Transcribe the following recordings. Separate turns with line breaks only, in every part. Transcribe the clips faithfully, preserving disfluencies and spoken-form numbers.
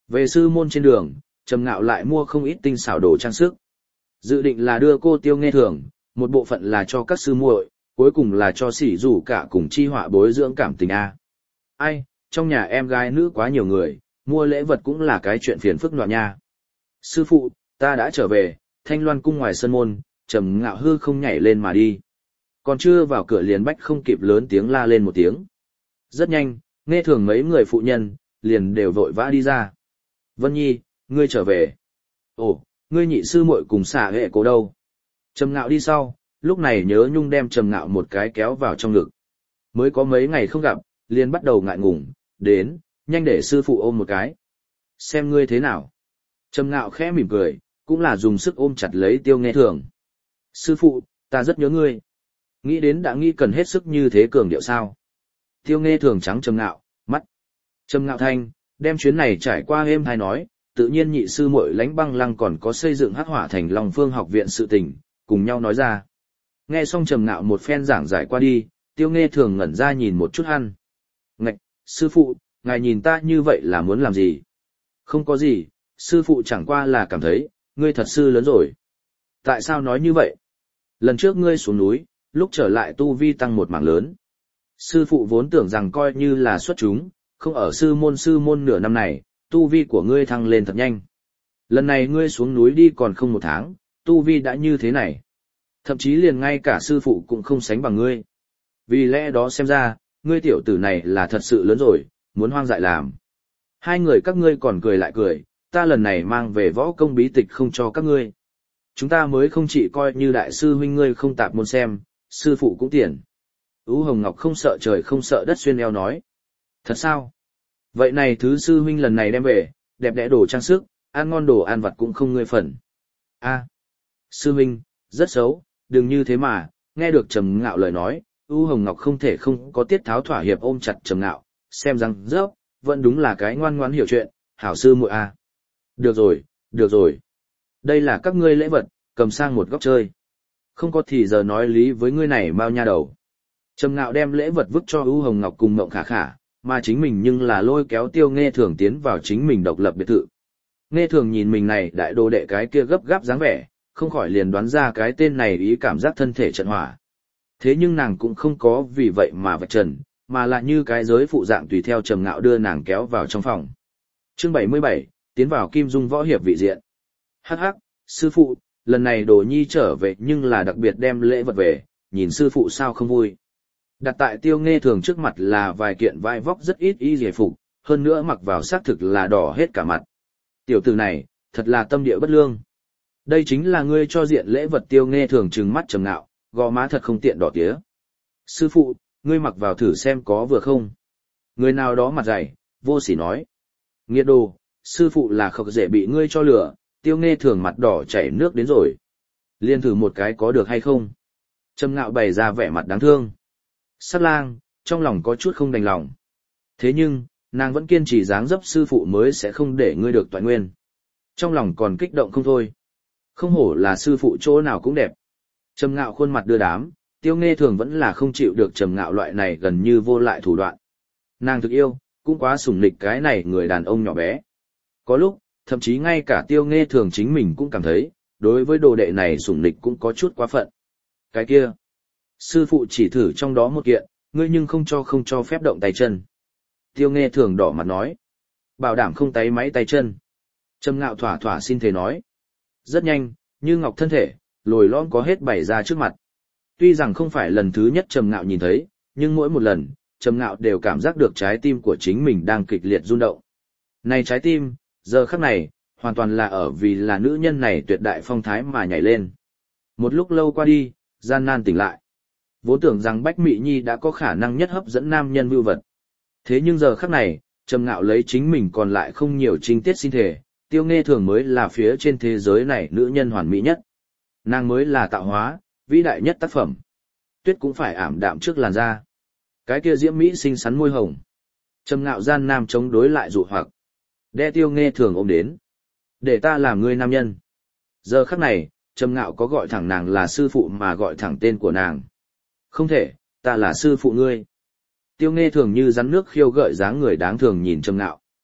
Về sư môn trên đường, Trầm Ngạo lại mua không ít tinh xảo đồ trang sức. Dự định là đưa cô Tiêu Nghe Thường, một bộ phận là cho các sư muội, cuối cùng là cho sỉ rủ cả cùng chi họa bối dưỡng cảm tình a. Ai, trong nhà em gái nữ quá nhiều người, mua lễ vật cũng là cái chuyện phiền phức loạn nha. Sư phụ, ta đã trở về, Thanh Loan cung ngoài sân môn, Trầm Ngạo hư không nhảy lên mà đi. Còn chưa vào cửa liền bách không kịp lớn tiếng la lên một tiếng. Rất nhanh, Nghe Thường mấy người phụ nhân, liền đều vội vã đi ra. Vân Nhi, ngươi trở về. Ồ, ngươi nhị sư muội cùng xả hệ cố đâu? Trầm Ngạo đi sau, lúc này nhớ nhung đem Trầm Ngạo một cái kéo vào trong ngực. Mới có mấy ngày không gặp, liền bắt đầu ngại ngùng, đến, nhanh để sư phụ ôm một cái. Xem ngươi thế nào. Trầm Ngạo khẽ mỉm cười, cũng là dùng sức ôm chặt lấy Tiêu Nghe Thường. Sư phụ, ta rất nhớ ngươi. Nghĩ đến đã nghĩ cần hết sức như thế cường điệu sao. Tiêu Nghe Thường trắng Trầm Ngạo, mắt. Trầm Ngạo thanh, đem chuyến này trải qua êm hay nói, tự nhiên nhị sư muội Lãnh Băng Lăng còn có xây dựng Hắc Hỏa Thành Long Phương học viện sự tình, cùng nhau nói ra. Nghe xong Trầm Ngạo một phen giảng giải qua đi, Tiêu Nghe Thường ngẩn ra nhìn một chút hăn. Ngạch, sư phụ, ngài nhìn ta như vậy là muốn làm gì? Không có gì, sư phụ chẳng qua là cảm thấy, ngươi thật sư lớn rồi. Tại sao nói như vậy? Lần trước ngươi xuống núi, lúc trở lại tu vi tăng một mảng lớn. Sư phụ vốn tưởng rằng coi như là xuất chúng, không ở sư môn sư môn nửa năm này, tu vi của ngươi thăng lên thật nhanh. Lần này ngươi xuống núi đi còn không một tháng, tu vi đã như thế này. Thậm chí liền ngay cả sư phụ cũng không sánh bằng ngươi. Vì lẽ đó xem ra, ngươi tiểu tử này là thật sự lớn rồi, muốn hoang dại làm. Hai người các ngươi còn cười lại cười, ta lần này mang về võ công bí tịch không cho các ngươi. Chúng ta mới không chỉ coi như đại sư huynh ngươi không tạp môn xem, sư phụ cũng tiền. Ú Hồng Ngọc không sợ trời không sợ đất xuyên eo nói. Thật sao? Vậy này thứ sư huynh lần này đem về, đẹp đẽ đồ trang sức, ăn ngon đồ ăn vặt cũng không ngươi phần. A, sư huynh, rất xấu, đừng như thế mà, nghe được Trầm Ngạo lời nói, U Hồng Ngọc không thể không có tiết tháo thỏa hiệp ôm chặt Trầm Ngạo, xem rằng rớp, vẫn đúng là cái ngoan ngoãn hiểu chuyện, hảo sư muội a. Được rồi, được rồi. Đây là các ngươi lễ vật, cầm sang một góc chơi. Không có thì giờ nói lý với ngươi này bao nha đầu. Trầm Ngạo đem lễ vật vứt cho U Hồng Ngọc cùng Mộng Khả Khả, mà chính mình nhưng là lôi kéo Tiêu Nghe Thường tiến vào chính mình độc lập biệt thự. Nghe Thường nhìn mình này đại đồ đệ cái kia gấp gáp dáng vẻ, không khỏi liền đoán ra cái tên này ý cảm giác thân thể trận hỏa. Thế nhưng nàng cũng không có vì vậy mà vạch trần, mà là như cái giới phụ dạng tùy theo Trầm Ngạo đưa nàng kéo vào trong phòng. Chương bảy mươi bảy, tiến vào Kim Dung võ hiệp vị diện. Hắc hắc, sư phụ, lần này Đồ Nhi trở về nhưng là đặc biệt đem lễ vật về, nhìn sư phụ sao không vui. Đặt tại Tiêu Nghe Thường trước mặt là vài kiện vai vóc rất ít y giải phục, hơn nữa mặc vào xác thực là đỏ hết cả mặt. Tiểu tử này, thật là tâm địa bất lương. Đây chính là ngươi cho diện lễ vật. Tiêu Nghe Thường trừng mắt Trầm Ngạo, gò má thật không tiện đỏ tía. Sư phụ, ngươi mặc vào thử xem có vừa không. Người nào đó mặt dày, vô sỉ nói. Nghiệt đồ, sư phụ là khộc dễ bị ngươi cho lửa. Tiêu Nghe Thường mặt đỏ chảy nước đến rồi. Liên thử một cái có được hay không? Trầm Ngạo bày ra vẻ mặt đáng thương. Sát lang, trong lòng có chút không đành lòng. Thế nhưng, nàng vẫn kiên trì dáng dấp sư phụ mới sẽ không để ngươi được toại nguyên. Trong lòng còn kích động không thôi. Không hổ là sư phụ chỗ nào cũng đẹp. Trầm Ngạo khuôn mặt đưa đám, Tiêu Nghe Thường vẫn là không chịu được Trầm Ngạo loại này gần như vô lại thủ đoạn. Nàng thực yêu, cũng quá sủng nịch cái này người đàn ông nhỏ bé. Có lúc, thậm chí ngay cả Tiêu Nghe Thường chính mình cũng cảm thấy, đối với đồ đệ này sủng nịch cũng có chút quá phận. Cái kia, sư phụ chỉ thử trong đó một kiện, ngươi nhưng không cho không cho phép động tay chân. Tiêu Nghe Thường đỏ mặt nói, bảo đảm không táy máy tay chân. Trầm Ngạo thỏa thỏa xin thề nói. Rất nhanh, như ngọc thân thể, lồi lõm có hết bày ra trước mặt. Tuy rằng không phải lần thứ nhất Trầm Ngạo nhìn thấy, nhưng mỗi một lần, Trầm Ngạo đều cảm giác được trái tim của chính mình đang kịch liệt rung động. Này trái tim, giờ khắc này, hoàn toàn là ở vì là nữ nhân này tuyệt đại phong thái mà nhảy lên. Một lúc lâu qua đi, gian nan tỉnh lại. Vốn tưởng rằng Bách Mị Nhi đã có khả năng nhất hấp dẫn nam nhân vưu vật. Thế nhưng giờ khắc này, Trầm Ngạo lấy chính mình còn lại không nhiều trinh tiết xin thể, Tiêu Nghe Thường mới là phía trên thế giới này nữ nhân hoàn mỹ nhất. Nàng mới là tạo hóa, vĩ đại nhất tác phẩm. Tuyết cũng phải ảm đạm trước làn da. Cái kia diễm mỹ xinh xắn môi hồng. Trầm Ngạo gian nam chống đối lại dụ hoặc. Đe Tiêu Nghe Thường ôm đến. Để ta làm ngươi nam nhân. Giờ khắc này, Trầm Ngạo có gọi thẳng nàng là sư phụ mà gọi thẳng tên của nàng. Không thể, ta là sư phụ ngươi. Tiêu Nghe Thường như rắn nước khiêu gợi dáng người đáng thường nhìn Trầm Ngạo.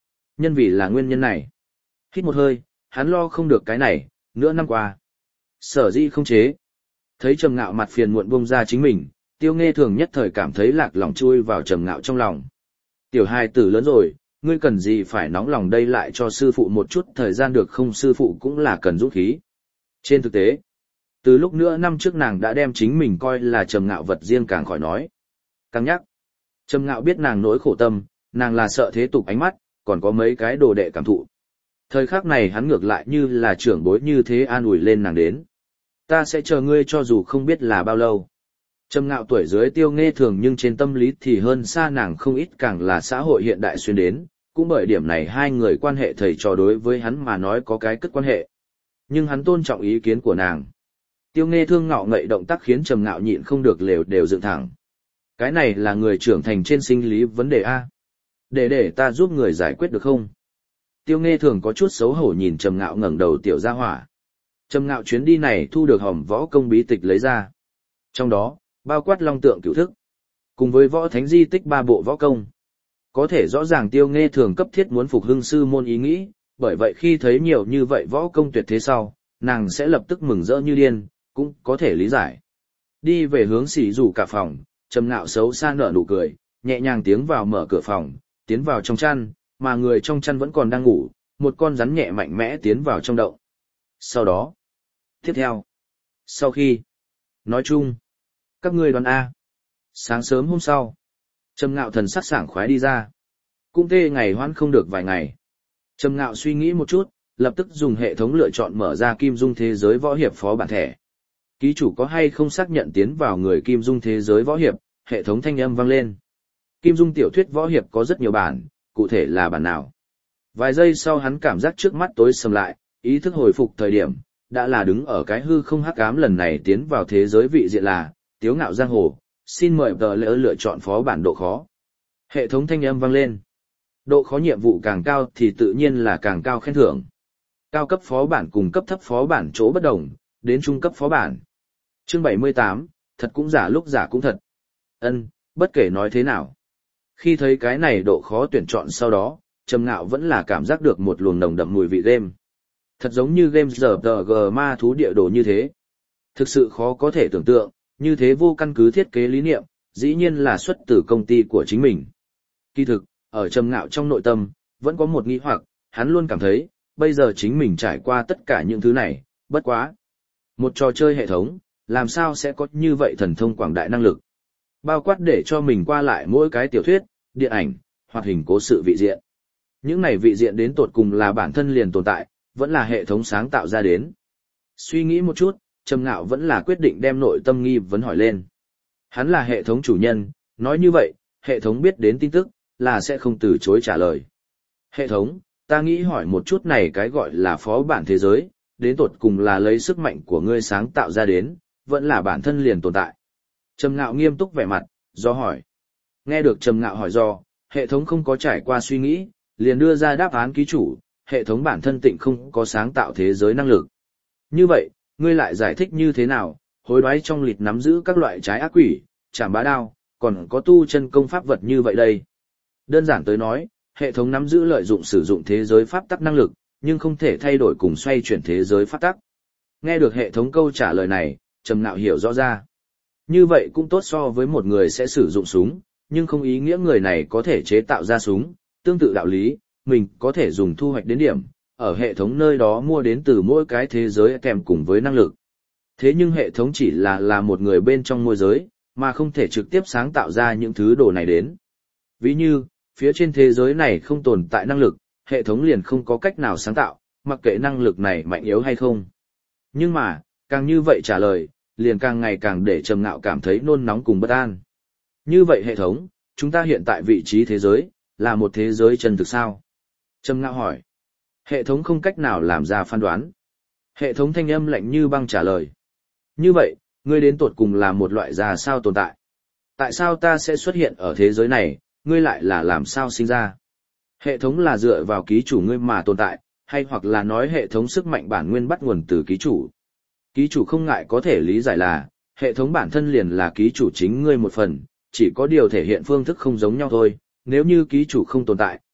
Nhân vì là nguyên nhân này. Hít một hơi, hắn lo không được cái này, nửa năm qua. Sở dĩ không chế. Thấy Trầm Ngạo mặt phiền muộn bông ra chính mình, Tiêu Nghe Thường nhất thời cảm thấy lạc lòng chui vào Trầm Ngạo trong lòng. Tiểu hài tử lớn rồi, ngươi cần gì phải nóng lòng đây lại cho sư phụ một chút thời gian được không, sư phụ cũng là cần dũng khí. Trên thực tế, từ lúc nửa năm trước nàng đã đem chính mình coi là Trầm Ngạo vật riêng càng khỏi nói. Càng nhắc, Trầm Ngạo biết nàng nỗi khổ tâm, nàng là sợ thế tục ánh mắt, còn có mấy cái đồ đệ cảm thụ. Thời khắc này hắn ngược lại như là trưởng bối như thế an ủi lên nàng đến. Ta sẽ chờ ngươi cho dù không biết là bao lâu. Trầm Ngạo tuổi dưới Tiêu Nghe Thường nhưng trên tâm lý thì hơn xa nàng không ít, càng là xã hội hiện đại xuyên đến, cũng bởi điểm này hai người quan hệ thầy trò đối với hắn mà nói có cái cất quan hệ. Nhưng hắn tôn trọng ý kiến của nàng. Tiêu Nghe Thương ngạo ngậy động tác khiến Trầm Ngạo nhịn không được lều đều dựng thẳng. Cái này là người trưởng thành trên sinh lý vấn đề A. Để để ta giúp người giải quyết được không? Tiêu Nghe Thường có chút xấu hổ nhìn Trầm Ngạo ngẩng đầu tiểu gia hỏa. Trầm Ngạo chuyến đi này thu được hòm võ công bí tịch lấy ra. Trong đó, bao quát long tượng cửu thức, cùng với võ thánh di tích ba bộ võ công. Có thể rõ ràng Tiêu Nghe Thường cấp thiết muốn phục hưng sư môn ý nghĩ, bởi vậy khi thấy nhiều như vậy võ công tuyệt thế sau, nàng sẽ lập tức mừng rỡ như điên, cũng có thể lý giải. Đi về hướng xỉ rủ cả phòng, Trầm Ngạo xấu xa nở nụ cười, nhẹ nhàng tiến vào mở cửa phòng, tiến vào trong chăn, mà người trong chăn vẫn còn đang ngủ, một con rắn nhẹ mạnh mẽ tiến vào trong động. Sau đó, tiếp theo, sau khi, nói chung, các ngươi đoán A. Sáng sớm hôm sau, Trầm Ngạo thần sắc sảng khoái đi ra. Cũng tê ngày hoãn không được vài ngày. Trầm Ngạo suy nghĩ một chút, lập tức dùng hệ thống lựa chọn mở ra Kim Dung Thế Giới Võ Hiệp phó bản thẻ. Ký chủ có hay không xác nhận tiến vào người Kim Dung Thế Giới Võ Hiệp, hệ thống thanh âm vang lên. Kim Dung tiểu thuyết Võ Hiệp có rất nhiều bản, cụ thể là bản nào? Vài giây sau hắn cảm giác trước mắt tối sầm lại, ý thức hồi phục thời điểm, đã là đứng ở cái hư không hắc ám, lần này tiến vào thế giới vị diện là Tiếu Ngạo Giang Hồ, xin mời tờ lỡ lựa chọn phó bản độ khó. Hệ thống thanh âm vang lên. Độ khó nhiệm vụ càng cao thì tự nhiên là càng cao khen thưởng. Cao cấp phó bản cùng cấp thấp phó bản chỗ bất đồng, đến trung cấp phó bản. Chương bảy mươi tám, thật cũng giả lúc giả cũng thật. Ân, bất kể nói thế nào. Khi thấy cái này độ khó tuyển chọn sau đó, Trầm Ngạo vẫn là cảm giác được một luồng nồng đậm mùi vị game. Thật giống như game giờ tờ gờ ma thú địa đồ như thế. Thực sự khó có thể tưởng tượng, như thế vô căn cứ thiết kế lý niệm, dĩ nhiên là xuất từ công ty của chính mình. Kỳ thực, ở Trầm Ngạo trong nội tâm, vẫn có một nghi hoặc, hắn luôn cảm thấy, bây giờ chính mình trải qua tất cả những thứ này, bất quá. Một trò chơi hệ thống, làm sao sẽ có như vậy thần thông quảng đại năng lực. Bao quát để cho mình qua lại mỗi cái tiểu thuyết, điện ảnh, hoạt hình cố sự vị diện. Những này vị diện đến tột cùng là bản thân liền tồn tại, vẫn là hệ thống sáng tạo ra đến. Suy nghĩ một chút, Trầm Ngạo vẫn là quyết định đem nội tâm nghi vấn hỏi lên. Hắn là hệ thống chủ nhân, nói như vậy, hệ thống biết đến tin tức, là sẽ không từ chối trả lời. Hệ thống, ta nghĩ hỏi một chút này cái gọi là phó bản thế giới, đến tột cùng là lấy sức mạnh của ngươi sáng tạo ra đến, vẫn là bản thân liền tồn tại. Trầm Ngạo nghiêm túc vẻ mặt, do hỏi. Nghe được Trầm Ngạo hỏi do, hệ thống không có trải qua suy nghĩ, liền đưa ra đáp án ký chủ, hệ thống bản thân tịnh không có sáng tạo thế giới năng lực. Như vậy, ngươi lại giải thích như thế nào, hối đoái trong lịch nắm giữ các loại trái ác quỷ, trảm bá đao, còn có tu chân công pháp vật như vậy đây. Đơn giản tới nói, hệ thống nắm giữ lợi dụng sử dụng thế giới pháp tắc năng lực, nhưng không thể thay đổi cùng xoay chuyển thế giới pháp tắc. Nghe được hệ thống câu trả lời này, Trầm Ngạo hiểu rõ ra. Như vậy cũng tốt so với một người sẽ sử dụng súng, nhưng không ý nghĩa người này có thể chế tạo ra súng, tương tự đạo lý, mình có thể dùng thu hoạch đến điểm, ở hệ thống nơi đó mua đến từ mỗi cái thế giới kèm cùng với năng lực. Thế nhưng hệ thống chỉ là là một người bên trong môi giới, mà không thể trực tiếp sáng tạo ra những thứ đồ này đến. Ví như, phía trên thế giới này không tồn tại năng lực, hệ thống liền không có cách nào sáng tạo, mặc kệ năng lực này mạnh yếu hay không. Nhưng mà, càng như vậy trả lời, liền càng ngày càng để Trầm Ngạo cảm thấy nôn nóng cùng bất an. Như vậy hệ thống, chúng ta hiện tại vị trí thế giới, là một thế giới chân thực sao? Trầm Ngạo hỏi. Hệ thống không cách nào làm ra phán đoán. Hệ thống thanh âm lạnh như băng trả lời. Như vậy, ngươi đến tột cùng là một loại ra sao tồn tại? Tại sao ta sẽ xuất hiện ở thế giới này, ngươi lại là làm sao sinh ra? Hệ thống là dựa vào ký chủ ngươi mà tồn tại, hay hoặc là nói hệ thống sức mạnh bản nguyên bắt nguồn từ ký chủ? Ký chủ không ngại có thể lý giải là, hệ thống bản thân liền là ký chủ chính ngươi một phần, chỉ có điều thể hiện phương thức không giống nhau thôi. Nếu như ký chủ không tồn tại,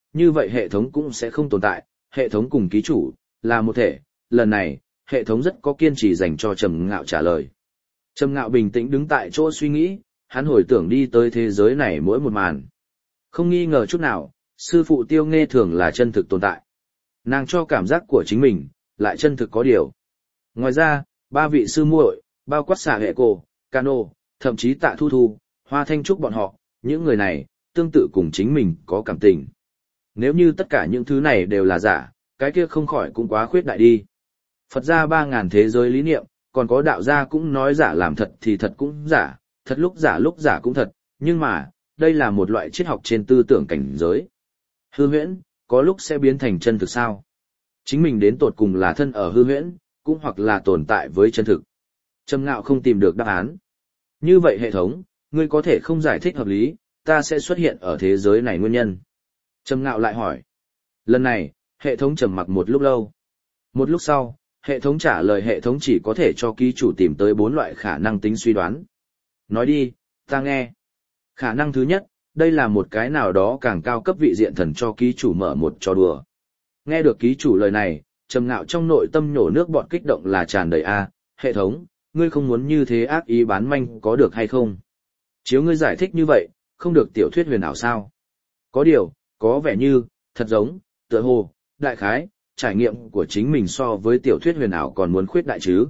như vậy hệ thống cũng sẽ không tồn tại, hệ thống cùng ký chủ, là một thể. Lần này, hệ thống rất có kiên trì dành cho Trầm Ngạo trả lời. Trầm Ngạo bình tĩnh đứng tại chỗ suy nghĩ, hắn hồi tưởng đi tới thế giới này mỗi một màn. Không nghi ngờ chút nào, sư phụ Tiêu Nghe Thường là chân thực tồn tại. Nàng cho cảm giác của chính mình, lại chân thực có điều. Ngoài ra, ba vị sư muội, bao quát xà hệ cổ, Cano, thậm chí Tạ Thu Thu, Hoa Thanh Trúc bọn họ, những người này, tương tự cùng chính mình có cảm tình. Nếu như tất cả những thứ này đều là giả, cái kia không khỏi cũng quá khuyết đại đi. Phật gia ba ngàn thế giới lý niệm, còn có đạo gia cũng nói giả làm thật thì thật cũng giả, thật lúc giả lúc giả cũng thật, nhưng mà, đây là một loại triết học trên tư tưởng cảnh giới. Hư huyễn, có lúc sẽ biến thành chân thực sao? Chính mình đến tột cùng là thân ở hư huyễn, cũng hoặc là tồn tại với chân thực. Trầm Ngạo không tìm được đáp án. Như vậy hệ thống, ngươi có thể không giải thích hợp lý, ta sẽ xuất hiện ở thế giới này nguyên nhân. Trầm Ngạo lại hỏi. Lần này, hệ thống trầm mặc một lúc lâu. Một lúc sau, hệ thống trả lời hệ thống chỉ có thể cho ký chủ tìm tới bốn loại khả năng tính suy đoán. Nói đi, ta nghe. Khả năng thứ nhất, đây là một cái nào đó càng cao cấp vị diện thần cho ký chủ mở một trò đùa. Nghe được ký chủ lời này, Trầm Ngạo trong nội tâm nhổ nước bọt kích động là tràn đầy a, hệ thống, ngươi không muốn như thế ác ý bán manh có được hay không? Chiếu ngươi giải thích như vậy, không được tiểu thuyết huyền ảo sao? Có điều, có vẻ như, thật giống, tựa hồ, đại khái, trải nghiệm của chính mình so với tiểu thuyết huyền ảo còn muốn khuyết đại chứ.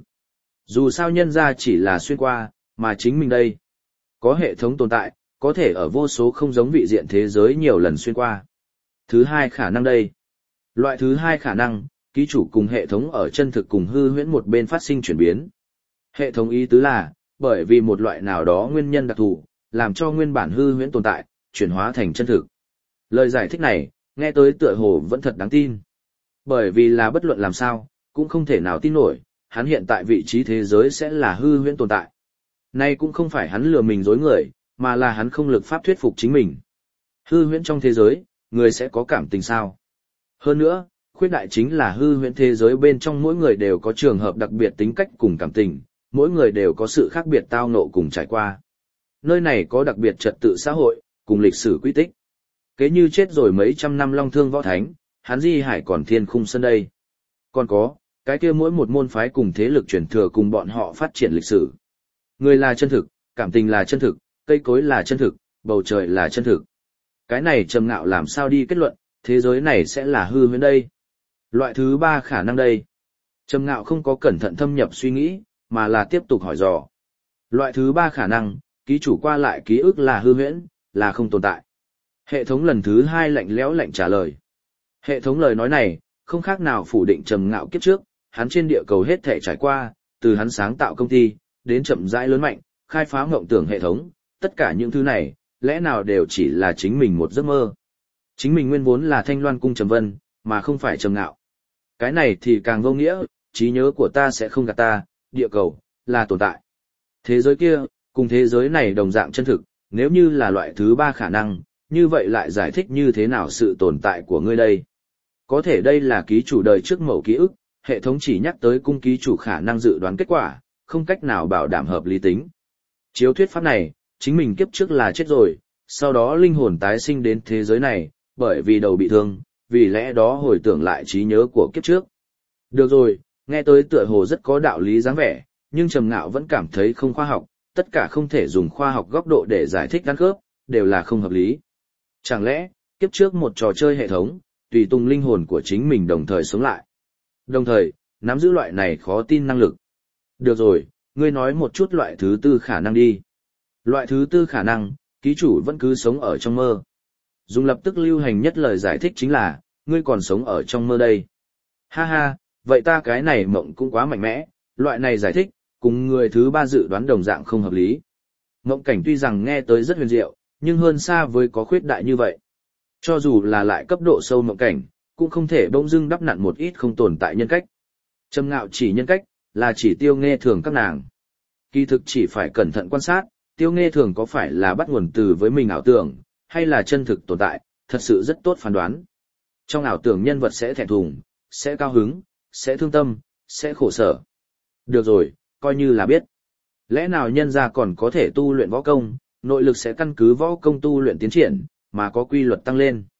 Dù sao nhân ra chỉ là xuyên qua, mà chính mình đây. Có hệ thống tồn tại, có thể ở vô số không giống vị diện thế giới nhiều lần xuyên qua. Thứ hai khả năng đây. Loại thứ hai khả năng, ký chủ cùng hệ thống ở chân thực cùng hư huyễn một bên phát sinh chuyển biến. Hệ thống ý tứ là, bởi vì một loại nào đó nguyên nhân đặc thù, làm cho nguyên bản hư huyễn tồn tại, chuyển hóa thành chân thực. Lời giải thích này, nghe tới tựa hồ vẫn thật đáng tin. Bởi vì là bất luận làm sao, cũng không thể nào tin nổi, hắn hiện tại vị trí thế giới sẽ là hư huyễn tồn tại. Nay cũng không phải hắn lừa mình dối người, mà là hắn không lực pháp thuyết phục chính mình. Hư huyễn trong thế giới, người sẽ có cảm tình sao? Hơn nữa, khuyết đại chính là hư huyễn thế giới bên trong mỗi người đều có trường hợp đặc biệt tính cách cùng cảm tình, mỗi người đều có sự khác biệt tao ngộ cùng trải qua. Nơi này có đặc biệt trật tự xã hội, cùng lịch sử quy tích. Kế như chết rồi mấy trăm năm Long Thương Võ Thánh, hắn Di Hải còn Thiên Khung Sơn đây. Còn có, cái kia mỗi một môn phái cùng thế lực truyền thừa cùng bọn họ phát triển lịch sử. Người là chân thực, cảm tình là chân thực, cây cối là chân thực, bầu trời là chân thực. Cái này Trầm Ngạo làm sao đi kết luận, thế giới này sẽ là hư huyễn đây. Loại thứ ba khả năng đây. Trầm Ngạo không có cẩn thận thâm nhập suy nghĩ, mà là tiếp tục hỏi dò. Loại thứ ba khả năng, ký chủ qua lại ký ức là hư huyễn, là không tồn tại. Hệ thống lần thứ hai lạnh lẽo lạnh trả lời. Hệ thống lời nói này, không khác nào phủ định Trầm Ngạo kiếp trước, hắn trên địa cầu hết thể trải qua, từ hắn sáng tạo công ty, đến chậm rãi lớn mạnh, khai phá ngộng tưởng hệ thống, tất cả những thứ này, lẽ nào đều chỉ là chính mình một giấc mơ. Chính mình nguyên vốn là Thanh Loan Cung Trầm Vân, mà không phải Trầm Ngạo. Cái này thì càng vô nghĩa, trí nhớ của ta sẽ không gạt ta, địa cầu, là tồn tại. Thế giới kia, cùng thế giới này đồng dạng chân thực, nếu như là loại thứ ba khả năng, như vậy lại giải thích như thế nào sự tồn tại của ngươi đây? Có thể đây là ký chủ đời trước mẫu ký ức, hệ thống chỉ nhắc tới cung ký chủ khả năng dự đoán kết quả, không cách nào bảo đảm hợp lý tính. Chiếu thuyết pháp này, chính mình kiếp trước là chết rồi, sau đó linh hồn tái sinh đến thế giới này, bởi vì đầu bị thương, vì lẽ đó hồi tưởng lại trí nhớ của kiếp trước. Được rồi, nghe tới tựa hồ rất có đạo lý dáng vẻ, nhưng Trầm Ngạo vẫn cảm thấy không khoa học, tất cả không thể dùng khoa học góc độ để giải thích ngăn khớp, đều là không hợp lý. Chẳng lẽ, kiếp trước một trò chơi hệ thống, tùy tùng linh hồn của chính mình đồng thời sống lại. Đồng thời, nắm giữ loại này khó tin năng lực. Được rồi, ngươi nói một chút loại thứ tư khả năng đi. Loại thứ tư khả năng, ký chủ vẫn cứ sống ở trong mơ. Dùng lập tức lưu hành nhất lời giải thích chính là, ngươi còn sống ở trong mơ đây. Ha ha, vậy ta cái này mộng cũng quá mạnh mẽ, loại này giải thích, cùng người thứ ba dự đoán đồng dạng không hợp lý. Mộng cảnh tuy rằng nghe tới rất huyền diệu, nhưng hơn xa với có khuyết đại như vậy. Cho dù là lại cấp độ sâu mộng cảnh, cũng không thể bỗng dưng đắp nặn một ít không tồn tại nhân cách. Trầm Ngạo chỉ nhân cách, là chỉ Tiêu Nghe Thường các nàng. Kỳ thực chỉ phải cẩn thận quan sát, Tiêu Nghe Thường có phải là bắt nguồn từ với mình ảo tưởng, hay là chân thực tồn tại, thật sự rất tốt phán đoán. Trong ảo tưởng nhân vật sẽ thẹn thùng, sẽ cao hứng, sẽ thương tâm, sẽ khổ sở. Được rồi, coi như là biết. Lẽ nào nhân gia còn có thể tu luyện võ công, nội lực sẽ căn cứ võ công tu luyện tiến triển, mà có quy luật tăng lên.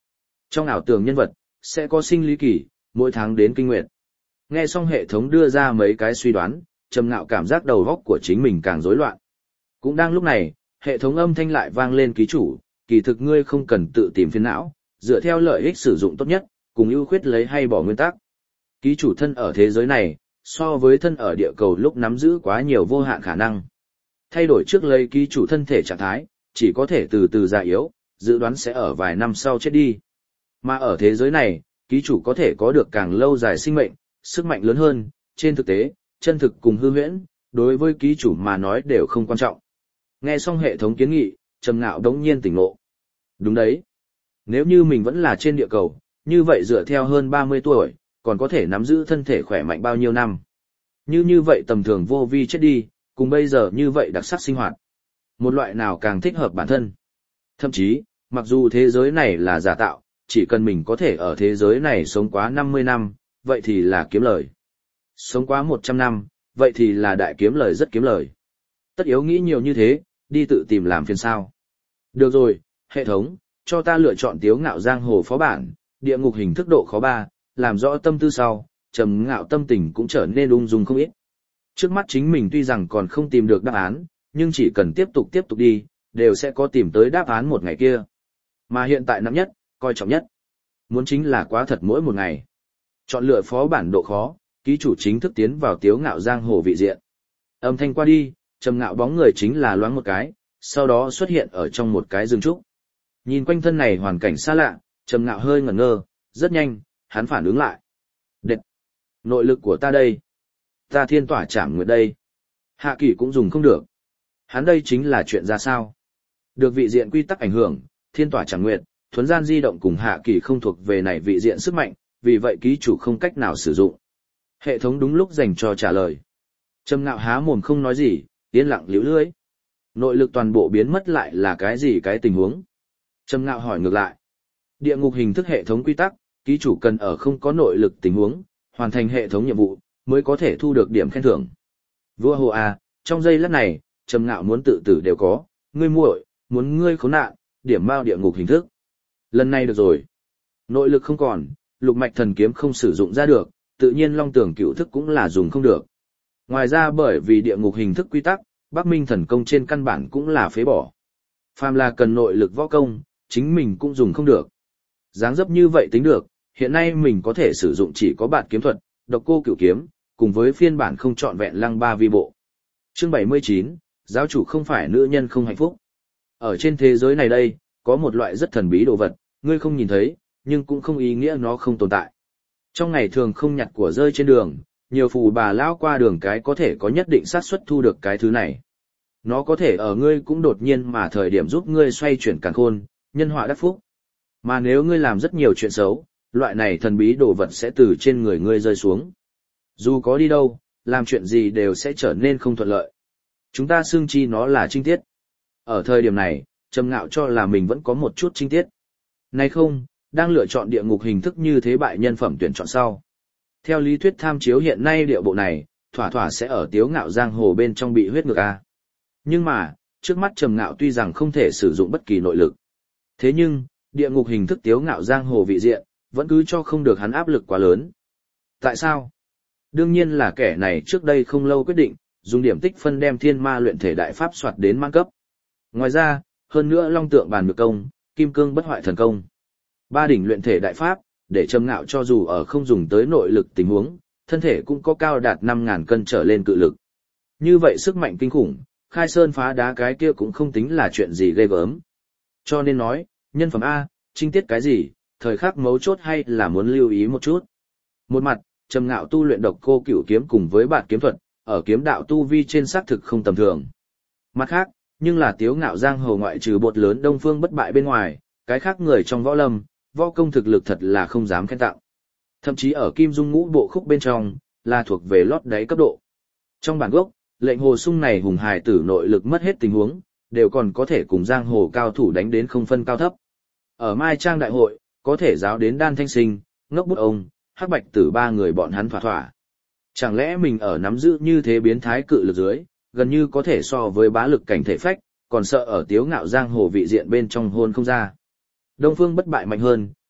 Trong ảo tưởng nhân vật, sẽ có sinh lý kỳ, mỗi tháng đến kinh nguyệt. Nghe xong hệ thống đưa ra mấy cái suy đoán, Trầm Ngạo cảm giác đầu óc của chính mình càng rối loạn. Cũng đang lúc này, hệ thống âm thanh lại vang lên ký chủ, kỳ thực ngươi không cần tự tìm phiền não, dựa theo lợi ích sử dụng tốt nhất, cùng ưu khuyết lấy hay bỏ nguyên tắc. Ký chủ thân ở thế giới này, so với thân ở địa cầu lúc nắm giữ quá nhiều vô hạn khả năng. Thay đổi trước lấy ký chủ thân thể trạng thái, chỉ có thể từ từ già yếu, dự đoán sẽ ở vài năm sau chết đi. Mà ở thế giới này, ký chủ có thể có được càng lâu dài sinh mệnh, sức mạnh lớn hơn, trên thực tế, chân thực cùng hư huyễn, đối với ký chủ mà nói đều không quan trọng. Nghe xong hệ thống kiến nghị, Trầm Ngạo đống nhiên tỉnh ngộ. Đúng đấy. Nếu như mình vẫn là trên địa cầu, như vậy dựa theo hơn ba mươi tuổi, còn có thể nắm giữ thân thể khỏe mạnh bao nhiêu năm. Như như vậy tầm thường vô vi chết đi, cùng bây giờ như vậy đặc sắc sinh hoạt. Một loại nào càng thích hợp bản thân. Thậm chí, mặc dù thế giới này là giả tạo, chỉ cần mình có thể ở thế giới này sống quá năm mươi năm, vậy thì là kiếm lời. Sống quá một trăm năm, vậy thì là đại kiếm lời rất kiếm lời. Tất yếu nghĩ nhiều như thế, đi tự tìm làm phiền sao. Được rồi, hệ thống, cho ta lựa chọn Tiếu Ngạo Giang Hồ phó bản, địa ngục hình thức độ khó ba, làm rõ tâm tư sau, Trầm Ngạo tâm tình cũng trở nên ung dung không ít. Trước mắt chính mình tuy rằng còn không tìm được đáp án, nhưng chỉ cần tiếp tục tiếp tục đi, đều sẽ có tìm tới đáp án một ngày kia. Mà hiện tại nặng nhất, coi trọng nhất, muốn chính là quá thật mỗi một ngày. Chọn lựa phó bản độ khó, ký chủ chính thức tiến vào Tiếu Ngạo Giang Hồ vị diện. Âm thanh qua đi, Trầm Ngạo bóng người chính là loáng một cái, sau đó xuất hiện ở trong một cái rừng trúc. Nhìn quanh thân này hoàn cảnh xa lạ, Trầm Ngạo hơi ngẩn ngơ, rất nhanh, hắn phản ứng lại. Đệt! Nội lực của ta đây! Ta thiên tỏa trảm nguyệt đây! Hạ kỳ cũng dùng không được. Hắn đây chính là chuyện ra sao? Được vị diện quy tắc ảnh hưởng, thiên tỏa trảm nguyệt, thuấn gian di động cùng hạ kỳ không thuộc về này vị diện sức mạnh, vì vậy ký chủ không cách nào sử dụng. Hệ thống đúng lúc dành cho trả lời. Trầm Ngạo há mồm không nói gì, yên lặng liễu lưỡi. Nội lực toàn bộ biến mất lại là cái gì cái tình huống? Trầm Ngạo hỏi ngược lại. Địa ngục hình thức hệ thống quy tắc, ký chủ cần ở không có nội lực tình huống, hoàn thành hệ thống nhiệm vụ, mới có thể thu được điểm khen thưởng. Vua Hồ à, trong giây lát này, Trầm Ngạo muốn tự tử đều có, ngươi muội, muốn ngươi khốn nạn, điểm bao địa ngục hình thức. Lần này được rồi. Nội lực không còn, lục mạch thần kiếm không sử dụng ra được, tự nhiên long tưởng cựu thức cũng là dùng không được. Ngoài ra bởi vì địa ngục hình thức quy tắc, Bắc Minh thần công trên căn bản cũng là phế bỏ. Phàm là cần nội lực võ công, chính mình cũng dùng không được. Dáng dấp như vậy tính được, hiện nay mình có thể sử dụng chỉ có bản kiếm thuật, độc cô cửu kiếm, cùng với phiên bản không trọn vẹn lăng ba vi bộ. Chương bảy mươi chín, giáo chủ không phải nữ nhân không hạnh phúc. Ở trên thế giới này đây, có một loại rất thần bí đồ vật, ngươi không nhìn thấy, nhưng cũng không ý nghĩa nó không tồn tại. Trong ngày thường không nhặt của rơi trên đường, nhiều phù bà lão qua đường cái có thể có nhất định xác suất thu được cái thứ này. Nó có thể ở ngươi cũng đột nhiên mà thời điểm giúp ngươi xoay chuyển càn khôn, nhân họa đắc phúc. Mà nếu ngươi làm rất nhiều chuyện xấu, loại này thần bí đồ vật sẽ từ trên người ngươi rơi xuống. Dù có đi đâu, làm chuyện gì đều sẽ trở nên không thuận lợi. Chúng ta xưng chi nó là trinh tiết. Ở thời điểm này, Trầm Ngạo cho là mình vẫn có một chút trinh tiết. Nay không, đang lựa chọn địa ngục hình thức như thế bại nhân phẩm tuyển chọn sau. Theo lý thuyết tham chiếu hiện nay địa bộ này, thỏa thỏa sẽ ở Tiếu Ngạo Giang Hồ bên trong bị huyết ngược A. Nhưng mà, trước mắt Trầm Ngạo tuy rằng không thể sử dụng bất kỳ nội lực. Thế nhưng, địa ngục hình thức Tiếu Ngạo Giang Hồ vị diện, vẫn cứ cho không được hắn áp lực quá lớn. Tại sao? Đương nhiên là kẻ này trước đây không lâu quyết định, dùng điểm tích phân đem thiên ma luyện thể đại pháp soạt đến mãn cấp. Ngoài ra, hơn nữa long tượng bàn nhược công, kim cương bất hoại thần công. Ba đỉnh luyện thể đại pháp, để Trầm Ngạo cho dù ở không dùng tới nội lực tình huống, thân thể cũng có cao đạt năm nghìn cân trở lên cự lực. Như vậy sức mạnh kinh khủng, khai sơn phá đá cái kia cũng không tính là chuyện gì ghê gớm. Cho nên nói, nhân phẩm A, trinh tiết cái gì, thời khắc mấu chốt hay là muốn lưu ý một chút. Một mặt, Trầm Ngạo tu luyện độc cô cửu kiếm cùng với bản kiếm thuật, ở kiếm đạo tu vi trên xác thực không tầm thường. Mặt khác, nhưng là Tiếu Ngạo Giang Hồ ngoại trừ bột lớn Đông Phương bất bại bên ngoài, cái khác người trong võ lâm, võ công thực lực thật là không dám khen tặng. Thậm chí ở Kim Dung Ngũ bộ khúc bên trong, là thuộc về lót đáy cấp độ. Trong bản gốc, lệnh hồ sung này hùng hài tử nội lực mất hết tình huống, đều còn có thể cùng giang hồ cao thủ đánh đến không phân cao thấp. Ở Mai Trang đại hội, có thể giáo đến Đan Thanh Sinh, Ngốc Bút ông, Hắc Bạch Tử ba người bọn hắn thỏa thỏa. Chẳng lẽ mình ở nắm giữ như thế biến thái cự lực dưới, gần như có thể so với bá lực cảnh thể phách, còn sợ ở Tiếu Ngạo Giang Hồ vị diện bên trong hôn không ra. Đông Phương bất bại mạnh hơn,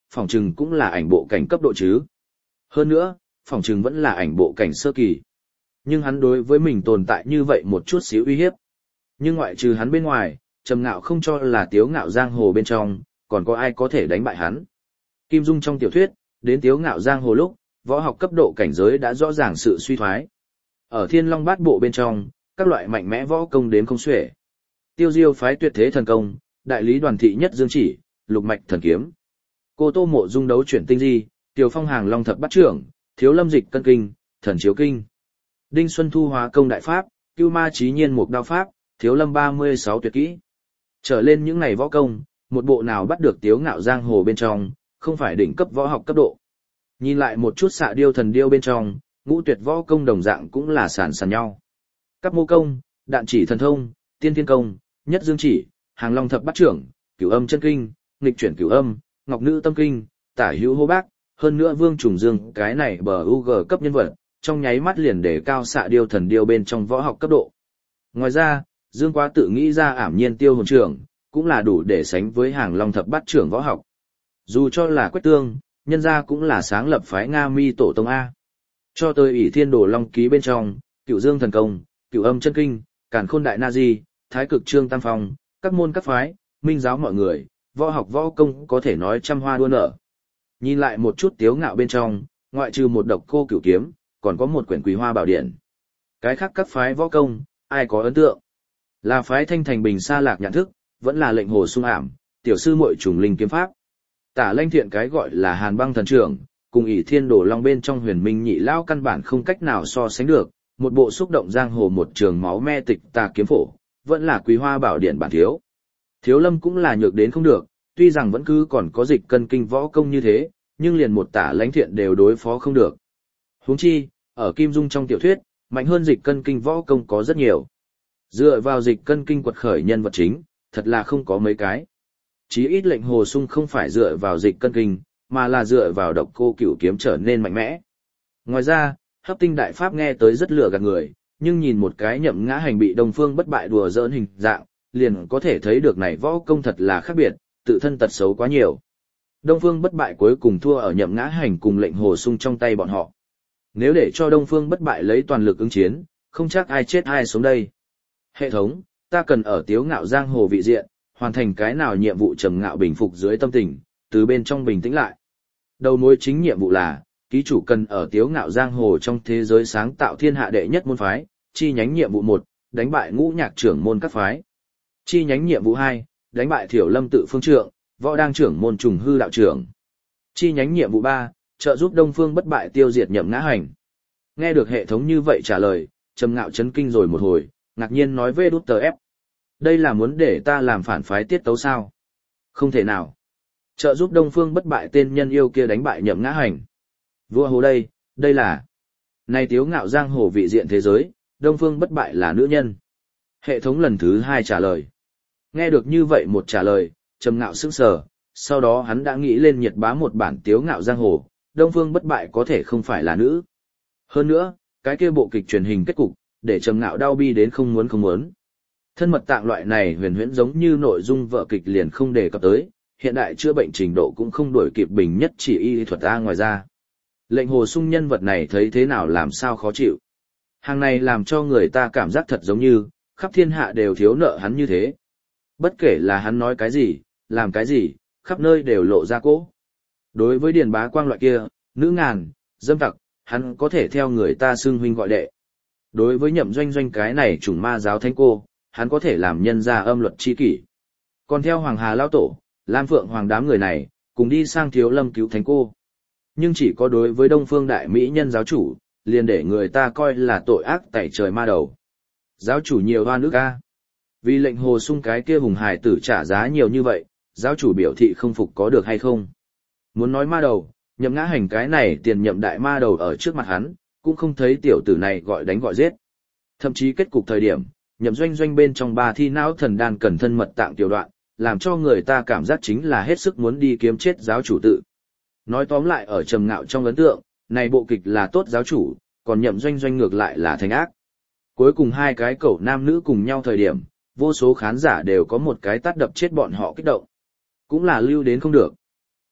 phỏng chừng cũng là ảnh bộ cảnh cấp độ chứ. Hơn nữa, phỏng chừng vẫn là ảnh bộ cảnh sơ kỳ. Nhưng hắn đối với mình tồn tại như vậy một chút xíu uy hiếp. Nhưng ngoại trừ hắn bên ngoài, Trầm Ngạo không cho là Tiếu Ngạo giang hồ bên trong, còn có ai có thể đánh bại hắn. Kim Dung trong tiểu thuyết, đến Tiếu Ngạo giang hồ lúc, võ học cấp độ cảnh giới đã rõ ràng sự suy thoái. Ở Thiên Long Bát Bộ bên trong, các loại mạnh mẽ võ công đến không xuể. Tiêu Diêu phái tuyệt thế thần công, đại lý đoàn thị nhất dương chỉ, lục mạch thần kiếm. Cô Tô Mộ Dung đấu chuyển tinh di, Tiểu Phong hàng long thập bát trưởng, Thiếu Lâm dịch cân kinh, thần chiếu kinh. Đinh Xuân Thu hóa công đại pháp, Cưu Ma chí nhiên mục đao pháp, Thiếu Lâm ba mươi sáu tuyệt kỹ. Trở lên những ngày võ công, một bộ nào bắt được Tiếu Ngạo giang hồ bên trong, không phải đỉnh cấp võ học cấp độ. Nhìn lại một chút Xạ Điêu thần điêu bên trong, ngũ tuyệt võ công đồng dạng cũng là sàn sàn nhau. Các mô công, đạn chỉ thần thông, tiên thiên công, nhất dương chỉ, hàng long thập bát trưởng, cửu âm chân kinh, nghịch chuyển cửu âm, ngọc nữ tâm kinh, tả hữu hô bác, hơn nữa Vương Trùng Dương cái này bờ u giê cấp nhân vật, trong nháy mắt liền để cao Xạ Điêu thần điêu bên trong võ học cấp độ. Ngoài ra, Dương Quá tự nghĩ ra ảm nhiên tiêu hồn trưởng, cũng là đủ để sánh với hàng long thập bát trưởng võ học. Dù cho là Quách Tương, nhân gia cũng là sáng lập phái Nga Mi tổ tông A. Cho tới ỷ thiên đồ long ký bên trong, cửu dương thần công, cửu âm chân kinh, càn khôn đại na di, thái cực trương tam phong, các môn các phái, minh giáo mọi người, võ học võ công có thể nói trăm hoa đua nở. Nhìn lại một chút Tiếu Ngạo bên trong, ngoại trừ một độc cô cửu kiếm, còn có một quyển quý hoa bảo điển. Cái khác các phái võ công, ai có ấn tượng? Là phái Thanh Thành Bình Sa Lạc Nhạn Thức, vẫn là lệnh hồ sung ảm, tiểu sư muội trùng linh kiếm pháp. Tả Lanh Thiện cái gọi là Hàn Băng thần trưởng, cùng ỷ thiên đổ long bên trong huyền minh nhị lao căn bản không cách nào so sánh được, một bộ xúc động giang hồ một trường máu me tịch tà kiếm phổ, vẫn là quý hoa bảo điển bản thiếu. Thiếu Lâm cũng là nhược đến không được, tuy rằng vẫn cứ còn có dịch cân kinh võ công như thế, nhưng liền một Tả Lanh Thiện đều đối phó không được. Huống chi, ở Kim Dung trong tiểu thuyết, mạnh hơn dịch cân kinh võ công có rất nhiều. Dựa vào dịch cân kinh quật khởi nhân vật chính, thật là không có mấy cái. Chí ít lệnh hồ sung không phải dựa vào dịch cân kinh, mà là dựa vào độc cô cửu kiếm trở nên mạnh mẽ. Ngoài ra, hấp tinh đại pháp nghe tới rất lừa gạt người, nhưng nhìn một cái Nhậm Ngã Hành bị Đông Phương Bất Bại đùa giỡn hình dạng, liền có thể thấy được này võ công thật là khác biệt, tự thân tật xấu quá nhiều. Đông Phương Bất Bại cuối cùng thua ở Nhậm Ngã Hành cùng lệnh hồ sung trong tay bọn họ. Nếu để cho Đông Phương Bất Bại lấy toàn lực ứng chiến, không chắc ai chết ai sống đây. Hệ thống, ta cần ở Tiếu Ngạo giang hồ vị diện, hoàn thành cái nào nhiệm vụ Trầm Ngạo bình phục dưới tâm tình, từ bên trong bình tĩnh lại. Đầu mối chính nhiệm vụ là, ký chủ cần ở Tiếu Ngạo giang hồ trong thế giới sáng tạo thiên hạ đệ nhất môn phái, chi nhánh nhiệm vụ một, đánh bại ngũ nhạc trưởng môn các phái. Chi nhánh nhiệm vụ hai, đánh bại Thiểu Lâm tự phương trượng, võ đang trưởng môn trùng hư đạo trưởng. Chi nhánh nhiệm vụ ba, trợ giúp Đông Phương Bất Bại tiêu diệt Nhậm Ngã Hành. Nghe được hệ thống như vậy trả lời, Trầm Ngạo chấn kinh rồi một hồi, ngạc nhiên nói vê đút tờ ép. Đây là muốn để ta làm phản phái tiết tấu sao? Không thể nào. Trợ giúp Đông Phương Bất Bại tên nhân yêu kia đánh bại Nhậm Ngã Hành. Vua hồ đây, đây là... Này Tiếu Ngạo giang hồ vị diện thế giới, Đông Phương Bất Bại là nữ nhân. Hệ thống lần thứ hai trả lời. Nghe được như vậy một trả lời, Trầm Ngạo sững sờ, sau đó hắn đã nghĩ lên nhiệt bá một bản Tiếu Ngạo giang hồ, Đông Phương Bất Bại có thể không phải là nữ. Hơn nữa, cái kia bộ kịch truyền hình kết cục, để Trầm Ngạo đau bi đến không muốn không muốn. Thân mật tạng loại này huyền huyễn giống như nội dung vở kịch liền không đề cập tới, hiện đại chữa bệnh trình độ cũng không đuổi kịp bình nhất chỉ y thuật A ngoài ra. Lệnh hồ sung nhân vật này thấy thế nào làm sao khó chịu. Hàng này làm cho người ta cảm giác thật giống như, khắp thiên hạ đều thiếu nợ hắn như thế. Bất kể là hắn nói cái gì, làm cái gì, khắp nơi đều lộ ra cỗ. Đối với Điền Bá Quang loại kia, nữ ngàn, dâm tặc, hắn có thể theo người ta xưng huynh gọi đệ. Đối với Nhậm Doanh Doanh cái này chủng ma giáo thánh cô, hắn có thể làm nhân ra âm luật chi kỷ. Còn theo Hoàng Hà Lao Tổ, Lam Phượng Hoàng đám người này, cùng đi sang Thiếu Lâm cứu thánh cô. Nhưng chỉ có đối với Đông Phương Đại Mỹ Nhân giáo chủ, liền để người ta coi là tội ác tẩy trời ma đầu. Giáo chủ nhiều hoa nước ca. Vì lệnh hồ sung cái kia hùng hải tử trả giá nhiều như vậy, giáo chủ biểu thị không phục có được hay không. Muốn nói ma đầu, Nhậm Ngã Hành cái này tiền nhậm đại ma đầu ở trước mặt hắn, cũng không thấy tiểu tử này gọi đánh gọi giết. Thậm chí kết cục thời điểm, Nhậm Doanh Doanh bên trong ba thi não thần đan cần thân mật tạng tiểu đoạn, làm cho người ta cảm giác chính là hết sức muốn đi kiếm chết giáo chủ tự. Nói tóm lại ở Trầm Ngạo trong ấn tượng, này bộ kịch là tốt giáo chủ, còn Nhậm Doanh Doanh ngược lại là thành ác. Cuối cùng hai cái cẩu nam nữ cùng nhau thời điểm, vô số khán giả đều có một cái tát đập chết bọn họ kích động. Cũng là lưu đến không được.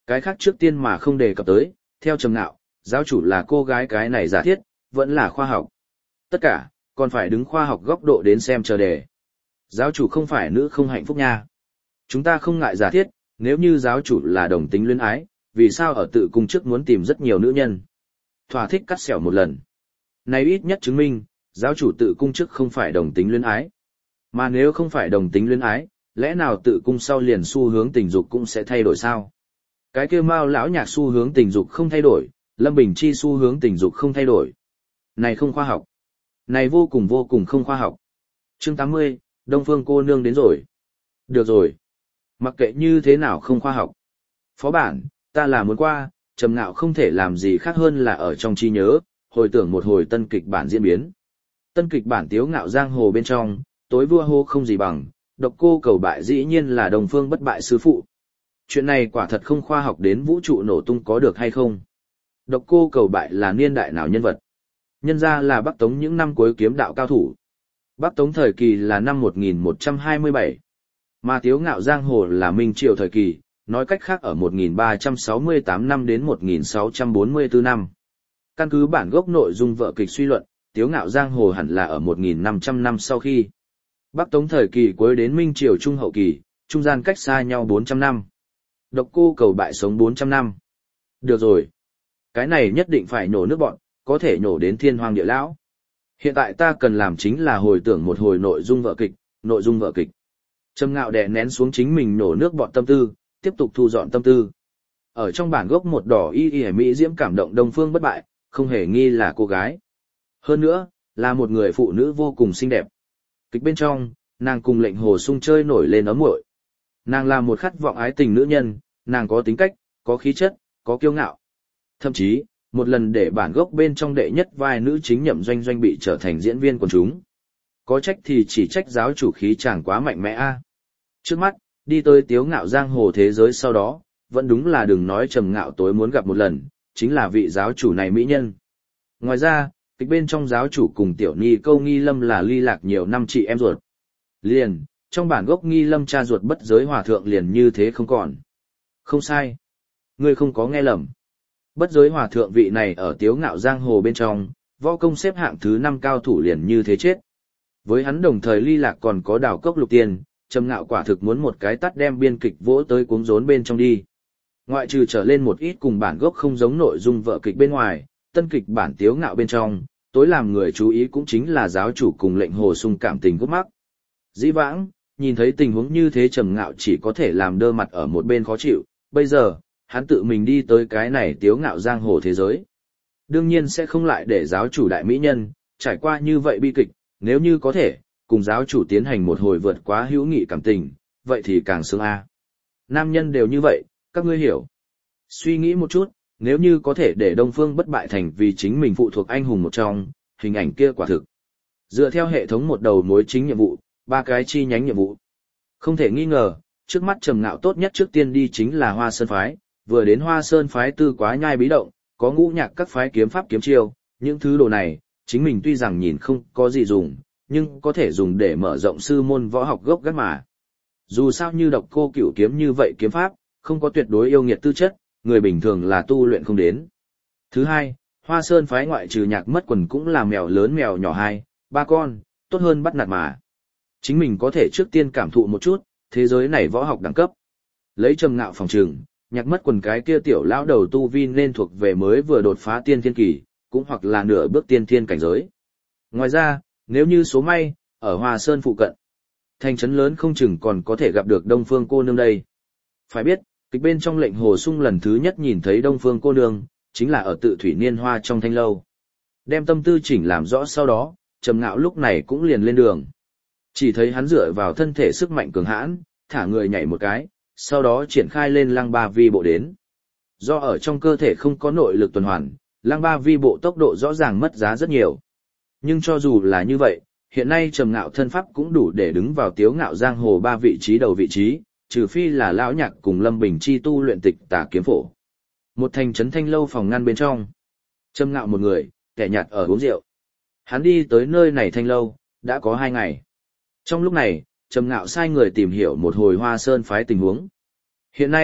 Cái khác trước tiên mà không đề cập tới, theo Trầm Ngạo, giáo chủ là cô gái cái này giả thiết, vẫn là khoa học. Tất cả, còn phải đứng khoa học góc độ đến xem chờ đề. Giáo chủ không phải nữ không hạnh phúc nha. Chúng ta không ngại giả thiết, nếu như giáo chủ là đồng tính luyến ái, vì sao ở tự cung trước muốn tìm rất nhiều nữ nhân? Thỏa thích cắt xẻo một lần. Này ít nhất chứng minh, giáo chủ tự cung trước không phải đồng tính luyến ái. Mà nếu không phải đồng tính luyến ái, lẽ nào tự cung sau liền xu hướng tình dục cũng sẽ thay đổi sao? Cái kia Mao lão nhạc xu hướng tình dục không thay đổi, Lâm Bình Chi xu hướng tình dục không thay đổi. Này không khoa học. Này vô cùng vô cùng không khoa học. Chương tám mươi, Đông Phương cô nương đến rồi. Được rồi. Mặc kệ như thế nào không khoa học. Phó bản, ta là muốn qua, Trầm Ngạo không thể làm gì khác hơn là ở trong trí nhớ, hồi tưởng một hồi tân kịch bản diễn biến. Tân kịch bản Tiếu Ngạo giang hồ bên trong, tối vua hô không gì bằng, độc cô cầu bại dĩ nhiên là Đông Phương bất bại sư phụ. Chuyện này quả thật không khoa học đến vũ trụ nổ tung có được hay không. Độc cô cầu bại là niên đại nào nhân vật? Nhân ra là Bắc Tống những năm cuối kiếm đạo cao thủ. Bắc Tống thời kỳ là năm một nghìn một trăm hai mươi bảy. Mà Tiếu Ngạo giang hồ là Minh Triều thời kỳ, nói cách khác ở một nghìn ba trăm sáu mươi tám năm đến một nghìn sáu trăm bốn mươi tư năm. Căn cứ bản gốc nội dung vở kịch suy luận, Tiếu Ngạo giang hồ hẳn là ở một nghìn năm trăm năm sau khi. Bắc Tống thời kỳ cuối đến Minh Triều trung hậu kỳ, trung gian cách xa nhau bốn trăm năm. Độc cô cầu bại sống bốn trăm năm. Được rồi. Cái này nhất định phải nhổ nước bọn, có thể nhổ đến thiên hoàng địa lão. Hiện tại ta cần làm chính là hồi tưởng một hồi nội dung vở kịch, nội dung vở kịch. Trầm Ngạo đè nén xuống chính mình nhổ nước bọn tâm tư, tiếp tục thu dọn tâm tư. Ở trong bản gốc một đỏ y y mỹ diễm cảm động Đông Phương bất bại, không hề nghi là cô gái. Hơn nữa, là một người phụ nữ vô cùng xinh đẹp. Kịch bên trong, nàng cùng Lệnh Hồ Sung chơi nổi lên ấm muội. Nàng là một khát vọng ái tình nữ nhân, nàng có tính cách, có khí chất, có kiêu ngạo. Thậm chí, một lần để bản gốc bên trong đệ nhất vai nữ chính Nhậm Doanh Doanh bị trở thành diễn viên quần chúng. Có trách thì chỉ trách giáo chủ khí chàng quá mạnh mẽ a. Trước mắt, đi tới Tiếu Ngạo giang hồ thế giới sau đó, vẫn đúng là đừng nói Trầm Ngạo tối muốn gặp một lần, chính là vị giáo chủ này mỹ nhân. Ngoài ra, kịch bên trong giáo chủ cùng tiểu ni câu Nghi Lâm là ly lạc nhiều năm chị em ruột. Liền, trong bản gốc Nghi Lâm cha ruột Bất Giới Hòa Thượng liền như thế không còn. Không sai. Ngươi không có nghe lầm. Bất Giới Hòa Thượng vị này ở Tiếu Ngạo giang hồ bên trong, võ công xếp hạng thứ năm cao thủ liền như thế chết. Với hắn đồng thời ly lạc còn có Đào Cốc Lục Tiên, Trầm Ngạo quả thực muốn một cái tắt đem biên kịch vỗ tới cuống rốn bên trong đi. Ngoại trừ trở lên một ít cùng bản gốc không giống nội dung vở kịch bên ngoài, tân kịch bản Tiếu Ngạo bên trong, tối làm người chú ý cũng chính là giáo chủ cùng Lệnh Hồ Sung cảm tình gút mắc. Dĩ vãng, nhìn thấy tình huống như thế Trầm Ngạo chỉ có thể làm đơ mặt ở một bên khó chịu, bây giờ, hắn tự mình đi tới cái này Tiếu Ngạo giang hồ thế giới. Đương nhiên sẽ không lại để giáo chủ đại mỹ nhân, trải qua như vậy bi kịch, nếu như có thể, cùng giáo chủ tiến hành một hồi vượt quá hữu nghị cảm tình, vậy thì càng sướng a. Nam nhân đều như vậy, các ngươi hiểu. Suy nghĩ một chút, nếu như có thể để Đông Phương bất bại thành vì chính mình phụ thuộc anh hùng một trong, hình ảnh kia quả thực. Dựa theo hệ thống một đầu mối chính nhiệm vụ, ba cái chi nhánh nhiệm vụ. Không thể nghi ngờ, trước mắt Trầm Ngạo tốt nhất trước tiên đi chính là Hoa Sơn phái, vừa đến Hoa Sơn phái tư quá nhai bí động, có ngũ nhạc các phái kiếm pháp kiếm chiêu, những thứ đồ này, chính mình tuy rằng nhìn không có gì dùng, nhưng có thể dùng để mở rộng sư môn võ học gốc gác mà. Dù sao như Độc Cô Cửu kiếm như vậy kiếm pháp, không có tuyệt đối yêu nghiệt tư chất, người bình thường là tu luyện không đến. Thứ hai, Hoa Sơn phái ngoại trừ Nhạc Mất Quần cũng là mèo lớn mèo nhỏ hai, ba con, tốt hơn bắt nạt mà. Chính mình có thể trước tiên cảm thụ một chút, thế giới này võ học đẳng cấp. Lấy Trầm Ngạo phòng trường, Nhạc Mất Quần cái kia tiểu lão đầu tu vi nên thuộc về mới vừa đột phá tiên thiên kỳ, cũng hoặc là nửa bước tiên thiên cảnh giới. Ngoài ra, nếu như số may, ở Hoa Sơn phụ cận, thành trấn lớn không chừng còn có thể gặp được Đông Phương cô nương đây. Phải biết, kịch bên trong Lệnh Hồ Sung lần thứ nhất nhìn thấy Đông Phương cô nương, chính là ở Tự Thủy Niên Hoa trong thanh lâu. Đem tâm tư chỉnh làm rõ sau đó, Trầm Ngạo lúc này cũng liền lên đường. Chỉ thấy hắn dựa vào thân thể sức mạnh cường hãn, thả người nhảy một cái, sau đó triển khai lên lăng ba vi bộ đến. Do ở trong cơ thể không có nội lực tuần hoàn, lăng ba vi bộ tốc độ rõ ràng mất giá rất nhiều. Nhưng cho dù là như vậy, hiện nay Trầm Ngạo thân pháp cũng đủ để đứng vào Tiếu Ngạo giang hồ ba vị trí đầu vị trí, trừ phi là lão Nhạc cùng Lâm Bình Chi tu luyện tịch tà kiếm phổ. Một thành trấn thanh lâu phòng ngăn bên trong, Trầm Ngạo một người, kẻ nhạt ở uống rượu. Hắn đi tới nơi này thanh lâu, đã có hai ngày. Trong lúc này, Trầm Ngạo sai người tìm hiểu một hồi Hoa Sơn phái tình huống. Hiện nay,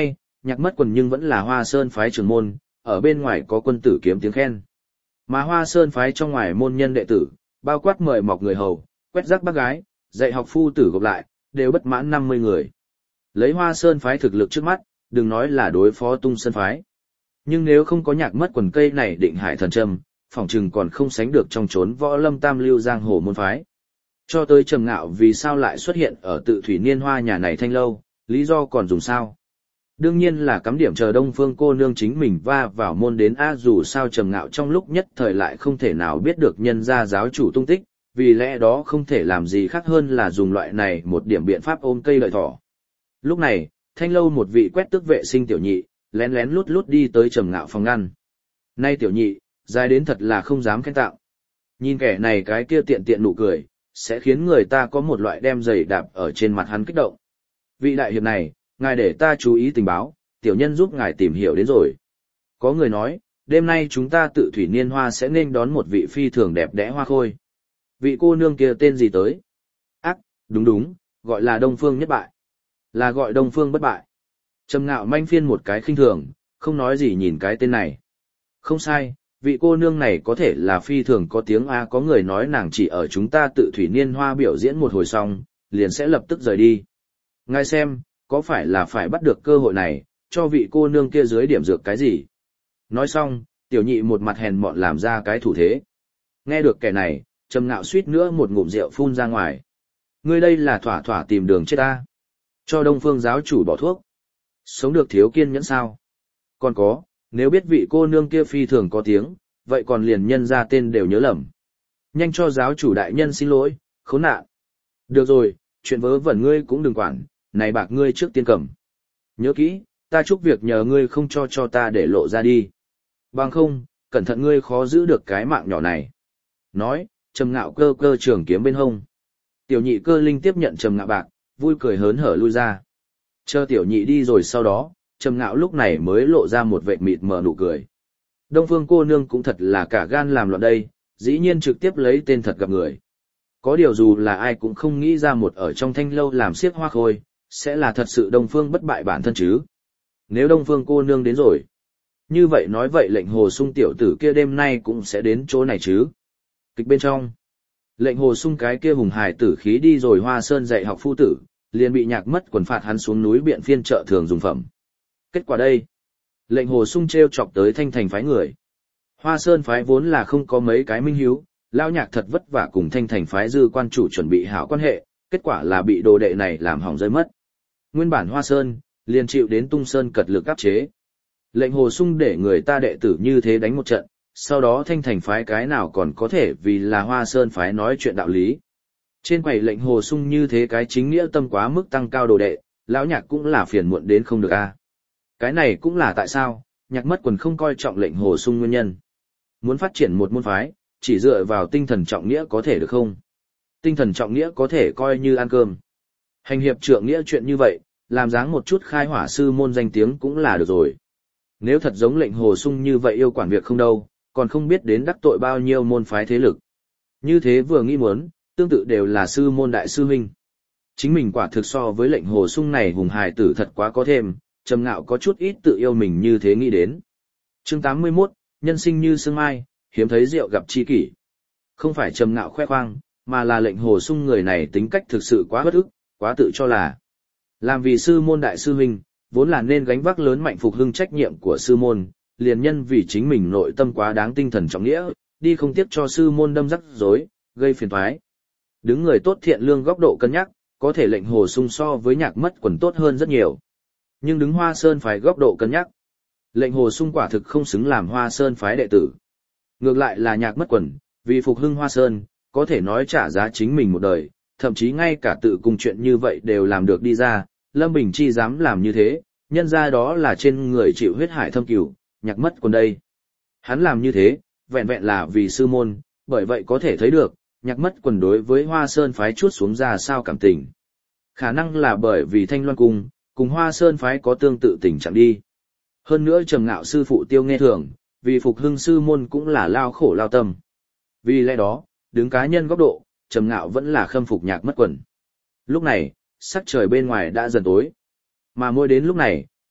Nhạc Mất Quần nhưng vẫn là Hoa Sơn phái trưởng môn, ở bên ngoài có quân tử kiếm tiếng khen. Mà Hoa Sơn phái trong ngoài môn nhân đệ tử, bao quát mời mọc người hầu, quét rác bác gái, dạy học phu tử gộp lại, đều bất mãn năm mươi người. Lấy Hoa Sơn phái thực lực trước mắt, đừng nói là đối phó Tung Sơn phái. Nhưng nếu không có Nhạc Mất Quần cây này định hải thần châm, phỏng chừng còn không sánh được trong chốn võ lâm tam lưu giang hồ môn phái. Cho tới Trầm Ngạo vì sao lại xuất hiện ở tự thủy niên hoa nhà này thanh lâu, lý do còn dùng sao? Đương nhiên là cắm điểm chờ Đông Phương cô nương chính mình va vào môn đến a, dù sao Trầm Ngạo trong lúc nhất thời lại không thể nào biết được nhân gia giáo chủ tung tích, vì lẽ đó không thể làm gì khác hơn là dùng loại này một điểm biện pháp ôm cây lợi thỏ. Lúc này, thanh lâu một vị quét tước vệ sinh tiểu nhị, lén lén lút lút đi tới Trầm Ngạo phòng ngăn. Nay tiểu nhị, dài đến thật là không dám khen tạo. Nhìn kẻ này cái kia tiện tiện nụ cười, sẽ khiến người ta có một loại đem giày đạp ở trên mặt hắn kích động. Vị đại hiệp này, ngài để ta chú ý tình báo, tiểu nhân giúp ngài tìm hiểu đến rồi. Có người nói, đêm nay chúng ta tự thủy niên hoa sẽ nên đón một vị phi thường đẹp đẽ hoa khôi. Vị cô nương kia tên gì tới? Ác, đúng đúng, gọi là Đông Phương Nhất Bại. Là gọi Đông Phương Bất Bại. Trầm Ngạo manh phiên một cái khinh thường, không nói gì nhìn cái tên này. Không sai, vị cô nương này có thể là phi thường có tiếng A, có người nói nàng chỉ ở chúng ta tự thủy niên hoa biểu diễn một hồi xong, liền sẽ lập tức rời đi. Ngài xem, có phải là phải bắt được cơ hội này, cho vị cô nương kia dưới điểm dược cái gì? Nói xong, tiểu nhị một mặt hèn mọn làm ra cái thủ thế. Nghe được kẻ này, Trầm Ngạo suýt nữa một ngụm rượu phun ra ngoài. Ngươi đây là thỏa thỏa tìm đường chết ta. Cho Đông Phương giáo chủ bỏ thuốc. Sống được thiếu kiên nhẫn sao? Còn có, nếu biết vị cô nương kia phi thường có tiếng, vậy còn liền nhân ra tên đều nhớ lầm. Nhanh cho giáo chủ đại nhân xin lỗi, khốn nạn. Được rồi, chuyện vớ vẩn ngươi cũng đừng quản, này bạc ngươi trước tiên cầm. Nhớ kỹ, ta chúc việc nhờ ngươi không cho cho ta để lộ ra đi. Bằng không, cẩn thận ngươi khó giữ được cái mạng nhỏ này. Nói, Trầm Ngạo cơ cơ trường kiếm bên hông. Tiểu nhị cơ linh tiếp nhận Trầm Ngạo bạc, vui cười hớn hở lui ra. Chờ tiểu nhị đi rồi sau đó, Trầm Ngạo lúc này mới lộ ra một vệt mịt mờ nụ cười. Đông Phương cô nương cũng thật là cả gan làm loạn đây, dĩ nhiên trực tiếp lấy tên thật gặp người. Có điều dù là ai cũng không nghĩ ra một ở trong thanh lâu làm xiếc hoa khôi, sẽ là thật sự Đông Phương Bất Bại bản thân chứ. Nếu Đông Phương cô nương đến rồi, như vậy nói vậy lệnh hồ sung tiểu tử kia đêm nay cũng sẽ đến chỗ này chứ. Kịch bên trong, lệnh hồ sung cái kia hùng hài tử khí đi rồi Hoa Sơn dạy học phu tử, liền bị Nhạc Mất Quần phạt hắn xuống núi biện phiên chợ thường dùng phẩm. Kết quả đây, lệnh hồ sung treo chọc tới Thanh Thành phái người. Hoa Sơn phái vốn là không có mấy cái minh hiếu, Lão Nhạc thật vất vả cùng Thanh Thành phái dư quan chủ chuẩn bị hảo quan hệ, kết quả là bị đồ đệ này làm hỏng rơi mất. Nguyên bản Hoa Sơn, liền chịu đến Tung Sơn cật lực áp chế. Lệnh hồ sung để người ta đệ tử như thế đánh một trận, sau đó Thanh Thành phái cái nào còn có thể vì là Hoa Sơn phái nói chuyện đạo lý. Trên quầy lệnh hồ sung như thế cái chính nghĩa tâm quá mức tăng cao đồ đệ, Lão Nhạc cũng là phiền muộn đến không được a. Cái này cũng là tại sao, Nhạc Mất Quần không coi trọng lệnh hồ sung nguyên nhân. Muốn phát triển một môn phái, chỉ dựa vào tinh thần trọng nghĩa có thể được không? Tinh thần trọng nghĩa có thể coi như ăn cơm. Hành hiệp trượng nghĩa chuyện như vậy, làm dáng một chút khai hỏa sư môn danh tiếng cũng là được rồi. Nếu thật giống lệnh hồ sung như vậy yêu quản việc không đâu, còn không biết đến đắc tội bao nhiêu môn phái thế lực. Như thế vừa nghĩ muốn, tương tự đều là sư môn đại sư huynh. Chính mình quả thực so với lệnh hồ sung này hùng hài tử thật quá có thêm, Trầm Ngạo có chút ít tự yêu mình như thế nghĩ đến. Chương tám mươi mốt, nhân sinh như sương mai, hiếm thấy rượu gặp chi kỷ. Không phải Trầm Ngạo khoe khoang, mà là lệnh hồ sung người này tính cách thực sự quá bất ức, quá tự cho là. Làm vì sư môn đại sư huynh, vốn là nên gánh vác lớn mạnh phục hưng trách nhiệm của sư môn, liền nhân vì chính mình nội tâm quá đáng tinh thần trọng nghĩa, đi không tiếc cho sư môn đâm rắc rối, gây phiền toái. Đứng người tốt thiện lương góc độ cân nhắc, có thể lệnh hồ sung so với Nhạc Mất Quần tốt hơn rất nhiều. Nhưng đứng Hoa Sơn phái góc độ cân nhắc, lệnh hồ sung quả thực không xứng làm Hoa Sơn phái đệ tử. Ngược lại là Nhạc Mất Quần, vì phục hưng Hoa Sơn, có thể nói trả giá chính mình một đời, thậm chí ngay cả tự cùng chuyện như vậy đều làm được đi ra, Lâm Bình Chi dám làm như thế, nhân ra đó là trên người chịu huyết hải thâm cửu, Nhạc Mất Quần đây. Hắn làm như thế, vẹn vẹn là vì sư môn, bởi vậy có thể thấy được, Nhạc Mất Quần đối với Hoa Sơn phái chuốt xuống ra sao cảm tình. Khả năng là bởi vì Thanh Loan Cung, cùng Hoa Sơn phái có tương tự tình trạng đi. Hơn nữa Trầm Ngạo sư phụ Tiêu Nghe Thường, vì phục hưng sư môn cũng là lao khổ lao tâm. Vì lẽ đó, đứng cá nhân góc độ, Trầm Ngạo vẫn là khâm phục Nhạc Mất Quần. Lúc này, sắc trời bên ngoài đã dần tối. Mà mỗi đến lúc này,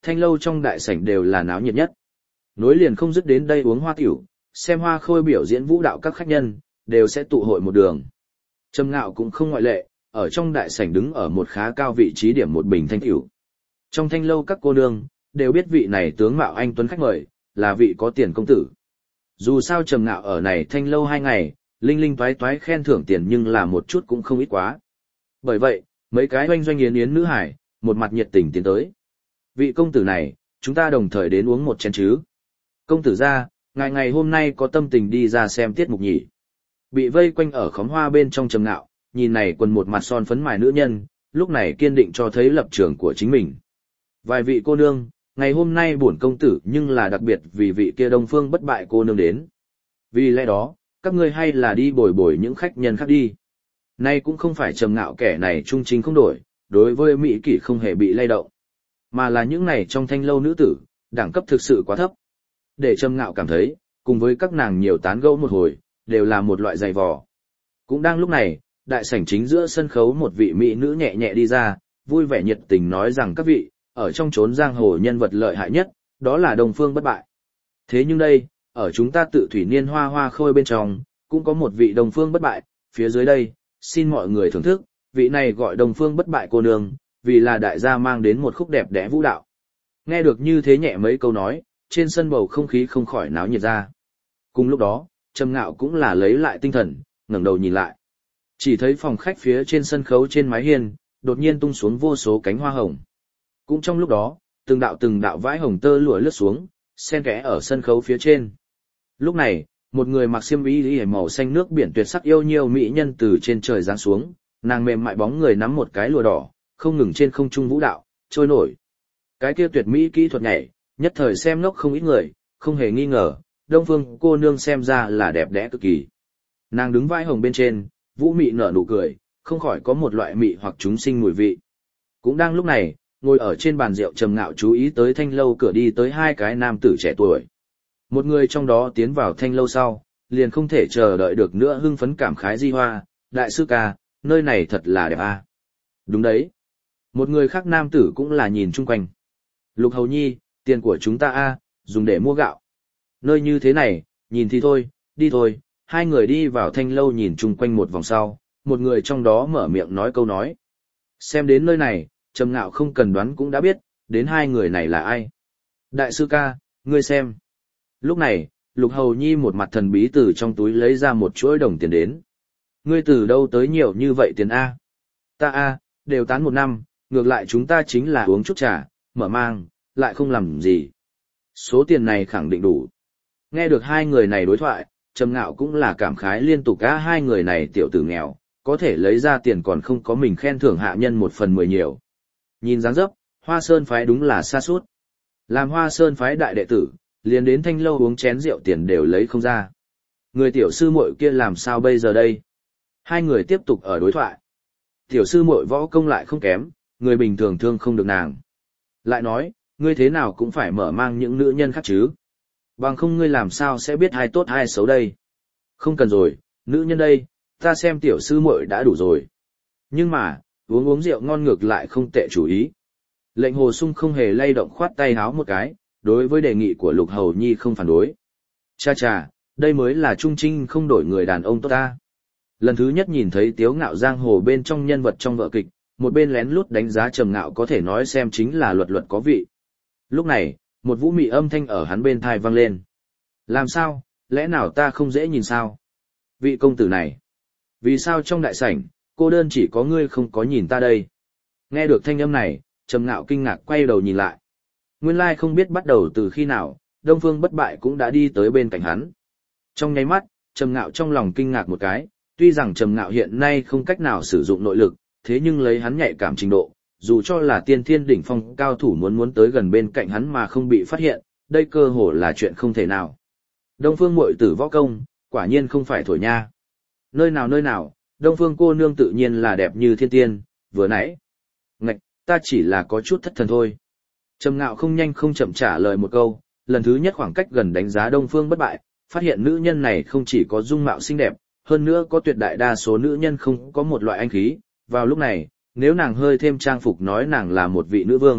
thanh lâu trong đại sảnh đều là náo nhiệt nhất. Nối liền không dứt đến đây uống hoa tiểu, xem hoa khôi biểu diễn vũ đạo các khách nhân, đều sẽ tụ hội một đường. Trầm Ngạo cũng không ngoại lệ, ở trong đại sảnh đứng ở một khá cao vị trí điểm một bình thanh tiểu. Trong thanh lâu các cô nương, đều biết vị này tướng mạo anh tuấn khách mời, là vị có tiền công tử. Dù sao Trầm Ngạo ở này thanh lâu hai ngày, linh linh toái toái khen thưởng tiền nhưng là một chút cũng không ít quá. Bởi vậy, mấy cái oanh doanh yến yến nữ hải, một mặt nhiệt tình tiến tới. Vị công tử này, chúng ta đồng thời đến uống một chén chứ. Công tử ra, ngày ngày hôm nay có tâm tình đi ra xem tiết mục nhỉ. Bị vây quanh ở khóm hoa bên trong Trầm Ngạo, nhìn này quần một mặt son phấn mài nữ nhân, lúc này kiên định cho thấy lập trường của chính mình. Vài vị cô nương, ngày hôm nay bổn công tử nhưng là đặc biệt vì vị kia Đông Phương bất bại cô nương đến. Vì lẽ đó, các ngươi hay là đi bồi bồi những khách nhân khác đi. Nay cũng không phải Trầm Ngạo kẻ này trung chính không đổi, đối với Mỹ kỷ không hề bị lay động. Mà là những này trong thanh lâu nữ tử, đẳng cấp thực sự quá thấp. Để Trầm Ngạo cảm thấy, cùng với các nàng nhiều tán gẫu một hồi, đều là một loại dày vò. Cũng đang lúc này, đại sảnh chính giữa sân khấu một vị mỹ nữ nhẹ nhẹ đi ra, vui vẻ nhiệt tình nói rằng các vị, ở trong chốn giang hồ nhân vật lợi hại nhất, đó là Đông Phương bất bại. Thế nhưng đây, ở chúng ta tự thủy niên hoa hoa khôi bên trong, cũng có một vị Đông Phương bất bại, phía dưới đây, xin mọi người thưởng thức, vị này gọi Đông Phương bất bại cô nương, vì là đại gia mang đến một khúc đẹp đẽ vũ đạo. Nghe được như thế nhẹ mấy câu nói, trên sân bầu không khí không khỏi náo nhiệt ra. Cùng lúc đó, Trầm Ngạo cũng là lấy lại tinh thần, ngẩng đầu nhìn lại. Chỉ thấy phòng khách phía trên sân khấu trên mái hiên, đột nhiên tung xuống vô số cánh hoa hồng. Cũng trong lúc đó, từng đạo từng đạo vãi hồng tơ lụa lướt xuống, xen kẽ ở sân khấu phía trên. Lúc này, một người mặc xiêm y màu xanh nước biển tuyệt sắc yêu nhiêu mỹ nhân từ trên trời giáng xuống, nàng mềm mại bóng người nắm một cái lụa đỏ, không ngừng trên không trung vũ đạo, trôi nổi. Cái kia tuyệt mỹ kỹ thuật nhảy, nhất thời xem ngốc không ít người, không hề nghi ngờ, Đông Phương cô nương xem ra là đẹp đẽ cực kỳ. Nàng đứng vai hồng bên trên, vũ mị nở nụ cười, không khỏi có một loại mị hoặc chúng sinh mùi vị. Cũng đang lúc này, ngồi ở trên bàn rượu Trầm Ngạo chú ý tới thanh lâu cửa đi tới hai cái nam tử trẻ tuổi. Một người trong đó tiến vào thanh lâu sau, liền không thể chờ đợi được nữa hưng phấn cảm khái di hoa, đại sư ca, nơi này thật là đẹp à. Đúng đấy. Một người khác nam tử cũng là nhìn chung quanh. Lục Hầu Nhi, tiền của chúng ta a, dùng để mua gạo. Nơi như thế này, nhìn thì thôi, đi thôi. Hai người đi vào thanh lâu nhìn chung quanh một vòng sau, một người trong đó mở miệng nói câu nói. Xem đến nơi này, Trầm Ngạo không cần đoán cũng đã biết, đến hai người này là ai. Đại sư ca, ngươi xem. Lúc này, Lục Hầu Nhi một mặt thần bí từ trong túi lấy ra một chuỗi đồng tiền đến. Ngươi từ đâu tới nhiều như vậy tiền A? Ta A, đều tán một năm, ngược lại chúng ta chính là uống chút trà, mở mang, lại không làm gì. Số tiền này khẳng định đủ. Nghe được hai người này đối thoại, Trầm Ngạo cũng là cảm khái liên tục á, hai người này tiểu tử nghèo, có thể lấy ra tiền còn không có mình khen thưởng hạ nhân một phần mười nhiều. Nhìn dáng dấp, Hoa Sơn phái đúng là xa suốt. Làm Hoa Sơn phái đại đệ tử, liền đến thanh lâu uống chén rượu tiền đều lấy không ra. Người tiểu sư muội kia làm sao bây giờ đây? Hai người tiếp tục ở đối thoại. Tiểu sư muội võ công lại không kém, người bình thường thương không được nàng. Lại nói, ngươi thế nào cũng phải mở mang những nữ nhân khác chứ. Bằng không ngươi làm sao sẽ biết ai tốt ai xấu đây. Không cần rồi, nữ nhân đây, ta xem tiểu sư muội đã đủ rồi. Nhưng mà, uống uống rượu ngon ngược lại không tệ chủ ý. Lệnh Hồ Sung không hề lay động khoát tay háo một cái, đối với đề nghị của Lục Hầu Nhi không phản đối. Cha cha, đây mới là trung trinh không đổi người đàn ông tốt ta. Lần thứ nhất nhìn thấy Tiếu Ngạo giang hồ bên trong nhân vật trong vở kịch, một bên lén lút đánh giá Trầm Ngạo có thể nói xem chính là luật luật có vị. Lúc này, một vũ mị âm thanh ở hắn bên tai vang lên. Làm sao, lẽ nào ta không dễ nhìn sao? Vị công tử này, vì sao trong đại sảnh, cô đơn chỉ có ngươi không có nhìn ta đây? Nghe được thanh âm này, Trầm Ngạo kinh ngạc quay đầu nhìn lại. Nguyên lai không biết bắt đầu từ khi nào, Đông Phương bất bại cũng đã đi tới bên cạnh hắn. Trong nháy mắt, Trầm Ngạo trong lòng kinh ngạc một cái, tuy rằng Trầm Ngạo hiện nay không cách nào sử dụng nội lực, thế nhưng lấy hắn nhạy cảm trình độ, dù cho là tiên thiên đỉnh phong cao thủ muốn muốn tới gần bên cạnh hắn mà không bị phát hiện, đây cơ hồ là chuyện không thể nào. Đông Phương muội tử võ công, quả nhiên không phải thổi nha. Nơi nào nơi nào, Đông Phương cô nương tự nhiên là đẹp như thiên tiên, vừa nãy. Ngạch, ta chỉ là có chút thất thần thôi. Trầm Ngạo không nhanh không chậm trả lời một câu, lần thứ nhất khoảng cách gần đánh giá Đông Phương bất bại, phát hiện nữ nhân này không chỉ có dung mạo xinh đẹp, hơn nữa có tuyệt đại đa số nữ nhân không có một loại anh khí. Vào lúc này, nếu nàng hơi thêm trang phục nói nàng là một vị nữ vương,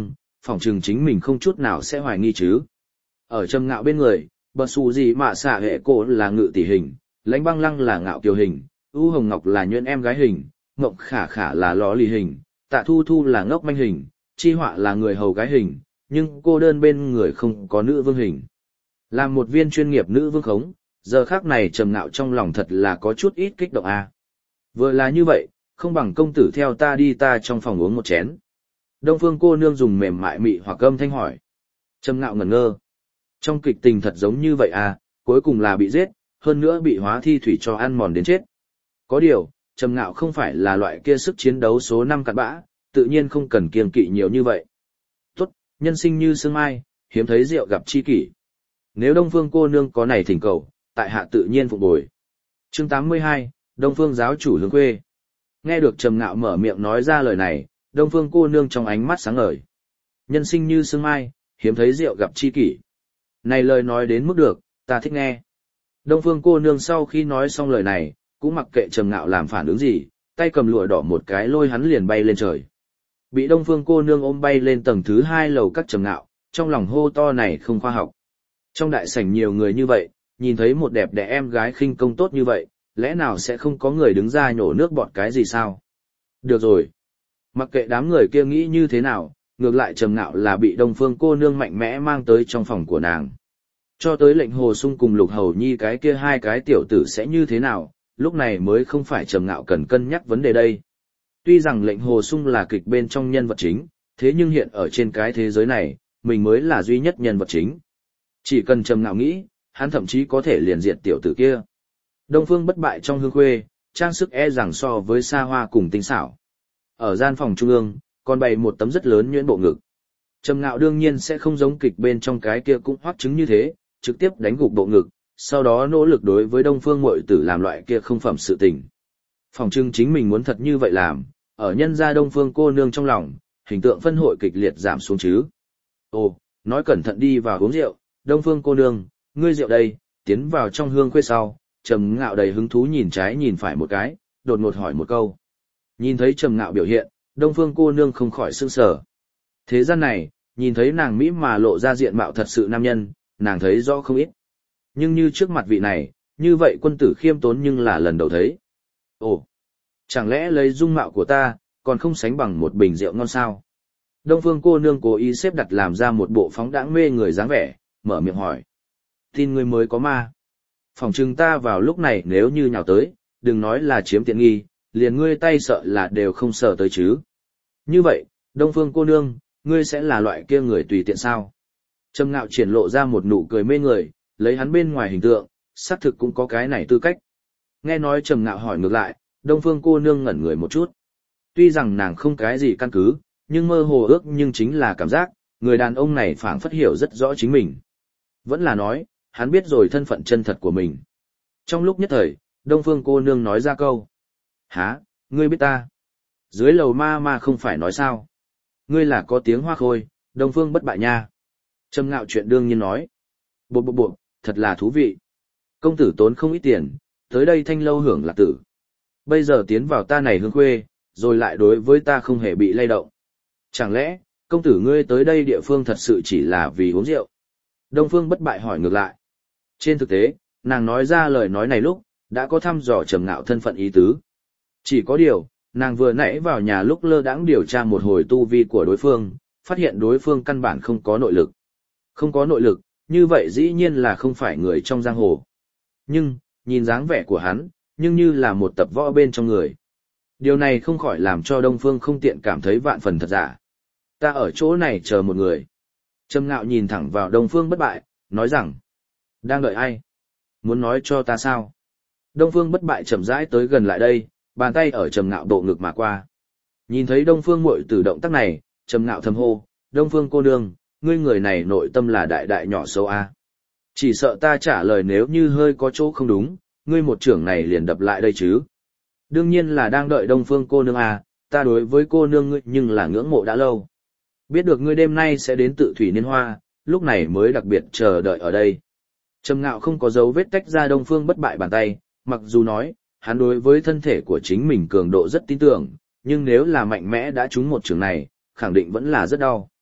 phỏng chừng chính mình không chút nào sẽ hoài nghi chứ. Ở Trầm Ngạo bên người, bật xù gì mà xạ hệ cổ là ngự tỷ hình, lãnh băng lăng là ngạo kiều hình, U Hồng Ngọc là nhuyễn em gái hình, Ngộng Khả Khả là ló lì hình, Tạ Thu Thu là ngốc manh hình, Chi Họa là người hầu gái hình, nhưng cô đơn bên người không có nữ vương hình. Làm một viên chuyên nghiệp nữ vương khống, giờ khác này Trầm Ngạo trong lòng thật là có chút ít kích động a. À. Vừa là như vậy, không bằng công tử theo ta đi ta trong phòng uống một chén. Đông Phương cô nương dùng mềm mại mị hoặc âm thanh hỏi. Trầm Ngạo ngẩn ngơ. Trong kịch tình thật giống như vậy à, cuối cùng là bị giết, hơn nữa bị hóa thi thủy cho ăn mòn đến chết. Có điều, Trầm Ngạo không phải là loại kia sức chiến đấu số năm cặn bã, tự nhiên không cần kiêng kỵ nhiều như vậy. Tốt, nhân sinh như sương mai, hiếm thấy rượu gặp chi kỷ. Nếu Đông Phương cô nương có này thỉnh cầu, tại hạ tự nhiên phục bồi. Chương tám mươi hai, Đông Phương giáo chủ hướng quê. Nghe được Trầm Ngạo mở miệng nói ra lời này, Đông Phương cô nương trong ánh mắt sáng ngời. Nhân sinh như sương mai, hiếm thấy rượu gặp chi kỷ. Này lời nói đến mức được, ta thích nghe. Đông Phương cô nương sau khi nói xong lời này, cũng mặc kệ Trầm Ngạo làm phản ứng gì, tay cầm lụa đỏ một cái lôi hắn liền bay lên trời. Bị Đông Phương cô nương ôm bay lên tầng thứ hai lầu các Trầm Ngạo, trong lòng hô to này không khoa học. Trong đại sảnh nhiều người như vậy, nhìn thấy một đẹp đẽ em gái khinh công tốt như vậy, lẽ nào sẽ không có người đứng ra nhổ nước bọt cái gì sao? Được rồi. Mặc kệ đám người kia nghĩ như thế nào, ngược lại Trầm Ngạo là bị Đông Phương cô nương mạnh mẽ mang tới trong phòng của nàng. Cho tới lệnh Hồ Sung cùng Lục Hầu Nhi cái kia hai cái tiểu tử sẽ như thế nào, lúc này mới không phải Trầm Ngạo cần cân nhắc vấn đề đây. Tuy rằng lệnh Hồ Sung là kịch bên trong nhân vật chính, thế nhưng hiện ở trên cái thế giới này, mình mới là duy nhất nhân vật chính. Chỉ cần Trầm Ngạo nghĩ, hắn thậm chí có thể liền diệt tiểu tử kia. Đông Phương bất bại trong hương khuê, trang sức e rằng so với xa hoa cùng tinh xảo. Ở gian phòng trung ương, còn bày một tấm rất lớn nhuyễn bộ ngực. Trầm Ngạo đương nhiên sẽ không giống kịch bên trong cái kia cũng hoắc chứng như thế, trực tiếp đánh gục bộ ngực, sau đó nỗ lực đối với Đông Phương muội tử làm loại kia không phẩm sự tình. Phòng trưng chính mình muốn thật như vậy làm, ở nhân gia Đông Phương cô nương trong lòng, hình tượng phân hội kịch liệt giảm xuống chứ. Ồ, nói cẩn thận đi vào uống rượu, Đông Phương cô nương, ngươi rượu đây, tiến vào trong hương khuê sau, Trầm Ngạo đầy hứng thú nhìn trái nhìn phải một cái, đột ngột hỏi một câu. Nhìn thấy Trầm Ngạo biểu hiện, Đông Phương cô nương không khỏi sửng sở. Thế gian này, nhìn thấy nàng mỹ mà lộ ra diện mạo thật sự nam nhân, nàng thấy rõ không ít. Nhưng như trước mặt vị này, như vậy quân tử khiêm tốn nhưng là lần đầu thấy. Ồ, chẳng lẽ lấy dung mạo của ta, còn không sánh bằng một bình rượu ngon sao? Đông Phương cô nương cố ý xếp đặt làm ra một bộ phóng đãng mê người dáng vẻ, mở miệng hỏi. Tin ngươi mới có ma. Phòng trừng ta vào lúc này nếu như nhào tới, đừng nói là chiếm tiện nghi, liền ngươi tay sợ là đều không sợ tới chứ. Như vậy, Đông Phương cô nương, ngươi sẽ là loại kia người tùy tiện sao? Trầm Ngạo triển lộ ra một nụ cười mê người, lấy hắn bên ngoài hình tượng, xác thực cũng có cái này tư cách. Nghe nói Trầm Ngạo hỏi ngược lại, Đông Phương cô nương ngẩn người một chút. Tuy rằng nàng không cái gì căn cứ, nhưng mơ hồ ước nhưng chính là cảm giác, người đàn ông này phảng phất hiểu rất rõ chính mình. Vẫn là nói, hắn biết rồi thân phận chân thật của mình. Trong lúc nhất thời, Đông Phương cô nương nói ra câu. Hả, ngươi biết ta? Dưới lầu ma ma không phải nói sao? Ngươi là có tiếng hoa khôi, Đông Phương bất bại nha. Trầm Ngạo chuyện đương nhiên nói. Bộ bộ bộ, thật là thú vị. Công tử tốn không ít tiền, tới đây thanh lâu hưởng lạc tử. Bây giờ tiến vào ta này hương khuê, rồi lại đối với ta không hề bị lay động. Chẳng lẽ, công tử ngươi tới đây địa phương thật sự chỉ là vì uống rượu? Đông Phương bất bại hỏi ngược lại. Trên thực tế, nàng nói ra lời nói này lúc, đã có thăm dò Trầm Ngạo thân phận ý tứ. Chỉ có điều, nàng vừa nãy vào nhà lúc lơ đãng điều tra một hồi tu vi của đối phương, phát hiện đối phương căn bản không có nội lực. Không có nội lực, như vậy dĩ nhiên là không phải người trong giang hồ. Nhưng, nhìn dáng vẻ của hắn, nhưng như là một tập võ bên trong người. Điều này không khỏi làm cho Đông Phương không tiện cảm thấy vạn phần thật giả. Ta ở chỗ này chờ một người. Trầm Ngạo nhìn thẳng vào Đông Phương bất bại, nói rằng. Đang đợi ai? Muốn nói cho ta sao? Đông Phương bất bại chậm rãi tới gần lại đây, bàn tay ở Trầm Ngạo bộ ngực mà qua. Nhìn thấy Đông Phương muội tử động tác này, Trầm Ngạo thầm hô, Đông Phương cô nương, ngươi người này nội tâm là đại đại nhỏ sâu a. Chỉ sợ ta trả lời nếu như hơi có chỗ không đúng, ngươi một trưởng này liền đập lại đây chứ. Đương nhiên là đang đợi Đông Phương cô nương a, ta đối với cô nương ngươi nhưng là ngưỡng mộ đã lâu. Biết được ngươi đêm nay sẽ đến Tự Thủy Niên Hoa, lúc này mới đặc biệt chờ đợi ở đây. Trầm Ngạo không có dấu vết tách ra Đông Phương bất bại bàn tay, mặc dù nói, hắn đối với thân thể của chính mình cường độ rất tin tưởng, nhưng nếu là mạnh mẽ đã trúng một trường này, khẳng định vẫn là rất đau.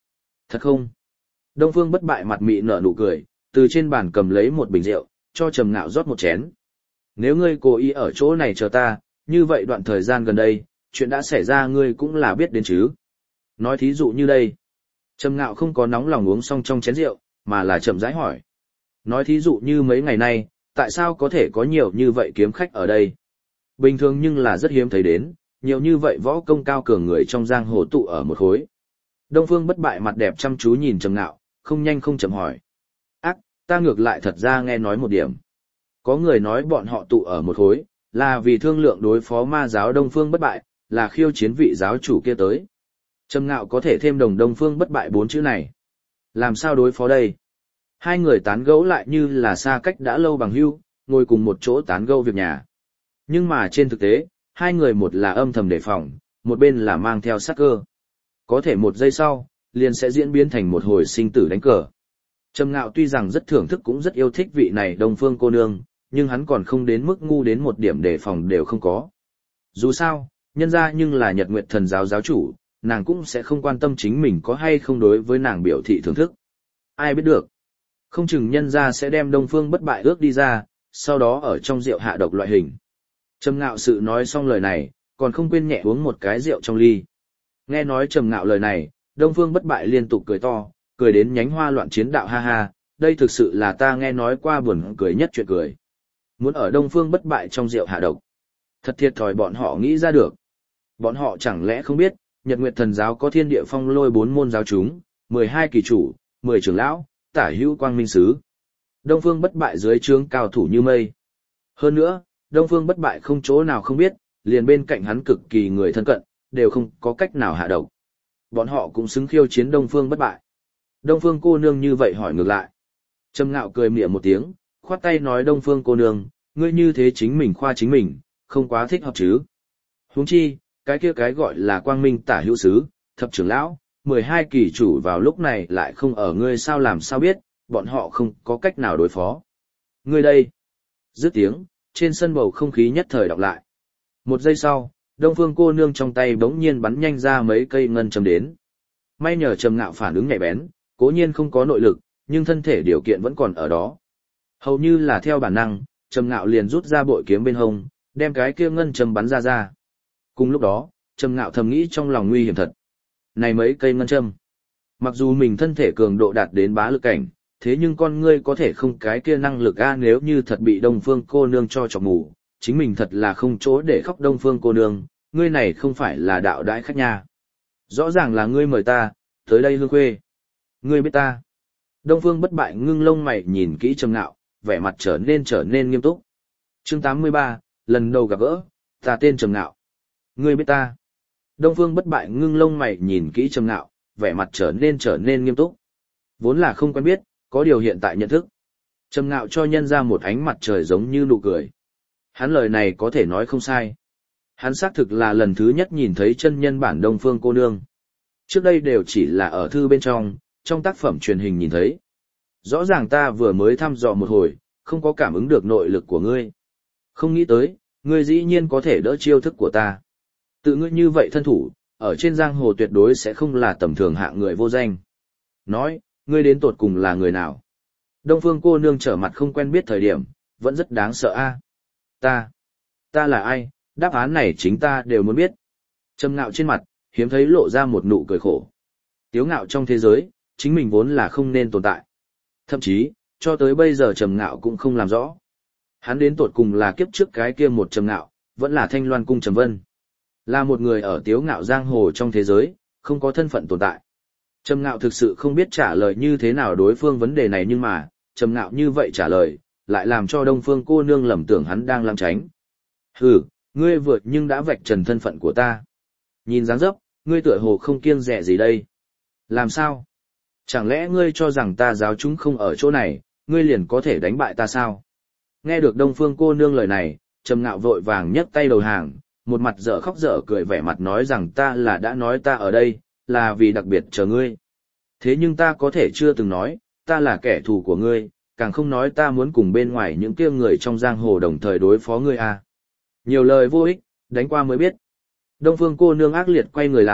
Thật không? Đông Phương Bất Bại mặt mị nở nụ cười, từ trên bàn cầm lấy một bình rượu, cho Trầm Ngạo rót một chén. Nếu ngươi cố ý ở chỗ này chờ ta, như vậy đoạn thời gian gần đây, chuyện đã xảy ra ngươi cũng là biết đến chứ. Nói thí dụ như đây. Trầm Ngạo không có nóng lòng uống xong trong chén rượu, mà là chậm rãi hỏi. Nói thí dụ như mấy ngày nay, tại sao có thể có nhiều như vậy kiếm khách ở đây? Bình thường nhưng là rất hiếm thấy đến, nhiều như vậy võ công cao cường người trong giang hồ tụ ở một khối. Đông Phương Bất Bại mặt đẹp chăm chú nhìn Trầm Ngạo, không nhanh không chậm hỏi. Ác, ta ngược lại thật ra nghe nói một điểm. Có người nói bọn họ tụ ở một khối, là vì thương lượng đối phó ma giáo Đông Phương Bất Bại, là khiêu chiến vị giáo chủ kia tới. Trầm Ngạo có thể thêm đồng Đông Phương Bất Bại bốn chữ này. Làm sao đối phó đây? Hai người tán gẫu lại như là xa cách đã lâu bằng hữu, ngồi cùng một chỗ tán gẫu việc nhà. Nhưng mà trên thực tế, hai người một là âm thầm đề phòng, một bên là mang theo sát cơ. Có thể một giây sau, liền sẽ diễn biến thành một hồi sinh tử đánh cờ. Trầm Ngạo tuy rằng rất thưởng thức cũng rất yêu thích vị này Đông Phương cô nương, nhưng hắn còn không đến mức ngu đến một điểm đề phòng đều không có. Dù sao, nhân ra nhưng là Nhật Nguyệt Thần giáo giáo chủ, nàng cũng sẽ không quan tâm chính mình có hay không đối với nàng biểu thị thưởng thức. Ai biết được. Không chừng nhân ra sẽ đem Đông Phương Bất Bại ước đi ra, sau đó ở trong rượu hạ độc loại hình. Trầm Ngạo sự nói xong lời này, còn không quên nhẹ uống một cái rượu trong ly. Nghe nói Trầm Ngạo lời này, Đông Phương Bất Bại liên tục cười to, cười đến nhánh hoa loạn chiến đạo ha ha, đây thực sự là ta nghe nói qua buồn cười nhất chuyện cười. Muốn ở Đông Phương Bất Bại trong rượu hạ độc. Thật thiệt thòi bọn họ nghĩ ra được. Bọn họ chẳng lẽ không biết, Nhật Nguyệt Thần giáo có Thiên Địa Phong Lôi bốn môn giáo chúng, mười hai kỳ chủ, mười trưởng lão, tả hữu quang minh sứ. Đông Phương Bất Bại dưới trướng cao thủ như mây. Hơn nữa, Đông Phương Bất Bại không chỗ nào không biết, liền bên cạnh hắn cực kỳ người thân cận, đều không có cách nào hạ độc. Bọn họ cũng xứng khiêu chiến Đông Phương Bất Bại. Đông Phương cô nương như vậy hỏi ngược lại. Trầm Ngạo cười mỉa một tiếng, khoát tay nói Đông Phương cô nương, ngươi như thế chính mình khoa chính mình, không quá thích hợp chứ. Huống chi, cái kia cái gọi là quang minh tả hữu sứ, thập trưởng lão, mười hai kỳ chủ vào lúc này lại không ở ngươi sao làm sao biết, bọn họ không có cách nào đối phó. Ngươi đây. Dứt tiếng, trên sân bầu không khí nhất thời đọc lại. Một giây sau, Đông Phương cô nương trong tay bỗng nhiên bắn nhanh ra mấy cây ngân châm đến. May nhờ Trầm Ngạo phản ứng nhạy bén, cố nhiên không có nội lực, nhưng thân thể điều kiện vẫn còn ở đó. Hầu như là theo bản năng, Trầm Ngạo liền rút ra bội kiếm bên hông, đem cái kia ngân châm bắn ra ra. Cùng lúc đó, Trầm Ngạo thầm nghĩ trong lòng nguy hiểm thật. Này mấy cây ngân châm, mặc dù mình thân thể cường độ đạt đến bá lực cảnh, thế nhưng con ngươi có thể không cái kia năng lực a, nếu như thật bị Đông Phương cô nương cho chọc mù, chính mình thật là không chỗ để khóc. Đông Phương cô nương, ngươi này không phải là đạo đãi khách nha. Rõ ràng là ngươi mời ta, tới đây hương khuê. Ngươi biết ta. Đông Phương Bất Bại ngưng lông mày nhìn kỹ Trầm Ngạo, vẻ mặt trở nên trở nên nghiêm túc. Chương tám mươi ba, lần đầu gặp gỡ, ta tên Trầm Ngạo. Ngươi biết ta. Đông Phương Bất Bại ngưng lông mày nhìn kỹ Trầm Ngạo, vẻ mặt trở nên trở nên nghiêm túc. Vốn là không quen biết, có điều hiện tại nhận thức. Trầm Ngạo cho nhân ra một ánh mặt trời giống như nụ cười. Hắn lời này có thể nói không sai. Hắn xác thực là lần thứ nhất nhìn thấy chân nhân bản Đông Phương cô nương. Trước đây đều chỉ là ở thư bên trong, trong tác phẩm truyền hình nhìn thấy. Rõ ràng ta vừa mới thăm dò một hồi, không có cảm ứng được nội lực của ngươi. Không nghĩ tới, ngươi dĩ nhiên có thể đỡ chiêu thức của ta. Tự ngươi như vậy thân thủ, ở trên giang hồ tuyệt đối sẽ không là tầm thường hạng người vô danh. Nói, ngươi đến tột cùng là người nào? Đông Phương cô nương trở mặt không quen biết thời điểm, vẫn rất đáng sợ a. Ta, ta là ai? Đáp án này chính ta đều muốn biết. Trầm Ngạo trên mặt, hiếm thấy lộ ra một nụ cười khổ. Tiếu ngạo trong thế giới, chính mình vốn là không nên tồn tại. Thậm chí, cho tới bây giờ Trầm Ngạo cũng không làm rõ. Hắn đến tột cùng là kiếp trước cái kia một Trầm Ngạo, vẫn là Thanh Loan cung Trầm Vân. Là một người ở tiếu ngạo giang hồ trong thế giới, không có thân phận tồn tại. Trầm Ngạo thực sự không biết trả lời như thế nào đối phương vấn đề này, nhưng mà, Trầm Ngạo như vậy trả lời, lại làm cho Đông Phương cô nương lầm tưởng hắn đang lảng tránh. Hừ, ngươi vượt nhưng đã vạch trần thân phận của ta. Nhìn dáng dấp, ngươi tựa hồ không kiêng dè gì đây. Làm sao? Chẳng lẽ ngươi cho rằng ta giáo chúng không ở chỗ này, ngươi liền có thể đánh bại ta sao? Nghe được Đông Phương cô nương lời này, Trầm Ngạo vội vàng nhấc tay đầu hàng, một mặt dở khóc dở cười vẻ mặt nói rằng ta là đã nói ta ở đây, là vì đặc biệt chờ ngươi. Thế nhưng ta có thể chưa từng nói, ta là kẻ thù của ngươi, càng không nói ta muốn cùng bên ngoài những kia người trong giang hồ đồng thời đối phó ngươi à. Nhiều lời vô ích, đánh qua mới biết. Đông Phương cô nương ác liệt quay người lại,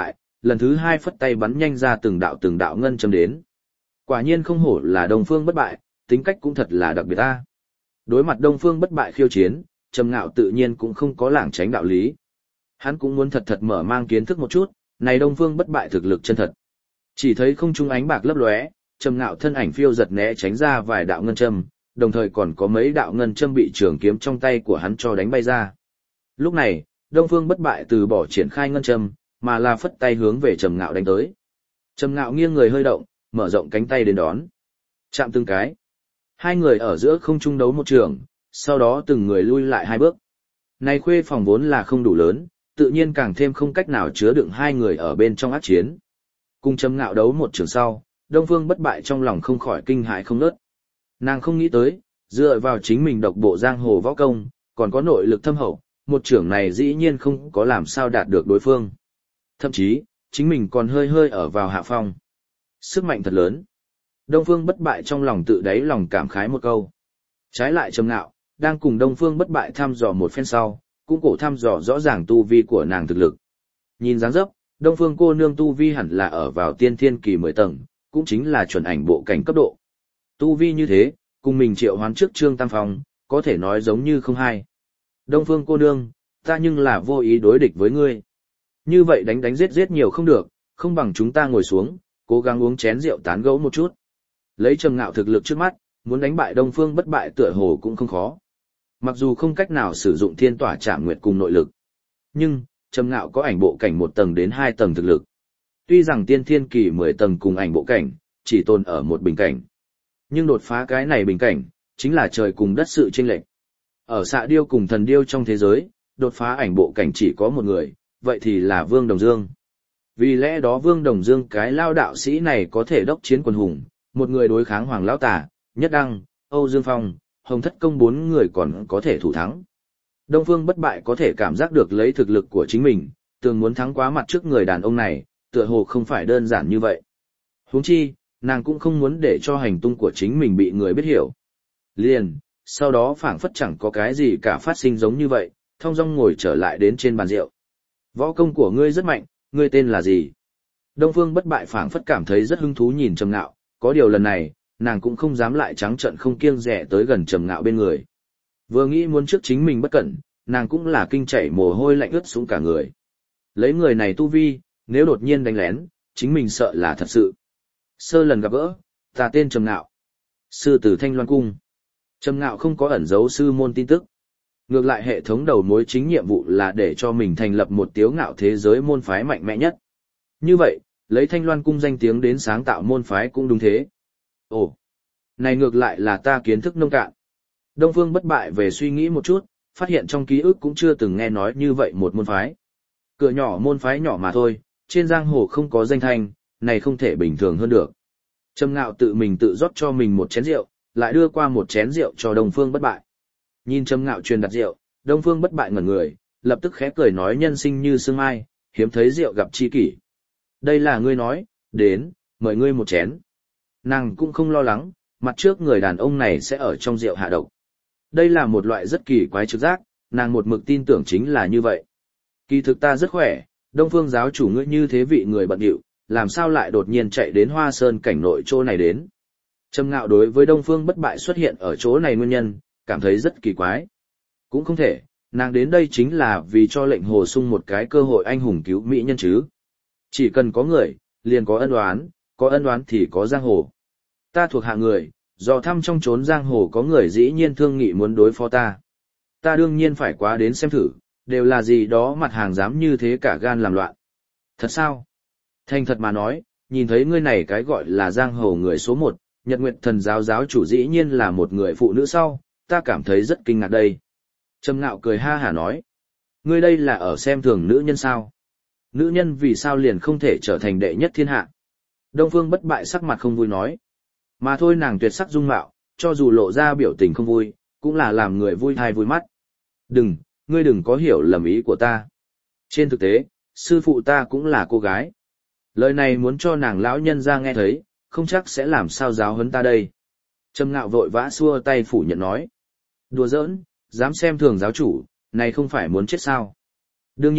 lần thứ hai phất tay bắn nhanh ra từng đạo từng đạo ngân châm đến. Quả nhiên không hổ là Đông Phương Bất Bại, tính cách cũng thật là đặc biệt ta. Đối mặt Đông Phương Bất Bại khiêu chiến, Trầm Ngạo tự nhiên cũng không có lảng tránh đạo lý. Hắn cũng muốn thật thật mở mang kiến thức một chút, này Đông Phương Bất Bại thực lực chân thật. Chỉ thấy không trung ánh bạc lấp lóe, Trầm Ngạo thân ảnh phiêu giật né tránh ra vài đạo ngân châm, đồng thời còn có mấy đạo ngân châm bị trường kiếm trong tay của hắn cho đánh bay ra. Lúc này, Đông Phương Bất Bại từ bỏ triển khai ngân châm, mà là phất tay hướng về Trầm Ngạo đánh tới. Trầm Ngạo nghiêng người hơi động, mở rộng cánh tay đến đón. Chạm từng cái. Hai người ở giữa không trung đấu một trường, sau đó từng người lui lại hai bước. Này khuê phòng vốn là không đủ lớn, tự nhiên càng thêm không cách nào chứa đựng hai người ở bên trong ác chiến. Cùng Trầm Ngạo đấu một trường sau, Đông Phương Bất Bại trong lòng không khỏi kinh hãi không nớt. Nàng không nghĩ tới, dựa vào chính mình độc bộ giang hồ võ công, còn có nội lực thâm hậu, một trưởng này dĩ nhiên không có làm sao đạt được đối phương. Thậm chí, chính mình còn hơi hơi ở vào hạ phong. Sức mạnh thật lớn. Đông Phương Bất Bại trong lòng tự đáy lòng cảm khái một câu. Trái lại Trầm Ngạo, đang cùng Đông Phương Bất Bại thăm dò một phen sau, cũng cổ thăm dò rõ ràng tu vi của nàng thực lực. Nhìn dáng dấp, Đông Phương cô nương tu vi hẳn là ở vào tiên thiên kỳ mười tầng, cũng chính là chuẩn ảnh bộ cảnh cấp độ. Tu vi như thế, cùng mình triệu hoán trước Trương Tam Phong, có thể nói giống như không hai. Đông Phương cô nương, ta nhưng là vô ý đối địch với ngươi. Như vậy đánh đánh giết giết nhiều không được, không bằng chúng ta ngồi xuống, cố gắng uống chén rượu tán gẫu một chút. Lấy Trầm Ngạo thực lực trước mắt, muốn đánh bại Đông Phương Bất Bại tựa hồ cũng không khó. Mặc dù không cách nào sử dụng thiên tỏa trảm nguyệt cùng nội lực, nhưng Trầm Ngạo có ảnh bộ cảnh một tầng đến hai tầng thực lực. Tuy rằng tiên thiên kỳ mười tầng cùng ảnh bộ cảnh, chỉ tồn ở một bình cảnh. Nhưng đột phá cái này bình cảnh, chính là trời cùng đất sự chênh lệch. Ở Xạ Điêu cùng Thần Điêu trong thế giới, đột phá ảnh bộ cảnh chỉ có một người, vậy thì là Vương Đồng Dương. Vì lẽ đó Vương Đồng Dương cái lao đạo sĩ này có thể đốc chiến quần hùng, một người đối kháng Hoàng Lão Tả, Nhất Đăng, Âu Dương Phong, Hồng Thất Công bốn người còn có thể thủ thắng. Đông Phương Bất Bại có thể cảm giác được lấy thực lực của chính mình, tường muốn thắng quá mặt trước người đàn ông này, tựa hồ không phải đơn giản như vậy. Huống chi, nàng cũng không muốn để cho hành tung của chính mình bị người biết hiểu. Liền, sau đó phảng phất chẳng có cái gì cả phát sinh giống như vậy, thong dong ngồi trở lại đến trên bàn rượu. Võ công của ngươi rất mạnh, ngươi tên là gì? Đông Phương Bất Bại phảng phất cảm thấy rất hứng thú nhìn Trầm Ngạo, có điều lần này, nàng cũng không dám lại trắng trợn không kiêng dè tới gần Trầm Ngạo bên người. Vừa nghĩ muốn trước chính mình bất cẩn, nàng cũng là kinh chảy mồ hôi lạnh ướt xuống cả người. Lấy người này tu vi, nếu đột nhiên đánh lén, chính mình sợ là thật sự. Sơ lần gặp gỡ, ta tên Trầm Ngạo. Sư tử Thanh Loan Cung. Trầm Ngạo không có ẩn giấu sư môn tin tức. Ngược lại hệ thống đầu mối chính nhiệm vụ là để cho mình thành lập một tiếu ngạo thế giới môn phái mạnh mẽ nhất. Như vậy, lấy Thanh Loan Cung danh tiếng đến sáng tạo môn phái cũng đúng thế. Ồ, này ngược lại là ta kiến thức nông cạn. Đông Phương Bất Bại về suy nghĩ một chút, phát hiện trong ký ức cũng chưa từng nghe nói như vậy một môn phái. Cửa nhỏ môn phái nhỏ mà thôi, trên giang hồ không có danh thanh, này không thể bình thường hơn được. Trầm Ngạo tự mình tự rót cho mình một chén rượu, lại đưa qua một chén rượu cho Đông Phương Bất Bại. Nhìn Trầm Ngạo truyền đặt rượu, Đông Phương Bất Bại ngẩn người, lập tức khẽ cười nói nhân sinh như sương mai, hiếm thấy rượu gặp chi kỷ. Đây là ngươi nói, đến, mời ngươi một chén. Nàng cũng không lo lắng, mặt trước người đàn ông này sẽ ở trong rượu hạ độc. Đây là một loại rất kỳ quái trực giác, nàng một mực tin tưởng chính là như vậy. Kỳ thực ta rất khỏe, Đông Phương giáo chủ ngươi như thế vị người bận rộn, làm sao lại đột nhiên chạy đến Hoa Sơn cảnh nội chỗ này đến. Trầm Ngạo đối với Đông Phương Bất Bại xuất hiện ở chỗ này nguyên nhân, cảm thấy rất kỳ quái. Cũng không thể, nàng đến đây chính là vì cho lệnh hồ sung một cái cơ hội anh hùng cứu mỹ nhân chứ. Chỉ cần có người, liền có ân oán, có ân oán thì có giang hồ. Ta thuộc hạ người, dò thăm trong chốn giang hồ có người dĩ nhiên thương nghị muốn đối phó ta. Ta đương nhiên phải quá đến xem thử, đều là gì đó mặt hàng dám như thế cả gan làm loạn. Thật sao? Thành thật mà nói, nhìn thấy ngươi này cái gọi là giang hồ người số một, Nhật Nguyệt Thần giáo giáo chủ dĩ nhiên là một người phụ nữ sau, ta cảm thấy rất kinh ngạc đây. Trầm Ngạo cười ha hả nói, ngươi đây là ở xem thường nữ nhân sao? Nữ nhân vì sao liền không thể trở thành đệ nhất thiên hạ? Đông Phương Bất Bại sắc mặt không vui nói, mà thôi nàng tuyệt sắc dung mạo, cho dù lộ ra biểu tình không vui, cũng là làm người vui thai vui mắt. Đừng, ngươi đừng có hiểu lầm ý của ta. Trên thực tế, sư phụ ta cũng là cô gái. Lời này muốn cho nàng lão nhân ra nghe thấy, không chắc sẽ làm sao giáo huấn ta đây. Trầm Ngạo vội vã xua tay phủ nhận nói. Đùa giỡn, dám xem thường giáo chủ, này không phải muốn chết sao. Đương nhiên,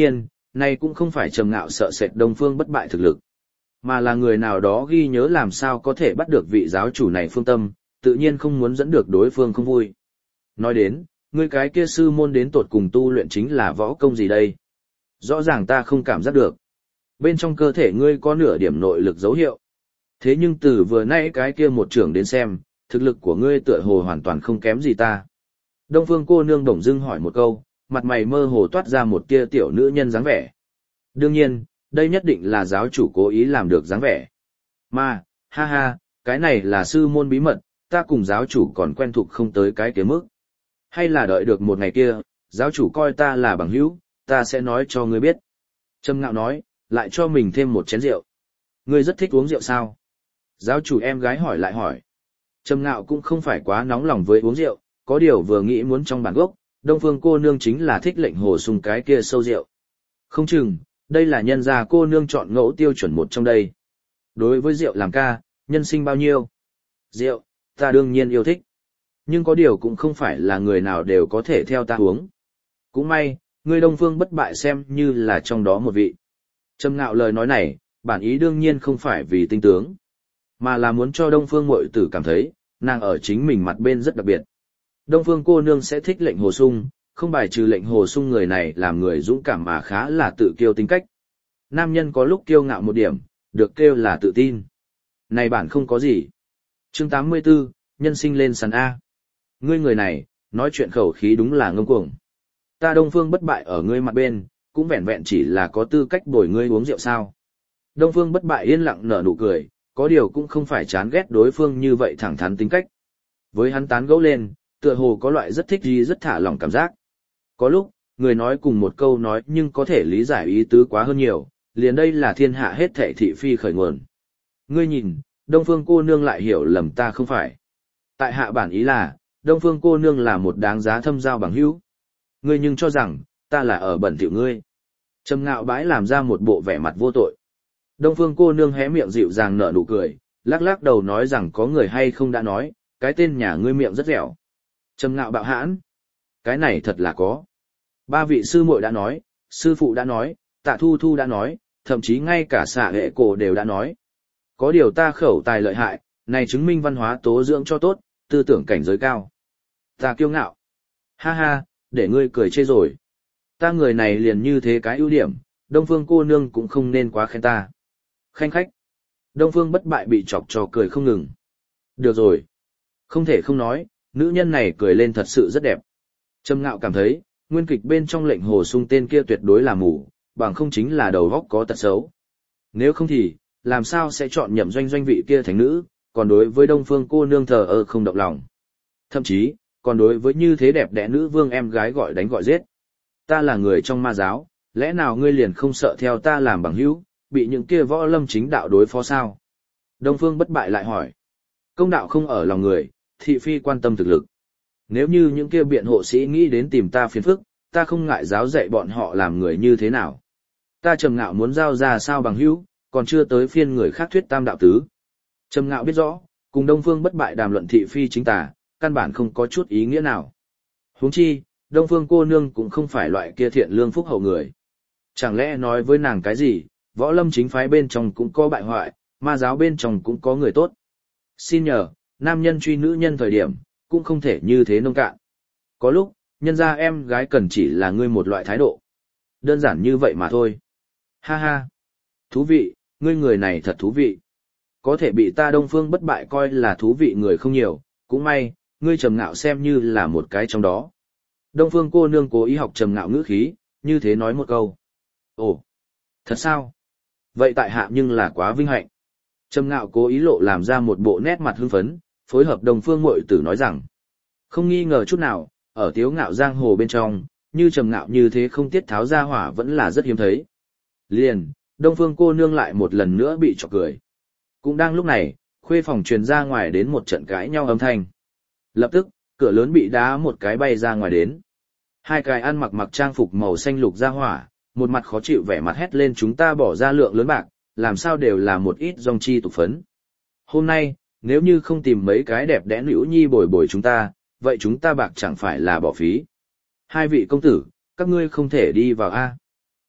Này cũng không phải Trầm Ngạo sợ sệt Đông Phương Bất Bại thực lực, mà là người nào đó ghi nhớ làm sao có thể bắt được vị giáo chủ này phương tâm, tự nhiên không muốn dẫn được đối phương không vui. Nói đến, ngươi cái kia sư môn đến tột cùng tu luyện chính là võ công gì đây? Rõ ràng ta không cảm giác được. Bên trong cơ thể ngươi có nửa điểm nội lực dấu hiệu. Thế nhưng từ vừa nãy cái kia một trưởng đến xem, thực lực của ngươi tựa hồ hoàn toàn không kém gì ta. Đông Phương cô nương bỗng dưng hỏi một câu, mặt mày mơ hồ toát ra một tia tiểu nữ nhân dáng vẻ. Đương nhiên, đây nhất định là giáo chủ cố ý làm được dáng vẻ. Mà, ha ha, cái này là sư môn bí mật, ta cùng giáo chủ còn quen thuộc không tới cái kia mức. Hay là đợi được một ngày kia, giáo chủ coi ta là bằng hữu, ta sẽ nói cho ngươi biết. Trầm Ngạo nói, lại cho mình thêm một chén rượu. Ngươi rất thích uống rượu sao? Giáo chủ em gái hỏi lại hỏi. Trầm Ngạo cũng không phải quá nóng lòng với uống rượu, có điều vừa nghĩ muốn trong bản gốc, Đông Phương cô nương chính là thích lệnh hồ sung cái kia sâu rượu. Không chừng, đây là nhân gia cô nương chọn ngẫu tiêu chuẩn một trong đây. Đối với rượu làm ca, nhân sinh bao nhiêu? Rượu, ta đương nhiên yêu thích. Nhưng có điều cũng không phải là người nào đều có thể theo ta uống. Cũng may, người Đông Phương Bất Bại xem như là trong đó một vị. Trầm Ngạo lời nói này, bản ý đương nhiên không phải vì tinh tướng, mà là muốn cho Đông Phương muội tử cảm thấy, nàng ở chính mình mặt bên rất đặc biệt. Đông Phương cô nương sẽ thích lệnh hồ sung, không bài trừ lệnh hồ sung người này làm người dũng cảm mà khá là tự kiêu tính cách. Nam nhân có lúc kiêu ngạo một điểm, được kêu là tự tin. Này bản không có gì. Chương tám mươi 84, nhân sinh lên sàn A. Ngươi người này, nói chuyện khẩu khí đúng là ngông cuồng. Ta Đông Phương Bất Bại ở ngươi mặt bên, cũng vẹn vẹn chỉ là có tư cách bồi ngươi uống rượu sao. Đông Phương Bất Bại yên lặng nở nụ cười, có điều cũng không phải chán ghét đối phương như vậy thẳng thắn tính cách. Với hắn tán gẫu lên, tựa hồ có loại rất thích gì rất thả lỏng cảm giác. Có lúc, người nói cùng một câu nói nhưng có thể lý giải ý tứ quá hơn nhiều, liền đây là thiên hạ hết thảy thị phi khởi nguồn. Ngươi nhìn, Đông Phương cô nương lại hiểu lầm ta không phải. Tại hạ bản ý là, Đông Phương cô nương là một đáng giá thâm giao bằng hữu. Ngươi nhưng cho rằng, ta là ở bẩn thỉu ngươi. Trầm Ngạo bãi làm ra một bộ vẻ mặt vô tội. Đông Phương cô nương hé miệng dịu dàng nở nụ cười, lắc lắc đầu nói rằng có người hay không đã nói, cái tên nhà ngươi miệng rất dẻo. Trầm Ngạo bạo hãn. Cái này thật là có. Ba vị sư muội đã nói, sư phụ đã nói, Tạ Thu Thu đã nói, thậm chí ngay cả xạ hệ cổ đều đã nói. Có điều ta khẩu tài lợi hại, này chứng minh văn hóa tố dưỡng cho tốt, tư tưởng cảnh giới cao. Ta kiêu ngạo. Ha ha, để ngươi cười chê rồi. Ta người này liền như thế cái ưu điểm, Đông Phương cô nương cũng không nên quá khen ta. Khanh khách. Đông Phương Bất Bại bị chọc cho cười không ngừng. Được rồi. Không thể không nói, nữ nhân này cười lên thật sự rất đẹp. Trầm Ngạo cảm thấy, nguyên kịch bên trong lệnh hồ sung tên kia tuyệt đối là mù, bằng không chính là đầu góc có tật xấu. Nếu không thì, làm sao sẽ chọn nhậm doanh doanh vị kia thành nữ, còn đối với Đông Phương cô nương thờ ơ không động lòng. Thậm chí, còn đối với như thế đẹp đẽ nữ vương em gái gọi đánh gọi giết. Ta là người trong ma giáo, lẽ nào ngươi liền không sợ theo ta làm bằng hữu, bị những kia võ lâm chính đạo đối phó sao? Đông Phương Bất Bại lại hỏi. Công đạo không ở lòng người, thị phi quan tâm thực lực. Nếu như những kia biện hộ sĩ nghĩ đến tìm ta phiền phức, ta không ngại giáo dạy bọn họ làm người như thế nào. Ta Trầm Ngạo muốn giao ra sao bằng hữu, còn chưa tới phiên người khác thuyết tam đạo tứ. Trầm Ngạo biết rõ, cùng Đông Phương Bất Bại đàm luận thị phi chính tà, căn bản không có chút ý nghĩa nào. Huống chi, Đông Phương cô nương cũng không phải loại kia thiện lương phúc hậu người. Chẳng lẽ nói với nàng cái gì, võ lâm chính phái bên trong cũng có bại hoại, ma giáo bên trong cũng có người tốt. Xin nhờ, nam nhân truy nữ nhân thời điểm, cũng không thể như thế nông cạn. Có lúc, nhân ra em gái cần chỉ là ngươi một loại thái độ. Đơn giản như vậy mà thôi. Ha ha. Thú vị, ngươi người này thật thú vị. Có thể bị ta Đông Phương Bất Bại coi là thú vị người không nhiều, cũng may, ngươi Trầm Ngạo xem như là một cái trong đó. Đông Phương cô nương cố ý học Trầm Ngạo ngữ khí, như thế nói một câu. Ồ, thật sao? Vậy tại hạ nhưng là quá vinh hạnh. Trầm Ngạo cố ý lộ làm ra một bộ nét mặt hưng phấn, phối hợp Đông Phương muội tử nói rằng. Không nghi ngờ chút nào, ở Tiếu Ngạo giang hồ bên trong, như Trầm Ngạo như thế không tiết tháo ra hỏa vẫn là rất hiếm thấy. Liền, Đông Phương cô nương lại một lần nữa bị chọc cười. Cũng đang lúc này, khuê phòng truyền ra ngoài đến một trận cãi nhau âm thanh. Lập tức, cửa lớn bị đá một cái bay ra ngoài đến. Hai cái ăn mặc mặc trang phục màu xanh lục ra hỏa, một mặt khó chịu vẻ mặt hét lên chúng ta bỏ ra lượng lớn bạc, làm sao đều là một ít dòng chi tục phấn. Hôm nay, nếu như không tìm mấy cái đẹp đẽ nữ nhi bồi bồi chúng ta, vậy chúng ta bạc chẳng phải là bỏ phí. Hai vị công tử, các ngươi không thể đi vào A.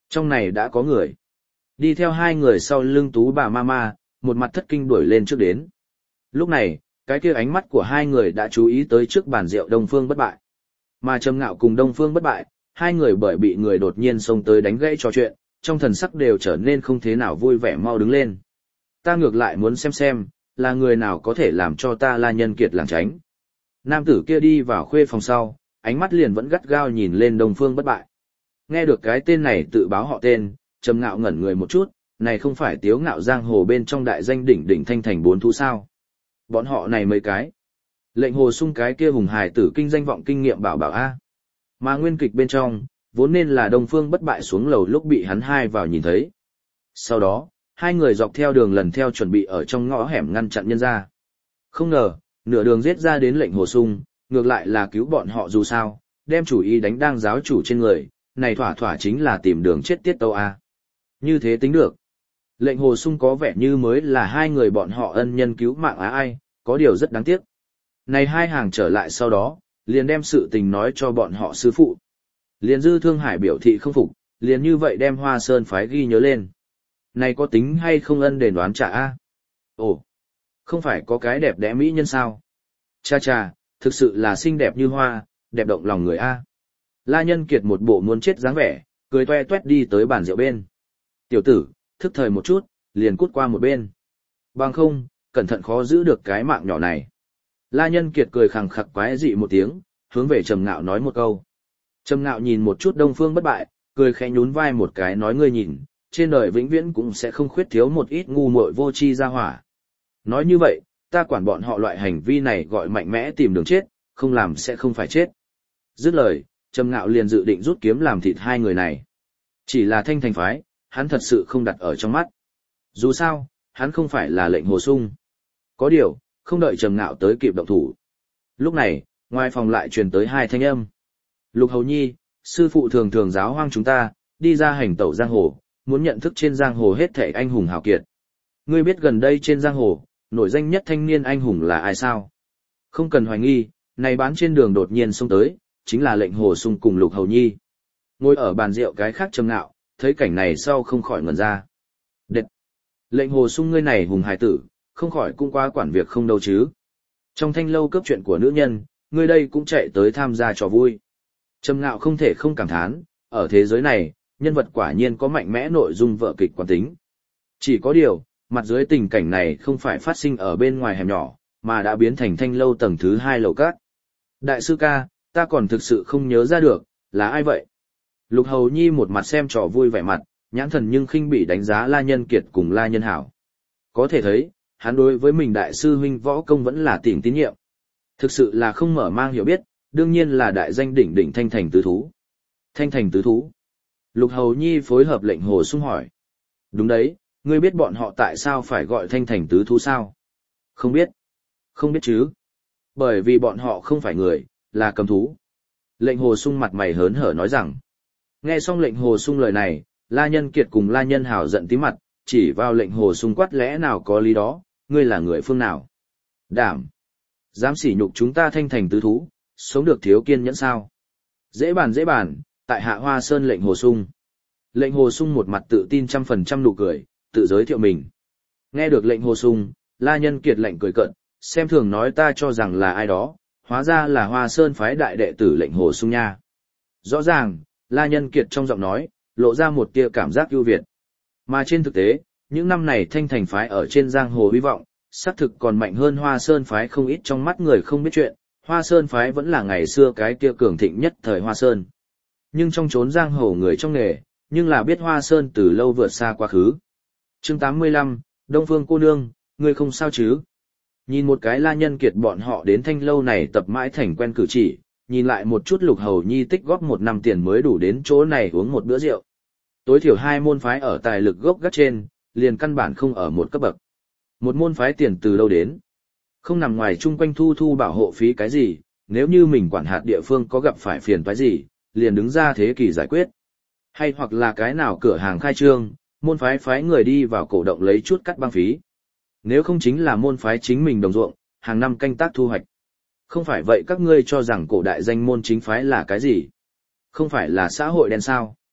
Trong này đã có người. Đi theo hai người sau lưng Tú bà Mama, một mặt thất kinh đuổi lên trước đến. Lúc này, cái kia ánh mắt của hai người đã chú ý tới trước bàn rượu Đông Phương Bất Bại. Mà Trầm Ngạo cùng Đông Phương Bất Bại, hai người bởi bị người đột nhiên xông tới đánh gãy trò chuyện, trong thần sắc đều trở nên không thế nào vui vẻ mau đứng lên. Ta ngược lại muốn xem xem, là người nào có thể làm cho ta La Nhân Kiệt lảng tránh. Nam tử kia đi vào khuê phòng sau, ánh mắt liền vẫn gắt gao nhìn lên Đông Phương Bất Bại. Nghe được cái tên này tự báo họ tên, Trầm Ngạo ngẩn người một chút, này không phải Tiếu Ngạo giang hồ bên trong đại danh đỉnh đỉnh thanh thành bốn thú sao? Bọn họ này mấy cái. Lệnh Hồ Sung cái kia hùng hài tử kinh danh vọng kinh nghiệm bảo bảo a. Mà nguyên kịch bên trong, vốn nên là Đông Phương Bất Bại xuống lầu lúc bị hắn hai vào nhìn thấy. Sau đó, hai người dọc theo đường lần theo chuẩn bị ở trong ngõ hẻm ngăn chặn nhân ra. Không ngờ, nửa đường giết ra đến Lệnh Hồ Sung, ngược lại là cứu bọn họ dù sao, đem chủ ý đánh đang giáo chủ trên người, này thỏa thỏa chính là tìm đường chết tiết tâu a. Như thế tính được. Lệnh Hồ Sung có vẻ như mới là hai người bọn họ ân nhân cứu mạng á ai, có điều rất đáng tiếc. Này hai hàng trở lại sau đó, liền đem sự tình nói cho bọn họ sư phụ. Liền Dư Thương Hải biểu thị không phục, liền như vậy đem Hoa Sơn phái ghi nhớ lên. Này có tính hay không ân đền đoán trả a? Ồ, không phải có cái đẹp đẽ mỹ nhân sao? Cha cha, thực sự là xinh đẹp như hoa, đẹp động lòng người a. La Nhân Kiệt một bộ muốn chết dáng vẻ, cười toe toét đi tới bàn rượu bên. Tiểu tử, thức thời một chút, liền cút qua một bên. Bằng không, cẩn thận khó giữ được cái mạng nhỏ này. La Nhân Kiệt cười khằng khặc quái dị một tiếng, hướng về Trầm Ngạo nói một câu. Trầm Ngạo nhìn một chút Đông Phương Bất Bại, cười khẽ nhún vai một cái nói ngươi nhìn, trên đời vĩnh viễn cũng sẽ không khuyết thiếu một ít ngu muội vô tri ra hỏa. Nói như vậy, ta quản bọn họ loại hành vi này gọi mạnh mẽ tìm đường chết, không làm sẽ không phải chết. Dứt lời, Trầm Ngạo liền dự định rút kiếm làm thịt hai người này. Chỉ là thanh thành phái, hắn thật sự không đặt ở trong mắt. Dù sao, hắn không phải là Lệnh Hồ Sung. Có điều, không đợi Trầm Ngạo tới kịp động thủ. Lúc này, ngoài phòng lại truyền tới hai thanh âm. Lục Hầu Nhi, sư phụ thường thường giáo hoang chúng ta, đi ra hành tẩu giang hồ, muốn nhận thức trên giang hồ hết thảy anh hùng hào kiệt. Ngươi biết gần đây trên giang hồ, nổi danh nhất thanh niên anh hùng là ai sao? Không cần hoài nghi, này bán trên đường đột nhiên xông tới, chính là Lệnh Hồ Sung cùng Lục Hầu Nhi. Ngồi ở bàn rượu cái khác Trầm Ngạo, thấy cảnh này sau không khỏi ngẩn ra. Đệt! Lệnh Hồ Sung ngươi này hùng hài tử, không khỏi cũng qua quản việc không đâu chứ. Trong thanh lâu cấp chuyện của nữ nhân, ngươi đây cũng chạy tới tham gia trò vui. Trầm Ngạo không thể không cảm thán, ở thế giới này, nhân vật quả nhiên có mạnh mẽ nội dung vở kịch quán tính. Chỉ có điều, mặt dưới tình cảnh này không phải phát sinh ở bên ngoài hẻm nhỏ, mà đã biến thành thanh lâu tầng thứ hai lầu cát. Đại sư ca, ta còn thực sự không nhớ ra được, là ai vậy? Lục Hầu Nhi một mặt xem trò vui vẻ mặt, nhãn thần nhưng khinh bỉ đánh giá La Nhân Kiệt cùng La Nhân Hảo. Có thể thấy, hắn đối với mình đại sư huynh võ công vẫn là tỉnh tín nhiệm. Thực sự là không mở mang hiểu biết, đương nhiên là đại danh đỉnh đỉnh thanh thành tứ thú. Thanh thành tứ thú. Lục Hầu Nhi phối hợp Lệnh Hồ Sung hỏi. Đúng đấy, ngươi biết bọn họ tại sao phải gọi thanh thành tứ thú sao? Không biết. Không biết chứ. Bởi vì bọn họ không phải người, là cầm thú. Lệnh Hồ Sung mặt mày hớn hở nói rằng. Nghe xong Lệnh Hồ Sung lời này, La Nhân Kiệt cùng La Nhân Hảo giận tí mặt, chỉ vào Lệnh Hồ Sung quát lẽ nào có lý đó, ngươi là người phương nào? Đảm. Dám sỉ nhục chúng ta thanh thành tứ thú, sống được thiếu kiên nhẫn sao? Dễ bàn dễ bàn, tại Hạ Hoa Sơn Lệnh Hồ Sung. Lệnh Hồ Sung một mặt tự tin trăm phần trăm nụ cười, tự giới thiệu mình. Nghe được Lệnh Hồ Sung, La Nhân Kiệt lạnh cười cợt, xem thường nói ta cho rằng là ai đó, hóa ra là Hoa Sơn phái đại đệ tử Lệnh Hồ Sung nha. Rõ ràng, La Nhân Kiệt trong giọng nói, lộ ra một tia cảm giác ưu việt. Mà trên thực tế, những năm này thanh thành phái ở trên giang hồ hy vọng, xác thực còn mạnh hơn Hoa Sơn phái không ít trong mắt người không biết chuyện, Hoa Sơn phái vẫn là ngày xưa cái kia cường thịnh nhất thời Hoa Sơn. Nhưng trong chốn giang hồ người trong nghề, nhưng là biết Hoa Sơn từ lâu vượt xa quá khứ. Chương tám mươi lăm, Đông Phương cô nương, ngươi không sao chứ? Nhìn một cái La Nhân Kiệt bọn họ đến thanh lâu này tập mãi thành quen cử chỉ, nhìn lại một chút Lục Hầu Nhi tích góp một năm tiền mới đủ đến chỗ này uống một bữa rượu. Tối thiểu hai môn phái ở tài lực gốc gác trên, liền căn bản không ở một cấp bậc. Một môn phái tiền từ đâu đến? Không nằm ngoài chung quanh thu thu bảo hộ phí cái gì, nếu như mình quản hạt địa phương có gặp phải phiền toái gì, liền đứng ra thế kỷ giải quyết. Hay hoặc là cái nào cửa hàng khai trương, môn phái phái người đi vào cổ động lấy chút cắt băng phí. Nếu không chính là môn phái chính mình đồng ruộng, hàng năm canh tác thu hoạch. Không phải vậy các ngươi cho rằng cổ đại danh môn chính phái là cái gì? Không phải là xã hội đen sao?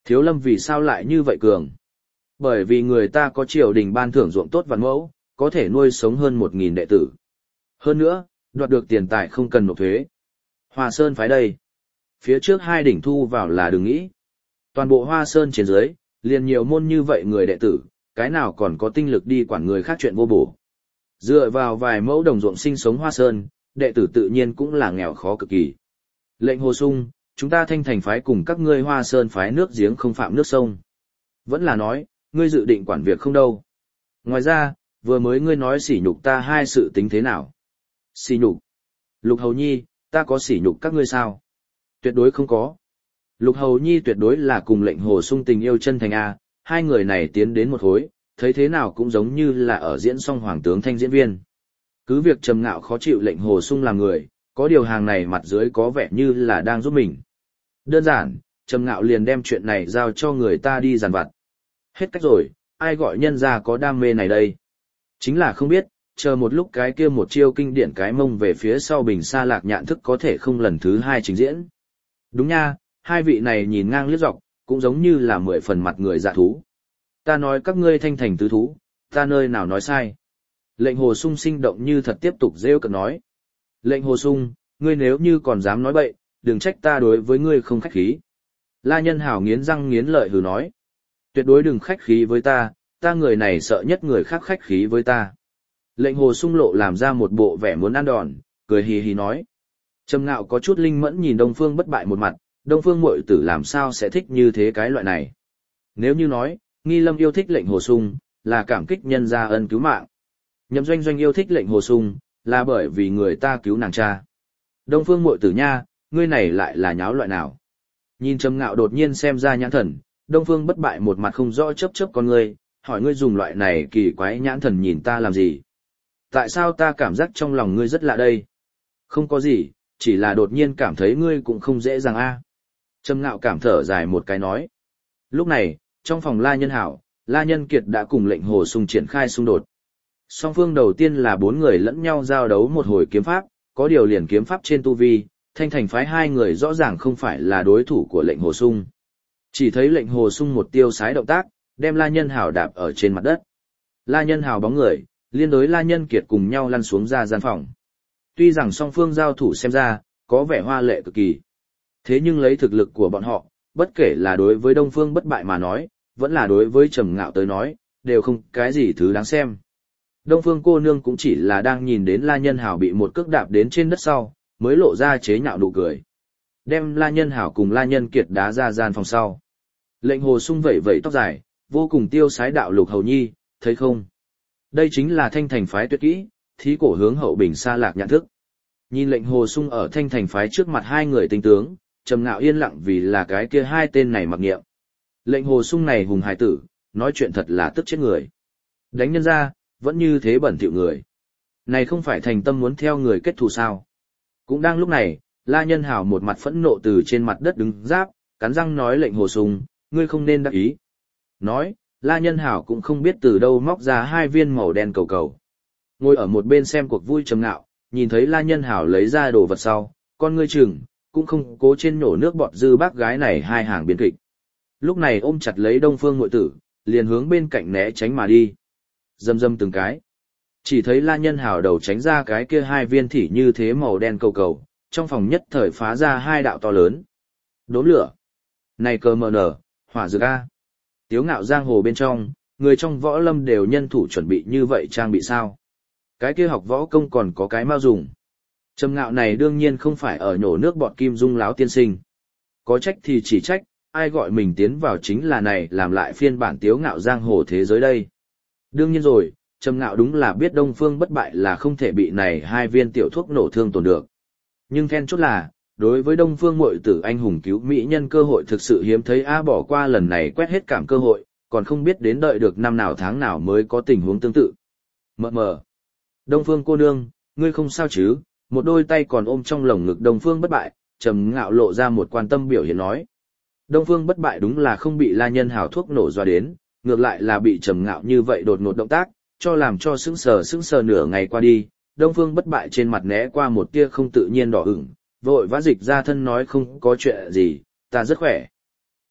Thiếu Lâm vì sao lại như vậy cường? Bởi vì người ta có triều đình ban thưởng ruộng tốt vạn mẫu, có thể nuôi sống hơn một nghìn đệ tử. Hơn nữa, đoạt được tiền tài không cần nộp thuế. Hoa Sơn phái đây. Phía trước hai đỉnh thu vào là đừng nghĩ. Toàn bộ Hoa Sơn trên dưới, liền nhiều môn như vậy người đệ tử, cái nào còn có tinh lực đi quản người khác chuyện vô bổ. Dựa vào vài mẫu đồng ruộng sinh sống Hoa Sơn, đệ tử tự nhiên cũng là nghèo khó cực kỳ. Lệnh Hồ Sung, chúng ta Thanh Thành phái cùng các ngươi Hoa Sơn phái nước giếng không phạm nước sông. Vẫn là nói, ngươi dự định quản việc không đâu. Ngoài ra, vừa mới ngươi nói sỉ nhục ta hai sự tính thế nào? Sỉ nhục? Lục Hầu Nhi, ta có sỉ nhục các ngươi sao? Tuyệt đối không có. Lục Hầu Nhi tuyệt đối là cùng Lệnh Hồ Sung tình yêu chân thành A, hai người này tiến đến một hối, thấy thế nào cũng giống như là ở diễn song hoàng tướng thanh diễn viên. Cứ việc trầm ngạo khó chịu Lệnh Hồ Sung làm người, có điều hàng này mặt dưới có vẻ như là đang giúp mình. Đơn giản, trầm ngạo liền đem chuyện này giao cho người ta đi giàn vặt. Hết cách rồi, ai gọi nhân ra có đam mê này đây? Chính là không biết, chờ một lúc cái kia một chiêu kinh điển cái mông về phía sau bình sa lạc nhạn thức có thể không lần thứ hai trình diễn. Đúng nha, hai vị này nhìn ngang liếc dọc, cũng giống như là mười phần mặt người dạ thú. Ta nói các ngươi thanh thành tứ thú, ta nơi nào nói sai. Lệnh Hồ Sung sinh động như thật tiếp tục rêu cợt nói. Lệnh Hồ Sung, ngươi nếu như còn dám nói bậy, đừng trách ta đối với ngươi không khách khí. La Nhân Hảo nghiến răng nghiến lợi hừ nói. Tuyệt đối đừng khách khí với ta, ta người này sợ nhất người khác khách khí với ta. Lệnh Hồ Sung lộ làm ra một bộ vẻ muốn ăn đòn, cười hì hì nói. Trầm Ngạo có chút linh mẫn nhìn Đông Phương Bất Bại một mặt, Đông Phương muội tử làm sao sẽ thích như thế cái loại này. Nếu như nói, Nghi Lâm yêu thích Lệnh Hồ Sung, là cảm kích nhân gia ân cứu mạng. Nhậm Doanh Doanh yêu thích Lệnh Hồ Sung, là bởi vì người ta cứu nàng cha. Đông Phương muội tử nha, ngươi này lại là nháo loại nào? Nhìn Trầm Ngạo đột nhiên xem ra nhãn thần, Đông Phương Bất Bại một mặt không rõ chớp chớp con ngươi, hỏi ngươi dùng loại này kỳ quái nhãn thần nhìn ta làm gì? Tại sao ta cảm giác trong lòng ngươi rất lạ đây? Không có gì, chỉ là đột nhiên cảm thấy ngươi cũng không dễ dàng a. Trầm Ngạo cảm thở dài một cái nói. Lúc này, trong phòng La Nhân Hảo, La Nhân Kiệt đã cùng Lệnh Hồ Sung triển khai xung đột. Song phương đầu tiên là bốn người lẫn nhau giao đấu một hồi kiếm pháp, có điều liền kiếm pháp trên tu vi, Thanh Thành phái hai người rõ ràng không phải là đối thủ của Lệnh Hồ Sung. Chỉ thấy Lệnh Hồ Sung một tiêu sái động tác, đem La Nhân Hảo đạp ở trên mặt đất. La Nhân Hảo bóng người, liên đối La Nhân Kiệt cùng nhau lăn xuống ra gian phòng. Tuy rằng song phương giao thủ xem ra, có vẻ hoa lệ cực kỳ. Thế nhưng lấy thực lực của bọn họ, bất kể là đối với Đông Phương Bất Bại mà nói, vẫn là đối với Trầm Ngạo tới nói, đều không cái gì thứ đáng xem. Đông Phương cô nương cũng chỉ là đang nhìn đến La Nhân Hảo bị một cước đạp đến trên đất sau, mới lộ ra chế nhạo nụ cười. Đem La Nhân Hảo cùng La Nhân Kiệt đá ra gian phòng sau. Lệnh Hồ Sung vẩy vẩy tóc dài, vô cùng tiêu sái đạo Lục Hầu Nhi, thấy không? Đây chính là Thanh Thành phái tuyệt kỹ, thí cổ hướng hậu bình sa lạc nhạn thức. Nhìn Lệnh Hồ Sung ở Thanh Thành phái trước mặt hai người tinh tướng, Trầm Ngạo yên lặng vì là cái kia hai tên này mặc nghiệm. Lệnh Hồ Sung này hùng hài tử, nói chuyện thật là tức chết người. Đánh nhân ra, vẫn như thế bẩn thỉu người. Này không phải thành tâm muốn theo người kết thù sao? Cũng đang lúc này, La Nhân Hảo một mặt phẫn nộ từ trên mặt đất đứng giáp, cắn răng nói Lệnh Hồ Sung, ngươi không nên đắc ý. Nói, La Nhân Hảo cũng không biết từ đâu móc ra hai viên màu đen cầu cầu. Ngồi ở một bên xem cuộc vui Trầm Ngạo, nhìn thấy La Nhân Hảo lấy ra đồ vật sau, con ngươi chừng, cũng không cố trên nổ nước bọt dư bác gái này hai hàng biến kịch. Lúc này ôm chặt lấy Đông Phương muội tử, liền hướng bên cạnh né tránh mà đi. Dâm dâm từng cái. Chỉ thấy La Nhân Hảo đầu tránh ra cái kia hai viên thỉ như thế màu đen cầu cầu, trong phòng nhất thời phá ra hai đạo to lớn. Đốm lửa. Này cơ mờ nở, hỏa dược A. Tiếu ngạo giang hồ bên trong, người trong võ lâm đều nhân thủ chuẩn bị như vậy trang bị sao. Cái kia học võ công còn có cái mau dùng. Trầm Ngạo này đương nhiên không phải ở nhổ nước bọt kim dung láo tiên sinh. Có trách thì chỉ trách, ai gọi mình tiến vào chính là này làm lại phiên bản tiếu ngạo giang hồ thế giới đây. Đương nhiên rồi, Trầm Ngạo đúng là biết Đông Phương Bất Bại là không thể bị này hai viên tiểu thuốc nổ thương tổn được. Nhưng then chốt là, đối với Đông Phương muội tử anh hùng cứu mỹ nhân cơ hội thực sự hiếm thấy a bỏ qua lần này quét hết cảm cơ hội, còn không biết đến đợi được năm nào tháng nào mới có tình huống tương tự. Mờ mờ. Đông Phương cô nương, ngươi không sao chứ? Một đôi tay còn ôm trong lồng ngực Đông Phương Bất Bại, Trầm Ngạo lộ ra một quan tâm biểu hiện nói. Đông Phương Bất Bại đúng là không bị La Nhân Hảo thuốc nổ dọa đến, ngược lại là bị Trầm Ngạo như vậy đột ngột động tác, cho làm cho sững sờ sững sờ nửa ngày qua đi, Đông Phương Bất Bại trên mặt né qua một tia không tự nhiên đỏ ửng, vội vã dịch ra thân nói không có chuyện gì, ta rất khỏe.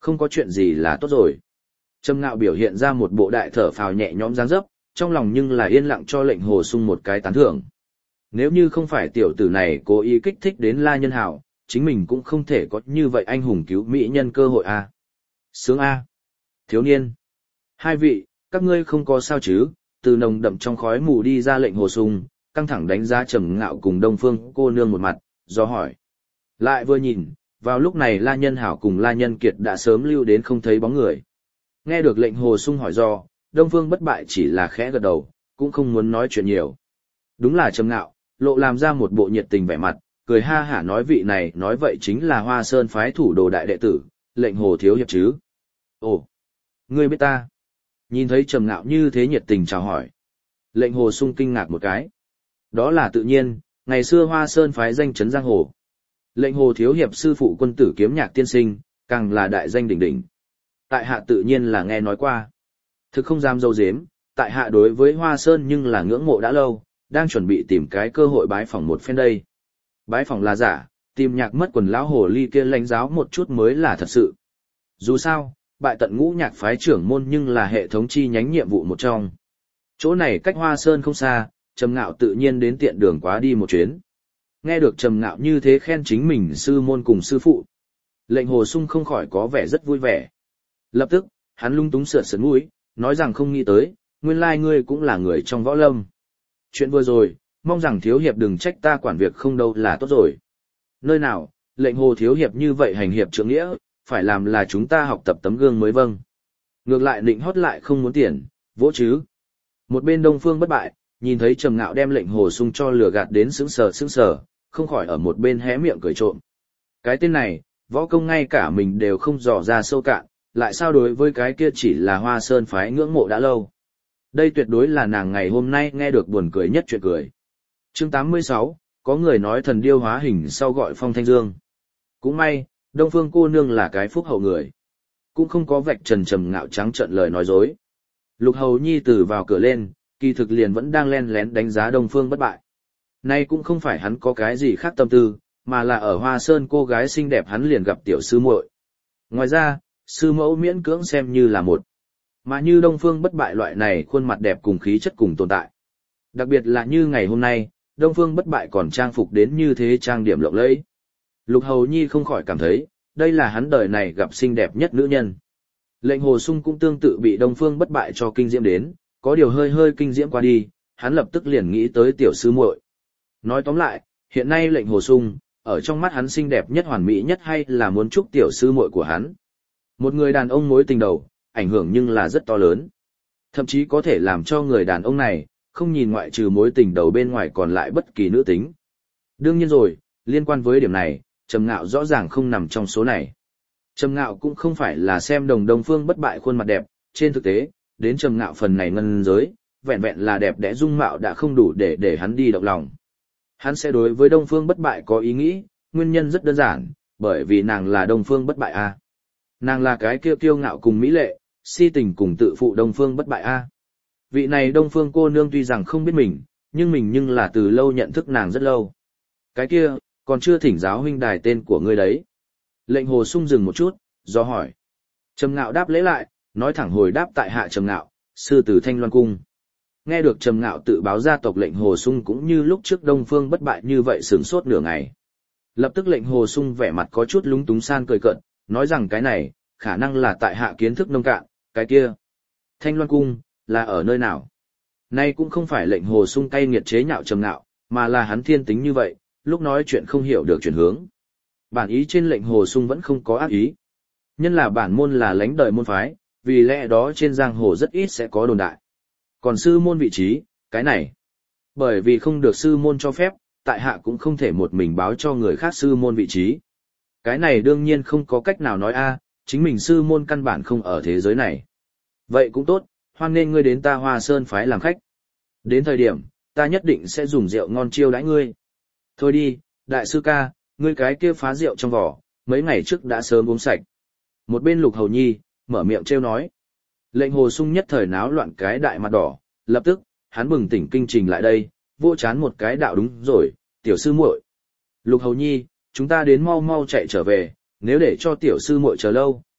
Không có chuyện gì là tốt rồi. Trầm Ngạo biểu hiện ra một bộ đại thở phào nhẹ nhõm dáng dấp, trong lòng nhưng là yên lặng cho lệnh Hồ Sung một cái tán thưởng. Nếu như không phải tiểu tử này cố ý kích thích đến La Nhân Hảo, chính mình cũng không thể có như vậy anh hùng cứu mỹ nhân cơ hội a. Sướng a. Thiếu niên. Hai vị, các ngươi không có sao chứ? Từ nồng đậm trong khói mù đi ra lệnh Hồ Sung, căng thẳng đánh giá Trầm Ngạo cùng Đông Phương cô nương một mặt, do hỏi. Lại vừa nhìn, vào lúc này La Nhân Hảo cùng La Nhân Kiệt đã sớm lưu đến không thấy bóng người. Nghe được lệnh Hồ Sung hỏi do, Đông Phương Bất Bại chỉ là khẽ gật đầu, cũng không muốn nói chuyện nhiều. Đúng là Trầm Ngạo, lộ làm ra một bộ nhiệt tình vẻ mặt, cười ha hả nói vị này nói vậy chính là Hoa Sơn phái thủ đồ đại đệ tử, lệnh Hồ thiếu hiệp chứ. Ồ, ngươi biết ta? Nhìn thấy Trầm Ngạo như thế nhiệt tình chào hỏi. Lệnh Hồ Sung kinh ngạc một cái. Đó là tự nhiên, ngày xưa Hoa Sơn phái danh chấn giang hồ. Lệnh Hồ thiếu hiệp sư phụ quân tử kiếm nhạc tiên sinh, càng là đại danh đỉnh đỉnh. Tại hạ tự nhiên là nghe nói qua. Thực không dám dâu dếm, tại hạ đối với Hoa Sơn nhưng là ngưỡng mộ đã lâu, đang chuẩn bị tìm cái cơ hội bái phỏng một phen đây. Bái phỏng là giả, tìm nhạc mất quần lão hồ ly kia lãnh giáo một chút mới là thật sự. Dù sao, bại tận ngũ nhạc phái trưởng môn nhưng là hệ thống chi nhánh nhiệm vụ một trong. Chỗ này cách Hoa Sơn không xa, Trầm Ngạo tự nhiên đến tiện đường quá đi một chuyến. Nghe được Trầm Ngạo như thế khen chính mình sư môn cùng sư phụ. Lệnh Hồ Sung không khỏi có vẻ rất vui vẻ. Lập tức, hắn lung túng sượt sượt mũi, nói rằng không nghĩ tới, nguyên lai ngươi cũng là người trong võ lâm. Chuyện vừa rồi, mong rằng thiếu hiệp đừng trách ta quản việc không đâu là tốt rồi. Nơi nào, lệnh Hồ thiếu hiệp như vậy hành hiệp trượng nghĩa, phải làm là chúng ta học tập tấm gương mới vâng. Ngược lại định hót lại không muốn tiền, vỗ chứ. Một bên Đông Phương Bất Bại, nhìn thấy Trầm Ngạo đem lệnh Hồ Sung cho lừa gạt đến sững sờ sững sờ, không khỏi ở một bên hé miệng cười trộm. Cái tên này, võ công ngay cả mình đều không dò ra sâu cạn, lại sao đối với cái kia chỉ là Hoa Sơn phái ngưỡng mộ đã lâu. Đây tuyệt đối là nàng ngày hôm nay nghe được buồn cười nhất chuyện cười. Chương tám mươi sáu, có người nói thần điêu hóa hình sau gọi Phong Thanh Dương. Cũng may, Đông Phương cô nương là cái phúc hậu người. Cũng không có vạch trần Trầm Ngạo trắng trợn lời nói dối. Lục Hầu Nhi từ vào cửa lên, kỳ thực liền vẫn đang len lén đánh giá Đông Phương Bất Bại. Nay cũng không phải hắn có cái gì khác tâm tư, mà là ở Hoa Sơn cô gái xinh đẹp hắn liền gặp tiểu sư muội. Ngoài ra, sư mẫu miễn cưỡng xem như là một. Mà như Đông Phương Bất Bại loại này khuôn mặt đẹp cùng khí chất cùng tồn tại. Đặc biệt là như ngày hôm nay, Đông Phương Bất Bại còn trang phục đến như thế trang điểm lộng lẫy. Lục Hầu Nhi không khỏi cảm thấy, đây là hắn đời này gặp xinh đẹp nhất nữ nhân. Lệnh Hồ Sung cũng tương tự bị Đông Phương Bất Bại cho kinh diễm đến, có điều hơi hơi kinh diễm qua đi, hắn lập tức liền nghĩ tới tiểu sư muội. Nói tóm lại, hiện nay lệnh Hồ Sung, ở trong mắt hắn xinh đẹp nhất hoàn mỹ nhất hay là muốn chúc tiểu sư muội của hắn. Một người đàn ông mối tình đầu, ảnh hưởng nhưng là rất to lớn. Thậm chí có thể làm cho người đàn ông này, không nhìn ngoại trừ mối tình đầu bên ngoài còn lại bất kỳ nữ tính. Đương nhiên rồi, liên quan với điểm này, Trầm Ngạo rõ ràng không nằm trong số này. Trầm Ngạo cũng không phải là xem đồng Đông Phương Bất Bại khuôn mặt đẹp, trên thực tế, đến Trầm Ngạo phần này ngân giới, vẹn vẹn là đẹp đẽ dung mạo đã không đủ để để hắn đi động lòng. Hắn sẽ đối với Đông Phương Bất Bại có ý nghĩ, nguyên nhân rất đơn giản, bởi vì nàng là Đông Phương Bất Bại a. Nàng là cái kiêu kiêu ngạo cùng mỹ lệ, si tình cùng tự phụ Đông Phương Bất Bại a. Vị này Đông Phương cô nương tuy rằng không biết mình, nhưng mình nhưng là từ lâu nhận thức nàng rất lâu. Cái kia, còn chưa thỉnh giáo huynh đài tên của ngươi đấy. Lệnh Hồ Sung dừng một chút, do hỏi. Trầm Ngạo đáp lễ lại, nói thẳng hồi đáp tại hạ Trầm Ngạo, sư tử Thanh Loan Cung. Nghe được Trầm Ngạo tự báo gia tộc lệnh Hồ Sung cũng như lúc trước Đông Phương Bất Bại như vậy sửng sốt nửa ngày. Lập tức lệnh Hồ Sung vẻ mặt có chút lúng túng san cười cợt, nói rằng cái này, khả năng là tại hạ kiến thức nông cạn, cái kia. Thanh Loan Cung, là ở nơi nào? Nay cũng không phải lệnh Hồ Sung cay nghiệt chế nhạo Trầm Ngạo, mà là hắn thiên tính như vậy, lúc nói chuyện không hiểu được chuyển hướng. Bản ý trên lệnh Hồ Sung vẫn không có ác ý. Nhân là bản môn là lãnh đời môn phái, vì lẽ đó trên giang hồ rất ít sẽ có đồn đại. Còn sư môn vị trí, cái này. Bởi vì không được sư môn cho phép, tại hạ cũng không thể một mình báo cho người khác sư môn vị trí. Cái này đương nhiên không có cách nào nói a, chính mình sư môn căn bản không ở thế giới này. Vậy cũng tốt, hoan nghênh ngươi đến ta Hoa Sơn phái làm khách. Đến thời điểm, ta nhất định sẽ dùng rượu ngon chiêu đãi ngươi. Thôi đi, đại sư ca, ngươi cái kia phá rượu trong vỏ, mấy ngày trước đã sớm uống sạch. Một bên Lục Hầu Nhi, mở miệng trêu nói. Lệnh Hồ Sung nhất thời náo loạn cái đại mặt đỏ, lập tức, hắn bừng tỉnh kinh trình lại đây, vô chán một cái đạo đúng rồi, tiểu sư muội. Lục Hầu Nhi, chúng ta đến mau mau chạy trở về, nếu để cho tiểu sư muội chờ lâu,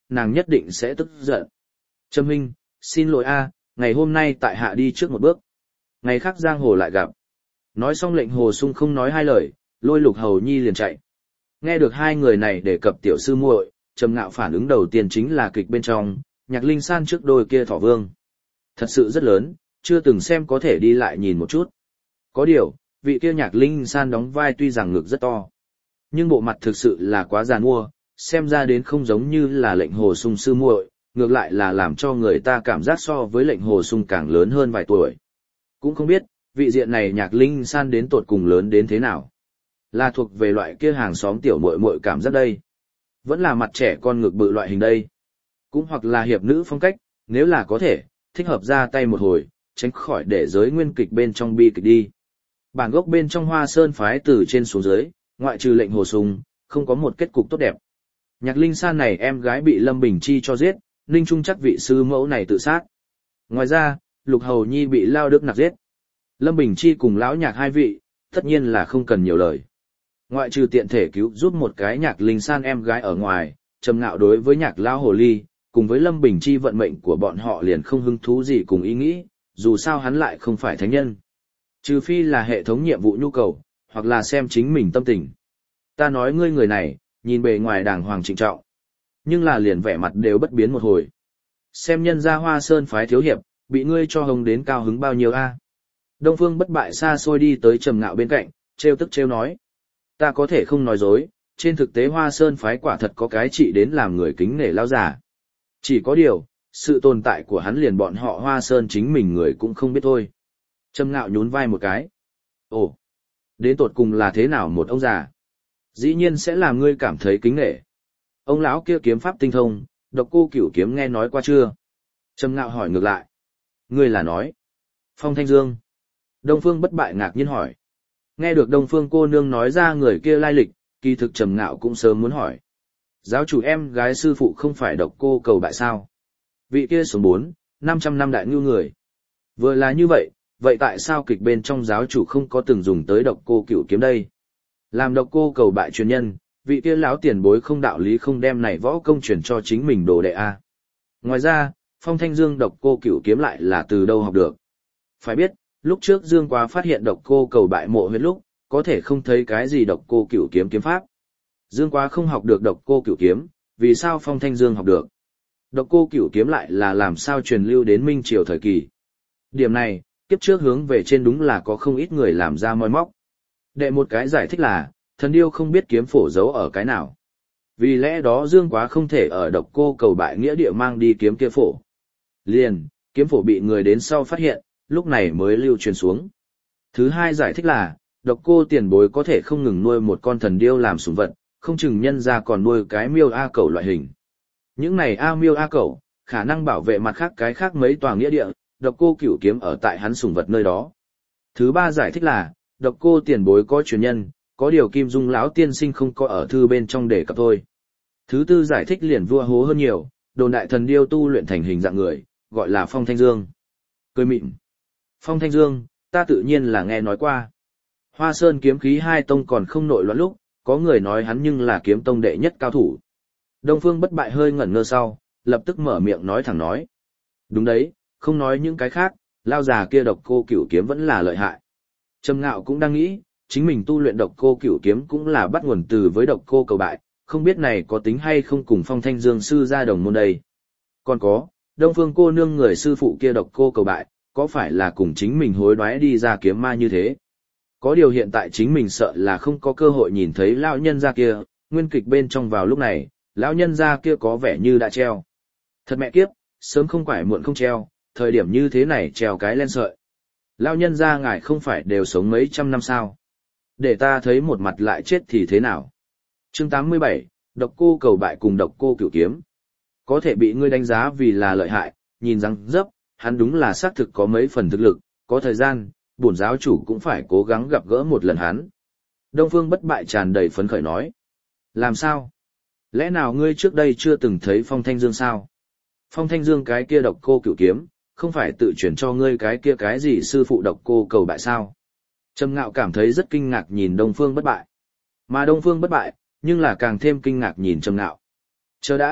nàng nhất định sẽ tức giận. Trâm huynh, xin lỗi a, ngày hôm nay tại hạ đi trước một bước. Ngày khác giang hồ lại gặp. Nói xong lệnh hồ sung không nói hai lời, lôi Lục Hầu Nhi liền chạy. Nghe được hai người này đề cập tiểu sư muội, Trầm Ngạo phản ứng đầu tiên chính là kịch bên trong, Nhạc Linh San trước đôi kia thỏ vương. Thật sự rất lớn, chưa từng xem có thể đi lại nhìn một chút. Có điều, vị kia Nhạc Linh San đóng vai tuy rằng ngực rất to, nhưng bộ mặt thực sự là quá giàn mua, xem ra đến không giống như là lệnh hồ sung sư muội, ngược lại là làm cho người ta cảm giác so với lệnh hồ sung càng lớn hơn vài tuổi. Cũng không biết, vị diện này Nhạc Linh San đến tột cùng lớn đến thế nào. Là thuộc về loại kia hàng xóm tiểu muội muội cảm giác đây. Vẫn là mặt trẻ con ngực bự loại hình đây. Cũng hoặc là hiệp nữ phong cách, nếu là có thể, thích hợp ra tay một hồi, tránh khỏi để giới nguyên kịch bên trong bi kịch đi. Bản gốc bên trong Hoa Sơn phái từ trên xuống dưới, ngoại trừ lệnh hồ sung, không có một kết cục tốt đẹp. Nhạc Linh San này em gái bị Lâm Bình Chi cho giết, Ninh Trung chắc vị sư mẫu này tự sát. Ngoài ra, Lục Hầu Nhi bị Lao Đức Nặc giết. Lâm Bình Chi cùng lão Nhạc hai vị, tất nhiên là không cần nhiều lời. Ngoại trừ tiện thể cứu giúp một cái Nhạc Linh San em gái ở ngoài, Trầm Ngạo đối với Nhạc Lao Hồ Ly, cùng với Lâm Bình Chi vận mệnh của bọn họ liền không hứng thú gì cùng ý nghĩ, dù sao hắn lại không phải thánh nhân. Trừ phi là hệ thống nhiệm vụ nhu cầu, hoặc là xem chính mình tâm tình. Ta nói ngươi người này, nhìn bề ngoài đàng hoàng trịnh trọng, nhưng là liền vẻ mặt đều bất biến một hồi. Xem nhân gia Hoa Sơn phái thiếu hiệp, bị ngươi cho hồng đến cao hứng bao nhiêu a? Đông Phương Bất Bại xa xôi đi tới Trầm Ngạo bên cạnh, trêu tức trêu nói. Ta có thể không nói dối, trên thực tế Hoa Sơn phái quả thật có cái trị đến làm người kính nể lao giả. Chỉ có điều, sự tồn tại của hắn liền bọn họ Hoa Sơn chính mình người cũng không biết thôi. Trầm Ngạo nhún vai một cái. Ồ, đến tột cùng là thế nào một ông già? Dĩ nhiên sẽ làm ngươi cảm thấy kính nể. Ông lão kia kiếm pháp tinh thông, Độc Cô Cửu kiếm nghe nói qua chưa? Trầm Ngạo hỏi ngược lại. Ngươi là nói. Phong Thanh Dương. Đông Phương Bất Bại ngạc nhiên hỏi. Nghe được Đông Phương cô nương nói ra người kia lai lịch, kỳ thực Trầm Ngạo cũng sớm muốn hỏi. Giáo chủ em gái sư phụ không phải Độc Cô Cầu Bại sao? Vị kia số bốn, năm trăm năm đại ngưu người. Vừa là như vậy, vậy tại sao kịch bên trong giáo chủ không có từng dùng tới Độc Cô Cửu kiếm đây? Làm Độc Cô Cầu Bại truyền nhân, vị kia lão tiền bối không đạo lý không đem này võ công truyền cho chính mình đồ đệ a. Ngoài ra, Phong Thanh Dương Độc Cô Cửu kiếm lại là từ đâu học được? Phải biết, lúc trước Dương Quá phát hiện Độc Cô Cầu Bại mộ huyết lúc, có thể không thấy cái gì Độc Cô Cửu kiếm kiếm pháp. Dương Quá không học được Độc Cô Cửu kiếm, vì sao Phong Thanh Dương học được? Độc Cô Cửu kiếm lại là làm sao truyền lưu đến Minh Triều thời kỳ? Điểm này, kiếp trước hướng về trên đúng là có không ít người làm ra moi móc. Đệ một cái giải thích là, thần điêu không biết kiếm phổ giấu ở cái nào. Vì lẽ đó Dương Quá không thể ở Độc Cô Cầu Bại nghĩa địa mang đi kiếm kia phổ. Liền, kiếm phổ bị người đến sau phát hiện, lúc này mới lưu truyền xuống. Thứ hai giải thích là, Độc Cô tiền bối có thể không ngừng nuôi một con thần điêu làm sủng vật, không chừng nhân ra còn nuôi cái miêu a cẩu loại hình. Những này a miêu a cẩu, khả năng bảo vệ mặt khác cái khác mấy tòa nghĩa địa, Độc Cô Cửu kiếm ở tại hắn sủng vật nơi đó. Thứ ba giải thích là, Độc Cô tiền bối có truyền nhân, có điều Kim Dung lão tiên sinh không có ở thư bên trong để cập thôi. Thứ tư giải thích liền vua hố hơn nhiều, đồn đại thần điêu tu luyện thành hình dạng người, gọi là Phong Thanh Dương. Cười mịn. Phong Thanh Dương, ta tự nhiên là nghe nói qua. Hoa Sơn kiếm khí hai tông còn không nội loạn lúc, có người nói hắn nhưng là kiếm tông đệ nhất cao thủ. Đông Phương Bất Bại hơi ngẩn ngơ sau, lập tức mở miệng nói thẳng nói. Đúng đấy, không nói những cái khác, lao già kia Độc Cô Cửu kiếm vẫn là lợi hại. Trầm Ngạo cũng đang nghĩ, chính mình tu luyện Độc Cô Cửu kiếm cũng là bắt nguồn từ với Độc Cô Cầu Bại, không biết này có tính hay không cùng Phong Thanh Dương sư ra đồng môn đây. Còn có, Đông Phương cô nương người sư phụ kia Độc Cô Cầu Bại, có phải là cùng chính mình hối đoái đi ra kiếm ma như thế? Có điều hiện tại chính mình sợ là không có cơ hội nhìn thấy lão nhân gia kia, nguyên kịch bên trong vào lúc này, lão nhân gia kia có vẻ như đã treo. Thật mẹ kiếp, sớm không quải muộn không treo, thời điểm như thế này treo cái len sợi. Lão nhân gia ngài không phải đều sống mấy trăm năm sao? Để ta thấy một mặt lại chết thì thế nào? Chương tám mươi bảy, Độc Cô Cầu Bại cùng Độc Cô Cửu kiếm. Có thể bị ngươi đánh giá vì là lợi hại, nhìn răng dấp, hắn đúng là xác thực có mấy phần thực lực, có thời gian, bổn giáo chủ cũng phải cố gắng gặp gỡ một lần hắn. Đông Phương Bất Bại tràn đầy phấn khởi nói. Làm sao? Lẽ nào ngươi trước đây chưa từng thấy Phong Thanh Dương sao? Phong Thanh Dương cái kia Độc Cô Cửu kiếm, không phải tự chuyển cho ngươi cái kia cái gì sư phụ Độc Cô Cầu Bại sao? Trầm Ngạo cảm thấy rất kinh ngạc nhìn Đông Phương Bất Bại. Mà Đông Phương Bất Bại, nhưng là càng thêm kinh ngạc nhìn Trầm Ngạo. Chờ đã,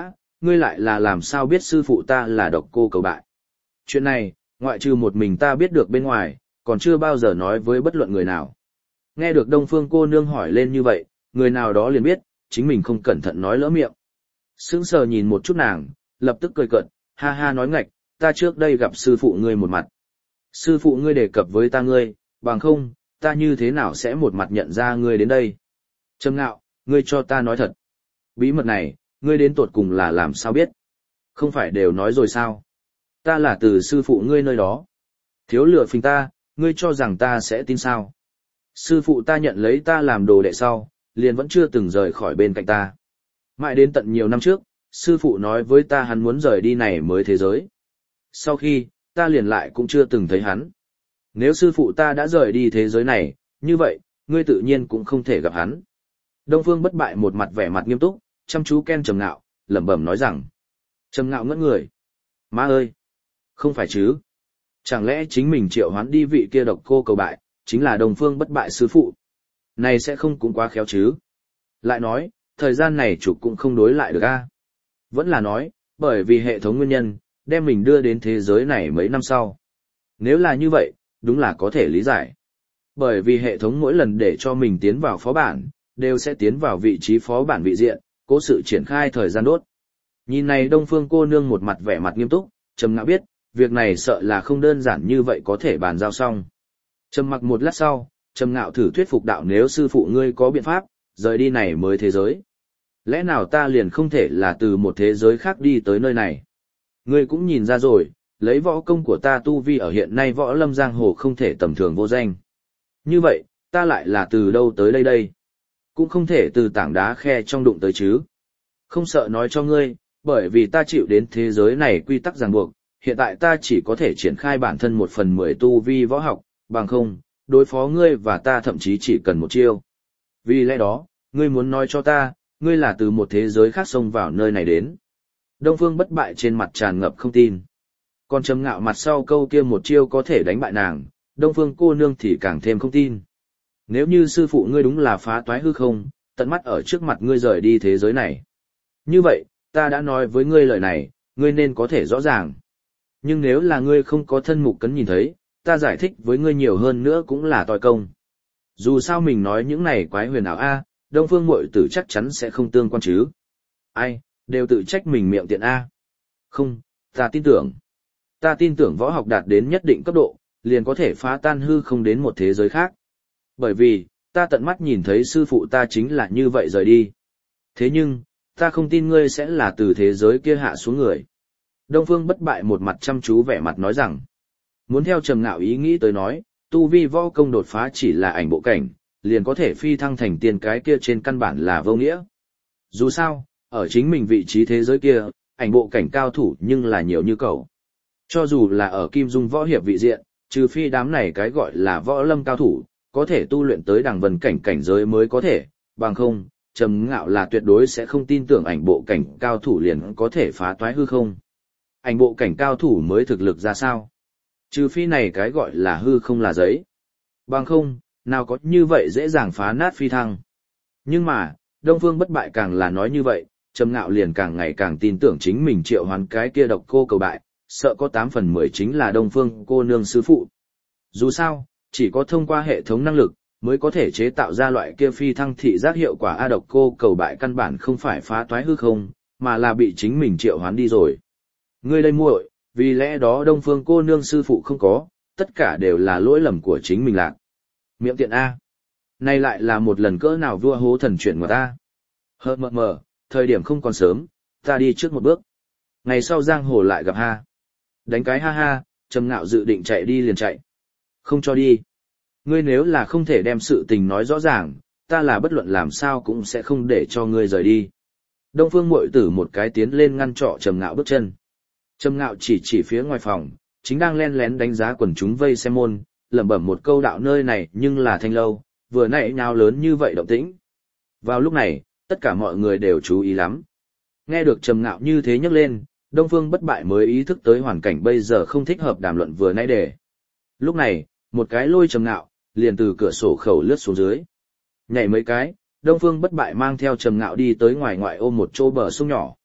ngươi lại là làm sao biết sư phụ ta là độc cô cầu bại. Chuyện này, ngoại trừ một mình ta biết được bên ngoài, còn chưa bao giờ nói với bất luận người nào. Nghe được Đông Phương cô nương hỏi lên như vậy, người nào đó liền biết, chính mình không cẩn thận nói lỡ miệng. Sững sờ nhìn một chút nàng, lập tức cười cợt, ha ha nói ngạch, ta trước đây gặp sư phụ ngươi một mặt. Sư phụ ngươi đề cập với ta ngươi, bằng không, ta như thế nào sẽ một mặt nhận ra ngươi đến đây. Trầm Ngạo, ngươi cho ta nói thật. Bí mật này, ngươi đến tột cùng là làm sao biết? Không phải đều nói rồi sao? Ta là từ sư phụ ngươi nơi đó. Thiếu lừa phình ta, ngươi cho rằng ta sẽ tin sao? Sư phụ ta nhận lấy ta làm đồ đệ sau, liền vẫn chưa từng rời khỏi bên cạnh ta. Mãi đến tận nhiều năm trước, sư phụ nói với ta hắn muốn rời đi này mới thế giới. Sau khi, ta liền lại cũng chưa từng thấy hắn. Nếu sư phụ ta đã rời đi thế giới này, như vậy, ngươi tự nhiên cũng không thể gặp hắn. Đông Phương Bất Bại một mặt vẻ mặt nghiêm túc, chăm chú ken Trầm Ngạo, lẩm bẩm nói rằng. Trầm Ngạo ngất người. Má ơi! Không phải chứ? Chẳng lẽ chính mình triệu hoán đi vị kia độc cô cầu bại, chính là Đông Phương Bất Bại sư phụ? Này sẽ không cũng quá khéo chứ? Lại nói, thời gian này chủ cũng không đối lại được a. Vẫn là nói, bởi vì hệ thống nguyên nhân, đem mình đưa đến thế giới này mấy năm sau. Nếu là như vậy, đúng là có thể lý giải. Bởi vì hệ thống mỗi lần để cho mình tiến vào phó bản, đều sẽ tiến vào vị trí phó bản vị diện, cố sự triển khai thời gian đốt. Nhìn này Đông Phương cô nương một mặt vẻ mặt nghiêm túc, Trầm Ngạo biết, việc này sợ là không đơn giản như vậy có thể bàn giao xong. Trầm mặc một lát sau, Trầm Ngạo thử thuyết phục đạo nếu sư phụ ngươi có biện pháp, rời đi này mới thế giới. Lẽ nào ta liền không thể là từ một thế giới khác đi tới nơi này? Ngươi cũng nhìn ra rồi, lấy võ công của ta tu vi ở hiện nay võ lâm giang hồ không thể tầm thường vô danh. Như vậy, ta lại là từ đâu tới đây đây? Cũng không thể từ tảng đá khe trong đụng tới chứ. Không sợ nói cho ngươi, bởi vì ta chịu đến thế giới này quy tắc ràng buộc, hiện tại ta chỉ có thể triển khai bản thân một phần mười tu vi võ học, bằng không, đối phó ngươi và ta thậm chí chỉ cần một chiêu. Vì lẽ đó, ngươi muốn nói cho ta, ngươi là từ một thế giới khác xông vào nơi này đến. Đông Phương Bất Bại trên mặt tràn ngập không tin. Còn Trầm Ngạo mặt sau câu kia một chiêu có thể đánh bại nàng, Đông Phương cô nương thì càng thêm không tin. Nếu như sư phụ ngươi đúng là phá toái hư không, tận mắt ở trước mặt ngươi rời đi thế giới này. Như vậy, ta đã nói với ngươi lời này, ngươi nên có thể rõ ràng. Nhưng nếu là ngươi không có thân mục cấn nhìn thấy, ta giải thích với ngươi nhiều hơn nữa cũng là toi công. Dù sao mình nói những này quái huyền ảo a, Đông Phương muội tử chắc chắn sẽ không tương quan chứ. Ai, đều tự trách mình miệng tiện a. Không, ta tin tưởng. Ta tin tưởng võ học đạt đến nhất định cấp độ, liền có thể phá tan hư không đến một thế giới khác. Bởi vì, ta tận mắt nhìn thấy sư phụ ta chính là như vậy rời đi. Thế nhưng, ta không tin ngươi sẽ là từ thế giới kia hạ xuống người. Đông Phương Bất Bại một mặt chăm chú vẻ mặt nói rằng, muốn theo Trầm Ngạo ý nghĩ tới nói, tu vi võ công đột phá chỉ là ảnh bộ cảnh, liền có thể phi thăng thành tiên cái kia trên căn bản là vô nghĩa. Dù sao, ở chính mình vị trí thế giới kia, ảnh bộ cảnh cao thủ nhưng là nhiều như cầu. Cho dù là ở Kim Dung võ hiệp vị diện, trừ phi đám này cái gọi là võ lâm cao thủ, có thể tu luyện tới đẳng vân cảnh cảnh giới mới có thể, bằng không, Trầm Ngạo là tuyệt đối sẽ không tin tưởng ảnh bộ cảnh cao thủ liền có thể phá toái hư không. Ảnh bộ cảnh cao thủ mới thực lực ra sao? Trừ phi này cái gọi là hư không là giấy. Bằng không, nào có như vậy dễ dàng phá nát phi thăng. Nhưng mà, Đông Phương Bất Bại càng là nói như vậy, Trầm Ngạo liền càng ngày càng tin tưởng chính mình triệu hoán cái kia độc cô cầu bại, sợ có tám phần mười chính là Đông Phương cô nương sư phụ. Dù sao, chỉ có thông qua hệ thống năng lực, mới có thể chế tạo ra loại kia phi thăng thị giác hiệu quả a độc cô cầu bại căn bản không phải phá toái hư không, mà là bị chính mình triệu hoán đi rồi. Ngươi đây muội, vì lẽ đó Đông Phương cô nương sư phụ không có, tất cả đều là lỗi lầm của chính mình lạc. Miệng tiện A. Nay lại là một lần cỡ nào vua hố thần chuyện của ta. Hờ mờ mờ, thời điểm không còn sớm, ta đi trước một bước. Ngày sau giang hồ lại gặp ha. Đánh cái ha ha, Trầm Ngạo dự định chạy đi liền chạy. Không cho đi. Ngươi nếu là không thể đem sự tình nói rõ ràng, ta là bất luận làm sao cũng sẽ không để cho ngươi rời đi. Đông Phương muội tử một cái tiến lên ngăn trọ Trầm Ngạo bước chân. Trầm Ngạo chỉ chỉ phía ngoài phòng, chính đang len lén đánh giá quần chúng vây xem môn, lẩm bẩm một câu đạo nơi này nhưng là thanh lâu, vừa nãy nhào lớn như vậy động tĩnh. Vào lúc này, tất cả mọi người đều chú ý lắm. Nghe được Trầm Ngạo như thế nhắc lên, Đông Phương Bất Bại mới ý thức tới hoàn cảnh bây giờ không thích hợp đàm luận vừa nãy đề. Lúc này, một cái lôi Trầm Ngạo, liền từ cửa sổ khẩu lướt xuống dưới. Nhảy mấy cái, Đông Phương Bất Bại mang theo Trầm Ngạo đi tới ngoài ngoại ô một chỗ bờ sông nhỏ.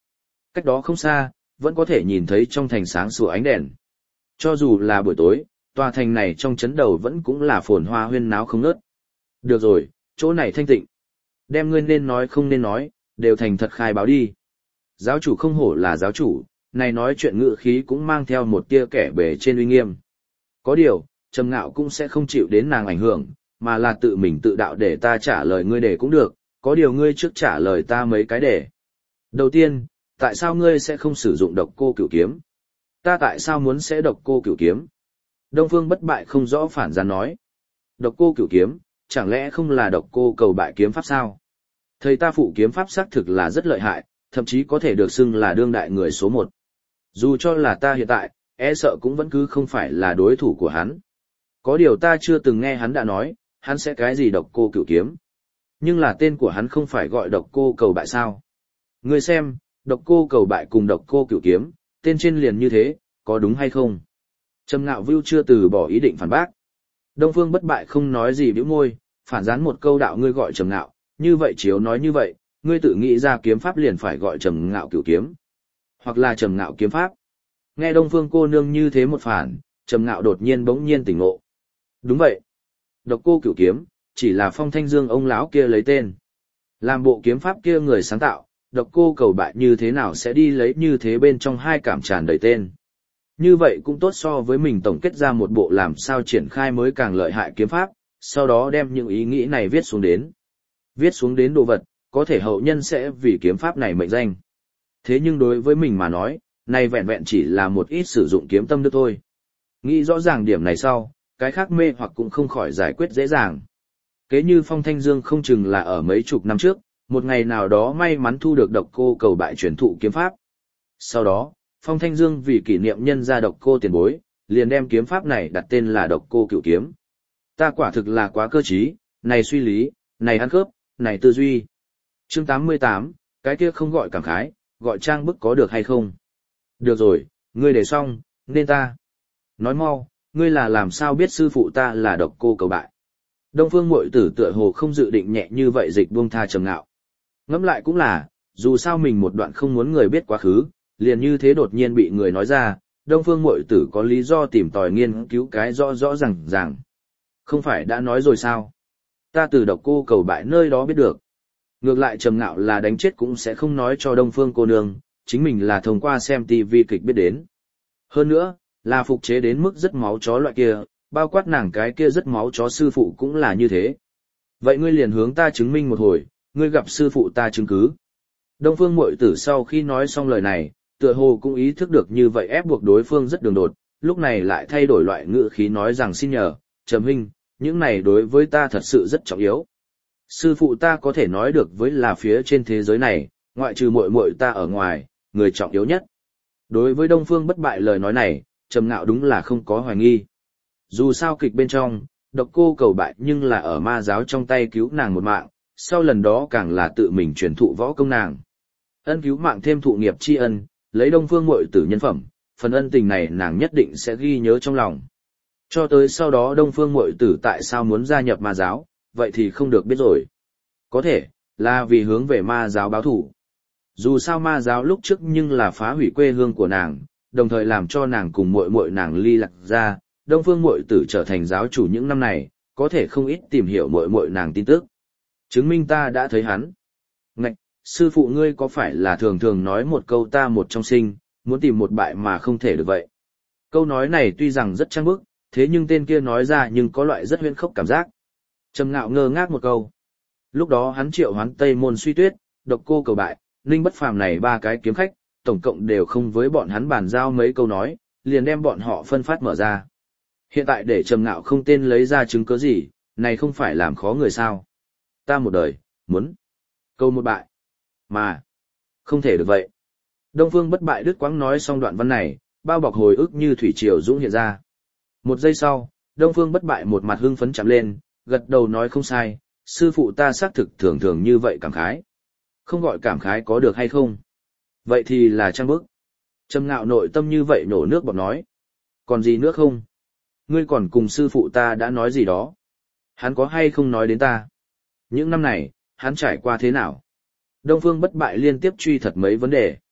Cách đó không xa, vẫn có thể nhìn thấy trong thành sáng sủa ánh đèn. Cho dù là buổi tối, tòa thành này trong chấn đầu vẫn cũng là phồn hoa huyên náo không ngớt. Được rồi, chỗ này thanh tịnh. Đem ngươi nên nói không nên nói, đều thành thật khai báo đi. Giáo chủ không hổ là giáo chủ, này nói chuyện ngữ khí cũng mang theo một tia kẻ bề trên uy nghiêm. Có điều, Trầm Ngạo cũng sẽ không chịu đến nàng ảnh hưởng, mà là tự mình tự đạo để ta trả lời ngươi để cũng được, có điều ngươi trước trả lời ta mấy cái để. Đầu tiên, tại sao ngươi sẽ không sử dụng độc cô cửu kiếm? Ta tại sao muốn sẽ độc cô cửu kiếm? Đông Phương Bất Bại không rõ phản gián nói. Độc cô cửu kiếm, chẳng lẽ không là độc cô cầu bại kiếm pháp sao? Thầy ta phụ kiếm pháp xác thực là rất lợi hại, thậm chí có thể được xưng là đương đại người số một. Dù cho là ta hiện tại, e sợ cũng vẫn cứ không phải là đối thủ của hắn. Có điều ta chưa từng nghe hắn đã nói, hắn sẽ cái gì độc cô cửu kiếm. Nhưng là tên của hắn không phải gọi độc cô cầu bại sao? Ngươi xem, độc cô cầu bại cùng độc cô cửu kiếm, tên trên liền như thế, có đúng hay không? Trầm Ngạo Vưu chưa từ bỏ ý định phản bác. Đông Phương Bất Bại không nói gì bĩu môi, phản gián một câu đạo ngươi gọi Trầm Ngạo, như vậy chiếu nói như vậy, ngươi tự nghĩ ra kiếm pháp liền phải gọi Trầm Ngạo cửu kiếm, hoặc là Trầm Ngạo kiếm pháp. Nghe Đông Phương cô nương như thế một phản, Trầm Ngạo đột nhiên bỗng nhiên tỉnh ngộ. Đúng vậy, độc cô cửu kiếm chỉ là Phong Thanh Dương ông lão kia lấy tên. Làm bộ kiếm pháp kia người sáng tạo, độc cô cầu bại như thế nào sẽ đi lấy như thế bên trong hai cảm tràn đầy tên. Như vậy cũng tốt so với mình tổng kết ra một bộ làm sao triển khai mới càng lợi hại kiếm pháp, sau đó đem những ý nghĩ này viết xuống đến. Viết xuống đến đồ vật, có thể hậu nhân sẽ vì kiếm pháp này mệnh danh. Thế nhưng đối với mình mà nói, này vẹn vẹn chỉ là một ít sử dụng kiếm tâm nữa thôi. Nghĩ rõ ràng điểm này sau, cái khác mê hoặc cũng không khỏi giải quyết dễ dàng. Kế như Phong Thanh Dương không chừng là ở mấy chục năm trước, một ngày nào đó may mắn thu được độc cô cầu bại truyền thụ kiếm pháp. Sau đó, Phong Thanh Dương vì kỷ niệm nhân gia độc cô tiền bối, liền đem kiếm pháp này đặt tên là độc cô cửu kiếm. Ta quả thực là quá cơ trí, này suy lý, này ăn khớp, này tư duy. Chương tám mươi tám, cái kia không gọi cảm khái, gọi trang bức có được hay không? Được rồi, ngươi để xong, nên ta. Nói mau, ngươi là làm sao biết sư phụ ta là độc cô cầu bại? Đông Phương Mội Tử tựa hồ không dự định nhẹ như vậy dịch buông tha Trầm Ngạo. Ngẫm lại cũng là, dù sao mình một đoạn không muốn người biết quá khứ, liền như thế đột nhiên bị người nói ra, Đông Phương Mội Tử có lý do tìm tòi nghiên cứu cái rõ rõ ràng ràng. Không phải đã nói rồi sao? Ta từ độc cô cầu bại nơi đó biết được. Ngược lại Trầm Ngạo là đánh chết cũng sẽ không nói cho Đông Phương cô nương, chính mình là thông qua xem tivi kịch biết đến. Hơn nữa, là phục chế đến mức rất máu chó loại kia, bao quát nàng cái kia rất máu chó sư phụ cũng là như thế. Vậy ngươi liền hướng ta chứng minh một hồi, ngươi gặp sư phụ ta chứng cứ. Đông Phương Mội Tử sau khi nói xong lời này, tựa hồ cũng ý thức được như vậy ép buộc đối phương rất đường đột, lúc này lại thay đổi loại ngữ khí nói rằng xin nhờ, Trầm huynh, những này đối với ta thật sự rất trọng yếu. Sư phụ ta có thể nói được với là phía trên thế giới này, ngoại trừ muội muội ta ở ngoài, người trọng yếu nhất. Đối với Đông Phương Bất Bại lời nói này, Trầm Ngạo đúng là không có hoài nghi. Dù sao kịch bên trong, độc cô cầu bại nhưng là ở ma giáo trong tay cứu nàng một mạng, sau lần đó càng là tự mình truyền thụ võ công nàng. Ân cứu mạng thêm thụ nghiệp tri ân, lấy Đông Phương Mội Tử nhân phẩm, phần ân tình này nàng nhất định sẽ ghi nhớ trong lòng. Cho tới sau đó Đông Phương Mội Tử tại sao muốn gia nhập ma giáo, vậy thì không được biết rồi. Có thể, là vì hướng về ma giáo báo thù. Dù sao ma giáo lúc trước nhưng là phá hủy quê hương của nàng, đồng thời làm cho nàng cùng muội muội nàng ly lạc ra, Đông Phương Mội Tử trở thành giáo chủ những năm này, có thể không ít tìm hiểu muội muội nàng tin tức. Chứng minh ta đã thấy hắn. Ngạch, sư phụ ngươi có phải là thường thường nói một câu ta một trong sinh, muốn tìm một bại mà không thể được vậy. Câu nói này tuy rằng rất trang bức, thế nhưng tên kia nói ra nhưng có loại rất huyễn khốc cảm giác. Trầm Ngạo ngơ ngác một câu. Lúc đó hắn triệu hoán Tây Môn Suy Tuyết, độc cô cầu bại, Ninh Bất Phàm này ba cái kiếm khách, tổng cộng đều không với bọn hắn bàn giao mấy câu nói, liền đem bọn họ phân phát mở ra. Hiện tại để Trầm Ngạo không tên lấy ra chứng cứ gì, này không phải làm khó người sao. Ta một đời, muốn câu một bại. Mà, không thể được vậy. Đông Phương Bất Bại đứt quãng nói xong đoạn văn này, bao bọc hồi ức như thủy triều dũng hiện ra. Một giây sau, Đông Phương Bất Bại một mặt hưng phấn chạm lên, gật đầu nói không sai, sư phụ ta xác thực thường thường như vậy cảm khái. Không gọi cảm khái có được hay không? Vậy thì là trang bức. Trầm Ngạo nội tâm như vậy nổ nước bọt nói. Còn gì nữa không? Ngươi còn cùng sư phụ ta đã nói gì đó? Hắn có hay không nói đến ta? Những năm này, hắn trải qua thế nào? Đông Phương Bất Bại liên tiếp truy thật mấy vấn đề.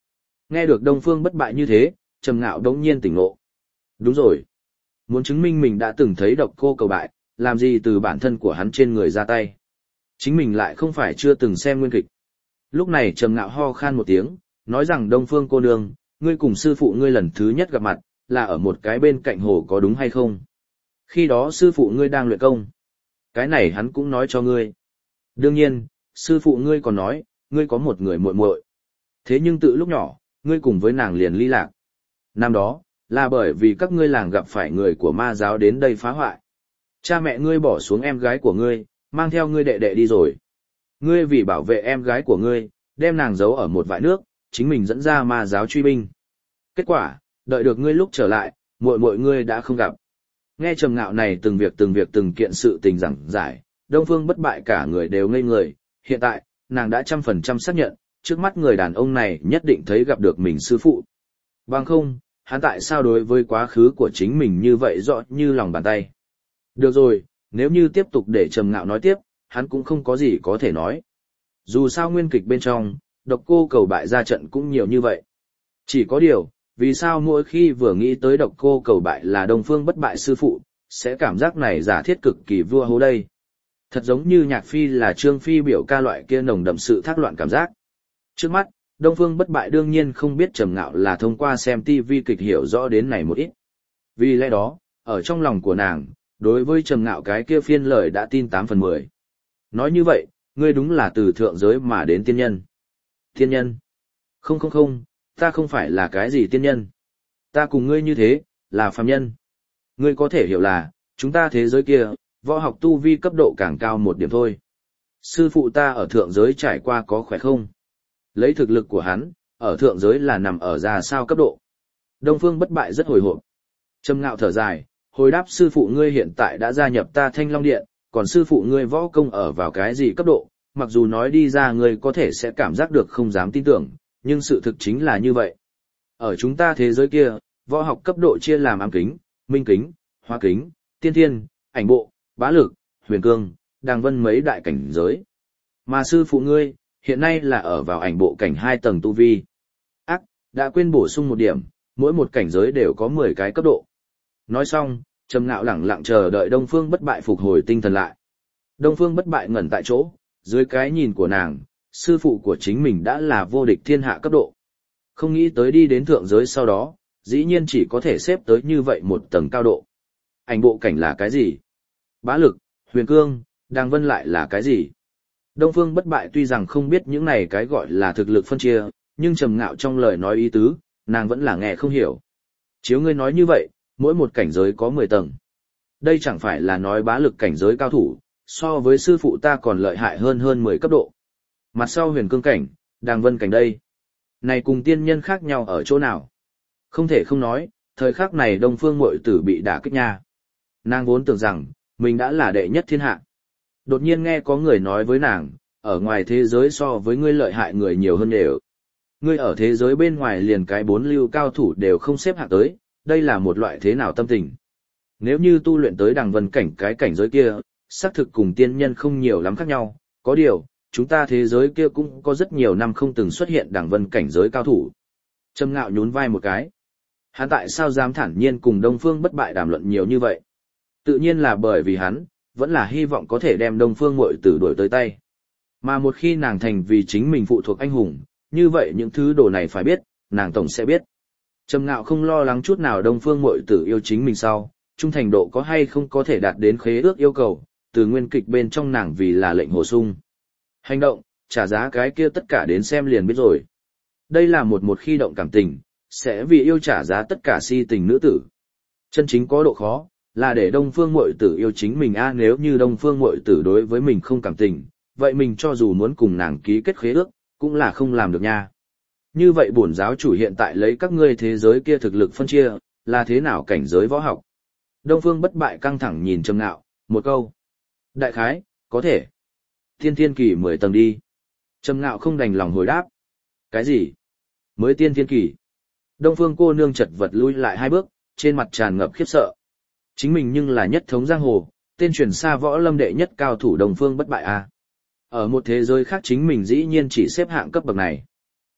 Nghe được Đông Phương Bất Bại như thế, Trầm Ngạo đống nhiên tỉnh ngộ. Đúng rồi. Muốn chứng minh mình đã từng thấy Độc Cô Cầu bại, làm gì từ bản thân của hắn trên người ra tay. Chính mình lại không phải chưa từng xem nguyên kịch. Lúc này Trầm Ngạo ho khan một tiếng, nói rằng Đông Phương cô nương, ngươi cùng sư phụ ngươi lần thứ nhất gặp mặt, là ở một cái bên cạnh hồ có đúng hay không? Khi đó sư phụ ngươi đang luyện công. Cái này hắn cũng nói cho ngươi. Đương nhiên, sư phụ ngươi còn nói, ngươi có một người muội muội. Thế nhưng tự lúc nhỏ, ngươi cùng với nàng liền ly lạc. Năm đó, là bởi vì các ngươi làng gặp phải người của ma giáo đến đây phá hoại. Cha mẹ ngươi bỏ xuống em gái của ngươi, mang theo ngươi đệ đệ đi rồi. Ngươi vì bảo vệ em gái của ngươi, đem nàng giấu ở một vại nước, chính mình dẫn ra ma giáo truy binh. Kết quả, đợi được ngươi lúc trở lại, muội muội ngươi đã không gặp. Nghe Trầm Ngạo này từng việc từng việc từng kiện sự tình giảng giải, Đông Phương Bất Bại cả người đều ngây người, hiện tại, nàng đã trăm phần trăm xác nhận, trước mắt người đàn ông này nhất định thấy gặp được mình sư phụ. Bằng không, hắn tại sao đối với quá khứ của chính mình như vậy rõ như lòng bàn tay. Được rồi, nếu như tiếp tục để Trầm Ngạo nói tiếp, hắn cũng không có gì có thể nói. Dù sao nguyên kịch bên trong, Độc Cô Cầu bại ra trận cũng nhiều như vậy. Chỉ có điều, vì sao mỗi khi vừa nghĩ tới Độc Cô Cầu bại là Đông Phương Bất Bại sư phụ, sẽ cảm giác này giả thiết cực kỳ vua hố đây. Thật giống như Nhạc Phi là Trương Phi biểu ca loại kia nồng đậm sự thác loạn cảm giác. Trước mắt, Đông Phương Bất Bại đương nhiên không biết Trầm Ngạo là thông qua xem ti vi kịch hiểu rõ đến này một ít. Vì lẽ đó, ở trong lòng của nàng, đối với Trầm Ngạo cái kia phiên lời đã tin tám phần mười. Nói như vậy, ngươi đúng là từ thượng giới mà đến tiên nhân. Tiên nhân? Không không không, ta không phải là cái gì tiên nhân. Ta cùng ngươi như thế, là phàm nhân. Ngươi có thể hiểu là, chúng ta thế giới kia, võ học tu vi cấp độ càng cao một điểm thôi. Sư phụ ta ở thượng giới trải qua có khỏe không? Lấy thực lực của hắn, ở thượng giới là nằm ở ra sao cấp độ. Đông Phương Bất Bại rất hồi hộp. Trầm Ngạo thở dài, hồi đáp sư phụ ngươi hiện tại đã gia nhập ta Thanh Long Điện, còn sư phụ ngươi võ công ở vào cái gì cấp độ, mặc dù nói đi ra ngươi có thể sẽ cảm giác được không dám tin tưởng, nhưng sự thực chính là như vậy. Ở chúng ta thế giới kia, võ học cấp độ chia làm ám kính, minh kính, hóa kính, tiên thiên, ảnh bộ, bá lực, huyền cương, đàng vân mấy đại cảnh giới. Mà sư phụ ngươi, hiện nay là ở vào ảnh bộ cảnh hai tầng tu vi. Ác, đã quên bổ sung một điểm, mỗi một cảnh giới đều có mười cái cấp độ. Nói xong, Trầm Ngạo lẳng lặng chờ đợi Đông Phương Bất Bại phục hồi tinh thần lại. Đông Phương Bất Bại ngẩn tại chỗ, dưới cái nhìn của nàng, sư phụ của chính mình đã là vô địch thiên hạ cấp độ. Không nghĩ tới đi đến thượng giới sau đó, dĩ nhiên chỉ có thể xếp tới như vậy một tầng cao độ. Ảnh bộ cảnh là cái gì? Bá lực, huyền cương, đàng vân lại là cái gì? Đông Phương Bất Bại tuy rằng không biết những này cái gọi là thực lực phân chia, nhưng Trầm Ngạo trong lời nói ý tứ, nàng vẫn là nghe không hiểu. Chiếu ngươi nói như vậy, mỗi một cảnh giới có mười tầng. Đây chẳng phải là nói bá lực cảnh giới cao thủ, so với sư phụ ta còn lợi hại hơn hơn mười cấp độ. Mặt sau huyền cương cảnh, đàng vân cảnh đây. Này cùng tiên nhân khác nhau ở chỗ nào? Không thể không nói, thời khắc này Đông Phương muội tử bị đả kích nha. Nàng vốn tưởng rằng, mình đã là đệ nhất thiên hạ. Đột nhiên nghe có người nói với nàng, ở ngoài thế giới so với ngươi lợi hại người nhiều hơn đều. Ngươi ở thế giới bên ngoài liền cái bốn lưu cao thủ đều không xếp hạng tới, đây là một loại thế nào tâm tình. Nếu như tu luyện tới đằng vân cảnh cái cảnh giới kia, xác thực cùng tiên nhân không nhiều lắm khác nhau, có điều, chúng ta thế giới kia cũng có rất nhiều năm không từng xuất hiện đằng vân cảnh giới cao thủ. Trầm Ngạo nhún vai một cái. Hắn tại sao dám thản nhiên cùng Đông Phương Bất Bại đàm luận nhiều như vậy? Tự nhiên là bởi vì hắn, vẫn là hy vọng có thể đem Đông Phương muội tử đuổi tới tay. Mà một khi nàng thành vì chính mình phụ thuộc anh hùng, như vậy những thứ đồ này phải biết, nàng tổng sẽ biết. Trầm Ngạo không lo lắng chút nào Đông Phương muội tử yêu chính mình sau, trung thành độ có hay không có thể đạt đến khế ước yêu cầu, từ nguyên kịch bên trong nàng vì là lệnh hồ sung. Hành động, trả giá cái kia tất cả đến xem liền biết rồi. Đây là một một khi động cảm tình, sẽ vì yêu trả giá tất cả si tình nữ tử. Chân chính có độ khó, là để Đông Phương muội tử yêu chính mình a nếu như Đông Phương muội tử đối với mình không cảm tình, vậy mình cho dù muốn cùng nàng ký kết khế ước, cũng là không làm được nha. Như vậy bổn giáo chủ hiện tại lấy các ngươi thế giới kia thực lực phân chia, là thế nào cảnh giới võ học? Đông Phương Bất Bại căng thẳng nhìn Trầm Ngạo, một câu. Đại khái, có thể. Tiên thiên kỳ mười tầng đi. Trầm Ngạo không đành lòng hồi đáp. Cái gì? Mới tiên thiên kỳ. Đông Phương cô nương chật vật lui lại hai bước, trên mặt tràn ngập khiếp sợ. Chính mình nhưng là nhất thống giang hồ, tên truyền xa võ lâm đệ nhất cao thủ Đông Phương Bất Bại a. Ở một thế giới khác chính mình dĩ nhiên chỉ xếp hạng cấp bậc này.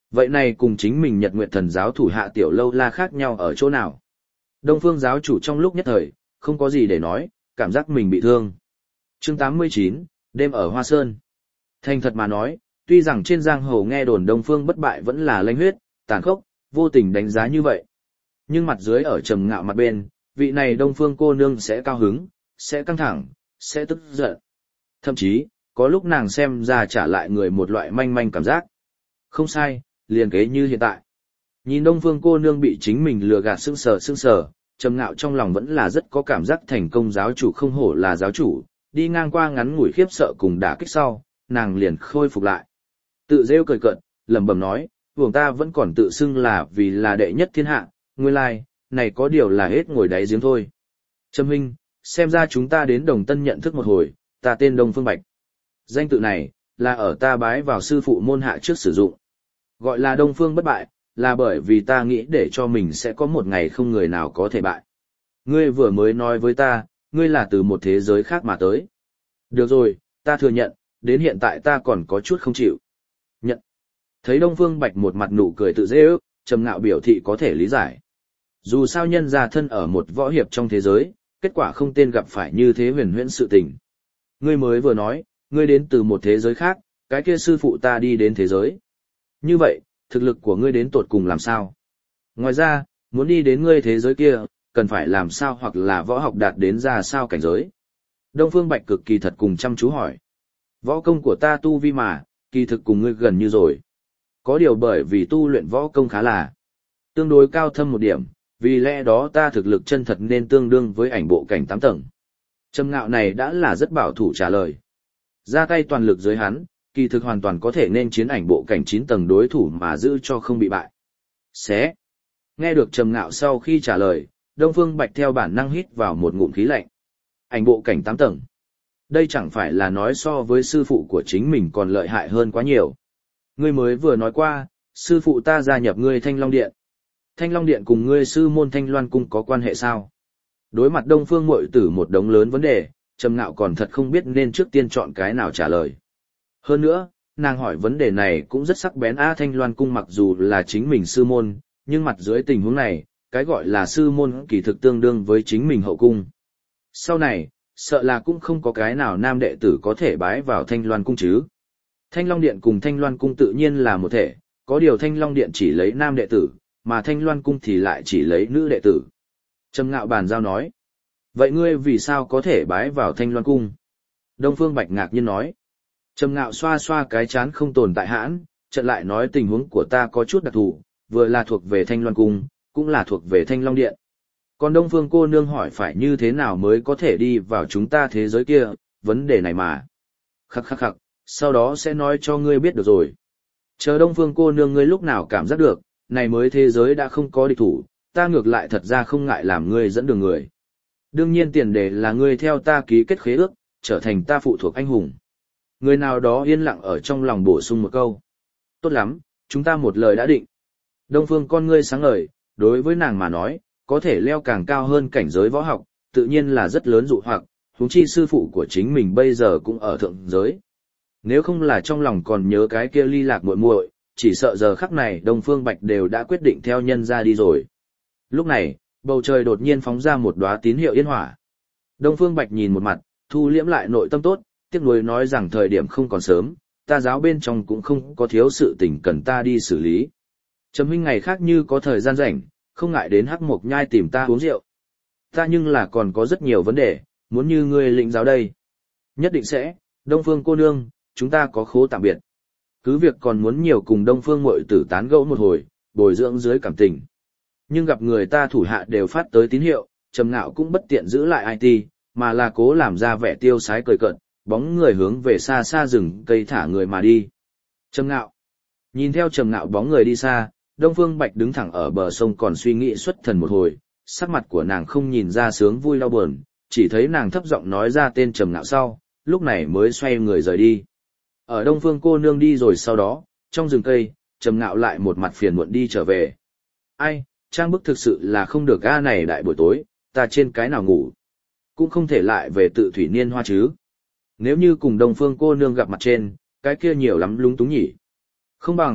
Vậy này cùng chính mình Nhật Nguyệt Thần giáo thủ hạ Tiểu Lâu La khác nhau ở chỗ nào? Đông Phương giáo chủ trong lúc nhất thời, không có gì để nói, cảm giác mình bị thương. Chương tám mươi chín, đêm ở Hoa Sơn. Thành thật mà nói, tuy rằng trên giang hồ nghe đồn Đông Phương bất bại vẫn là lanh huyết, tàn khốc, vô tình đánh giá như vậy. Nhưng mặt dưới ở trầm ngạo mặt bên, vị này Đông Phương cô nương sẽ cao hứng, sẽ căng thẳng, sẽ tức giận. Thậm chí, có lúc nàng xem ra trả lại người một loại manh manh cảm giác. Không sai, liền kế như hiện tại. Nhìn Đông Phương cô nương bị chính mình lừa gạt sững sờ sững sờ, trầm ngạo trong lòng vẫn là rất có cảm giác thành công giáo chủ không hổ là giáo chủ, đi ngang qua ngắn ngủi khiếp sợ cùng đả kích sau, nàng liền khôi phục lại. Tự rêu cười cợt, lẩm bẩm nói, vùng ta vẫn còn tự xưng là vì là đệ nhất thiên hạ, nguyên lai, này có điều là hết ngồi đáy giếng thôi. Trâm huynh, xem ra chúng ta đến Đồng Tân nhận thức một hồi, ta tên Đông Phương Bạch. Danh tự này, là ở ta bái vào sư phụ môn hạ trước sử dụng. Gọi là Đông Phương bất bại, là bởi vì ta nghĩ để cho mình sẽ có một ngày không người nào có thể bại. Ngươi vừa mới nói với ta, ngươi là từ một thế giới khác mà tới. Được rồi, ta thừa nhận, đến hiện tại ta còn có chút không chịu. Nhận. Thấy Đông Phương Bạch một mặt nụ cười tự dễ ước, trầm ngạo biểu thị có thể lý giải. Dù sao nhân gia thân ở một võ hiệp trong thế giới, kết quả không tên gặp phải như thế huyền huyễn sự tình. Ngươi mới vừa nói, ngươi đến từ một thế giới khác, cái kia sư phụ ta đi đến thế giới. Như vậy, thực lực của ngươi đến tột cùng làm sao? Ngoài ra, muốn đi đến ngươi thế giới kia, cần phải làm sao hoặc là võ học đạt đến ra sao cảnh giới? Đông Phương Bạch cực kỳ thật cùng chăm chú hỏi. Võ công của ta tu vi mà, kỳ thực cùng ngươi gần như rồi. Có điều bởi vì tu luyện võ công khá là tương đối cao thâm một điểm, vì lẽ đó ta thực lực chân thật nên tương đương với ảnh bộ cảnh tám tầng. Trầm ngạo này đã là rất bảo thủ trả lời. Ra tay toàn lực dưới hắn, kỳ thực hoàn toàn có thể nên chiến ảnh bộ cảnh chín tầng đối thủ mà giữ cho không bị bại. Xé. Nghe được trầm ngạo sau khi trả lời, Đông Phương Bạch theo bản năng hít vào một ngụm khí lạnh. Ảnh bộ cảnh tám tầng. Đây chẳng phải là nói so với sư phụ của chính mình còn lợi hại hơn quá nhiều. Ngươi mới vừa nói qua, sư phụ ta gia nhập ngươi Thanh Long Điện. Thanh Long Điện cùng ngươi sư môn Thanh Loan Cung có quan hệ sao? Đối mặt Đông Phương muội tử một đống lớn vấn đề, Trầm Ngạo còn thật không biết nên trước tiên chọn cái nào trả lời. Hơn nữa, nàng hỏi vấn đề này cũng rất sắc bén. A Thanh Loan Cung mặc dù là chính mình sư môn, nhưng mặt dưới tình huống này, cái gọi là sư môn kỳ thực tương đương với chính mình hậu cung. Sau này, sợ là cũng không có cái nào nam đệ tử có thể bái vào Thanh Loan Cung chứ. Thanh Long Điện cùng Thanh Loan Cung tự nhiên là một thể, có điều Thanh Long Điện chỉ lấy nam đệ tử, mà Thanh Loan Cung thì lại chỉ lấy nữ đệ tử. Trầm Ngạo bàn giao nói. Vậy ngươi vì sao có thể bái vào Thanh Loan Cung? Đông Phương Bạch ngạc nhiên nói. Trầm Ngạo xoa xoa cái chán không tồn tại hãn, trận lại nói tình huống của ta có chút đặc thù, vừa là thuộc về Thanh Loan Cung, cũng là thuộc về Thanh Long Điện. Còn Đông Phương cô nương hỏi phải như thế nào mới có thể đi vào chúng ta thế giới kia, vấn đề này mà. Khắc khắc khắc, sau đó sẽ nói cho ngươi biết được rồi. Chờ Đông Phương cô nương ngươi lúc nào cảm giác được, này mới thế giới đã không có địch thủ, ta ngược lại thật ra không ngại làm ngươi dẫn đường người. Đương nhiên tiền đề là ngươi theo ta ký kết khế ước, trở thành ta phụ thuộc anh hùng. Người nào đó yên lặng ở trong lòng bổ sung một câu. Tốt lắm, chúng ta một lời đã định. Đông Phương con ngươi sáng ngời, đối với nàng mà nói, có thể leo càng cao hơn cảnh giới võ học, tự nhiên là rất lớn dụ hoặc, huống chi sư phụ của chính mình bây giờ cũng ở thượng giới. Nếu không là trong lòng còn nhớ cái kia ly lạc muội muội, chỉ sợ giờ khắc này Đông Phương Bạch đều đã quyết định theo nhân ra đi rồi. Lúc này, bầu trời đột nhiên phóng ra một đóa tín hiệu yên hỏa. Đông Phương Bạch nhìn một mặt, thu liễm lại nội tâm tốt, tiếc nuối nói rằng thời điểm không còn sớm, ta giáo bên trong cũng không có thiếu sự tình cần ta đi xử lý. Trầm huynh ngày khác như có thời gian rảnh, không ngại đến Hắc Mộc Nhai tìm ta uống rượu. Ta nhưng là còn có rất nhiều vấn đề, muốn như ngươi lĩnh giáo đây. Nhất định sẽ, Đông Phương cô nương, chúng ta có khố tạm biệt. Cứ việc còn muốn nhiều cùng Đông Phương muội tử tán gẫu một hồi, bồi dưỡng dưới cảm tình. Nhưng gặp người ta thủ hạ đều phát tới tín hiệu, Trầm Ngạo cũng bất tiện giữ lại i tê, mà là cố làm ra vẻ tiêu sái cười cợt, bóng người hướng về xa xa rừng cây thả người mà đi. Trầm Ngạo. Nhìn theo Trầm Ngạo bóng người đi xa, Đông Phương Bạch đứng thẳng ở bờ sông còn suy nghĩ xuất thần một hồi, sắc mặt của nàng không nhìn ra sướng vui đau buồn, chỉ thấy nàng thấp giọng nói ra tên Trầm Ngạo sau, lúc này mới xoay người rời đi. Ở Đông Phương cô nương đi rồi sau đó, trong rừng cây, Trầm Ngạo lại một mặt phiền muộn đi trở về. Ai, trang bức thực sự là không được ga này đại buổi tối, ta trên cái nào ngủ. Cũng không thể lại về tự thủy niên hoa chứ. Nếu như cùng Đông Phương cô nương gặp mặt trên, cái kia nhiều lắm lúng túng nhỉ. Không bằng,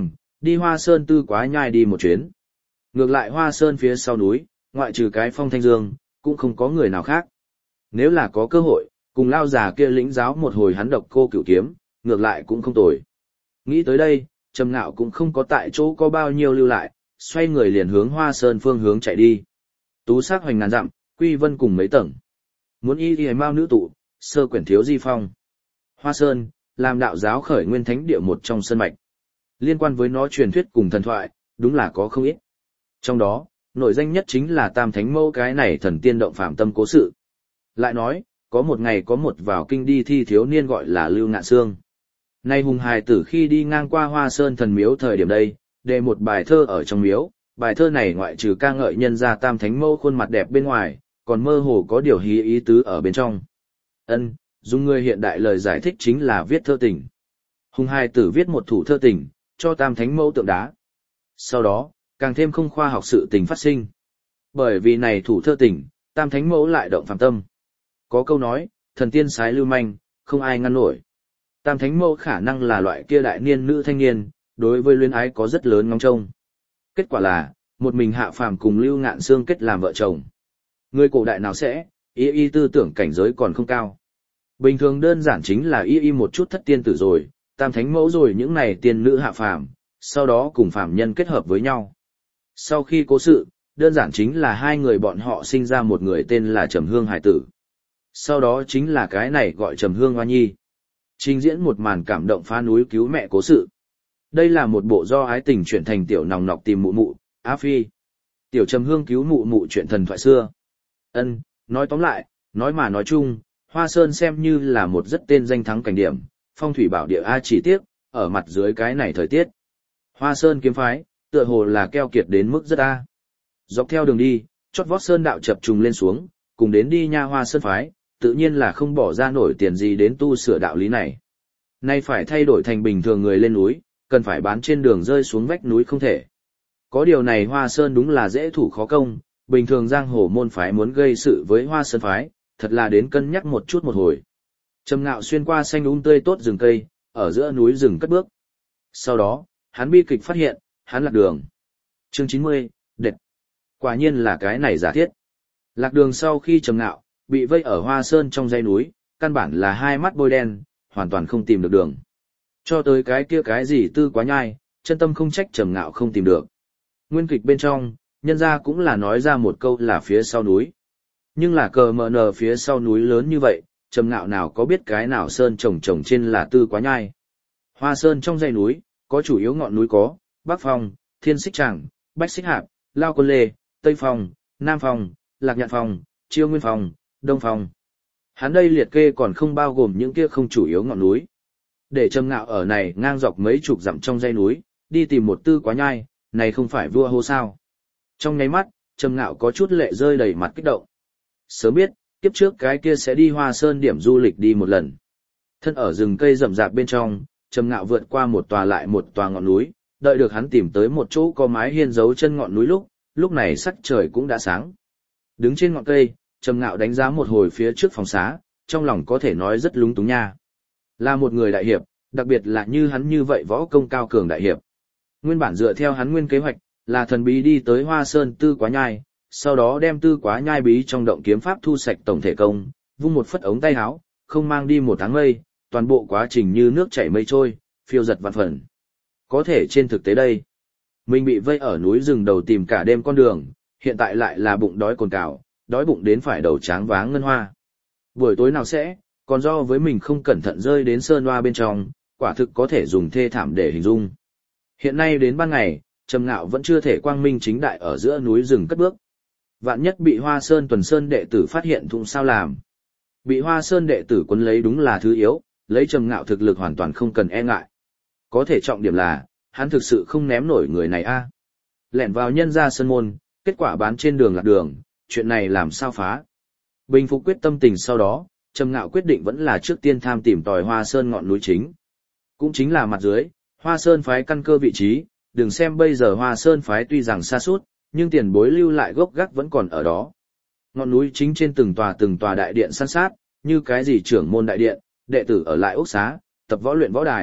Đi Hoa Sơn Tư Quá Nhai đi một chuyến. Ngược lại Hoa Sơn phía sau núi, ngoại trừ cái Phong Thanh Dương, cũng không có người nào khác. Nếu là có cơ hội, cùng lao già kia lĩnh giáo một hồi hắn độc cô cửu kiếm, ngược lại cũng không tồi. Nghĩ tới đây, Trầm Ngạo cũng không có tại chỗ có bao nhiêu lưu lại, xoay người liền hướng Hoa Sơn phương hướng chạy đi. Tú sắc hoành ngàn dặm, quy vân cùng mấy tầng. Muốn y y mao nữ tụ, sơ quyển thiếu di phong. Hoa Sơn, làm đạo giáo khởi nguyên thánh địa một trong sơn mạch. Liên quan với nó truyền thuyết cùng thần thoại, đúng là có không ít. Trong đó, nổi danh nhất chính là Tam Thánh Mẫu cái này thần tiên động phạm tâm cố sự. Lại nói, có một ngày có một vào kinh đi thi thiếu niên gọi là Lưu Ngạn Sương. Nay hùng hài tử khi đi ngang qua Hoa Sơn thần miếu thời điểm đây, đề một bài thơ ở trong miếu, bài thơ này ngoại trừ ca ngợi nhân gia Tam Thánh Mẫu khuôn mặt đẹp bên ngoài, còn mơ hồ có điều hí ý tứ ở bên trong. Ân, dùng người hiện đại lời giải thích chính là viết thơ tình. Hùng hài tử viết một thủ thơ tình, cho Tam Thánh Mẫu tượng đá. Sau đó, càng thêm không khoa học sự tình phát sinh. Bởi vì này thủ thơ tình, Tam Thánh Mẫu lại động phạm tâm. Có câu nói, thần tiên sái lưu manh, không ai ngăn nổi. Tam Thánh Mẫu khả năng là loại kia đại niên nữ thanh niên, đối với luyến ái có rất lớn ngóng trông. Kết quả là, một mình hạ phàm cùng Lưu Ngạn Sương kết làm vợ chồng. Người cổ đại nào sẽ, y y tư tưởng cảnh giới còn không cao. Bình thường đơn giản chính là y y một chút thất tiên tử rồi, Tam Thánh Mẫu rồi những này tiên nữ hạ phàm, sau đó cùng phàm nhân kết hợp với nhau. Sau khi cố sự, đơn giản chính là hai người bọn họ sinh ra một người tên là Trầm Hương hải tử. Sau đó chính là cái này gọi Trầm Hương Hoa Nhi. Trình diễn một màn cảm động phá núi cứu mẹ cố sự. Đây là một bộ do ái tình chuyển thành tiểu nòng nọc tìm mụ mụ, Á Phi. Tiểu Trầm Hương cứu mụ mụ chuyện thần thoại xưa. Ân, nói tóm lại, nói mà nói chung, Hoa Sơn xem như là một rất tên danh thắng cảnh điểm, phong thủy bảo địa A chỉ tiếc, ở mặt dưới cái này thời tiết. Hoa Sơn kiếm phái, tựa hồ là keo kiệt đến mức rất A. Dọc theo đường đi, chót vót sơn đạo chập trùng lên xuống, cùng đến đi nha Hoa Sơn phái, tự nhiên là không bỏ ra nổi tiền gì đến tu sửa đạo lý này. Nay phải thay đổi thành bình thường người lên núi, cần phải bán trên đường rơi xuống vách núi không thể. Có điều này Hoa Sơn đúng là dễ thủ khó công, bình thường giang hồ môn phái muốn gây sự với Hoa Sơn phái, thật là đến cân nhắc một chút một hồi. Trầm Ngạo xuyên qua xanh um tươi tốt rừng cây, ở giữa núi rừng cất bước. Sau đó, hắn bi kịch phát hiện, hắn lạc đường. Chương chín mươi, đệt. Quả nhiên là cái này giả thiết. Lạc đường sau khi Trầm Ngạo bị vây ở Hoa Sơn trong dãy núi, căn bản là hai mắt bôi đen, hoàn toàn không tìm được đường. Cho tới cái kia cái gì Tư Quá Nhai, chân tâm không trách Trầm Ngạo không tìm được. Nguyên kịch bên trong, nhân gia cũng là nói ra một câu là phía sau núi. Nhưng là cờ mờ nờ phía sau núi lớn như vậy, Trầm Ngạo nào có biết cái nào sơn trồng trồng trên là Tư Quá Nhai. Hoa Sơn trong dãy núi, có chủ yếu ngọn núi có, Bắc Phong, Thiên Xích Tràng, Bách Xích Hạp, Lao Côn Lê, Tây Phong, Nam Phong, Lạc Nhạn Phong, Chiêu Nguyên Phong, Đông Phong. Hắn đây liệt kê còn không bao gồm những kia không chủ yếu ngọn núi. Để Trầm Ngạo ở này ngang dọc mấy chục dặm trong dãy núi, đi tìm một Tư Quá Nhai, này không phải vua hô sao. Trong nháy mắt, Trầm Ngạo có chút lệ rơi đầy mặt kích động. Sớm biết, kiếp trước cái kia sẽ đi Hoa Sơn điểm du lịch đi một lần. Thân ở rừng cây rậm rạp bên trong, Trầm Ngạo vượt qua một tòa lại một tòa ngọn núi, đợi được hắn tìm tới một chỗ có mái hiên giấu chân ngọn núi lúc, lúc này sắc trời cũng đã sáng. Đứng trên ngọn cây, Trầm Ngạo đánh giá một hồi phía trước phòng xá, trong lòng có thể nói rất lúng túng nha. Là một người đại hiệp, đặc biệt là như hắn như vậy võ công cao cường đại hiệp. Nguyên bản dựa theo hắn nguyên kế hoạch, là thần bí đi tới Hoa Sơn Tư Quá Nhai, sau đó đem Tư Quá Nhai bí trong động kiếm pháp thu sạch tổng thể công, vung một phất ống tay áo, không mang đi một tháng mây, toàn bộ quá trình như nước chảy mây trôi, phiêu giật vạn phần. Có thể trên thực tế đây, mình bị vây ở núi rừng đầu tìm cả đêm con đường, hiện tại lại là bụng đói cồn cào, đói bụng đến phải đầu tráng váng ngân hoa. Buổi tối nào sẽ, còn do với mình không cẩn thận rơi đến sơn hoa bên trong, quả thực có thể dùng thê thảm để hình dung. Hiện nay đến ban ngày, Trầm Ngạo vẫn chưa thể quang minh chính đại ở giữa núi rừng cất bước. Vạn nhất bị Hoa Sơn tuần sơn đệ tử phát hiện thụng sao làm. Bị Hoa Sơn đệ tử quấn lấy đúng là thứ yếu, lấy Trầm Ngạo thực lực hoàn toàn không cần e ngại. Có thể trọng điểm là, hắn thực sự không ném nổi người này a. À. Lẻn vào nhân gia sơn môn, kết quả bán trên đường lạc đường, chuyện này làm sao phá. Bình phục quyết tâm tình sau đó, Trầm Ngạo quyết định vẫn là trước tiên tham tìm tòi Hoa Sơn ngọn núi chính. Cũng chính là mặt dưới, Hoa Sơn phái căn cơ vị trí, đừng xem bây giờ Hoa Sơn phái tuy rằng xa suốt, nhưng tiền bối lưu lại gốc gác vẫn còn ở đó. Ngọn núi chính trên từng tòa từng tòa đại điện san sát, như cái gì trưởng môn đại điện, đệ tử ở lại ốc xá, tập võ luyện võ đài,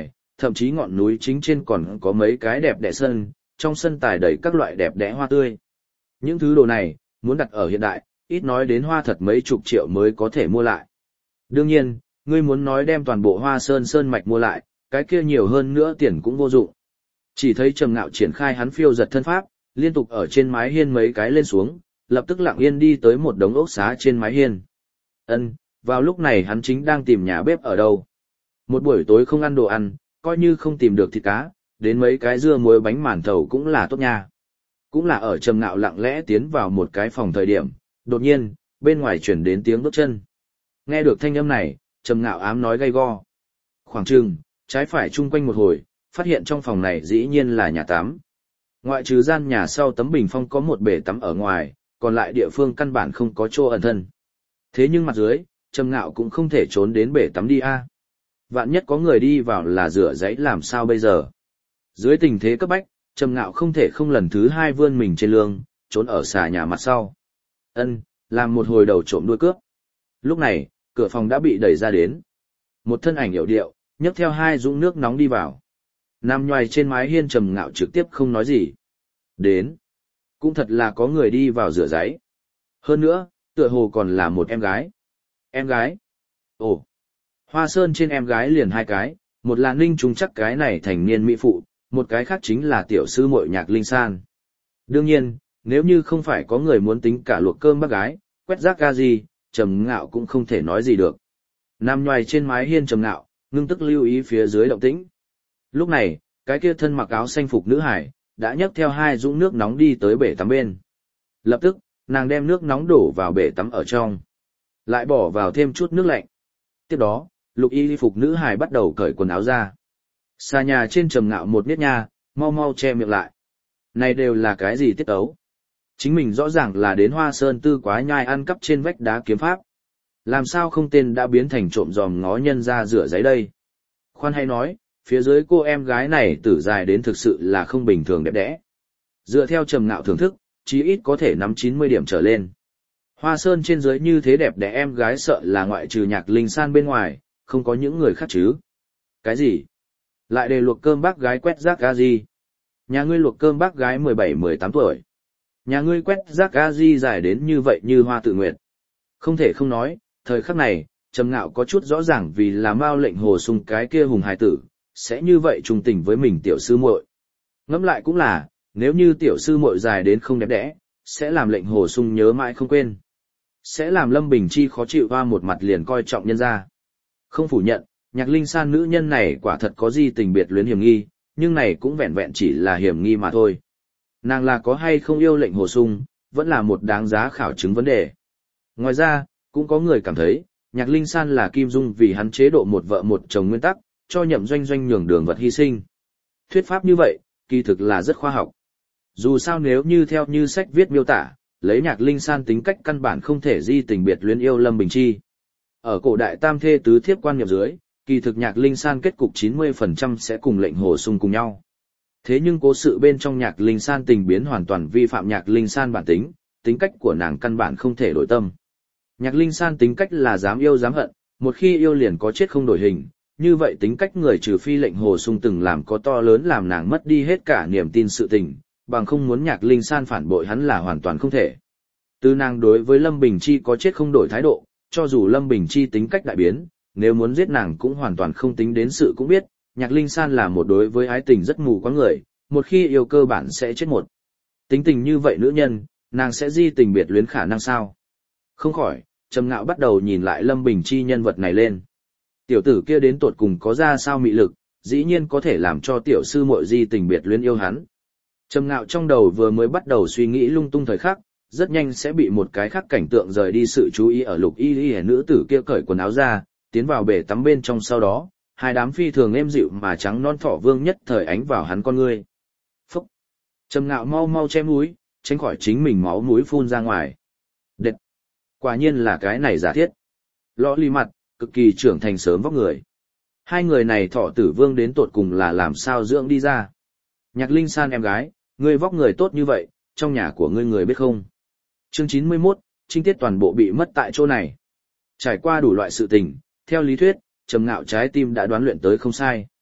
thậm chí ngọn núi chính trên còn có mấy cái đẹp đẽ sân, trong sân tài đầy các loại đẹp đẽ hoa tươi. Những thứ đồ này, muốn đặt ở hiện đại, ít nói đến hoa thật mấy chục triệu mới có thể mua lại. Đương nhiên, ngươi muốn nói đem toàn bộ Hoa Sơn sơn mạch mua lại, cái kia nhiều hơn nữa tiền cũng vô dụng. Chỉ thấy Trầm Ngạo triển khai hắn phiêu giật thân pháp, liên tục ở trên mái hiên mấy cái lên xuống, lập tức lặng yên đi tới một đống ốc xá trên mái hiên. Ân, vào lúc này hắn chính đang tìm nhà bếp ở đâu. Một buổi tối không ăn đồ ăn, coi như không tìm được thịt cá, đến mấy cái dưa muối bánh màn thầu cũng là tốt nha. Cũng là ở Trầm Ngạo lặng lẽ tiến vào một cái phòng thời điểm, đột nhiên, bên ngoài chuyển đến tiếng bước chân. Nghe được thanh âm này, Trầm Ngạo ám nói gay go. Khoảng chừng, trái phải chung quanh một hồi, phát hiện trong phòng này dĩ nhiên là nhà tắm. Ngoại trừ gian nhà sau tấm bình phong có một bể tắm ở ngoài, còn lại địa phương căn bản không có chỗ ẩn thân. Thế nhưng mặt dưới, Trầm Ngạo cũng không thể trốn đến bể tắm đi a. Vạn nhất có người đi vào là rửa giấy làm sao bây giờ? Dưới tình thế cấp bách, Trầm Ngạo không thể không lần thứ hai vươn mình trên lương, trốn ở xà nhà mặt sau. Ân, làm một hồi đầu trộm đuôi cướp. Lúc này, cửa phòng đã bị đẩy ra đến. Một thân ảnh hiểu điệu, nhấc theo hai dũng nước nóng đi vào. Nằm nhoài trên mái hiên Trầm Ngạo trực tiếp không nói gì. Đến. Cũng thật là có người đi vào rửa giấy. Hơn nữa, tựa hồ còn là một em gái. Em gái? Ồ. Hoa Sơn trên em gái liền hai cái, một là Ninh Trung chắc cái này thành niên mỹ phụ, một cái khác chính là tiểu sư muội Nhạc Linh San. Đương nhiên, nếu như không phải có người muốn tính cả luộc cơm bác gái, quét rác ga gì, Trầm Ngạo cũng không thể nói gì được. Nằm nhoài trên mái hiên Trầm Ngạo, ngưng tức lưu ý phía dưới động tĩnh. Lúc này, cái kia thân mặc áo xanh phục nữ hải, đã nhấc theo hai dũng nước nóng đi tới bể tắm bên. Lập tức, nàng đem nước nóng đổ vào bể tắm ở trong. Lại bỏ vào thêm chút nước lạnh. Tiếp đó, lục y phục nữ hải bắt đầu cởi quần áo ra. Xa nhà trên Trầm Ngạo một miết nha, mau mau che miệng lại. Này đều là cái gì tiết ấu? Chính mình rõ ràng là đến Hoa Sơn tư quá nhai ăn cắp trên vách đá kiếm pháp. Làm sao không tên đã biến thành trộm giòm ngó nhân ra rửa giấy đây? Khoan hay nói, phía dưới cô em gái này tử dài đến thực sự là không bình thường đẹp đẽ. Dựa theo Trầm Ngạo thưởng thức, chí ít có thể nắm chín mươi điểm trở lên. Hoa Sơn trên dưới như thế đẹp đẽ em gái sợ là ngoại trừ Nhạc Linh San bên ngoài, không có những người khác chứ. Cái gì? Lại để luộc cơm bác gái quét rác ga gì? Nhà ngươi luộc cơm bác gái mười bảy mười tám tuổi. Nhà ngươi quét rác ga gì dài đến như vậy như Hoa Tự Nguyệt. Không thể không nói, thời khắc này, Trầm Ngạo có chút rõ ràng vì là Mao Lệnh Hồ Sung cái kia hùng hài tử, sẽ như vậy trung tình với mình tiểu sư muội. Ngẫm lại cũng là, nếu như tiểu sư muội dài đến không đẹp đẽ, sẽ làm Lệnh Hồ Sung nhớ mãi không quên. Sẽ làm Lâm Bình Chi khó chịu hoa một mặt liền coi trọng nhân ra. Không phủ nhận, Nhạc Linh San nữ nhân này quả thật có gì tình biệt luyến hiểm nghi, nhưng này cũng vẹn vẹn chỉ là hiểm nghi mà thôi. Nàng là có hay không yêu Lệnh Hồ Sung, vẫn là một đáng giá khảo chứng vấn đề. Ngoài ra, cũng có người cảm thấy, Nhạc Linh San là Kim Dung vì hắn chế độ một vợ một chồng nguyên tắc, cho Nhậm Doanh Doanh nhường đường vật hy sinh. Thuyết pháp như vậy, kỳ thực là rất khoa học. Dù sao nếu như theo như sách viết miêu tả, lấy Nhạc Linh San tính cách căn bản không thể di tình biệt luyến yêu Lâm Bình Chi. Ở cổ đại tam thê tứ thiếp quan niệm dưới, kỳ thực Nhạc Linh San kết cục chín mươi phần trăm sẽ cùng Lệnh Hồ Sung cùng nhau. Thế nhưng cố sự bên trong Nhạc Linh San tình biến hoàn toàn vi phạm Nhạc Linh San bản tính, tính cách của nàng căn bản không thể đổi tâm. Nhạc Linh San tính cách là dám yêu dám hận, một khi yêu liền có chết không đổi hình, như vậy tính cách người trừ phi Lệnh Hồ Sung từng làm có to lớn làm nàng mất đi hết cả niềm tin sự tình, bằng không muốn Nhạc Linh San phản bội hắn là hoàn toàn không thể. Từ nàng đối với Lâm Bình Chi có chết không đổi thái độ, cho dù Lâm Bình Chi tính cách đại biến, nếu muốn giết nàng cũng hoàn toàn không tính đến sự cũng biết, Nhạc Linh San là một đối với ái tình rất mù quáng người, một khi yêu cơ bản sẽ chết một. Tính tình như vậy nữ nhân, nàng sẽ di tình biệt luyến khả năng sao? Không khỏi, Trầm Ngạo bắt đầu nhìn lại Lâm Bình Chi nhân vật này lên. Tiểu tử kia đến tột cùng có ra sao mị lực, dĩ nhiên có thể làm cho tiểu sư muội di tình biệt luyến yêu hắn. Trầm Ngạo trong đầu vừa mới bắt đầu suy nghĩ lung tung thời khắc, rất nhanh sẽ bị một cái khác cảnh tượng rời đi sự chú ý ở lục y y nữ tử kia cởi quần áo ra, tiến vào bể tắm bên trong sau đó, hai đám phi thường êm dịu mà trắng non thỏ vương nhất thời ánh vào hắn con ngươi. Phúc! Trầm Ngạo mau mau che mũi, tránh khỏi chính mình máu mũi phun ra ngoài. Đệt! Quả nhiên là cái này giả thiết. Lõ ly mặt, cực kỳ trưởng thành sớm vóc người. Hai người này thỏ tử vương đến tột cùng là làm sao dưỡng đi ra. Nhạc Linh San em gái, ngươi vóc người tốt như vậy, trong nhà của ngươi người biết không? Chương chín mươi mốt, trinh tiết toàn bộ bị mất tại chỗ này. Trải qua đủ loại sự tình, theo lý thuyết, Trầm Ngạo trái tim đã đoán luyện tới không sai.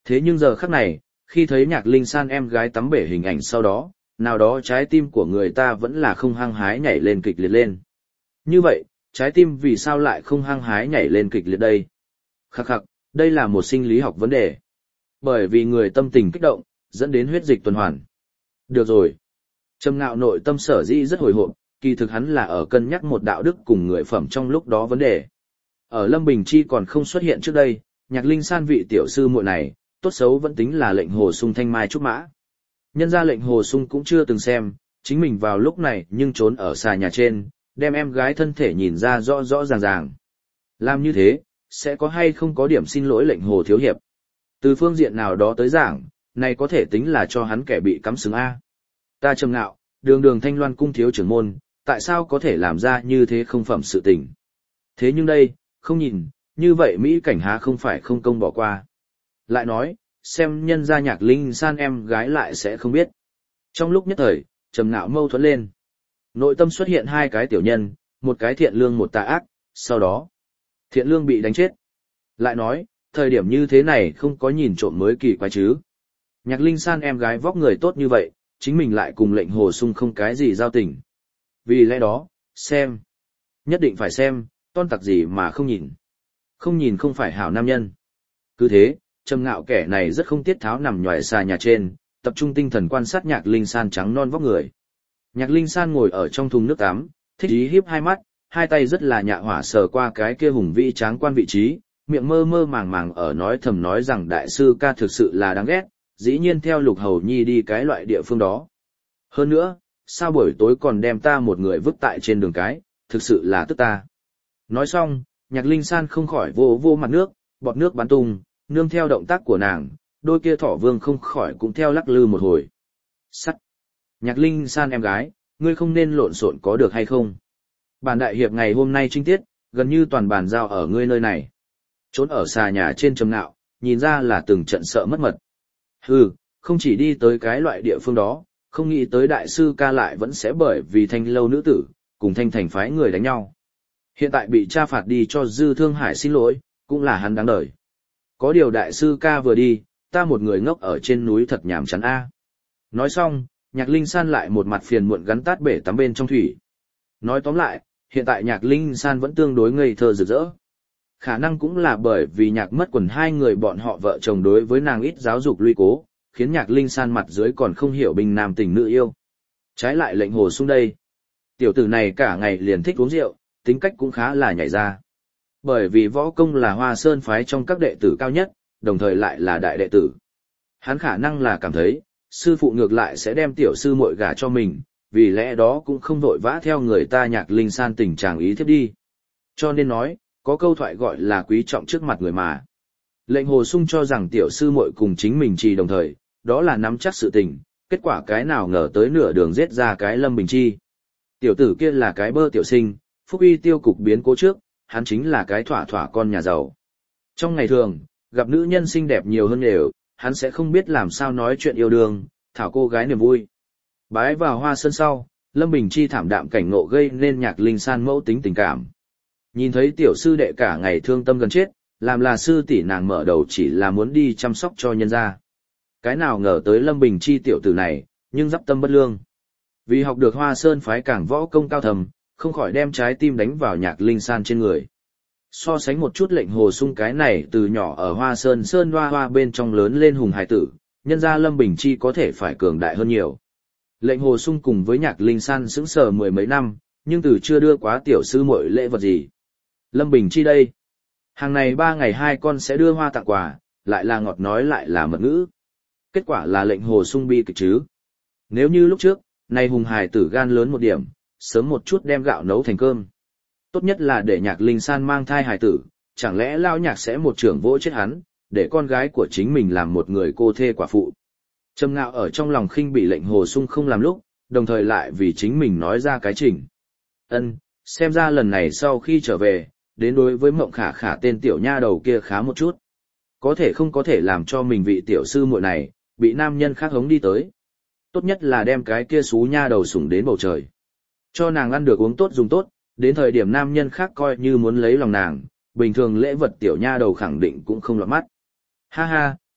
Thế nhưng giờ khắc này, khi thấy Nhạc Linh San em gái tắm bể hình ảnh sau đó, nào đó trái tim của người ta vẫn là không hăng hái nhảy lên kịch liệt lên. Như vậy, trái tim vì sao lại không hăng hái nhảy lên kịch liệt đây? Khắc khắc, đây là một sinh lý học vấn đề. Bởi vì người tâm tình kích động, dẫn đến huyết dịch tuần hoàn. Được rồi. Trầm Ngạo nội tâm sở dĩ rất hồi hộp, kỳ thực hắn là ở cân nhắc một đạo đức cùng người phẩm trong lúc đó vấn đề. Ở Lâm Bình Chi còn không xuất hiện trước đây, Nhạc Linh San vị tiểu sư muội này, tốt xấu vẫn tính là lệnh hồ sung thanh mai trúc mã. Nhân ra lệnh hồ sung cũng chưa từng xem, chính mình vào lúc này nhưng trốn ở xà nhà trên, đem em gái thân thể nhìn ra rõ rõ ràng ràng. Làm như thế, sẽ có hay không có điểm xin lỗi lệnh hồ thiếu hiệp. Từ phương diện nào đó tới giảng, này có thể tính là cho hắn kẻ bị cắm sừng A. Ta Trầm Ngạo, đường đường Thanh Loan cung thiếu trưởng môn, tại sao có thể làm ra như thế không phẩm sự tình. Thế nhưng đây, không nhìn, như vậy Mỹ cảnh há không phải không công bỏ qua. Lại nói, xem nhân gia Nhạc Linh San em gái lại sẽ không biết. Trong lúc nhất thời, Trầm Ngạo mâu thuẫn lên. Nội tâm xuất hiện hai cái tiểu nhân, một cái thiện lương một tà ác, sau đó, thiện lương bị đánh chết. Lại nói, thời điểm như thế này không có nhìn trộm mới kỳ quái chứ. Nhạc Linh San em gái vóc người tốt như vậy, chính mình lại cùng lệnh hồ sung không cái gì giao tình. Vì lẽ đó, xem. Nhất định phải xem, ton tặc gì mà không nhìn. Không nhìn không phải hảo nam nhân. Cứ thế, Trầm Ngạo kẻ này rất không tiết tháo nằm nhòi xà nhà trên, tập trung tinh thần quan sát Nhạc Linh San trắng non vóc người. Nhạc Linh San ngồi ở trong thùng nước tắm, thích ý híp hai mắt, hai tay rất là nhạ hỏa sờ qua cái kia hùng vĩ tráng quan vị trí, miệng mơ mơ màng màng ở nói thầm nói rằng đại sư ca thực sự là đáng ghét, dĩ nhiên theo Lục Hầu Nhi đi cái loại địa phương đó. Hơn nữa, sao buổi tối còn đem ta một người vứt tại trên đường cái, thực sự là tức ta. Nói xong, Nhạc Linh San không khỏi vô vô mặt nước, bọt nước bắn tung, nương theo động tác của nàng, đôi kia thỏ vương không khỏi cũng theo lắc lư một hồi. Sắt! Nhạc Linh San em gái, ngươi không nên lộn xộn có được hay không? Bản đại hiệp ngày hôm nay trinh tiết, gần như toàn bàn giao ở ngươi nơi này. Trốn ở xà nhà trên Trầm Ngạo, nhìn ra là từng trận sợ mất mật. Hừ, không chỉ đi tới cái loại địa phương đó, không nghĩ tới đại sư ca lại vẫn sẽ bởi vì Thanh lâu nữ tử, cùng Thanh thành phái người đánh nhau. Hiện tại bị tra phạt đi cho Dư Thương Hải xin lỗi, cũng là hắn đáng đời. Có điều đại sư ca vừa đi, ta một người ngốc ở trên núi thật nhàm chán a. Nói xong, Nhạc Linh San lại một mặt phiền muộn gắn tát bể tắm bên trong thủy. Nói tóm lại, hiện tại Nhạc Linh San vẫn tương đối ngây thơ rực rỡ. Khả năng cũng là bởi vì Nhạc mất quần hai người bọn họ vợ chồng đối với nàng ít giáo dục luy cố, khiến Nhạc Linh San mặt dưới còn không hiểu bình nam tình nữ yêu. Trái lại lệnh hồ sung đây. Tiểu tử này cả ngày liền thích uống rượu, tính cách cũng khá là nhảy ra. Bởi vì võ công là Hoa Sơn phái trong các đệ tử cao nhất, đồng thời lại là đại đệ tử. Hắn khả năng là cảm thấy, sư phụ ngược lại sẽ đem tiểu sư muội gả cho mình, vì lẽ đó cũng không vội vã theo người ta Nhạc Linh San tình trạng ý thiếp đi. Cho nên nói, có câu thoại gọi là quý trọng trước mặt người mà. Lệnh hồ sung cho rằng tiểu sư muội cùng chính mình trì đồng thời, đó là nắm chắc sự tình, kết quả cái nào ngờ tới nửa đường giết ra cái Lâm Bình Chi. Tiểu tử kia là cái bơ tiểu sinh, phúc uy tiêu cục biến cố trước, hắn chính là cái thỏa thỏa con nhà giàu. Trong ngày thường, gặp nữ nhân xinh đẹp nhiều hơn đều, hắn sẽ không biết làm sao nói chuyện yêu đương, thảo cô gái niềm vui. Bái vào Hoa Sơn sau, Lâm Bình Chi thảm đạm cảnh ngộ gây nên Nhạc Linh San mẫu tính tình cảm. Nhìn thấy tiểu sư đệ cả ngày thương tâm gần chết, làm là sư tỷ nàng mở đầu chỉ là muốn đi chăm sóc cho nhân gia. Cái nào ngờ tới Lâm Bình Chi tiểu tử này, nhưng dắp tâm bất lương. Vì học được Hoa Sơn phái cảng võ công cao thầm, không khỏi đem trái tim đánh vào Nhạc Linh San trên người. So sánh một chút lệnh hồ sung cái này từ nhỏ ở Hoa Sơn Sơn hoa hoa bên trong lớn lên hùng hải tử, nhân ra Lâm Bình Chi có thể phải cường đại hơn nhiều. Lệnh hồ sung cùng với Nhạc Linh San sững sờ mười mấy năm, nhưng từ chưa đưa quá tiểu sư muội lễ vật gì. Lâm Bình Chi đây. Hàng này ba ngày hai con sẽ đưa hoa tặng quà, lại là ngọt nói lại là mật ngữ. Kết quả là lệnh hồ sung bi kịch chứ. Nếu như lúc trước, nay hùng hải tử gan lớn một điểm, sớm một chút đem gạo nấu thành cơm. Tốt nhất là để Nhạc Linh San mang thai hải tử, chẳng lẽ lao nhạc sẽ một trưởng vỗ chết hắn, để con gái của chính mình làm một người cô thê quả phụ. Trầm Ngạo ở trong lòng khinh bị lệnh hồ sung không làm lúc, đồng thời lại vì chính mình nói ra cái trình. Ân, xem ra lần này sau khi trở về, đến đối với Mộng Khả Khả tên tiểu nha đầu kia khá một chút. Có thể không có thể làm cho mình vị tiểu sư muội này, bị nam nhân khác hống đi tới. Tốt nhất là đem cái kia xú nha đầu sủng đến bầu trời. Cho nàng ăn được uống tốt dùng tốt, đến thời điểm nam nhân khác coi như muốn lấy lòng nàng, bình thường lễ vật tiểu nha đầu khẳng định cũng không lọt mắt. Ha ha,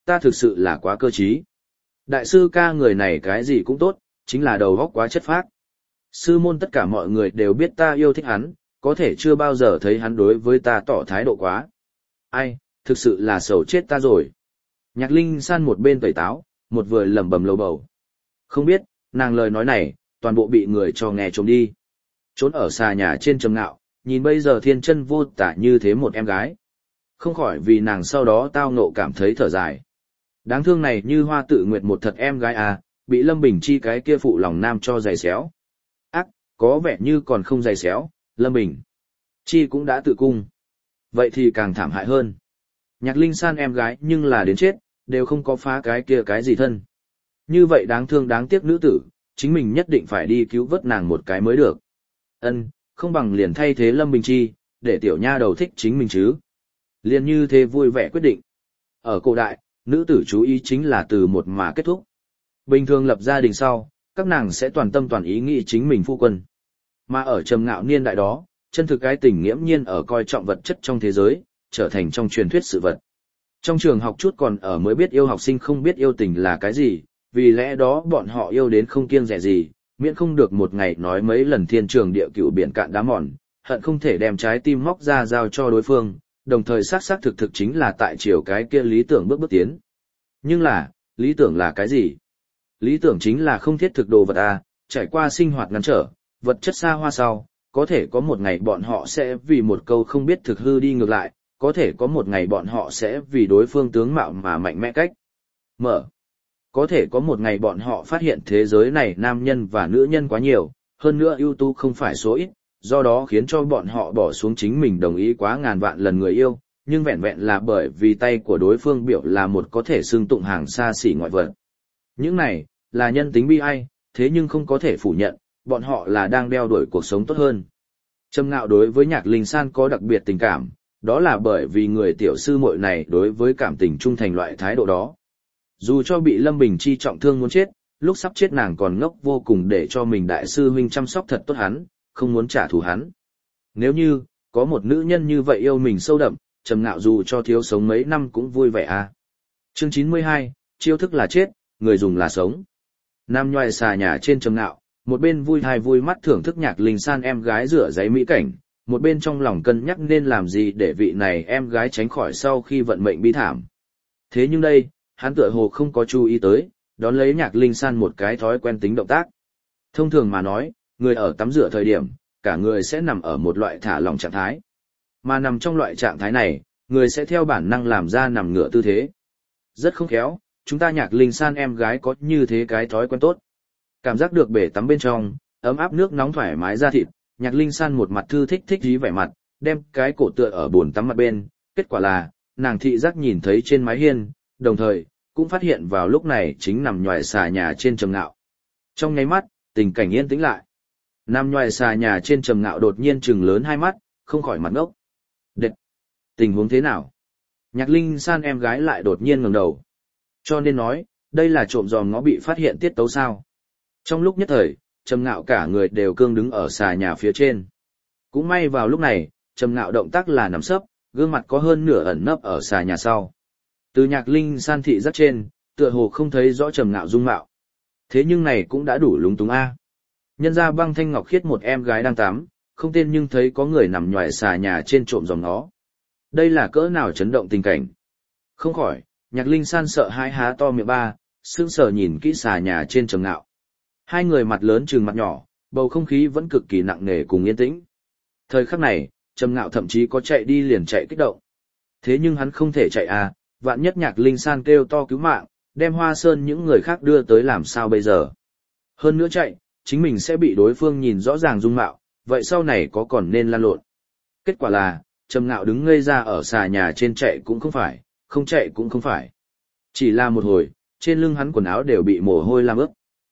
ta thực sự là quá cơ trí. Đại sư ca người này cái gì cũng tốt, chính là đầu óc quá chất phác. Sư môn tất cả mọi người đều biết ta yêu thích hắn, có thể chưa bao giờ thấy hắn đối với ta tỏ thái độ quá. Ai, thực sự là sầu chết ta rồi. Nhạc Linh San một bên tẩy táo, một vừa lẩm bẩm lầu bầu. Không biết, nàng lời nói này, toàn bộ bị người cho nghe trộm đi. Trốn ở xà nhà trên Trầm Ngạo, nhìn bây giờ thiên chân vô tả như thế một em gái. Không khỏi vì nàng sau đó tao ngộ cảm thấy thở dài. Đáng thương này như hoa tự nguyệt một thật em gái à, bị Lâm Bình Chi cái kia phụ lòng nam cho giày xéo. Ác, có vẻ như còn không giày xéo, Lâm Bình Chi cũng đã tự cung. Vậy thì càng thảm hại hơn. Nhạc Linh San em gái nhưng là đến chết, đều không có phá cái kia cái gì thân. Như vậy đáng thương đáng tiếc nữ tử, chính mình nhất định phải đi cứu vớt nàng một cái mới được. Ân, không bằng liền thay thế Lâm Bình Chi, để tiểu nha đầu thích chính mình chứ. Liền như thế vui vẻ quyết định. Ở cổ đại, nữ tử chú ý chính là từ một mà kết thúc. Bình thường lập gia đình sau, các nàng sẽ toàn tâm toàn ý nghĩ chính mình phu quân. Mà ở Trầm Ngạo niên đại đó, chân thực cái tình nghiễm nhiên ở coi trọng vật chất trong thế giới, trở thành trong truyền thuyết sự vật. Trong trường học chút còn ở mới biết yêu học sinh không biết yêu tình là cái gì, vì lẽ đó bọn họ yêu đến không kiêng dè gì, miễn không được một ngày nói mấy lần thiên trường địa cửu biển cạn đá mòn, hận không thể đem trái tim móc ra giao cho đối phương, đồng thời xác xác thực thực chính là tại chiều cái kia lý tưởng bước bước tiến. Nhưng là, lý tưởng là cái gì? Lý tưởng chính là không thiết thực đồ vật à, trải qua sinh hoạt ngắn trở, vật chất xa hoa sau, có thể có một ngày bọn họ sẽ vì một câu không biết thực hư đi ngược lại, có thể có một ngày bọn họ sẽ vì đối phương tướng mạo mà mạnh mẽ cách mở. Có thể có một ngày bọn họ phát hiện thế giới này nam nhân và nữ nhân quá nhiều, hơn nữa ưu tú không phải số ít, do đó khiến cho bọn họ bỏ xuống chính mình đồng ý quá ngàn vạn lần người yêu, nhưng vẹn vẹn là bởi vì tay của đối phương biểu là một có thể xưng tụng hàng xa xỉ ngoại vật. Những này, là nhân tính bi ai, thế nhưng không có thể phủ nhận, bọn họ là đang đeo đuổi cuộc sống tốt hơn. Trầm Ngạo đối với Nhạc Linh San có đặc biệt tình cảm, đó là bởi vì người tiểu sư muội này đối với cảm tình trung thành loại thái độ đó. Dù cho bị Lâm Bình Chi trọng thương muốn chết, lúc sắp chết nàng còn ngốc vô cùng để cho mình đại sư huynh chăm sóc thật tốt hắn, không muốn trả thù hắn. Nếu như, có một nữ nhân như vậy yêu mình sâu đậm, Trầm Ngạo dù cho thiếu sống mấy năm cũng vui vẻ à. Chương chín mươi hai, chiêu thức là chết, người dùng là sống. Nam nhoài xà nhà trên Trầm Ngạo, một bên vui thai vui mắt thưởng thức Nhạc Linh San em gái rửa giấy mỹ cảnh, một bên trong lòng cân nhắc nên làm gì để vị này em gái tránh khỏi sau khi vận mệnh bi thảm. Thế nhưng đây, hắn tựa hồ không có chú ý tới, đón lấy Nhạc Linh San một cái thói quen tính động tác. Thông thường mà nói, người ở tắm rửa thời điểm, cả người sẽ nằm ở một loại thả lỏng trạng thái. Mà nằm trong loại trạng thái này, người sẽ theo bản năng làm ra nằm ngửa tư thế. Rất không khéo, chúng ta Nhạc Linh San em gái có như thế cái thói quen tốt. Cảm giác được bể tắm bên trong, ấm áp nước nóng thoải mái ra thịt, Nhạc Linh San một mặt thư thích thích dí vẻ mặt, đem cái cổ tựa ở bồn tắm mặt bên, kết quả là, nàng thị giác nhìn thấy trên mái hiên, đồng thời, cũng phát hiện vào lúc này chính nằm nhoài xà nhà trên Trầm Ngạo. Trong nháy mắt, tình cảnh yên tĩnh lại. Nằm nhoài xà nhà trên Trầm Ngạo đột nhiên trừng lớn hai mắt, không khỏi mặt ngốc. Đệt! Tình huống thế nào? Nhạc Linh San em gái lại đột nhiên ngẩng đầu. Cho nên nói, đây là trộm giòm ngó bị phát hiện tiết tấu sao. Trong lúc nhất thời, Trầm Ngạo cả người đều cương đứng ở xà nhà phía trên. Cũng may vào lúc này, Trầm Ngạo động tác là nằm sấp, gương mặt có hơn nửa ẩn nấp ở xà nhà sau. Từ Nhạc Linh San thị giác trên, tựa hồ không thấy rõ Trầm Ngạo dung mạo. Thế nhưng này cũng đã đủ lúng túng a. Nhân ra Băng Thanh Ngọc Khiết một em gái đang tắm, không tên nhưng thấy có người nằm nhoài xà nhà trên trộm giòm ngó. Đây là cỡ nào chấn động tình cảnh. Không khỏi, Nhạc Linh San sợ hãi há to miệng ba, sững sờ nhìn kỹ xà nhà trên Trầm Ngạo. Hai người mặt lớn trừng mặt nhỏ, bầu không khí vẫn cực kỳ nặng nề cùng yên tĩnh. Thời khắc này, Trầm Ngạo thậm chí có chạy đi liền chạy kích động. Thế nhưng hắn không thể chạy à, vạn nhất Nhạc Linh San kêu to cứu mạng, đem Hoa Sơn những người khác đưa tới làm sao bây giờ. Hơn nữa chạy, chính mình sẽ bị đối phương nhìn rõ ràng dung mạo, vậy sau này có còn nên lăn lộn. Kết quả là, Trầm Ngạo đứng ngây ra ở xà nhà trên chạy cũng không phải, không chạy cũng không phải. Chỉ là một hồi, trên lưng hắn quần áo đều bị mồ hôi làm ướt.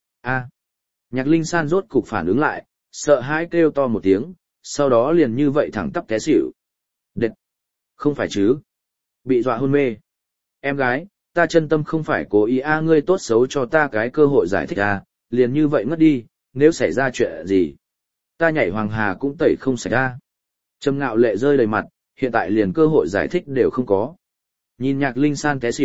A. Nhạc Linh San rốt cục phản ứng lại, sợ hãi kêu to một tiếng, sau đó liền như vậy thẳng tắp té xỉu. Đệt! Không phải chứ? Bị dọa hôn mê. Em gái, ta chân tâm không phải cố ý a, ngươi tốt xấu cho ta cái cơ hội giải thích a, liền như vậy ngất đi, nếu xảy ra chuyện gì. Ta nhảy hoàng hà cũng tẩy không xảy ra. Trầm Ngạo lệ rơi đầy mặt, hiện tại liền cơ hội giải thích đều không có. Nhìn Nhạc Linh San té xỉu,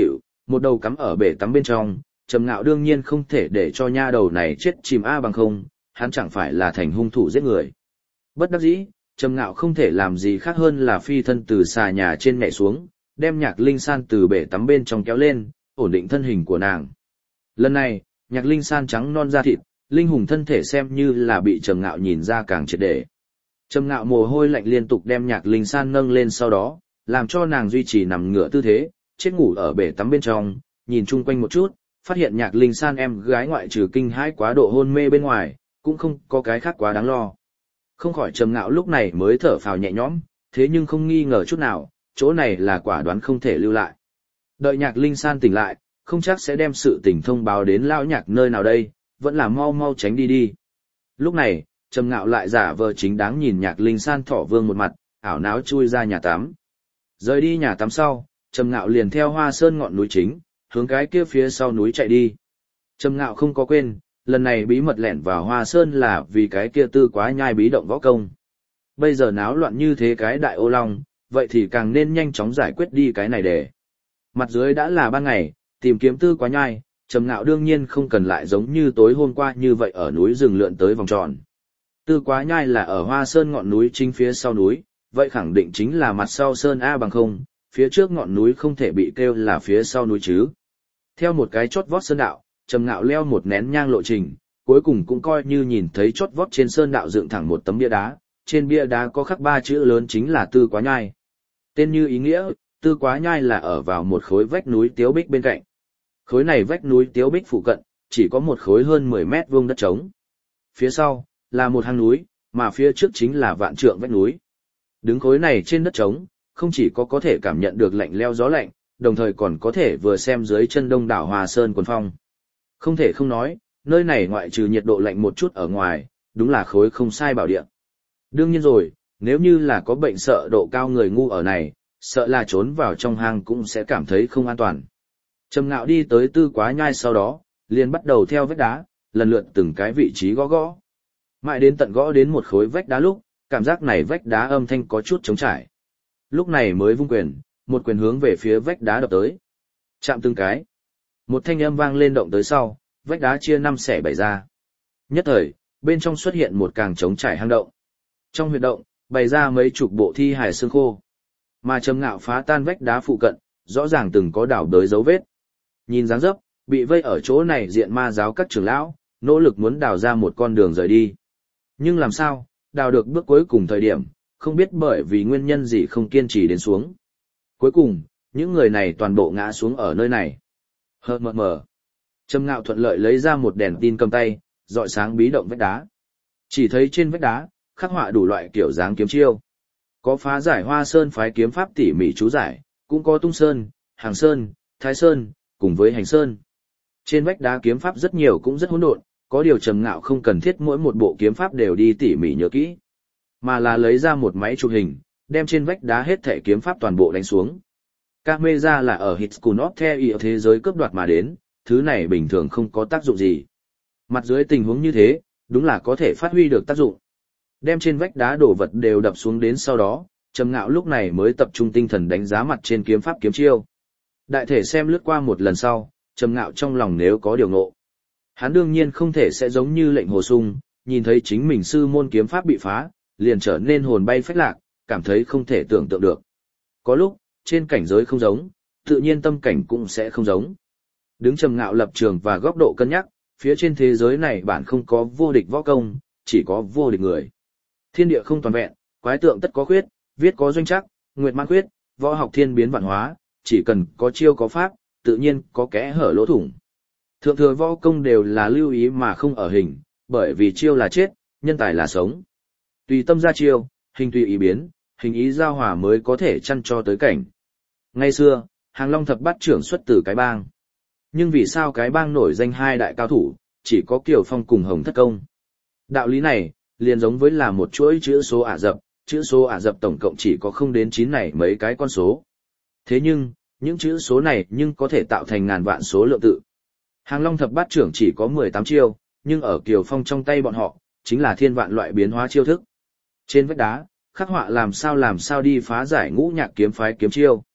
một đầu cắm ở bể tắm bên trong, Trầm Ngạo đương nhiên không thể để cho nha đầu này chết chìm a bằng không, hắn chẳng phải là thành hung thủ giết người. Bất đắc dĩ, Trầm Ngạo không thể làm gì khác hơn là phi thân từ xà nhà trên nhảy xuống, đem Nhạc Linh San từ bể tắm bên trong kéo lên, ổn định thân hình của nàng. Lần này, Nhạc Linh San trắng non da thịt, linh hùng thân thể xem như là bị Trầm Ngạo nhìn ra càng triệt để. Trầm Ngạo mồ hôi lạnh liên tục đem Nhạc Linh San nâng lên sau đó, làm cho nàng duy trì nằm ngửa tư thế, chết ngủ ở bể tắm bên trong, nhìn chung quanh một chút, phát hiện Nhạc Linh San em gái ngoại trừ kinh hãi quá độ hôn mê bên ngoài, cũng không có cái khác quá đáng lo. Không khỏi Trầm Ngạo lúc này mới thở phào nhẹ nhõm, thế nhưng không nghi ngờ chút nào, chỗ này là quả đoán không thể lưu lại. Đợi Nhạc Linh San tỉnh lại, không chắc sẽ đem sự tình thông báo đến lão Nhạc nơi nào đây, vẫn là mau mau tránh đi đi. Lúc này, Trầm Ngạo lại giả vờ chính đáng nhìn Nhạc Linh San thỏ vương một mặt, ảo não chui ra nhà tắm. Rời đi nhà tắm sau, Trầm Ngạo liền theo Hoa Sơn ngọn núi chính, hướng cái kia phía sau núi chạy đi. Trầm Ngạo không có quên, lần này bí mật lẻn vào Hoa Sơn là vì cái kia Tư Quá Nhai bí động võ công. Bây giờ náo loạn như thế cái đại ô long, vậy thì càng nên nhanh chóng giải quyết đi cái này để. Mặt dưới đã là ban ngày, tìm kiếm Tư Quá Nhai, Trầm Ngạo đương nhiên không cần lại giống như tối hôm qua như vậy ở núi rừng lượn tới vòng tròn. Tư Quá Nhai là ở Hoa Sơn ngọn núi chính phía sau núi, vậy khẳng định chính là mặt sau Sơn A bằng không, phía trước ngọn núi không thể bị kêu là phía sau núi chứ. Theo một cái chót vót sơn đạo, Trầm Ngạo leo một nén nhang lộ trình, cuối cùng cũng coi như nhìn thấy chót vót trên sơn đạo dựng thẳng một tấm bia đá, trên bia đá có khắc ba chữ lớn chính là Tư Quá Nhai. Tên như ý nghĩa, Tư Quá Nhai là ở vào một khối vách núi tiếu bích bên cạnh. Khối này vách núi tiếu bích phụ cận, chỉ có một khối hơn mười mét vuông đất trống. Phía sau, là một hang núi, mà phía trước chính là vạn trượng vách núi. Đứng khối này trên đất trống, không chỉ có có thể cảm nhận được lạnh leo gió lạnh, đồng thời còn có thể vừa xem dưới chân đông đảo Hoa Sơn quần phong. Không thể không nói, nơi này ngoại trừ nhiệt độ lạnh một chút ở ngoài, đúng là khối không sai bảo địa. Đương nhiên rồi, nếu như là có bệnh sợ độ cao người ngu ở này, sợ là trốn vào trong hang cũng sẽ cảm thấy không an toàn. Trầm Ngạo đi tới Tư Quá Nhai sau đó, liền bắt đầu theo vách đá, lần lượt từng cái vị trí gõ gõ. Mãi đến tận gõ đến một khối vách đá lúc, cảm giác này vách đá âm thanh có chút trống trải. Lúc này mới vung quyền, một quyền hướng về phía vách đá đập tới. Chạm từng cái. Một thanh âm vang lên động tới sau, vách đá chia năm xẻ bảy ra. Nhất thời, bên trong xuất hiện một càng trống trải hang động. Trong huyệt động, bày ra mấy chục bộ thi hài xương khô. Mà Trầm Ngạo phá tan vách đá phụ cận, rõ ràng từng có đảo đới dấu vết. Nhìn dáng dấp, bị vây ở chỗ này diện ma giáo các trưởng lão, nỗ lực muốn đào ra một con đường rời đi. Nhưng làm sao, đào được bước cuối cùng thời điểm, không biết bởi vì nguyên nhân gì không kiên trì đến xuống. Cuối cùng, những người này toàn bộ ngã xuống ở nơi này. Hờ mờ mờ. Trầm Ngạo thuận lợi lấy ra một đèn tin cầm tay, dọi sáng bí động vách đá. Chỉ thấy trên vách đá, khắc họa đủ loại kiểu dáng kiếm chiêu. Có phá giải Hoa Sơn phái kiếm pháp tỉ mỉ chú giải, cũng có Tung Sơn, Hàng Sơn, Thái Sơn, cùng với Hành Sơn. Trên vách đá kiếm pháp rất nhiều cũng rất hỗn độn, có điều Trầm Ngạo không cần thiết mỗi một bộ kiếm pháp đều đi tỉ mỉ nhớ kỹ, mà là lấy ra một máy chụp hình, đem trên vách đá hết thảy kiếm pháp toàn bộ đánh xuống. Camera là ở Hitskunot theo ý thế giới cướp đoạt mà đến, thứ này bình thường không có tác dụng gì. Mặt dưới tình huống như thế, đúng là có thể phát huy được tác dụng. Đem trên vách đá đổ vật đều đập xuống đến sau đó, Trầm Ngạo lúc này mới tập trung tinh thần đánh giá mặt trên kiếm pháp kiếm chiêu. Đại thể xem lướt qua một lần sau, Trầm Ngạo trong lòng nếu có điều ngộ. Hắn đương nhiên không thể sẽ giống như Lệnh Hồ Sung, nhìn thấy chính mình sư môn kiếm pháp bị phá, liền trở nên hồn bay phách lạc, cảm thấy không thể tưởng tượng được. Có lúc, trên cảnh giới không giống, tự nhiên tâm cảnh cũng sẽ không giống. Đứng Trầm Ngạo lập trường và góc độ cân nhắc, phía trên thế giới này bản không có vô địch võ công, chỉ có vô địch người. Thiên địa không toàn vẹn, quái tượng tất có khuyết, viết có doanh chắc, nguyệt mãn khuyết, võ học thiên biến vạn hóa, chỉ cần có chiêu có pháp, tự nhiên có kẽ hở lỗ thủng. Thượng thừa võ công đều là lưu ý mà không ở hình, bởi vì chiêu là chết, nhân tài là sống. Tùy tâm ra chiêu, hình tùy ý biến, hình ý giao hòa mới có thể chăn cho tới cảnh. Ngày xưa, Hàng Long thập bát trưởng xuất từ cái bang. Nhưng vì sao cái bang nổi danh hai đại cao thủ, chỉ có Kiều Phong cùng Hồng Thất Công? Đạo lý này, liền giống với là một chuỗi chữ số Ả Rập, chữ số Ả Rập tổng cộng chỉ có không đến chín này mấy cái con số. Thế nhưng, những chữ số này nhưng có thể tạo thành ngàn vạn số lượng tự. Hàng Long thập bát trưởng chỉ có mười tám chiêu, nhưng ở Kiều Phong trong tay bọn họ, chính là thiên vạn loại biến hóa chiêu thức. Trên vách đá, khắc họa làm sao làm sao đi phá giải ngũ nhạc kiếm phái kiếm chiêu.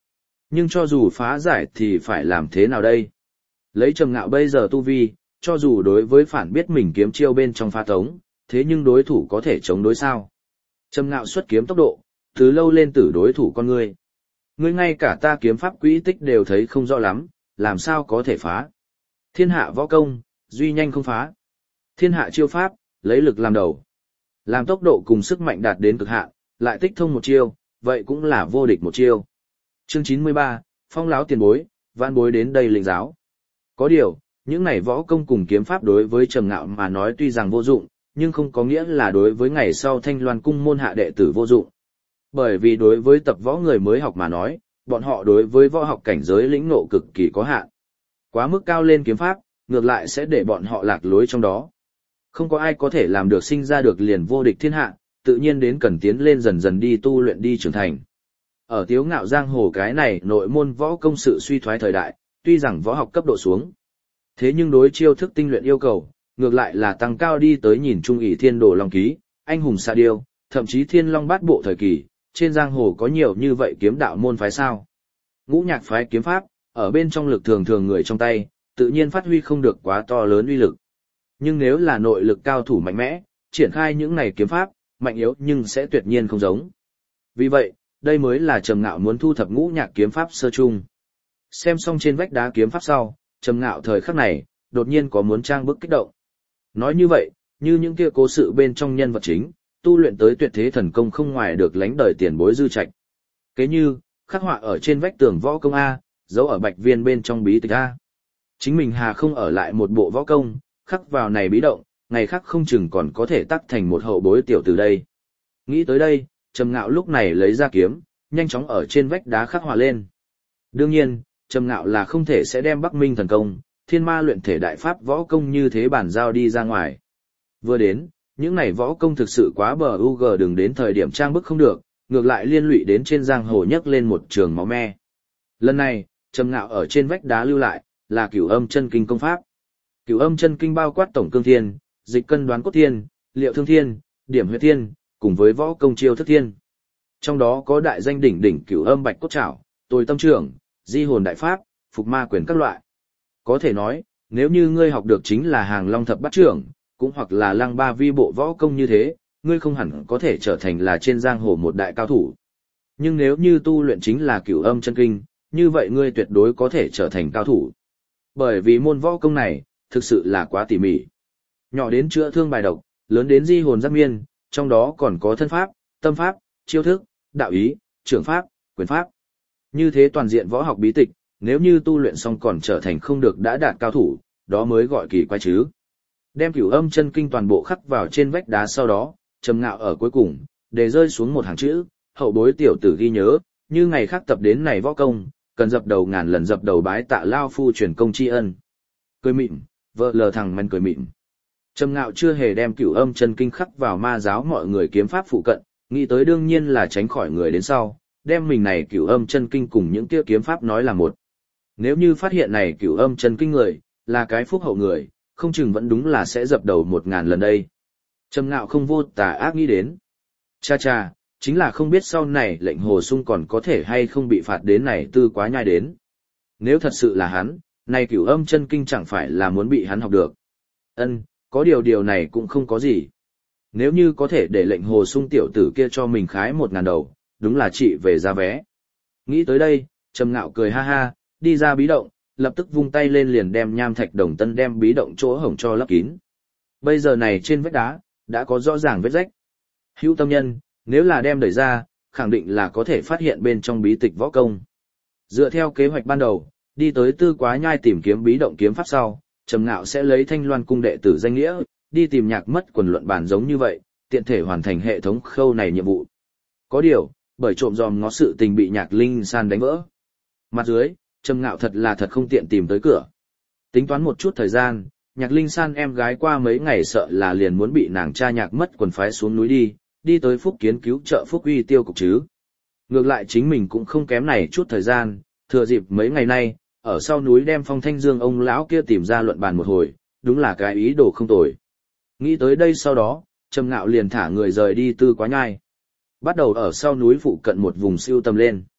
Nhưng cho dù phá giải thì phải làm thế nào đây? Lấy Trầm Ngạo bây giờ tu vi, cho dù đối với phản biết mình kiếm chiêu bên trong pha tống, thế nhưng đối thủ có thể chống đối sao? Trầm Ngạo xuất kiếm tốc độ, từ lâu lên tử đối thủ con ngươi. Ngươi ngay cả ta kiếm pháp quỹ tích đều thấy không rõ lắm, làm sao có thể phá? Thiên hạ võ công, duy nhanh không phá. Thiên hạ chiêu pháp, lấy lực làm đầu. Làm tốc độ cùng sức mạnh đạt đến cực hạn, lại tích thông một chiêu, vậy cũng là vô địch một chiêu. Chương chín mươi ba, Phong láo tiền bối, vạn bối đến đây lĩnh giáo. Có điều, những này võ công cùng kiếm pháp đối với Trầm Ngạo mà nói tuy rằng vô dụng, nhưng không có nghĩa là đối với ngày sau Thanh Loan cung môn hạ đệ tử vô dụng. Bởi vì đối với tập võ người mới học mà nói, bọn họ đối với võ học cảnh giới lĩnh ngộ cực kỳ có hạn. Quá mức cao lên kiếm pháp, ngược lại sẽ để bọn họ lạc lối trong đó. Không có ai có thể làm được sinh ra được liền vô địch thiên hạ, tự nhiên đến cần tiến lên dần dần đi tu luyện đi trưởng thành. Ở Tiếu Ngạo giang hồ cái này nội môn võ công sự suy thoái thời đại, tuy rằng võ học cấp độ xuống, thế nhưng đối chiêu thức tinh luyện yêu cầu, ngược lại là tăng cao đi tới nhìn trung ỷ thiên đồ long ký, anh hùng sa điêu, thậm chí thiên long bát bộ thời kỳ, trên giang hồ có nhiều như vậy kiếm đạo môn phái sao. Ngũ nhạc phái kiếm pháp, ở bên trong lực thường thường người trong tay, tự nhiên phát huy không được quá to lớn uy lực. Nhưng nếu là nội lực cao thủ mạnh mẽ, triển khai những này kiếm pháp, mạnh yếu nhưng sẽ tuyệt nhiên không giống. Vì vậy, đây mới là Trầm Ngạo muốn thu thập ngũ nhạc kiếm pháp sơ chung. Xem xong trên vách đá kiếm pháp sau, Trầm Ngạo thời khắc này, đột nhiên có muốn trang bức kích động. Nói như vậy, như những kia cố sự bên trong nhân vật chính, tu luyện tới tuyệt thế thần công không ngoài được lánh đời tiền bối dư trạch. Kế như, khắc họa ở trên vách tường võ công A, giấu ở bạch viên bên trong bí tịch A. Chính mình hà không ở lại một bộ võ công, khắc vào này bí động, ngày khác không chừng còn có thể tắc thành một hậu bối tiểu từ đây. Nghĩ tới đây, Trầm Ngạo lúc này lấy ra kiếm, nhanh chóng ở trên vách đá khắc họa lên. Đương nhiên, Trầm Ngạo là không thể sẽ đem Bắc Minh thần công, thiên ma luyện thể đại pháp võ công như thế bản giao đi ra ngoài. Vừa đến, những này võ công thực sự quá bờ u gờ đừng đến thời điểm trang bức không được, ngược lại liên lụy đến trên giang hồ nhấc lên một trường máu me. Lần này, Trầm Ngạo ở trên vách đá lưu lại, là Cửu Âm Chân Kinh công pháp. Cửu Âm Chân Kinh bao quát tổng cương thiên, dịch cân đoán cốt thiên, liệu thương thiên, điểm huyết thiên, cùng với võ công chiêu thức thiên. Trong đó có đại danh đỉnh đỉnh Cửu Âm Bạch Cốt Trảo, Tôi Tâm Trưởng, Di Hồn Đại Pháp, Phục Ma Quyền các loại. Có thể nói, nếu như ngươi học được chính là Hàng Long Thập Bát Trưởng, cũng hoặc là Lăng Ba Vi bộ võ công như thế, ngươi không hẳn có thể trở thành là trên giang hồ một đại cao thủ. Nhưng nếu như tu luyện chính là Cửu Âm Chân Kinh, như vậy ngươi tuyệt đối có thể trở thành cao thủ. Bởi vì môn võ công này, thực sự là quá tỉ mỉ. Nhỏ đến chữa thương bài độc, lớn đến di hồn giác miên, trong đó còn có thân pháp, tâm pháp, chiêu thức, đạo ý, trưởng pháp, quyền pháp. Như thế toàn diện võ học bí tịch, nếu như tu luyện xong còn trở thành không được đã đạt cao thủ, đó mới gọi kỳ quái chứ. Đem Cửu Âm Chân Kinh toàn bộ khắc vào trên vách đá sau đó, Trầm Ngạo ở cuối cùng, để rơi xuống một hàng chữ, hậu bối tiểu tử ghi nhớ, như ngày khác tập đến này võ công, cần dập đầu ngàn lần dập đầu bái tạ lao phu truyền công tri ân. Cười mịn, vợ lờ thằng men cười mịn. Trầm Ngạo chưa hề đem Cửu Âm Chân Kinh khắc vào ma giáo mọi người kiếm pháp phụ cận, nghĩ tới đương nhiên là tránh khỏi người đến sau, đem mình này Cửu Âm Chân Kinh cùng những kia kiếm pháp nói là một. Nếu như phát hiện này Cửu Âm Chân Kinh người, là cái phúc hậu người, không chừng vẫn đúng là sẽ dập đầu một ngàn lần đây. Trầm Ngạo không vô tà ác nghĩ đến. Cha cha, chính là không biết sau này lệnh hồ sung còn có thể hay không bị phạt đến này tư quá nhai đến. Nếu thật sự là hắn, này Cửu Âm Chân Kinh chẳng phải là muốn bị hắn học được. Ân, có điều điều này cũng không có gì. Nếu như có thể để lệnh hồ sung tiểu tử kia cho mình khái một ngàn đầu, đúng là trị về ra vé. Nghĩ tới đây, Trầm Ngạo cười ha ha, đi ra bí động, lập tức vung tay lên liền đem nham thạch đồng tân đem bí động chỗ hổng cho lấp kín. Bây giờ này trên vách đá, đã có rõ ràng vết rách. Hữu tâm nhân, nếu là đem đẩy ra, khẳng định là có thể phát hiện bên trong bí tịch võ công. Dựa theo kế hoạch ban đầu, đi tới Tư Quá Nhai tìm kiếm bí động kiếm pháp sau, Trầm Ngạo sẽ lấy Thanh Loan cung đệ tử danh nghĩa, đi tìm Nhạc Mất quần luận bàn giống như vậy, tiện thể hoàn thành hệ thống khâu này nhiệm vụ. Có điều, bởi trộm dòm ngó sự tình bị Nhạc Linh San đánh vỡ. Mặt dưới, Trầm Ngạo thật là thật không tiện tìm tới cửa. Tính toán một chút thời gian, Nhạc Linh San em gái qua mấy ngày sợ là liền muốn bị nàng cha Nhạc Mất quần phái xuống núi đi, đi tới Phúc Kiến cứu trợ Phúc Uy tiêu cục chứ. Ngược lại chính mình cũng không kém này chút thời gian, thừa dịp mấy ngày nay, ở sau núi đem Phong Thanh Dương ông lão kia tìm ra luận bàn một hồi, đúng là cái ý đồ không tồi. Nghĩ tới đây sau đó, Trầm Ngạo liền thả người rời đi Tư Quá Nhai. Bắt đầu ở sau núi phụ cận một vùng siêu tầm lên.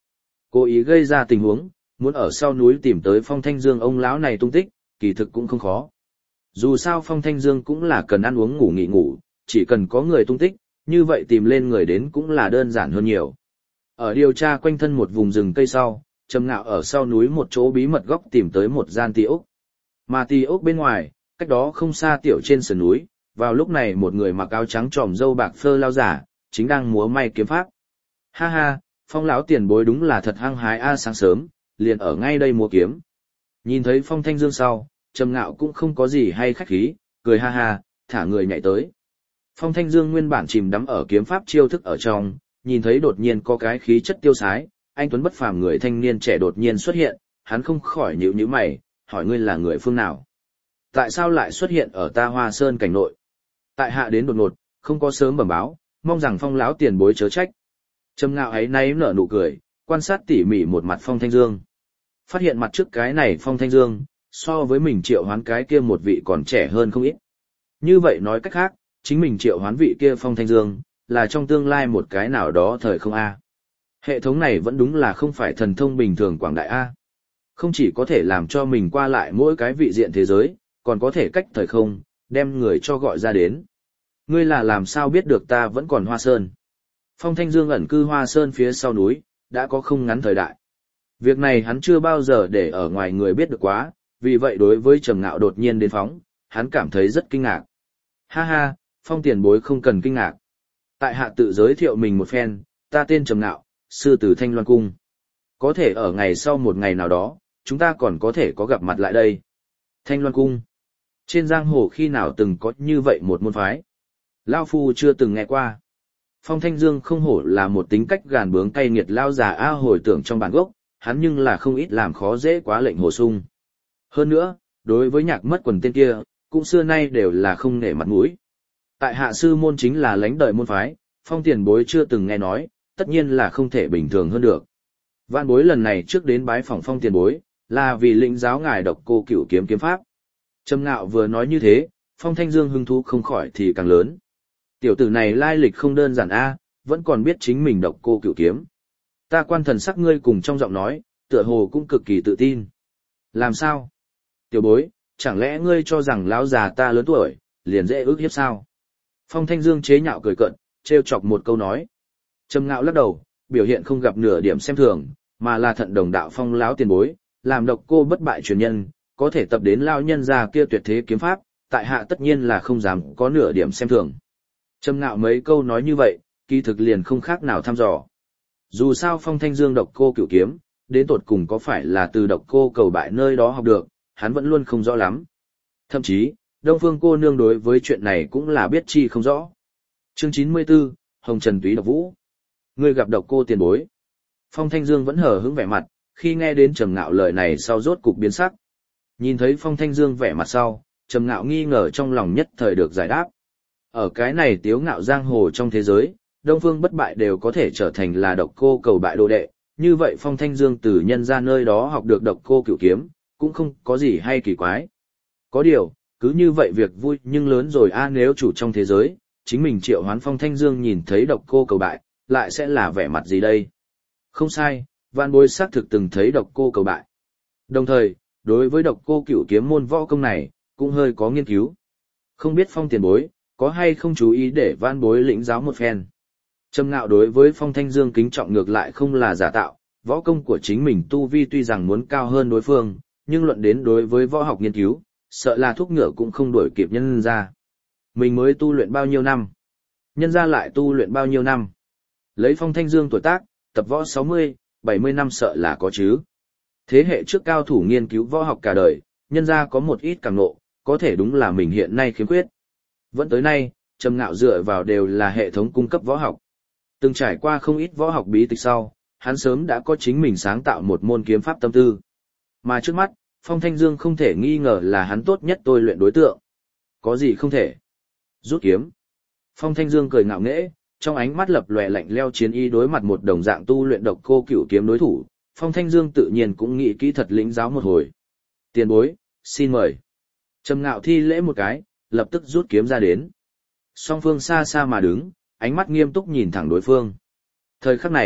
cố ý gây ra tình huống, muốn ở sau núi tìm tới Phong Thanh Dương ông lão này tung tích, kỳ thực cũng không khó. Dù sao Phong Thanh Dương cũng là cần ăn uống ngủ nghỉ ngủ, chỉ cần có người tung tích, như vậy tìm lên người đến cũng là đơn giản hơn nhiều. Ở điều tra quanh thân một vùng rừng cây sau, Trầm Ngạo ở sau núi một chỗ bí mật góc tìm tới một gian tỳ ốc. Mà tỳ ốc bên ngoài, cách đó không xa tiểu trên sườn núi, vào lúc này một người mặc áo trắng tròm râu bạc phơ lao giả, chính đang múa may kiếm pháp. Ha ha, Phong lão tiền bối đúng là thật hăng hái a, sáng sớm, liền ở ngay đây múa kiếm. Nhìn thấy Phong Thanh Dương sau, Trầm Ngạo cũng không có gì hay khách khí, cười ha ha, thả người nhảy tới. Phong Thanh Dương nguyên bản chìm đắm ở kiếm pháp chiêu thức ở trong, nhìn thấy đột nhiên có cái khí chất tiêu sái, anh tuấn bất phàm người thanh niên trẻ đột nhiên xuất hiện, hắn không khỏi nhíu nhíu mày, hỏi ngươi là người phương nào? Tại sao lại xuất hiện ở ta Hoa Sơn cảnh nội? Tại hạ đến đột ngột, không có sớm bẩm báo, mong rằng Phong lão tiền bối chớ trách. Trầm Ngạo ấy nay nở nụ cười, quan sát tỉ mỉ một mặt Phong Thanh Dương. Phát hiện mặt trước cái này Phong Thanh Dương, so với mình triệu hoán cái kia một vị còn trẻ hơn không ít. Như vậy nói cách khác, chính mình triệu hoán vị kia Phong Thanh Dương, là trong tương lai một cái nào đó thời không A. Hệ thống này vẫn đúng là không phải thần thông bình thường quảng đại A. Không chỉ có thể làm cho mình qua lại mỗi cái vị diện thế giới, còn có thể cách thời không, đem người cho gọi ra đến. Ngươi là làm sao biết được ta vẫn còn Hoa Sơn? Phong Thanh Dương ẩn cư Hoa Sơn phía sau núi, đã có không ngắn thời đại. Việc này hắn chưa bao giờ để ở ngoài người biết được quá, vì vậy đối với Trầm Ngạo đột nhiên đến phóng, hắn cảm thấy rất kinh ngạc. Ha ha, Phong tiền bối không cần kinh ngạc. Tại hạ tự giới thiệu mình một phen, ta tên Trầm Ngạo, sư tử Thanh Loan Cung. Có thể ở ngày sau một ngày nào đó, chúng ta còn có thể có gặp mặt lại đây. Thanh Loan Cung. Trên giang hồ khi nào từng có như vậy một môn phái? Lao Phu chưa từng nghe qua. Phong Thanh Dương không hổ là một tính cách gàn bướng cay nghiệt lao già a, hồi tưởng trong bản gốc, hắn nhưng là không ít làm khó dễ quá lệnh hồ sung. Hơn nữa, đối với nhạc mất quần tên kia, cũng xưa nay đều là không nể mặt mũi. Tại hạ sư môn chính là lãnh đời môn phái, Phong tiền bối chưa từng nghe nói, tất nhiên là không thể bình thường hơn được. Vạn bối lần này trước đến bái phỏng Phong tiền bối, là vì lĩnh giáo ngài độc cô cửu kiếm kiếm pháp. Trầm Ngạo vừa nói như thế, Phong Thanh Dương hứng thú không khỏi thì càng lớn. Tiểu tử này lai lịch không đơn giản a, vẫn còn biết chính mình độc cô cửu kiếm. Ta quan thần sắc ngươi cùng trong giọng nói, tựa hồ cũng cực kỳ tự tin. Làm sao? Tiểu bối, chẳng lẽ ngươi cho rằng lão già ta lớn tuổi, liền dễ ước hiếp sao? Phong Thanh Dương chế nhạo cười cợt, trêu chọc một câu nói. Trầm Ngạo lắc đầu, biểu hiện không gặp nửa điểm xem thường, mà là thận đồng đạo Phong lão tiền bối, làm độc cô bất bại truyền nhân, có thể tập đến lao nhân già kia tuyệt thế kiếm pháp, tại hạ tất nhiên là không dám có nửa điểm xem thường. Trầm Ngạo mấy câu nói như vậy, kỳ thực liền không khác nào thăm dò. Dù sao Phong Thanh Dương độc cô cửu kiếm, đến tột cùng có phải là từ độc cô cầu bại nơi đó học được, hắn vẫn luôn không rõ lắm. Thậm chí, Đông Phương cô nương đối với chuyện này cũng là biết chi không rõ. Chương chín mươi tư, Hồng Trần Túy Độc Vũ. Ngươi gặp độc cô tiền bối. Phong Thanh Dương vẫn hờ hững vẻ mặt, khi nghe đến Trầm Ngạo lời này sau rốt cục biến sắc. Nhìn thấy Phong Thanh Dương vẻ mặt sau, Trầm Ngạo nghi ngờ trong lòng nhất thời được giải đáp. Ở cái này tiếu ngạo giang hồ trong thế giới, Đông Phương bất bại đều có thể trở thành là độc cô cầu bại đồ đệ, như vậy Phong Thanh Dương từ nhân ra nơi đó học được độc cô cửu kiếm, cũng không có gì hay kỳ quái. Có điều, cứ như vậy việc vui nhưng lớn rồi a, nếu chủ trong thế giới, chính mình triệu hoán Phong Thanh Dương nhìn thấy độc cô cầu bại, lại sẽ là vẻ mặt gì đây? Không sai, Vạn Bối xác thực từng thấy độc cô cầu bại. Đồng thời, đối với độc cô cửu kiếm môn võ công này, cũng hơi có nghiên cứu. Không biết Phong tiền bối, có hay không chú ý để Vạn Bối lĩnh giáo một phen. Trầm Ngạo đối với Phong Thanh Dương kính trọng ngược lại không là giả tạo, võ công của chính mình tu vi tuy rằng muốn cao hơn đối phương, nhưng luận đến đối với võ học nghiên cứu, sợ là thuốc ngựa cũng không đuổi kịp nhân ra. Mình mới tu luyện bao nhiêu năm? Nhân ra lại tu luyện bao nhiêu năm? Lấy Phong Thanh Dương tuổi tác, tập võ sáu mươi, bảy mươi năm sợ là có chứ. Thế hệ trước cao thủ nghiên cứu võ học cả đời, nhân ra có một ít cảm ngộ, có thể đúng là mình hiện nay khiếm khuyết. Vẫn tới nay, Trầm Ngạo dựa vào đều là hệ thống cung cấp võ học. Từng trải qua không ít võ học bí tịch sau, hắn sớm đã có chính mình sáng tạo một môn kiếm pháp tâm tư. Mà trước mắt, Phong Thanh Dương không thể nghi ngờ là hắn tốt nhất tôi luyện đối tượng. Có gì không thể? Rút kiếm. Phong Thanh Dương cười ngạo nghễ, trong ánh mắt lập lòe lạnh lẽo chiến ý đối mặt một đồng dạng tu luyện độc cô cửu kiếm đối thủ, Phong Thanh Dương tự nhiên cũng nghĩ kỹ thật lĩnh giáo một hồi. Tiền bối, xin mời. Trầm Ngạo thi lễ một cái, lập tức rút kiếm ra đến. Song phương xa xa mà đứng, ánh mắt nghiêm túc nhìn thẳng đối phương. Thời khắc này,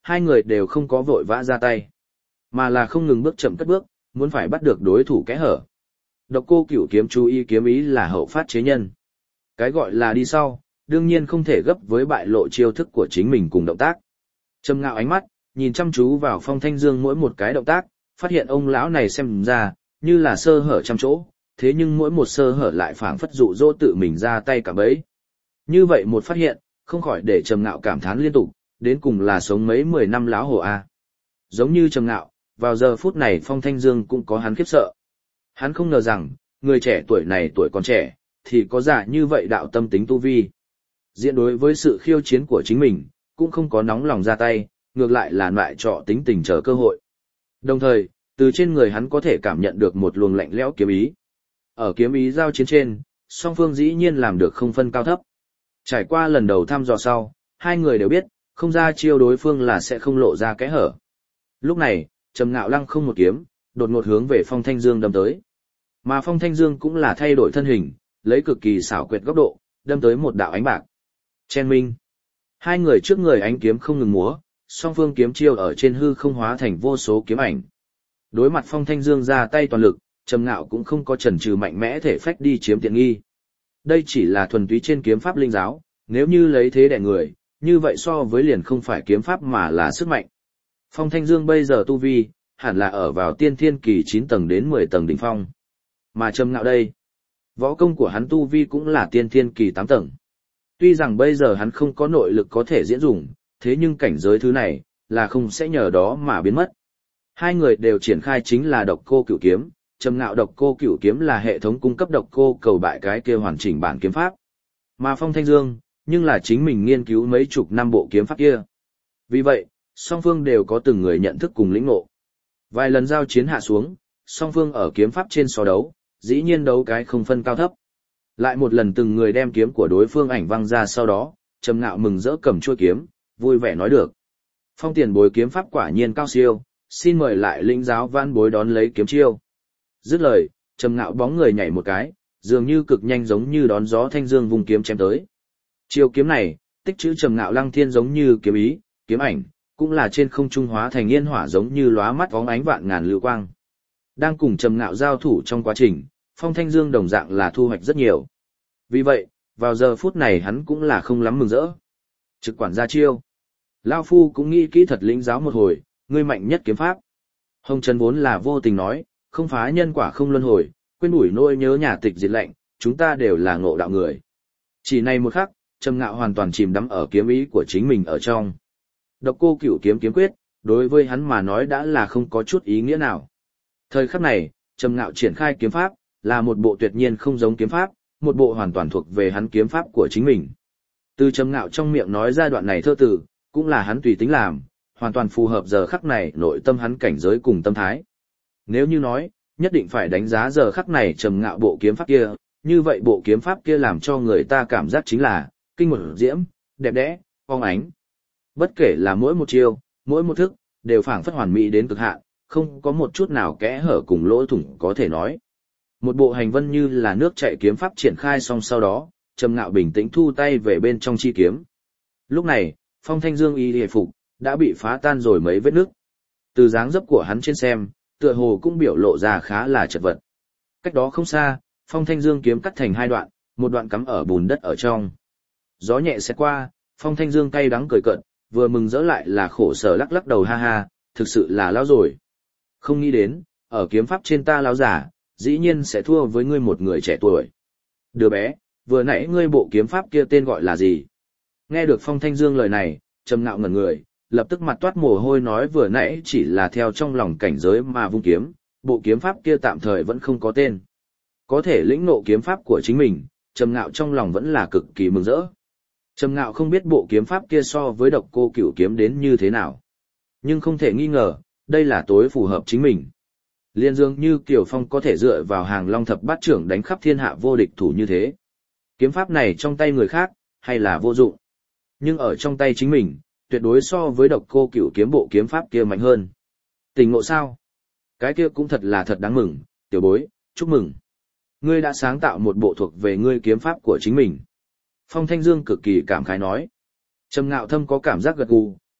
hai người đều không có vội vã ra tay, mà là không ngừng bước chậm cất bước, muốn phải bắt được đối thủ kẽ hở. Độc Cô Cửu kiếm chú ý kiếm ý là hậu phát chế nhân. Cái gọi là đi sau, đương nhiên không thể gấp với bại lộ chiêu thức của chính mình cùng động tác. Trầm Ngạo ánh mắt, nhìn chăm chú vào Phong Thanh Dương mỗi một cái động tác, phát hiện ông lão này xem ra, như là sơ hở trăm chỗ, thế nhưng mỗi một sơ hở lại phảng phất dụ dỗ tự mình ra tay cả bấy. Như vậy một phát hiện, không khỏi để Trầm Ngạo cảm thán liên tục, đến cùng là sống mấy mười năm lão hổ a. Giống như Trầm Ngạo, vào giờ phút này Phong Thanh Dương cũng có hắn khiếp sợ. Hắn không ngờ rằng, người trẻ tuổi này tuổi còn trẻ, thì có giả như vậy đạo tâm tính tu vi. Diện đối với sự khiêu chiến của chính mình, cũng không có nóng lòng ra tay, ngược lại là loại trọ tính tình chờ cơ hội. Đồng thời, từ trên người hắn có thể cảm nhận được một luồng lạnh lẽo kiếm ý. Ở kiếm ý giao chiến trên, song phương dĩ nhiên làm được không phân cao thấp. Trải qua lần đầu thăm dò sau, hai người đều biết, không ra chiêu đối phương là sẽ không lộ ra kẽ hở. Lúc này, Trầm Ngạo lăng không một kiếm, đột ngột hướng về Phong Thanh Dương đâm tới. Mà Phong Thanh Dương cũng là thay đổi thân hình, lấy cực kỳ xảo quyệt góc độ, đâm tới một đạo ánh bạc. Chen minh. Hai người trước người ánh kiếm không ngừng múa, song phương kiếm chiêu ở trên hư không hóa thành vô số kiếm ảnh. Đối mặt Phong Thanh Dương ra tay toàn lực, Trầm Ngạo cũng không có chần chừ mạnh mẽ thể phách đi chiếm tiện nghi. Đây chỉ là thuần túy trên kiếm pháp linh giáo, nếu như lấy thế đè người, như vậy so với liền không phải kiếm pháp mà là sức mạnh. Phong Thanh Dương bây giờ tu vi, hẳn là ở vào tiên thiên kỳ chín tầng đến mười tầng đỉnh phong. Mà Trầm Ngạo đây, võ công của hắn tu vi cũng là tiên thiên kỳ tám tầng. Tuy rằng bây giờ hắn không có nội lực có thể diễn dùng, thế nhưng cảnh giới thứ này, là không sẽ nhờ đó mà biến mất. Hai người đều triển khai chính là Độc Cô Cửu kiếm, Trầm Ngạo Độc Cô Cửu kiếm là hệ thống cung cấp Độc Cô cầu bại cái kia hoàn chỉnh bản kiếm pháp. Mà Phong Thanh Dương, nhưng là chính mình nghiên cứu mấy chục năm bộ kiếm pháp kia. Vì vậy, song phương đều có từng người nhận thức cùng lĩnh ngộ. Vài lần giao chiến hạ xuống, song phương ở kiếm pháp trên so đấu, dĩ nhiên đấu cái không phân cao thấp. Lại một lần từng người đem kiếm của đối phương ảnh văng ra sau đó, Trầm Ngạo mừng rỡ cầm chuôi kiếm, vui vẻ nói được. Phong tiền bối kiếm pháp quả nhiên cao siêu, xin mời lại lĩnh giáo vãn bối đón lấy kiếm chiêu. Dứt lời, Trầm Ngạo bóng người nhảy một cái, dường như cực nhanh giống như đón gió thanh dương vùng kiếm chém tới. Chiêu kiếm này, tích chữ Trầm Ngạo lăng thiên giống như kiếm ý, kiếm ảnh, cũng là trên không trung hóa thành yên hỏa giống như lóa mắt vóng ánh vạn ngàn lưu quang. Đang cùng Trầm Ngạo giao thủ trong quá trình, Phong Thanh Dương đồng dạng là thu hoạch rất nhiều. Vì vậy, vào giờ phút này hắn cũng là không lắm mừng rỡ. Trực quản ra chiêu. Lao Phu cũng nghĩ kỹ thật lĩnh giáo một hồi, ngươi mạnh nhất kiếm pháp. Hồng Trần vốn là vô tình nói, không phá nhân quả không luân hồi, quên ủi nỗi nhớ nhà tịch diệt lệnh, chúng ta đều là ngộ đạo người. Chỉ này một khắc, Trầm Ngạo hoàn toàn chìm đắm ở kiếm ý của chính mình ở trong. Độc Cô Cửu kiếm kiếm quyết, đối với hắn mà nói đã là không có chút ý nghĩa nào. Thời khắc này, Trầm Ngạo triển khai kiếm pháp, là một bộ tuyệt nhiên không giống kiếm pháp, một bộ hoàn toàn thuộc về hắn kiếm pháp của chính mình. Từ Trầm Ngạo trong miệng nói ra đoạn này thơ tử, cũng là hắn tùy tính làm, hoàn toàn phù hợp giờ khắc này nội tâm hắn cảnh giới cùng tâm thái. Nếu như nói, nhất định phải đánh giá giờ khắc này Trầm Ngạo bộ kiếm pháp kia, như vậy bộ kiếm pháp kia làm cho người ta cảm giác chính là kinh một diễm, đẹp đẽ, phong ánh. Bất kể là mỗi một chiêu, mỗi một thức, đều phảng phất hoàn mỹ đến cực hạn, không có một chút nào kẽ hở cùng lỗ thủng có thể nói. Một bộ hành vân như là nước chảy kiếm pháp triển khai xong sau đó, Trầm Ngạo bình tĩnh thu tay về bên trong chi kiếm. Lúc này, Phong Thanh Dương y hề phục, đã bị phá tan rồi mấy vết nước. Từ dáng dấp của hắn trên xem, tựa hồ cũng biểu lộ ra khá là chật vật. Cách đó không xa, Phong Thanh Dương kiếm cắt thành hai đoạn, một đoạn cắm ở bùn đất ở trong. Gió nhẹ sẽ qua, Phong Thanh Dương cay đắng cười cợt, vừa mừng rỡ lại là khổ sở lắc lắc đầu ha ha, thực sự là lão rồi. Không nghĩ đến, ở kiếm pháp trên ta lão giả, dĩ nhiên sẽ thua với ngươi một người trẻ tuổi. Đứa bé, vừa nãy ngươi bộ kiếm pháp kia tên gọi là gì? Nghe được Phong Thanh Dương lời này, Trầm Ngạo ngẩn người, lập tức mặt toát mồ hôi nói vừa nãy chỉ là theo trong lòng cảnh giới mà vung kiếm, bộ kiếm pháp kia tạm thời vẫn không có tên. Có thể lĩnh ngộ kiếm pháp của chính mình, Trầm Ngạo trong lòng vẫn là cực kỳ mừng rỡ. Trầm Ngạo không biết bộ kiếm pháp kia so với Độc Cô Cửu kiếm đến như thế nào, nhưng không thể nghi ngờ, đây là tối phù hợp chính mình. Liên dương như Kiều Phong có thể dựa vào hàng long thập bát trưởng đánh khắp thiên hạ vô địch thủ như thế. Kiếm pháp này trong tay người khác, hay là vô dụng. Nhưng ở trong tay chính mình, tuyệt đối so với Độc Cô Cửu kiếm bộ kiếm pháp kia mạnh hơn. Tình ngộ sao? Cái kia cũng thật là thật đáng mừng, tiểu bối, chúc mừng. Ngươi đã sáng tạo một bộ thuộc về ngươi kiếm pháp của chính mình. Phong Thanh Dương cực kỳ cảm khái nói. Trầm Ngạo thâm có cảm giác gật gù,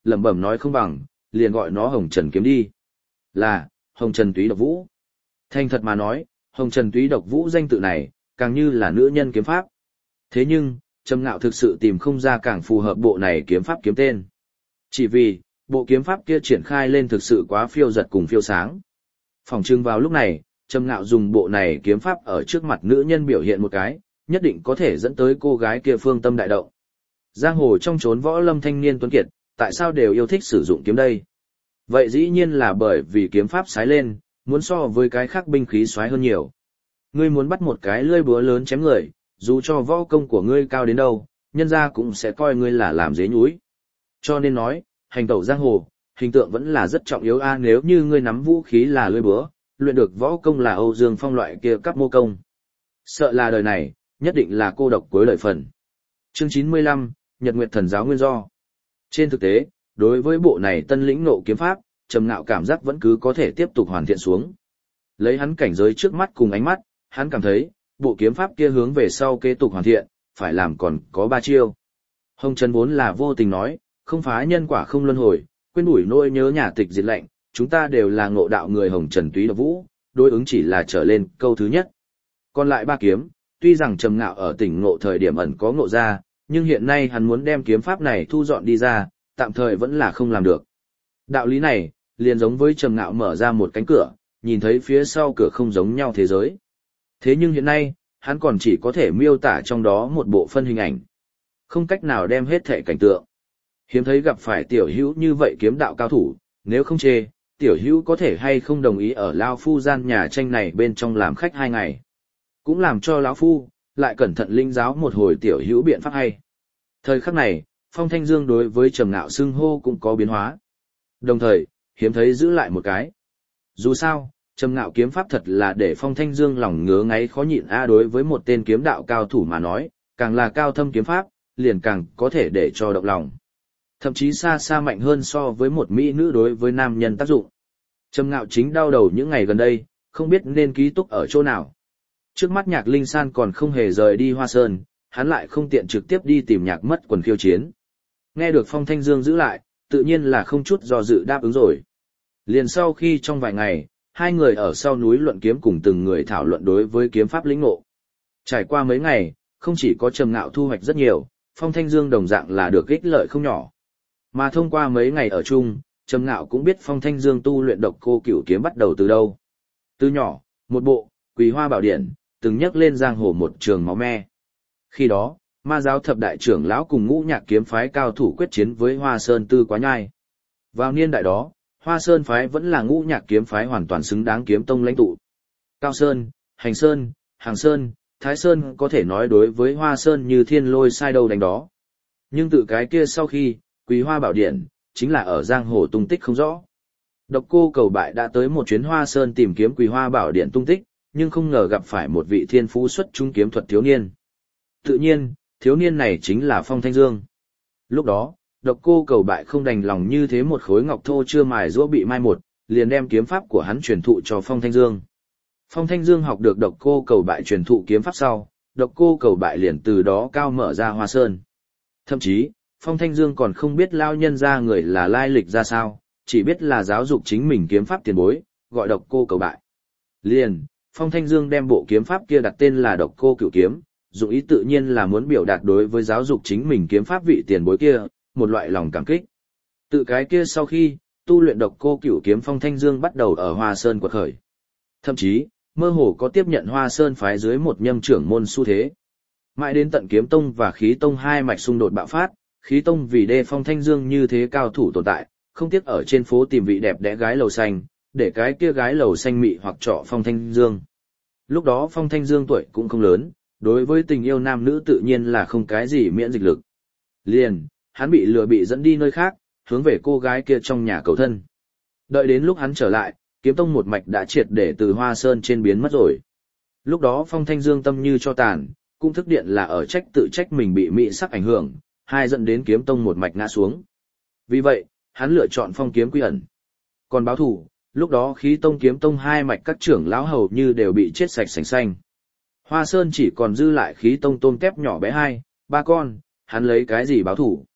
lẩm bẩm nói không bằng, liền gọi nó Hồng Trần kiếm đi. Là, Hồng Trần Túy Độc Vũ. Thành thật mà nói, Hồng Trần Túy Độc Vũ danh tự này, càng như là nữ nhân kiếm pháp. Thế nhưng, Trầm Ngạo thực sự tìm không ra càng phù hợp bộ này kiếm pháp kiếm tên. Chỉ vì, bộ kiếm pháp kia triển khai lên thực sự quá phiêu giật cùng phiêu sáng. Phỏng chừng vào lúc này, Trầm Ngạo dùng bộ này kiếm pháp ở trước mặt nữ nhân biểu hiện một cái, nhất định có thể dẫn tới cô gái kia phương tâm đại động. Giang hồ trong chốn võ lâm thanh niên tuấn kiệt, tại sao đều yêu thích sử dụng kiếm đây? Vậy dĩ nhiên là bởi vì kiếm pháp sái lên, muốn so với cái khác binh khí xoái hơn nhiều. Ngươi muốn bắt một cái lưỡi búa lớn chém người, dù cho võ công của ngươi cao đến đâu, nhân gia cũng sẽ coi ngươi là làm dế nhúi. Cho nên nói, hành tẩu giang hồ, hình tượng vẫn là rất trọng yếu a, nếu như ngươi nắm vũ khí là lưỡi búa, luyện được võ công là Âu Dương Phong loại kia cấp mô công. Sợ là đời này, nhất định là cô độc cuối đời phần. Chương chín mươi lăm, Nhật Nguyệt Thần Giáo nguyên do. Trên thực tế, đối với bộ này tân lĩnh nộ kiếm pháp, Trầm Ngạo cảm giác vẫn cứ có thể tiếp tục hoàn thiện xuống. Lấy hắn cảnh giới trước mắt cùng ánh mắt, hắn cảm thấy, bộ kiếm pháp kia hướng về sau kế tục hoàn thiện, phải làm còn có ba chiêu. Hồng Trần vốn là vô tình nói, không phá nhân quả không luân hồi, quên đuổi nỗi nhớ nhà tịch diệt lệnh, chúng ta đều là ngộ đạo người Hồng Trần Túy Độc Vũ, đối ứng chỉ là trở lên câu thứ nhất. Còn lại ba kiếm, tuy rằng Trầm Ngạo ở tỉnh ngộ thời điểm ẩn có ngộ ra, nhưng hiện nay hắn muốn đem kiếm pháp này thu dọn đi ra, tạm thời vẫn là không làm được. Đạo lý này, liền giống với Trầm Ngạo mở ra một cánh cửa, nhìn thấy phía sau cửa không giống nhau thế giới. Thế nhưng hiện nay, hắn còn chỉ có thể miêu tả trong đó một bộ phân hình ảnh. Không cách nào đem hết thể cảnh tượng. Hiếm thấy gặp phải tiểu hữu như vậy kiếm đạo cao thủ, nếu không chê, tiểu hữu có thể hay không đồng ý ở Lao Phu gian nhà tranh này bên trong làm khách hai ngày. Cũng làm cho lão Phu, lại cẩn thận linh giáo một hồi tiểu hữu biện pháp hay. Thời khắc này, Phong Thanh Dương đối với Trầm Ngạo xưng hô cũng có biến hóa. Đồng thời, hiếm thấy giữ lại một cái. Dù sao, Trầm Ngạo kiếm pháp thật là để Phong Thanh Dương lòng ngứa ngáy khó nhịn a, đối với một tên kiếm đạo cao thủ mà nói, càng là cao thâm kiếm pháp, liền càng có thể để cho động lòng. Thậm chí xa xa mạnh hơn so với một mỹ nữ đối với nam nhân tác dụng. Trầm Ngạo chính đau đầu những ngày gần đây, không biết nên ký túc ở chỗ nào. Trước mắt Nhạc Linh San còn không hề rời đi Hoa Sơn, hắn lại không tiện trực tiếp đi tìm Nhạc Mất Quần khiêu chiến. Nghe được Phong Thanh Dương giữ lại, tự nhiên là không chút do dự đáp ứng rồi. Liền sau khi trong vài ngày, hai người ở sau núi luận kiếm cùng từng người thảo luận đối với kiếm pháp lĩnh ngộ. Trải qua mấy ngày, không chỉ có Trầm Ngạo thu hoạch rất nhiều, Phong Thanh Dương đồng dạng là được ích lợi không nhỏ. Mà thông qua mấy ngày ở chung, Trầm Ngạo cũng biết Phong Thanh Dương tu luyện Độc Cô Cửu kiếm bắt đầu từ đâu. Từ nhỏ, một bộ Quỳ Hoa Bảo Điển, từng nhắc lên giang hồ một trường máu me. Khi đó, Ma giáo thập đại trưởng lão cùng Ngũ Nhạc kiếm phái cao thủ quyết chiến với Hoa Sơn Tư Quá Nhai. Vào niên đại đó, Hoa Sơn phái vẫn là Ngũ Nhạc kiếm phái hoàn toàn xứng đáng kiếm tông lãnh tụ. Cao Sơn, Hành Sơn, Hàng Sơn, Thái Sơn có thể nói đối với Hoa Sơn như thiên lôi sai đâu đánh đó. Nhưng từ cái kia sau khi, Quỳ Hoa Bảo Điển, chính là ở giang hồ tung tích không rõ. Độc Cô Cầu Bại đã tới một chuyến Hoa Sơn tìm kiếm Quỳ Hoa Bảo Điển tung tích, nhưng không ngờ gặp phải một vị thiên phú xuất chúng kiếm thuật thiếu niên. Tự nhiên, thiếu niên này chính là Phong Thanh Dương. Lúc đó, Độc Cô Cầu Bại không đành lòng như thế một khối ngọc thô chưa mài giũa bị mai một, liền đem kiếm pháp của hắn truyền thụ cho Phong Thanh Dương. Phong Thanh Dương học được Độc Cô Cầu Bại truyền thụ kiếm pháp sau, Độc Cô Cầu Bại liền từ đó cao mở ra Hoa Sơn. Thậm chí, Phong Thanh Dương còn không biết lao nhân ra người là lai lịch ra sao, chỉ biết là giáo dục chính mình kiếm pháp tiền bối, gọi Độc Cô Cầu Bại. Liền, Phong Thanh Dương đem bộ kiếm pháp kia đặt tên là Độc Cô Cửu kiếm, dụng ý tự nhiên là muốn biểu đạt đối với giáo dục chính mình kiếm pháp vị tiền bối kia, một loại lòng cảm kích. Tự cái kia sau khi, tu luyện Độc Cô Cửu kiếm, Phong Thanh Dương bắt đầu ở Hoa Sơn quật khởi. Thậm chí, mơ hồ có tiếp nhận Hoa Sơn phái dưới một nhâm trưởng môn xu thế. Mãi đến tận Kiếm Tông và Khí Tông hai mạch xung đột bạo phát, Khí Tông vì đê Phong Thanh Dương như thế cao thủ tồn tại, không tiếc ở trên phố tìm vị đẹp đẽ gái lầu xanh, để cái kia gái lầu xanh mị hoặc trọ Phong Thanh Dương. Lúc đó Phong Thanh Dương tuổi cũng không lớn, đối với tình yêu nam nữ tự nhiên là không cái gì miễn dịch lực. Liền, hắn bị lừa bị dẫn đi nơi khác, hướng về cô gái kia trong nhà cầu thân. Đợi đến lúc hắn trở lại, Kiếm Tông một mạch đã triệt để từ Hoa Sơn trên biến mất rồi. Lúc đó Phong Thanh Dương tâm như cho tàn, cũng thức điện là ở trách tự trách mình bị mỹ sắc ảnh hưởng, hai dẫn đến Kiếm Tông một mạch ngã xuống. Vì vậy, hắn lựa chọn phong kiếm quy ẩn. Còn báo thù, lúc đó Khí Tông Kiếm Tông hai mạch các trưởng lão hầu như đều bị chết sạch sành xanh. Hoa Sơn chỉ còn dư lại Khí Tông tôm tép nhỏ bé hai, ba con, hắn lấy cái gì báo thù?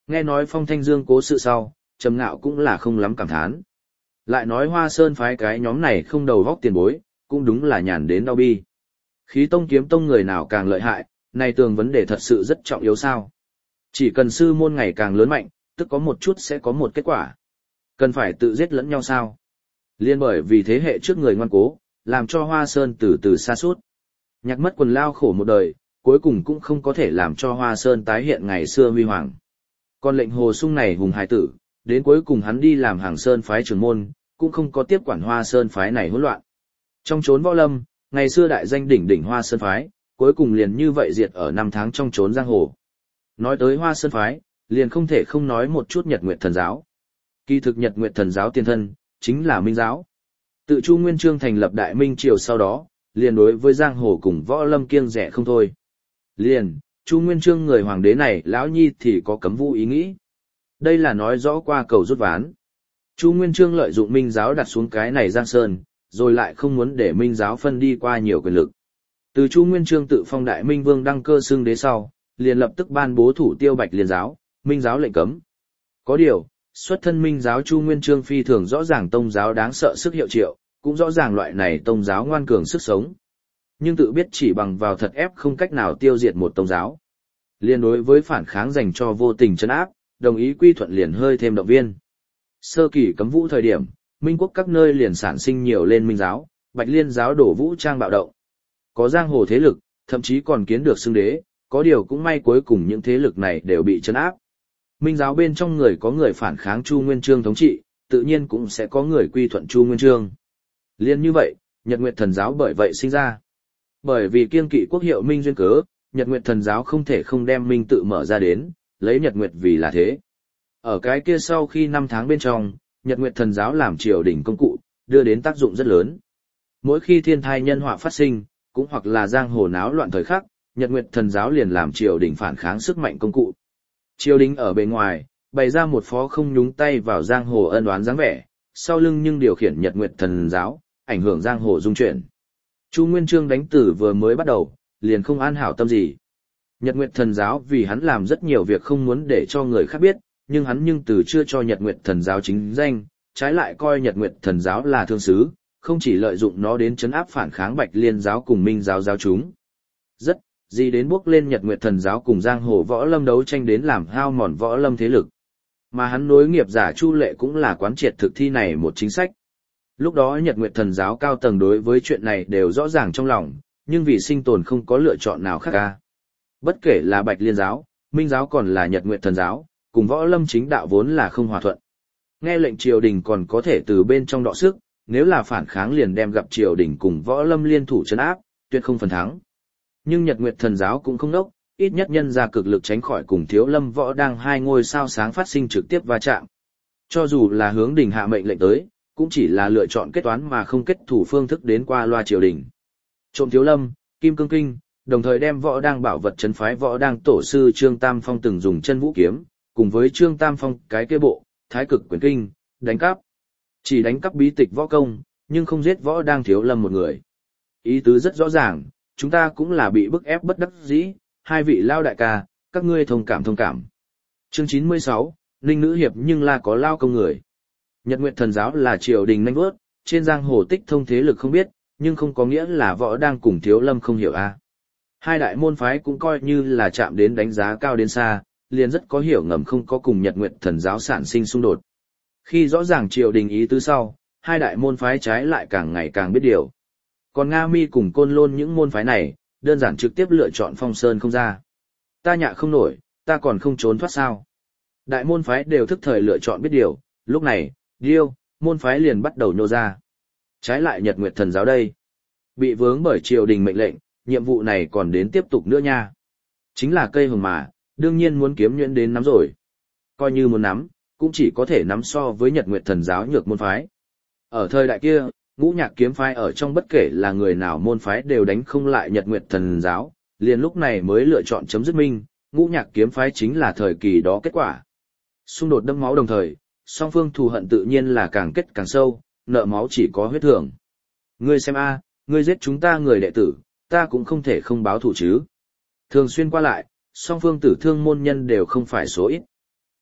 Nghe nói Phong Thanh Dương cố sự sau, Trầm Ngạo cũng là không lắm cảm thán. Lại nói Hoa Sơn phái cái nhóm này không đầu góc tiền bối, cũng đúng là nhàn đến đau bi. Khí tông kiếm tông người nào càng lợi hại, này tường vấn đề thật sự rất trọng yếu sao. Chỉ cần sư môn ngày càng lớn mạnh, tức có một chút sẽ có một kết quả. Cần phải tự giết lẫn nhau sao? Liên bởi vì thế hệ trước người ngoan cố, làm cho Hoa Sơn từ từ sa sút. Nhạc mất quần lao khổ một đời, cuối cùng cũng không có thể làm cho Hoa Sơn tái hiện ngày xưa huy hoàng. Còn lệnh Hồ Sung này hùng hải tử, đến cuối cùng hắn đi làm hàng Sơn phái trưởng môn, cũng không có tiếp quản Hoa Sơn phái này hỗn loạn. Trong chốn võ lâm, ngày xưa đại danh đỉnh đỉnh Hoa Sơn phái, cuối cùng liền như vậy diệt ở năm tháng trong chốn giang hồ. Nói tới Hoa Sơn phái, liền không thể không nói một chút Nhật Nguyệt Thần giáo. Kỳ thực Nhật Nguyệt Thần giáo tiền thân, chính là Minh giáo. Tự Chu Nguyên Chương thành lập Đại Minh triều sau đó, liền đối với giang hồ cùng võ lâm kiêng rẻ không thôi. Liền, Chu Nguyên Chương người hoàng đế này lão nhi thì có cấm vũ ý nghĩ. Đây là nói rõ qua cầu rút ván. Chu Nguyên Chương lợi dụng Minh giáo đặt xuống cái này giang sơn, rồi lại không muốn để Minh giáo phân đi qua nhiều quyền lực. Từ Chu Nguyên Chương tự phong Đại Minh Vương đăng cơ xưng đế sau, liền lập tức ban bố thủ tiêu Bạch Liên giáo, Minh giáo lệnh cấm. Có điều, xuất thân Minh giáo Chu Nguyên Chương phi thường rõ ràng tông giáo đáng sợ sức hiệu triệu, cũng rõ ràng loại này tông giáo ngoan cường sức sống. Nhưng tự biết chỉ bằng vào thật ép không cách nào tiêu diệt một tông giáo. Liên đối với phản kháng dành cho vô tình trấn áp, đồng ý quy thuận liền hơi thêm động viên. Sơ kỳ cấm vũ thời điểm, Minh quốc các nơi liền sản sinh nhiều lên Minh giáo, Bạch Liên giáo đổ vũ trang bạo động. Có giang hồ thế lực, thậm chí còn kiến được xưng đế, có điều cũng may cuối cùng những thế lực này đều bị trấn áp. Minh giáo bên trong người có người phản kháng Chu Nguyên Chương thống trị, tự nhiên cũng sẽ có người quy thuận Chu Nguyên Chương. Liên như vậy, Nhật Nguyệt Thần giáo bởi vậy sinh ra. Bởi vì kiêng kỵ quốc hiệu Minh duyên cớ, Nhật Nguyệt Thần giáo không thể không đem Minh tự mở ra đến, lấy Nhật Nguyệt vì là thế. Ở cái kia sau khi năm tháng bên trong, Nhật Nguyệt Thần giáo làm triều đình công cụ, đưa đến tác dụng rất lớn. Mỗi khi thiên thai nhân họa phát sinh, cũng hoặc là giang hồ náo loạn thời khắc, Nhật Nguyệt Thần giáo liền làm triều đình phản kháng sức mạnh công cụ. Triều đình ở bề ngoài, bày ra một phó không nhúng tay vào giang hồ ân oán dáng vẻ, sau lưng nhưng điều khiển Nhật Nguyệt Thần giáo, ảnh hưởng giang hồ dung chuyển. Chu Nguyên Chương đánh tử vừa mới bắt đầu, liền không an hảo tâm gì. Nhật Nguyệt Thần giáo vì hắn làm rất nhiều việc không muốn để cho người khác biết, nhưng hắn nhưng từ chưa cho Nhật Nguyệt Thần giáo chính danh, trái lại coi Nhật Nguyệt Thần giáo là thương sứ, không chỉ lợi dụng nó đến trấn áp phản kháng Bạch Liên giáo cùng Minh giáo giáo chúng. Rất, gì đến bước lên Nhật Nguyệt Thần giáo cùng giang hồ võ lâm đấu tranh đến làm hao mòn võ lâm thế lực. Mà hắn nối nghiệp giả Chu Lệ cũng là quán triệt thực thi này một chính sách. Lúc đó Nhật Nguyệt Thần giáo cao tầng đối với chuyện này đều rõ ràng trong lòng, nhưng vì sinh tồn không có lựa chọn nào khác ca. Bất kể là Bạch Liên giáo, Minh giáo còn là Nhật Nguyệt Thần giáo, cùng võ lâm chính đạo vốn là không hòa thuận. Nghe lệnh triều đình còn có thể từ bên trong đọ sức, nếu là phản kháng liền đem gặp triều đình cùng võ lâm liên thủ trấn áp, tuyệt không phần thắng. Nhưng Nhật Nguyệt Thần giáo cũng không đốc, ít nhất nhân ra cực lực tránh khỏi cùng Thiếu Lâm Võ Đang hai ngôi sao sáng phát sinh trực tiếp va chạm. Cho dù là hướng đình hạ mệnh lệnh tới, cũng chỉ là lựa chọn kết toán mà không kết thủ phương thức đến qua loa triều đình. Trộm Thiếu Lâm, Kim Cương Kinh, đồng thời đem Võ Đang bảo vật trấn phái Võ Đang tổ sư Trương Tam Phong từng dùng chân vũ kiếm, cùng với Trương Tam Phong cái kia bộ, Thái Cực Quyền Kinh, đánh cắp. Chỉ đánh cắp bí tịch võ công, nhưng không giết Võ Đang Thiếu Lâm một người. Ý tứ rất rõ ràng, chúng ta cũng là bị bức ép bất đắc dĩ, hai vị lao đại ca, các ngươi thông cảm thông cảm. Chương chín mươi sáu, Ninh Nữ Hiệp nhưng là có lao công người. Nhật Nguyệt Thần giáo là triều đình nanh vớt, trên giang hồ tích thông thế lực không biết, nhưng không có nghĩa là Võ Đang cùng Thiếu Lâm không hiểu a. Hai đại môn phái cũng coi như là chạm đến đánh giá cao đến xa, liền rất có hiểu ngầm không có cùng Nhật Nguyệt Thần giáo sản sinh xung đột. Khi rõ ràng triều đình ý tứ sau, hai đại môn phái trái lại càng ngày càng biết điều. Còn Nga Mi cùng Côn Lôn những môn phái này, đơn giản trực tiếp lựa chọn phong sơn không ra. Ta nhạ không nổi, ta còn không trốn thoát sao. Đại môn phái đều thức thời lựa chọn biết điều, lúc này, điêu, môn phái liền bắt đầu nhô ra. Trái lại Nhật Nguyệt Thần giáo đây. Bị vướng bởi triều đình mệnh lệnh, nhiệm vụ này còn đến tiếp tục nữa nha. Chính là cây hồng mà, đương nhiên muốn kiếm nhuyễn đến nắm rồi. Coi như muốn nắm, cũng chỉ có thể nắm so với Nhật Nguyệt Thần giáo nhược môn phái. Ở thời đại kia, Ngũ Nhạc kiếm phái ở trong bất kể là người nào môn phái đều đánh không lại Nhật Nguyệt Thần giáo, liền lúc này mới lựa chọn chấm dứt minh, Ngũ Nhạc kiếm phái chính là thời kỳ đó kết quả. Xung đột đẫm máu đồng thời, song phương thù hận tự nhiên là càng kết càng sâu, nợ máu chỉ có huyết thưởng. Ngươi xem a, ngươi giết chúng ta người đệ tử, ta cũng không thể không báo thù chứ. Thường xuyên qua lại, song phương tử thương môn nhân đều không phải số ít.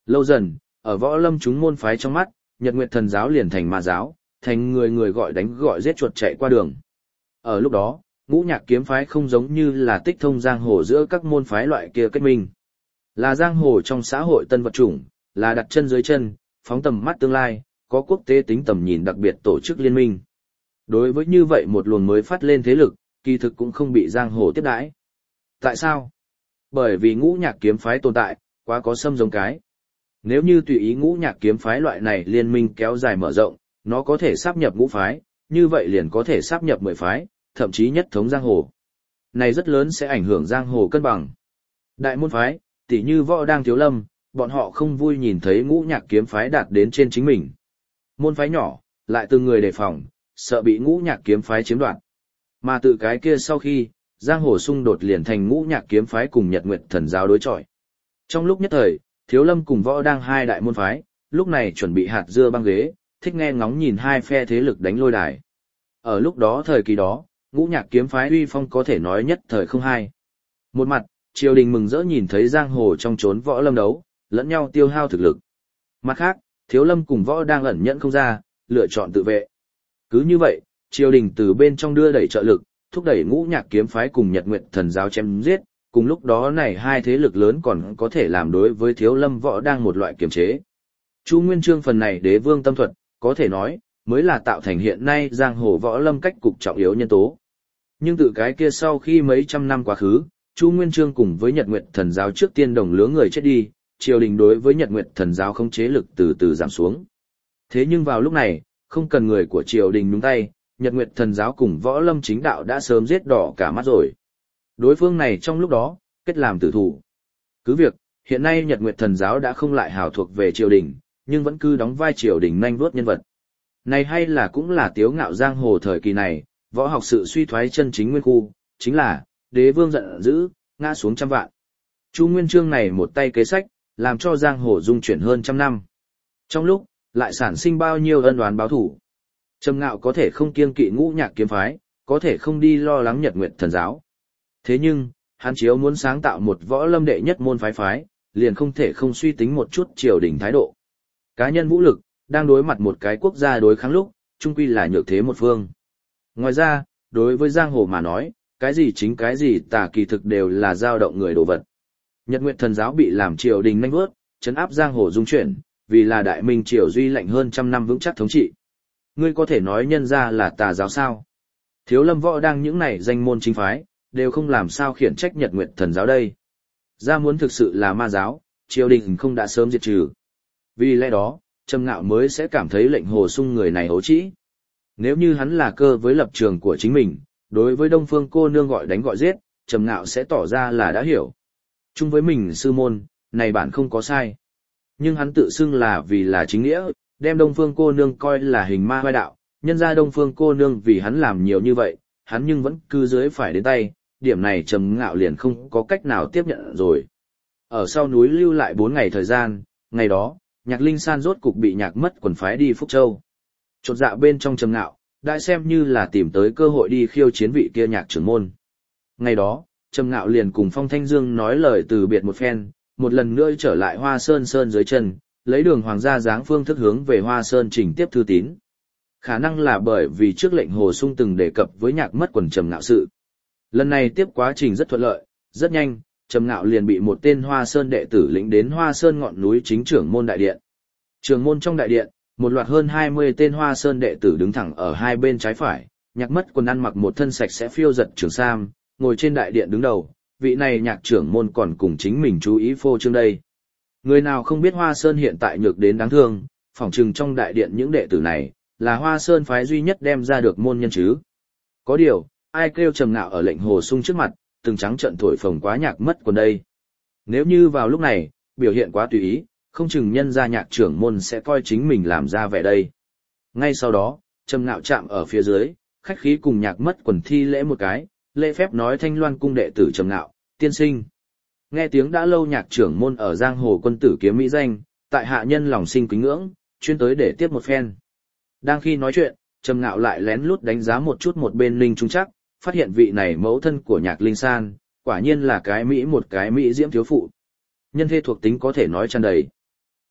Lâu dần, ở võ lâm chúng môn phái trong mắt, Nhật Nguyệt Thần giáo liền thành ma giáo, thành người người gọi đánh gọi giết chuột chạy qua đường. Ở lúc đó, Ngũ Nhạc kiếm phái không giống như là tích thông giang hồ giữa các môn phái loại kia kết minh. Là giang hồ trong xã hội tân vật chủng, là đặt chân dưới chân, phóng tầm mắt tương lai, có quốc tế tính tầm nhìn đặc biệt tổ chức liên minh. Đối với như vậy một luồng mới phát lên thế lực, kỳ thực cũng không bị giang hồ tiếp đãi. Tại sao? Bởi vì Ngũ Nhạc kiếm phái tồn tại, quá có xâm giống cái. Nếu như tùy ý Ngũ Nhạc kiếm phái loại này liên minh kéo dài mở rộng, nó có thể sáp nhập ngũ phái, như vậy liền có thể sáp nhập mười phái, thậm chí nhất thống giang hồ. Này rất lớn sẽ ảnh hưởng giang hồ cân bằng. Đại môn phái, tỉ như Võ Đang Thiếu Lâm, bọn họ không vui nhìn thấy Ngũ Nhạc kiếm phái đạt đến trên chính mình. Môn phái nhỏ, lại từng người đề phòng, sợ bị Ngũ Nhạc kiếm phái chiếm đoạt. Mà tự cái kia sau khi, giang hồ xung đột liền thành Ngũ Nhạc kiếm phái cùng Nhật Nguyệt Thần giáo đối chọi. Trong lúc nhất thời, Thiếu Lâm cùng Võ Đang hai đại môn phái, lúc này chuẩn bị hạt dưa băng ghế, thích nghe ngóng nhìn hai phe thế lực đánh lôi đài. Ở lúc đó thời kỳ đó, Ngũ Nhạc kiếm phái uy phong có thể nói nhất thời không hai. Một mặt, triều đình mừng rỡ nhìn thấy giang hồ trong chốn võ lâm đấu, lẫn nhau tiêu hao thực lực. Mặt khác, Thiếu Lâm cùng Võ Đang ẩn nhẫn không ra, lựa chọn tự vệ. Cứ như vậy, triều đình từ bên trong đưa đẩy trợ lực, thúc đẩy Ngũ Nhạc kiếm phái cùng Nhật Nguyệt Thần giáo chém giết, cùng lúc đó này hai thế lực lớn còn có thể làm đối với Thiếu Lâm Võ Đang một loại kiềm chế. Chu Nguyên Chương phần này đế vương tâm thuật, có thể nói, mới là tạo thành hiện nay giang hồ võ lâm cách cục trọng yếu nhân tố. Nhưng từ cái kia sau khi mấy trăm năm quá khứ, Chu Nguyên Chương cùng với Nhật Nguyệt Thần giáo trước tiên đồng lứa người chết đi, triều đình đối với Nhật Nguyệt Thần giáo không chế lực từ từ giảm xuống. Thế nhưng vào lúc này, không cần người của triều đình nhúng tay, Nhật Nguyệt Thần giáo cùng võ lâm chính đạo đã sớm giết đỏ cả mắt rồi. Đối phương này trong lúc đó, kết làm tử thủ. Cứ việc, hiện nay Nhật Nguyệt Thần giáo đã không lại hào thuộc về triều đình, nhưng vẫn cứ đóng vai triều đình nanh vuốt nhân vật. Này hay là cũng là tiếu ngạo giang hồ thời kỳ này, võ học sự suy thoái chân chính nguyên khu, chính là, đế vương giận dữ, ngã xuống trăm vạn. Chu Nguyên Chương này một tay kế sách, làm cho giang hồ dung chuyển hơn trăm năm. Trong lúc, lại sản sinh bao nhiêu ân oán báo thủ. Trầm Ngạo có thể không kiêng kỵ Ngũ Nhạc kiếm phái, có thể không đi lo lắng Nhật Nguyệt Thần giáo. Thế nhưng, hắn chiếu muốn sáng tạo một võ lâm đệ nhất môn phái phái, liền không thể không suy tính một chút triều đình thái độ. Cá nhân vũ lực, đang đối mặt một cái quốc gia đối kháng lúc, chung quy là nhược thế một phương. Ngoài ra, đối với giang hồ mà nói, cái gì chính cái gì tà kỳ thực đều là dao động người đồ vật. Nhật Nguyệt Thần giáo bị làm triều đình nhanh bước, chấn áp giang hồ dung chuyển, vì là đại minh triều duy lệnh hơn trăm năm vững chắc thống trị. Ngươi có thể nói nhân ra là tà giáo sao? Thiếu Lâm Võ Đang những này danh môn chính phái, đều không làm sao khiển trách Nhật Nguyệt Thần giáo đây. Ra muốn thực sự là ma giáo, triều đình không đã sớm diệt trừ. Vì lẽ đó, Trầm Ngạo mới sẽ cảm thấy lệnh hồ sung người này hấu trĩ. Nếu như hắn là cơ với lập trường của chính mình, đối với Đông Phương cô nương gọi đánh gọi giết, Trầm Ngạo sẽ tỏ ra là đã hiểu. Chung với mình sư môn, này bản không có sai. Nhưng hắn tự xưng là vì là chính nghĩa, đem Đông Phương cô nương coi là hình ma hoai đạo, nhân ra Đông Phương cô nương vì hắn làm nhiều như vậy, hắn nhưng vẫn cứ dưới phải đến tay, điểm này Trầm Ngạo liền không có cách nào tiếp nhận rồi. Ở sau núi lưu lại bốn ngày thời gian, ngày đó, Nhạc Linh San rốt cục bị Nhạc Mất Quần phái đi Phúc Châu. Chột dạ bên trong Trầm Ngạo, đã xem như là tìm tới cơ hội đi khiêu chiến vị kia Nhạc trưởng môn. Ngày đó, Trầm Ngạo liền cùng Phong Thanh Dương nói lời từ biệt một phen, một lần nữa trở lại Hoa Sơn Sơn dưới chân, lấy đường hoàng gia dáng phương thức hướng về Hoa Sơn trình tiếp thư tín. Khả năng là bởi vì trước lệnh Hồ Sung từng đề cập với Nhạc Mất Quần Trầm Ngạo sự. Lần này tiếp quá trình rất thuận lợi, rất nhanh, Trầm Ngạo liền bị một tên Hoa Sơn đệ tử lĩnh đến Hoa Sơn ngọn núi chính trưởng môn đại điện. Trưởng môn trong đại điện, một loạt hơn hai mươi tên Hoa Sơn đệ tử đứng thẳng ở hai bên trái phải, Nhạc Mất Quần ăn mặc một thân sạch sẽ phiêu giật trường sam, ngồi trên đại điện đứng đầu, vị này Nhạc trưởng môn còn cùng chính mình chú ý phô trương đây. Người nào không biết Hoa Sơn hiện tại nhược đến đáng thương, phỏng chừng trong đại điện những đệ tử này, là Hoa Sơn phái duy nhất đem ra được môn nhân chứ. Có điều, ai kêu Trầm Ngạo ở lệnh Hồ Sung trước mặt, từng trắng trận thổi phồng quá Nhạc Mất Quần đây. Nếu như vào lúc này, biểu hiện quá tùy ý, không chừng nhân gia Nhạc trưởng môn sẽ coi chính mình làm ra vẻ đây. Ngay sau đó, Trầm Ngạo chạm ở phía dưới, khách khí cùng Nhạc Mất Quần thi lễ một cái, lễ phép nói Thanh Loan cung đệ tử Trầm Ngạo, tiên sinh. Nghe tiếng đã lâu Nhạc trưởng môn ở giang hồ quân tử kiếm mỹ danh, tại hạ nhân lòng sinh kính ngưỡng, chuyên tới để tiếp một phen. Đang khi nói chuyện, Trầm Ngạo lại lén lút đánh giá một chút một bên Linh Trung Trắc, phát hiện vị này mẫu thân của Nhạc Linh San, quả nhiên là cái mỹ một cái mỹ diễm thiếu phụ. Nhân thê thuộc tính có thể nói tràn đầy.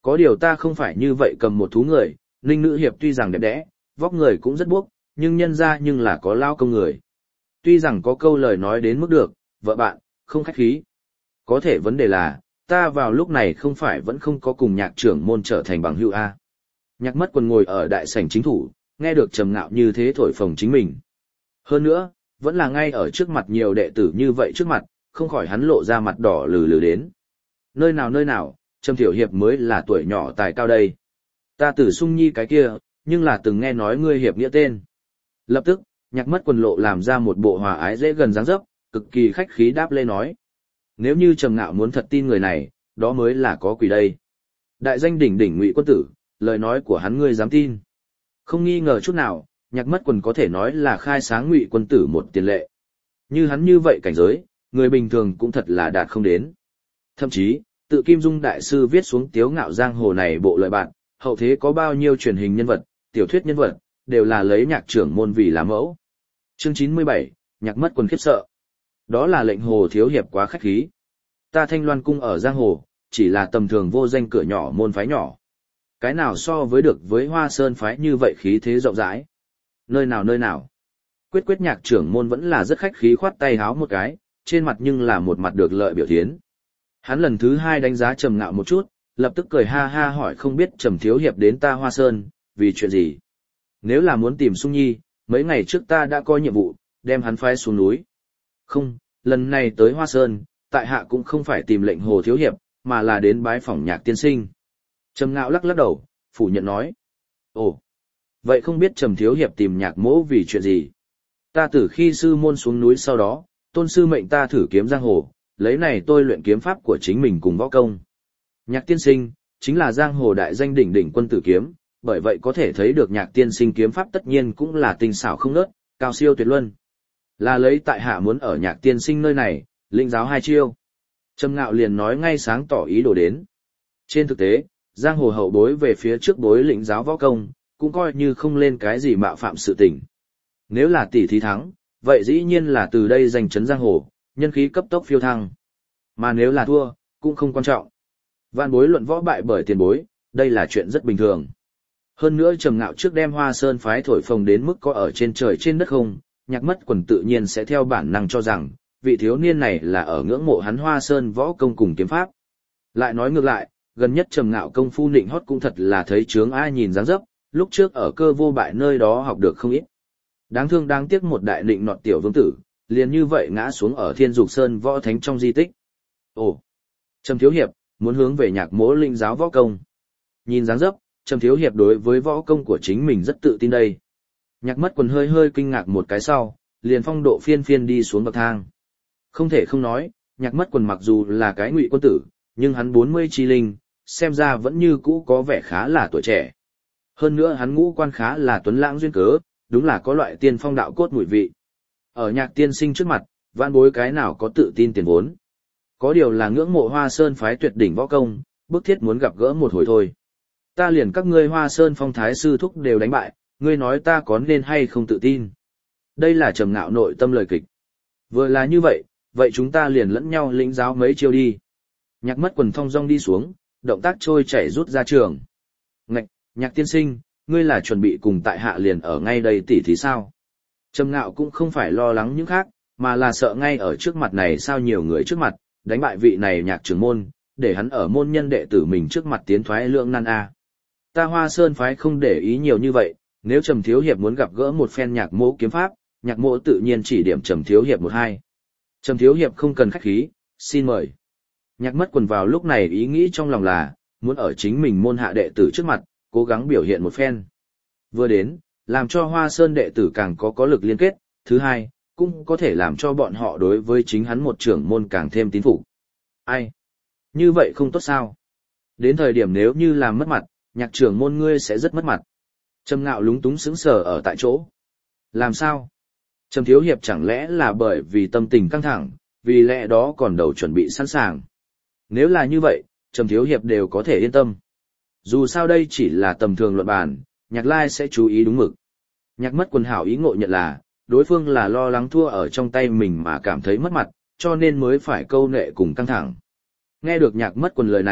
Có điều ta không phải như vậy cầm một thú người, Ninh Nữ Hiệp tuy rằng đẹp đẽ, vóc người cũng rất buốc, nhưng nhân ra nhưng là có lao công người. Tuy rằng có câu lời nói đến mức được, vợ bạn, không khách khí. Có thể vấn đề là, ta vào lúc này không phải vẫn không có cùng nhạc trưởng môn trở thành bằng hữu A. Nhạc Mất Quần ngồi ở đại sảnh chính thủ, nghe được Trầm Ngạo như thế thổi phồng chính mình. Hơn nữa, vẫn là ngay ở trước mặt nhiều đệ tử như vậy trước mặt, không khỏi hắn lộ ra mặt đỏ lừ lừ đến. Nơi nào nơi nào, Trầm Thiểu Hiệp mới là tuổi nhỏ tài cao đây. Ta Tử Sung Nhi cái kia, nhưng là từng nghe nói ngươi hiệp nghĩa tên. Lập tức, Nhạc Mất Quần lộ làm ra một bộ hòa ái dễ gần dáng dấp, cực kỳ khách khí đáp lê nói. Nếu như Trầm Ngạo muốn thật tin người này, đó mới là có quỷ đây. Đại danh đỉnh đỉnh Ngụy Quân Tử, lời nói của hắn ngươi dám tin. Không nghi ngờ chút nào, Nhạc Mất Quần có thể nói là khai sáng Ngụy Quân Tử một tiền lệ. Như hắn như vậy cảnh giới, người bình thường cũng thật là đạt không đến. Thậm chí, tự Kim Dung đại sư viết xuống Tiếu Ngạo giang hồ này bộ lợi bạn, hậu thế có bao nhiêu truyền hình nhân vật, tiểu thuyết nhân vật, đều là lấy nhạc trưởng môn vì là mẫu. Chương chín mươi bảy, Nhạc Mất Quần khiếp sợ. Đó là lệnh Hồ thiếu hiệp quá khách khí. Ta Thanh Loan cung ở giang hồ, chỉ là tầm thường vô danh cửa nhỏ môn phái nhỏ. Cái nào so với được với Hoa Sơn phái như vậy khí thế rộng rãi? Nơi nào nơi nào? Quyết quyết nhạc trưởng môn vẫn là rất khách khí khoát tay háo một cái, trên mặt nhưng là một mặt được lợi biểu thiến. Hắn lần thứ hai đánh giá Trầm Ngạo một chút, lập tức cười ha ha hỏi không biết Trầm thiếu hiệp đến ta Hoa Sơn, vì chuyện gì? Nếu là muốn tìm Sung Nhi, mấy ngày trước ta đã có nhiệm vụ, đem hắn phái xuống núi. Không, lần này tới Hoa Sơn, tại hạ cũng không phải tìm lệnh Hồ thiếu hiệp, mà là đến bái phỏng Nhạc tiên sinh. Trầm Ngạo lắc lắc đầu, phủ nhận nói. Ồ, vậy không biết Trầm thiếu hiệp tìm Nhạc mỗ vì chuyện gì? Ta từ khi sư môn xuống núi sau đó, tôn sư mệnh ta thử kiếm giang hồ, lấy này tôi luyện kiếm pháp của chính mình cùng võ công. Nhạc tiên sinh, chính là giang hồ đại danh đỉnh đỉnh quân tử kiếm, bởi vậy có thể thấy được Nhạc tiên sinh kiếm pháp tất nhiên cũng là tinh xảo không nớt, cao siêu tuyệt luân. Là lấy tại hạ muốn ở Nhạc tiên sinh nơi này, lĩnh giáo hai chiêu. Trầm Ngạo liền nói ngay sáng tỏ ý đồ đến. Trên thực tế, giang hồ hậu bối về phía trước bối lĩnh giáo võ công, cũng coi như không lên cái gì mạo phạm sự tình. Nếu là tỷ thí thắng, vậy dĩ nhiên là từ đây giành chấn giang hồ, nhân khí cấp tốc phiêu thăng. Mà nếu là thua, cũng không quan trọng. Vạn bối luận võ bại bởi tiền bối, đây là chuyện rất bình thường. Hơn nữa Trầm Ngạo trước đem Hoa Sơn phái thổi phồng đến mức có ở trên trời trên đất không, Nhạc Mất Quần tự nhiên sẽ theo bản năng cho rằng, vị thiếu niên này là ở ngưỡng mộ hắn Hoa Sơn võ công cùng kiếm pháp. Lại nói ngược lại, gần nhất Trầm Ngạo công phu nịnh hót cũng thật là thấy chướng ai nhìn dáng dấp, lúc trước ở Cơ Vô Bại nơi đó học được không ít. Đáng thương đáng tiếc một đại nịnh nọt tiểu vương tử, liền như vậy ngã xuống ở Thiên Dục Sơn võ thánh trong di tích. Ồ, Trầm thiếu hiệp muốn hướng về Nhạc mỗ linh giáo võ công. Nhìn dáng dấp, Trầm thiếu hiệp đối với võ công của chính mình rất tự tin đây. Nhạc Mất Quần hơi hơi kinh ngạc một cái sau, liền phong độ phiên phiên đi xuống bậc thang. Không thể không nói, Nhạc Mất Quần mặc dù là cái Ngụy quân tử, nhưng hắn bốn mươi chi linh, xem ra vẫn như cũ có vẻ khá là tuổi trẻ. Hơn nữa hắn ngũ quan khá là tuấn lãng duyên cớ, đúng là có loại tiên phong đạo cốt mùi vị. Ở Nhạc tiên sinh trước mặt, vạn bối cái nào có tự tin tiền vốn. Có điều là ngưỡng mộ Hoa Sơn phái tuyệt đỉnh võ công, bức thiết muốn gặp gỡ một hồi thôi. Ta liền các ngươi Hoa Sơn phong thái sư thúc đều đánh bại, ngươi nói ta có nên hay không tự tin. Đây là Trầm Ngạo nội tâm lời kịch. Vừa là như vậy, vậy chúng ta liền lẫn nhau lĩnh giáo mấy chiêu đi. Nhạc Mất Quần thong dong đi xuống, động tác trôi chảy rút ra trường. Ngạch, Nhạc tiên sinh, ngươi là chuẩn bị cùng tại hạ liền ở ngay đây tỉ thí sao? Trầm Ngạo cũng không phải lo lắng những khác, mà là sợ ngay ở trước mặt này sao nhiều người trước mặt, đánh bại vị này Nhạc trưởng môn, để hắn ở môn nhân đệ tử mình trước mặt tiến thoái lượng nan a. Ta Hoa Sơn phái không để ý nhiều như vậy, nếu Trầm thiếu hiệp muốn gặp gỡ một phen Nhạc mỗ kiếm pháp, Nhạc mỗ tự nhiên chỉ điểm Trầm thiếu hiệp một hai. Trầm thiếu hiệp không cần khách khí, xin mời. Nhạc Mất Quần vào lúc này ý nghĩ trong lòng là, muốn ở chính mình môn hạ đệ tử trước mặt, cố gắng biểu hiện một phen. Vừa đến, làm cho Hoa Sơn đệ tử càng có có lực liên kết, thứ hai, cũng có thể làm cho bọn họ đối với chính hắn một trưởng môn càng thêm tín phục. Ai? Như vậy không tốt sao? Đến thời điểm nếu như làm mất mặt, Nhạc trưởng môn ngươi sẽ rất mất mặt. Trầm Ngạo lúng túng sững sờ ở tại chỗ. Làm sao? Trầm thiếu hiệp chẳng lẽ là bởi vì tâm tình căng thẳng, vì lẽ đó còn đầu chuẩn bị sẵn sàng. Nếu là như vậy, Trầm thiếu hiệp đều có thể yên tâm. Dù sao đây chỉ là tầm thường luận bàn, Nhạc Lai sẽ chú ý đúng mực. Nhạc Mất Quần hảo ý ngộ nhận là, đối phương là lo lắng thua ở trong tay mình mà cảm thấy mất mặt, cho nên mới phải câu nệ cùng căng thẳng. Nghe được Nhạc Mất Quần lời này,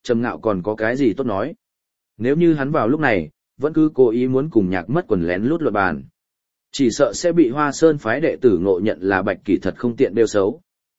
Trầm Ngạo còn có cái gì tốt nói. Nếu như hắn vào lúc này, vẫn cứ cố ý muốn cùng Nhạc Mất Quần lén lút luận bàn. Chỉ sợ sẽ bị Hoa Sơn phái đệ tử ngộ nhận là Bạch Kỳ thật không tiện đeo xấu.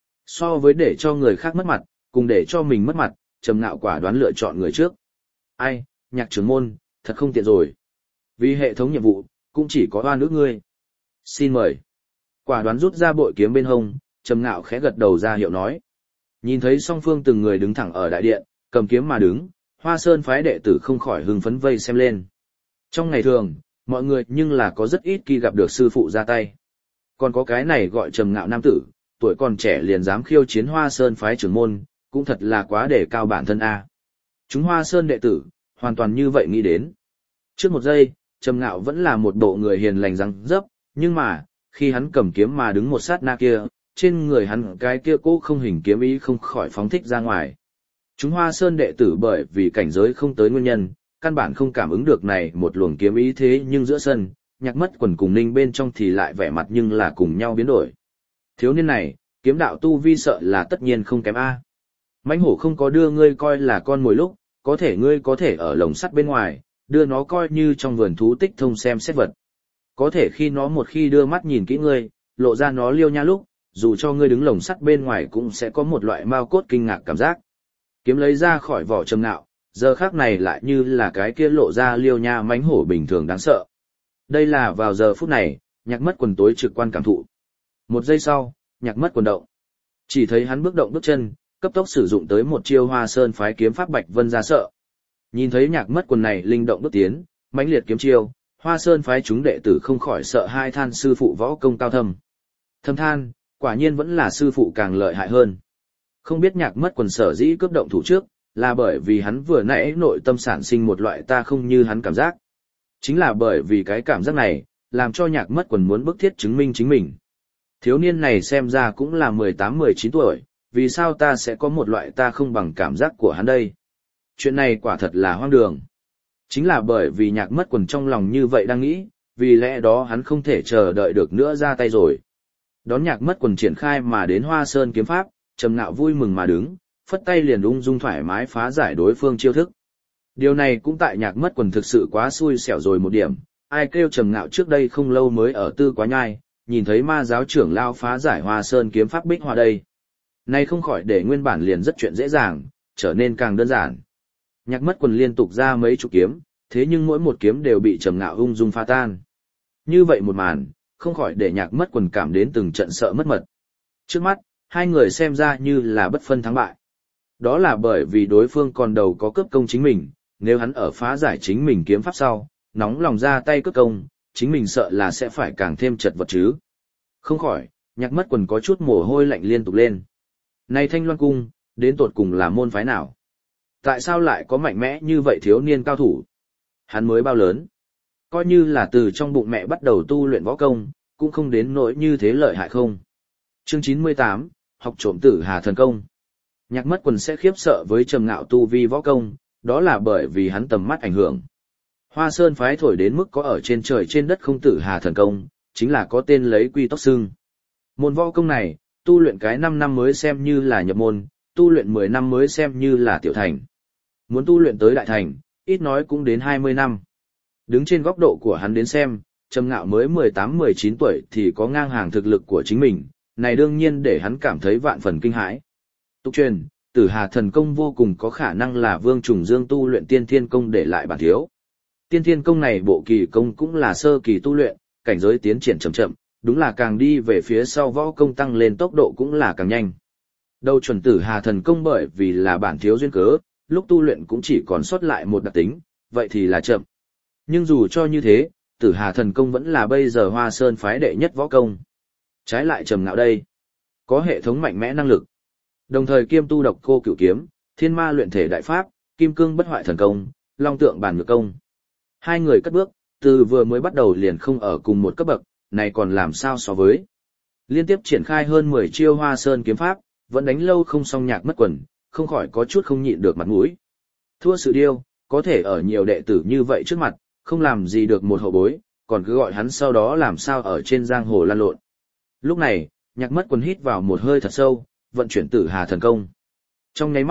So với để cho người khác mất mặt, cùng để cho mình mất mặt, Trầm Ngạo quả đoán lựa chọn người trước. Ai, Nhạc trưởng môn, thật không tiện rồi. Vì hệ thống nhiệm vụ, cũng chỉ có oan ước ngươi. Xin mời. Quả đoán rút ra bội kiếm bên hông, Trầm Ngạo khẽ gật đầu ra hiệu nói. Nhìn thấy song phương từng người đứng thẳng ở đại điện, cầm kiếm mà đứng, Hoa Sơn phái đệ tử không khỏi hưng phấn vây xem lên. Trong ngày thường, mọi người nhưng là có rất ít khi gặp được sư phụ ra tay. Còn có cái này gọi Trầm Ngạo nam tử, tuổi còn trẻ liền dám khiêu chiến Hoa Sơn phái trưởng môn, cũng thật là quá để cao bản thân a. Chúng Hoa Sơn đệ tử, hoàn toàn như vậy nghĩ đến. Trước một giây, Trầm Ngạo vẫn là một bộ người hiền lành răng dấp, nhưng mà, khi hắn cầm kiếm mà đứng một sát na kia, trên người hắn cái kia cố không hình kiếm ý không khỏi phóng thích ra ngoài. Chúng Hoa Sơn đệ tử bởi vì cảnh giới không tới nguyên nhân, căn bản không cảm ứng được này một luồng kiếm ý thế nhưng giữa sân, Nhạc Mất Quần cùng Ninh bên trong thì lại vẻ mặt nhưng là cùng nhau biến đổi. Thiếu niên này, kiếm đạo tu vi sợ là tất nhiên không kém a. Mãnh hổ không có đưa ngươi coi là con mồi lúc, có thể ngươi có thể ở lồng sắt bên ngoài, đưa nó coi như trong vườn thú tích thông xem xét vật. Có thể khi nó một khi đưa mắt nhìn kỹ ngươi, lộ ra nó liêu nha lúc, dù cho ngươi đứng lồng sắt bên ngoài cũng sẽ có một loại mao cốt kinh ngạc cảm giác. Kiếm lấy ra khỏi vỏ Trầm Ngạo, giờ khác này lại như là cái kia lộ ra liêu nha mãnh hổ bình thường đáng sợ. Đây là vào giờ phút này, Nhạc Mất Quần tối trực quan cảm thụ. Một giây sau, Nhạc Mất Quần động. Chỉ thấy hắn bước động bước chân, cấp tốc sử dụng tới một chiêu Hoa Sơn phái kiếm pháp Bạch Vân ra sợ. Nhìn thấy Nhạc Mất Quần này linh động bước tiến, mãnh liệt kiếm chiêu, Hoa Sơn phái chúng đệ tử không khỏi sợ hai than sư phụ võ công cao thâm. Thâm than, quả nhiên vẫn là sư phụ càng lợi hại hơn. Không biết Nhạc Mất Quần sở dĩ cướp động thủ trước, là bởi vì hắn vừa nãy nội tâm sản sinh một loại ta không như hắn cảm giác. Chính là bởi vì cái cảm giác này, làm cho Nhạc Mất Quần muốn bức thiết chứng minh chính mình. Thiếu niên này xem ra cũng là mười tám mười chín tuổi, vì sao ta sẽ có một loại ta không bằng cảm giác của hắn đây? Chuyện này quả thật là hoang đường. Chính là bởi vì Nhạc Mất Quần trong lòng như vậy đang nghĩ, vì lẽ đó hắn không thể chờ đợi được nữa ra tay rồi. Đón Nhạc Mất Quần triển khai mà đến Hoa Sơn kiếm pháp, Trầm Ngạo vui mừng mà đứng, phất tay liền ung dung thoải mái phá giải đối phương chiêu thức. Điều này cũng tại Nhạc Mất Quần thực sự quá xui xẻo rồi một điểm, ai kêu Trầm Ngạo trước đây không lâu mới ở Tư Quá Nhai, nhìn thấy ma giáo trưởng lao phá giải Hoa Sơn kiếm pháp bích hoa đây. Nay không khỏi để nguyên bản liền rất chuyện dễ dàng, trở nên càng đơn giản. Nhạc Mất Quần liên tục ra mấy chục kiếm, thế nhưng mỗi một kiếm đều bị Trầm Ngạo ung dung phá tan. Như vậy một màn, không khỏi để Nhạc Mất Quần cảm đến từng trận sợ mất mật. Trước mắt, hai người xem ra như là bất phân thắng bại. Đó là bởi vì đối phương còn đầu có cướp công chính mình, nếu hắn ở phá giải chính mình kiếm pháp sau, nóng lòng ra tay cướp công, chính mình sợ là sẽ phải càng thêm chật vật chứ. Không khỏi, Nhạc Mất Quần có chút mồ hôi lạnh liên tục lên. Này Thanh Loan Cung, đến tột cùng là môn phái nào? Tại sao lại có mạnh mẽ như vậy thiếu niên cao thủ? Hắn mới bao lớn? Coi như là từ trong bụng mẹ bắt đầu tu luyện võ công, cũng không đến nỗi như thế lợi hại không? Chương chín mươi tám, học trộm Tử Hà thần công. Nhạc Mất Quần sẽ khiếp sợ với Trầm Ngạo tu vi võ công, đó là bởi vì hắn tầm mắt ảnh hưởng. Hoa Sơn phái thổi đến mức có ở trên trời trên đất không Tử Hà thần công, chính là có tên lấy quy tóc xưng. Môn võ công này, tu luyện cái năm năm mới xem như là nhập môn, tu luyện mười năm mới xem như là tiểu thành. Muốn tu luyện tới đại thành, ít nói cũng đến hai mươi năm. Đứng trên góc độ của hắn đến xem, Trầm Ngạo mới mười tám mười chín tuổi thì có ngang hàng thực lực của chính mình, này đương nhiên để hắn cảm thấy vạn phần kinh hãi. Tục truyền, Tử Hà thần công vô cùng có khả năng là Vương Trùng Dương tu luyện Tiên Thiên công để lại bản thiếu. Tiên Thiên công này bộ kỳ công cũng là sơ kỳ tu luyện, cảnh giới tiến triển chậm chậm, đúng là càng đi về phía sau võ công tăng lên tốc độ cũng là càng nhanh. Đầu chuẩn Tử Hà thần công bởi vì là bản thiếu duyên cớ, lúc tu luyện cũng chỉ còn sót lại một đặc tính, vậy thì là chậm. Nhưng dù cho như thế, Tử Hà thần công vẫn là bây giờ Hoa Sơn phái đệ nhất võ công. Trái lại Trầm Ngạo đây, có hệ thống mạnh mẽ năng lực, đồng thời kiêm tu độc cô cửu kiếm, thiên ma luyện thể đại pháp, kim cương bất hoại thần công, long tượng bản ngược công. Hai người cất bước, từ vừa mới bắt đầu liền không ở cùng một cấp bậc, này còn làm sao so với. Liên tiếp triển khai hơn mười chiêu Hoa Sơn kiếm pháp, vẫn đánh lâu không xong Nhạc Mất Quần, không khỏi có chút không nhịn được mặt mũi. Thua sự điêu, có thể ở nhiều đệ tử như vậy trước mặt, không làm gì được một hậu bối, còn cứ gọi hắn sau đó làm sao ở trên giang hồ lăn lộn. Lúc này, Nhạc Mất Quần hít vào một hơi thật sâu, vận chuyển Tử Hà thần công. Trong nháy mắt,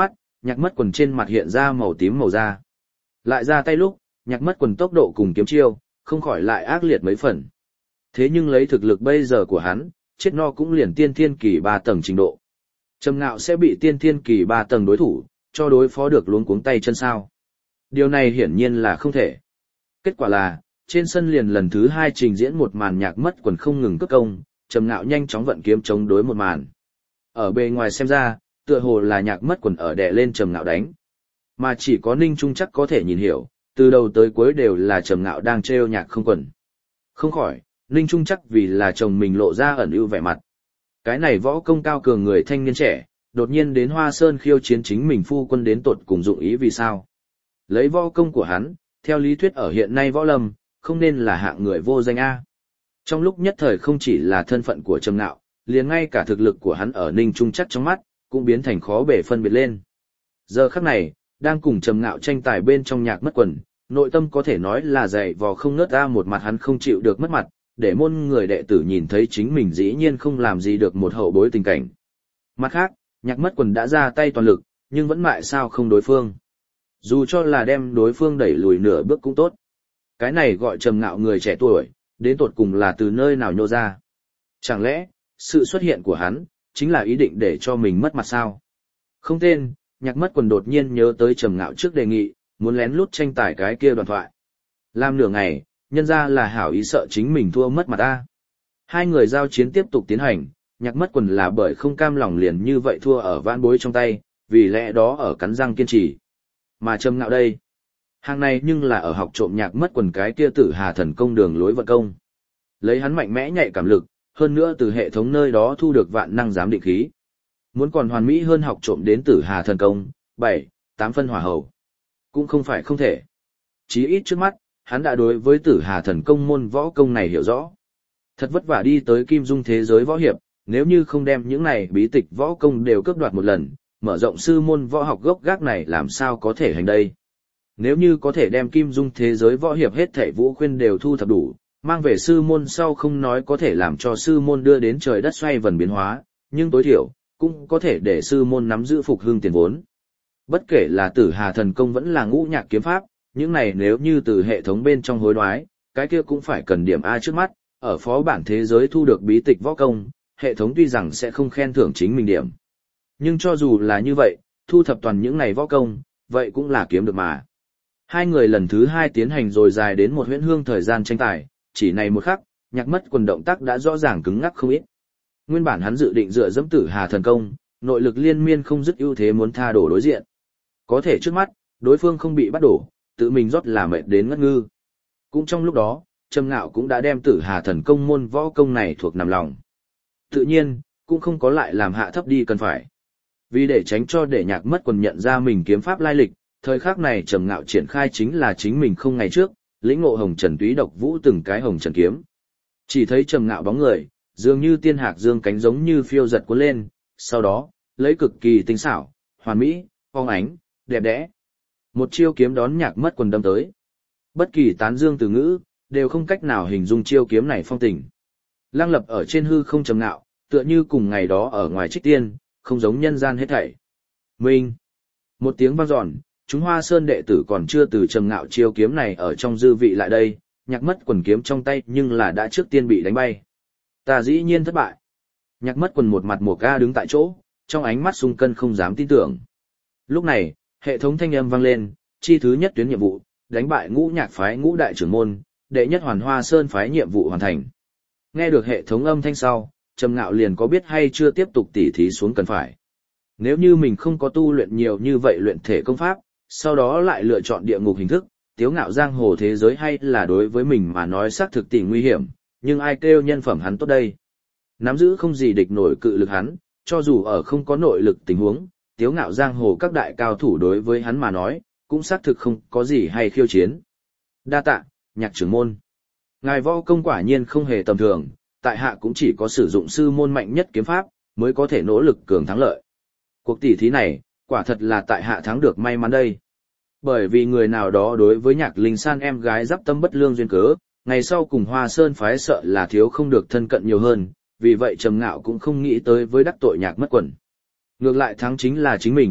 Nhạc Mất Quần trên mặt hiện ra màu tím màu da. Lại ra tay lúc, Nhạc Mất Quần tốc độ cùng kiếm chiêu, không khỏi lại ác liệt mấy phần. Thế nhưng lấy thực lực bây giờ của hắn, chết no cũng liền tiên thiên kỳ ba tầng trình độ. Trầm Ngạo sẽ bị tiên thiên kỳ ba tầng đối thủ, cho đối phó được luống cuống tay chân sao. Điều này hiển nhiên là không thể. Kết quả là, trên sân liền lần thứ hai trình diễn một màn Nhạc Mất Quần không ngừng cất công, Trầm Ngạo nhanh chóng vận kiếm chống đối một màn. Ở bề ngoài xem ra, tựa hồ là Nhạc Mất Quần ở đè lên Trầm Ngạo đánh. Mà chỉ có Ninh Trung chắc có thể nhìn hiểu, từ đầu tới cuối đều là Trầm Ngạo đang trêu Nhạc Không Quần. Không khỏi, Ninh Trung chắc vì là chồng mình lộ ra ẩn ưu vẻ mặt. Cái này võ công cao cường người thanh niên trẻ, đột nhiên đến Hoa Sơn khiêu chiến chính mình phu quân đến tột cùng dụng ý vì sao. Lấy võ công của hắn, theo lý thuyết ở hiện nay võ lâm, không nên là hạng người vô danh A. Trong lúc nhất thời không chỉ là thân phận của Trầm Ngạo, liền ngay cả thực lực của hắn ở Ninh Trung chắc trong mắt, cũng biến thành khó bể phân biệt lên. Giờ khắc này, đang cùng Trầm Ngạo tranh tài bên trong Nhạc Mất Quần, nội tâm có thể nói là dày vò không ngớt ra, một mặt hắn không chịu được mất mặt, để môn người đệ tử nhìn thấy chính mình dĩ nhiên không làm gì được một hậu bối tình cảnh. Mặt khác, Nhạc Mất Quần đã ra tay toàn lực, nhưng vẫn mại sao không đối phương. Dù cho là đem đối phương đẩy lùi nửa bước cũng tốt. Cái này gọi Trầm Ngạo người trẻ tuổi, đến tột cùng là từ nơi nào nhô ra. Chẳng lẽ, sự xuất hiện của hắn, chính là ý định để cho mình mất mặt sao? Không tên, Nhạc Mất Quần đột nhiên nhớ tới Trầm Ngạo trước đề nghị, muốn lén lút tranh tài cái kia đoạn thoại. Làm nửa ngày, nhân ra là hảo ý sợ chính mình thua mất mặt ta. Hai người giao chiến tiếp tục tiến hành, Nhạc Mất Quần là bởi không cam lòng liền như vậy thua ở vãn bối trong tay, vì lẽ đó ở cắn răng kiên trì. Mà Trầm Ngạo đây, hàng này nhưng là ở học trộm Nhạc Mất Quần cái kia Tử Hà Thần Công đường lối vận công. Lấy hắn mạnh mẽ nhạy cảm lực, hơn nữa từ hệ thống nơi đó thu được vạn năng giám định khí. Muốn còn hoàn mỹ hơn học trộm đến Tử Hà Thần Công, bảy, tám phân hỏa hầu. Cũng không phải không thể. Chí ít trước mắt, hắn đã đối với Tử Hà Thần Công môn võ công này hiểu rõ. Thật vất vả đi tới Kim Dung thế giới võ hiệp, nếu như không đem những này bí tịch võ công đều cướp đoạt một lần, mở rộng sư môn võ học gốc gác này làm sao có thể hành đây. Nếu như có thể đem Kim Dung thế giới võ hiệp hết thảy vũ khuyên đều thu thập đủ, mang về sư môn sau không nói có thể làm cho sư môn đưa đến trời đất xoay vần biến hóa, nhưng tối thiểu, cũng có thể để sư môn nắm giữ phục hưng tiền vốn. Bất kể là Tử Hà Thần Công vẫn là Ngũ Nhạc Kiếm Pháp, những này nếu như từ hệ thống bên trong hối đoái, cái kia cũng phải cần điểm A trước mắt, ở phó bản thế giới thu được bí tịch võ công, hệ thống tuy rằng sẽ không khen thưởng chính mình điểm. Nhưng cho dù là như vậy, thu thập toàn những này võ công, vậy cũng là kiếm được mà. Hai người lần thứ hai tiến hành rồi dài đến một huyễn hương thời gian tranh tài, chỉ này một khắc, Nhạc Mất Quần động tác đã rõ ràng cứng ngắc không ít. Nguyên bản hắn dự định dựa dẫm Tử Hà Thần Công, nội lực liên miên không dứt ưu thế muốn tha đổ đối diện. Có thể trước mắt, đối phương không bị bắt đổ, tự mình rót là mệt đến ngất ngư. Cũng trong lúc đó, Trầm Ngạo cũng đã đem Tử Hà Thần Công môn võ công này thuộc nằm lòng. Tự nhiên, cũng không có lại làm hạ thấp đi cần phải. Vì để tránh cho để Nhạc Mất Quần nhận ra mình kiếm pháp lai lịch, thời khắc này Trầm Ngạo triển khai chính là chính mình không ngày trước, lĩnh ngộ hồng trần túy độc vũ từng cái hồng trần kiếm. Chỉ thấy Trầm Ngạo bóng người, dường như tiên hạc dương cánh giống như phiêu giật cuốn lên, sau đó, lấy cực kỳ tinh xảo, hoàn mỹ, phong ánh, đẹp đẽ. Một chiêu kiếm đón Nhạc Mất Quần đâm tới. Bất kỳ tán dương từ ngữ, đều không cách nào hình dung chiêu kiếm này phong tình. Lăng lập ở trên hư không Trầm Ngạo, tựa như cùng ngày đó ở ngoài Trích Tiên, không giống nhân gian hết thảy. Minh. Một tiếng vang dọn, chúng Hoa Sơn đệ tử còn chưa từ Trầm Ngạo chiêu kiếm này ở trong dư vị lại đây, Nhạc Mất Quần kiếm trong tay nhưng là đã trước tiên bị đánh bay. Ta dĩ nhiên thất bại. Nhạc Mất Quần một mặt mùa ca đứng tại chỗ, trong ánh mắt sung cân không dám tin tưởng. Lúc này, hệ thống thanh âm vang lên, chi thứ nhất tuyến nhiệm vụ, đánh bại Ngũ Nhạc phái Ngũ đại trưởng môn, đệ nhất Hoàn Hoa Sơn phái nhiệm vụ hoàn thành. Nghe được hệ thống âm thanh sau, Trầm Ngạo liền có biết hay chưa tiếp tục tỉ thí xuống cần phải. Nếu như mình không có tu luyện nhiều như vậy luyện thể công pháp, sau đó lại lựa chọn địa ngục hình thức, tiếu ngạo giang hồ thế giới hay là đối với mình mà nói xác thực tỷ nguy hiểm, nhưng ai kêu nhân phẩm hắn tốt đây. Nắm giữ không gì địch nổi cự lực hắn, cho dù ở không có nội lực tình huống, tiếu ngạo giang hồ các đại cao thủ đối với hắn mà nói, cũng xác thực không có gì hay khiêu chiến. Đa tạ, Nhạc trưởng môn. Ngài võ công quả nhiên không hề tầm thường, tại hạ cũng chỉ có sử dụng sư môn mạnh nhất kiếm pháp, mới có thể nỗ lực cường thắng lợi. Cuộc tỷ thí này, quả thật là tại hạ thắng được may mắn đây. Bởi vì người nào đó đối với Nhạc Linh San em gái giáp tâm bất lương duyên cớ, ngày sau cùng Hoa Sơn phái sợ là thiếu không được thân cận nhiều hơn, vì vậy Trầm Ngạo cũng không nghĩ tới với đắc tội Nhạc Mất Quần. Ngược lại thắng chính là chính mình,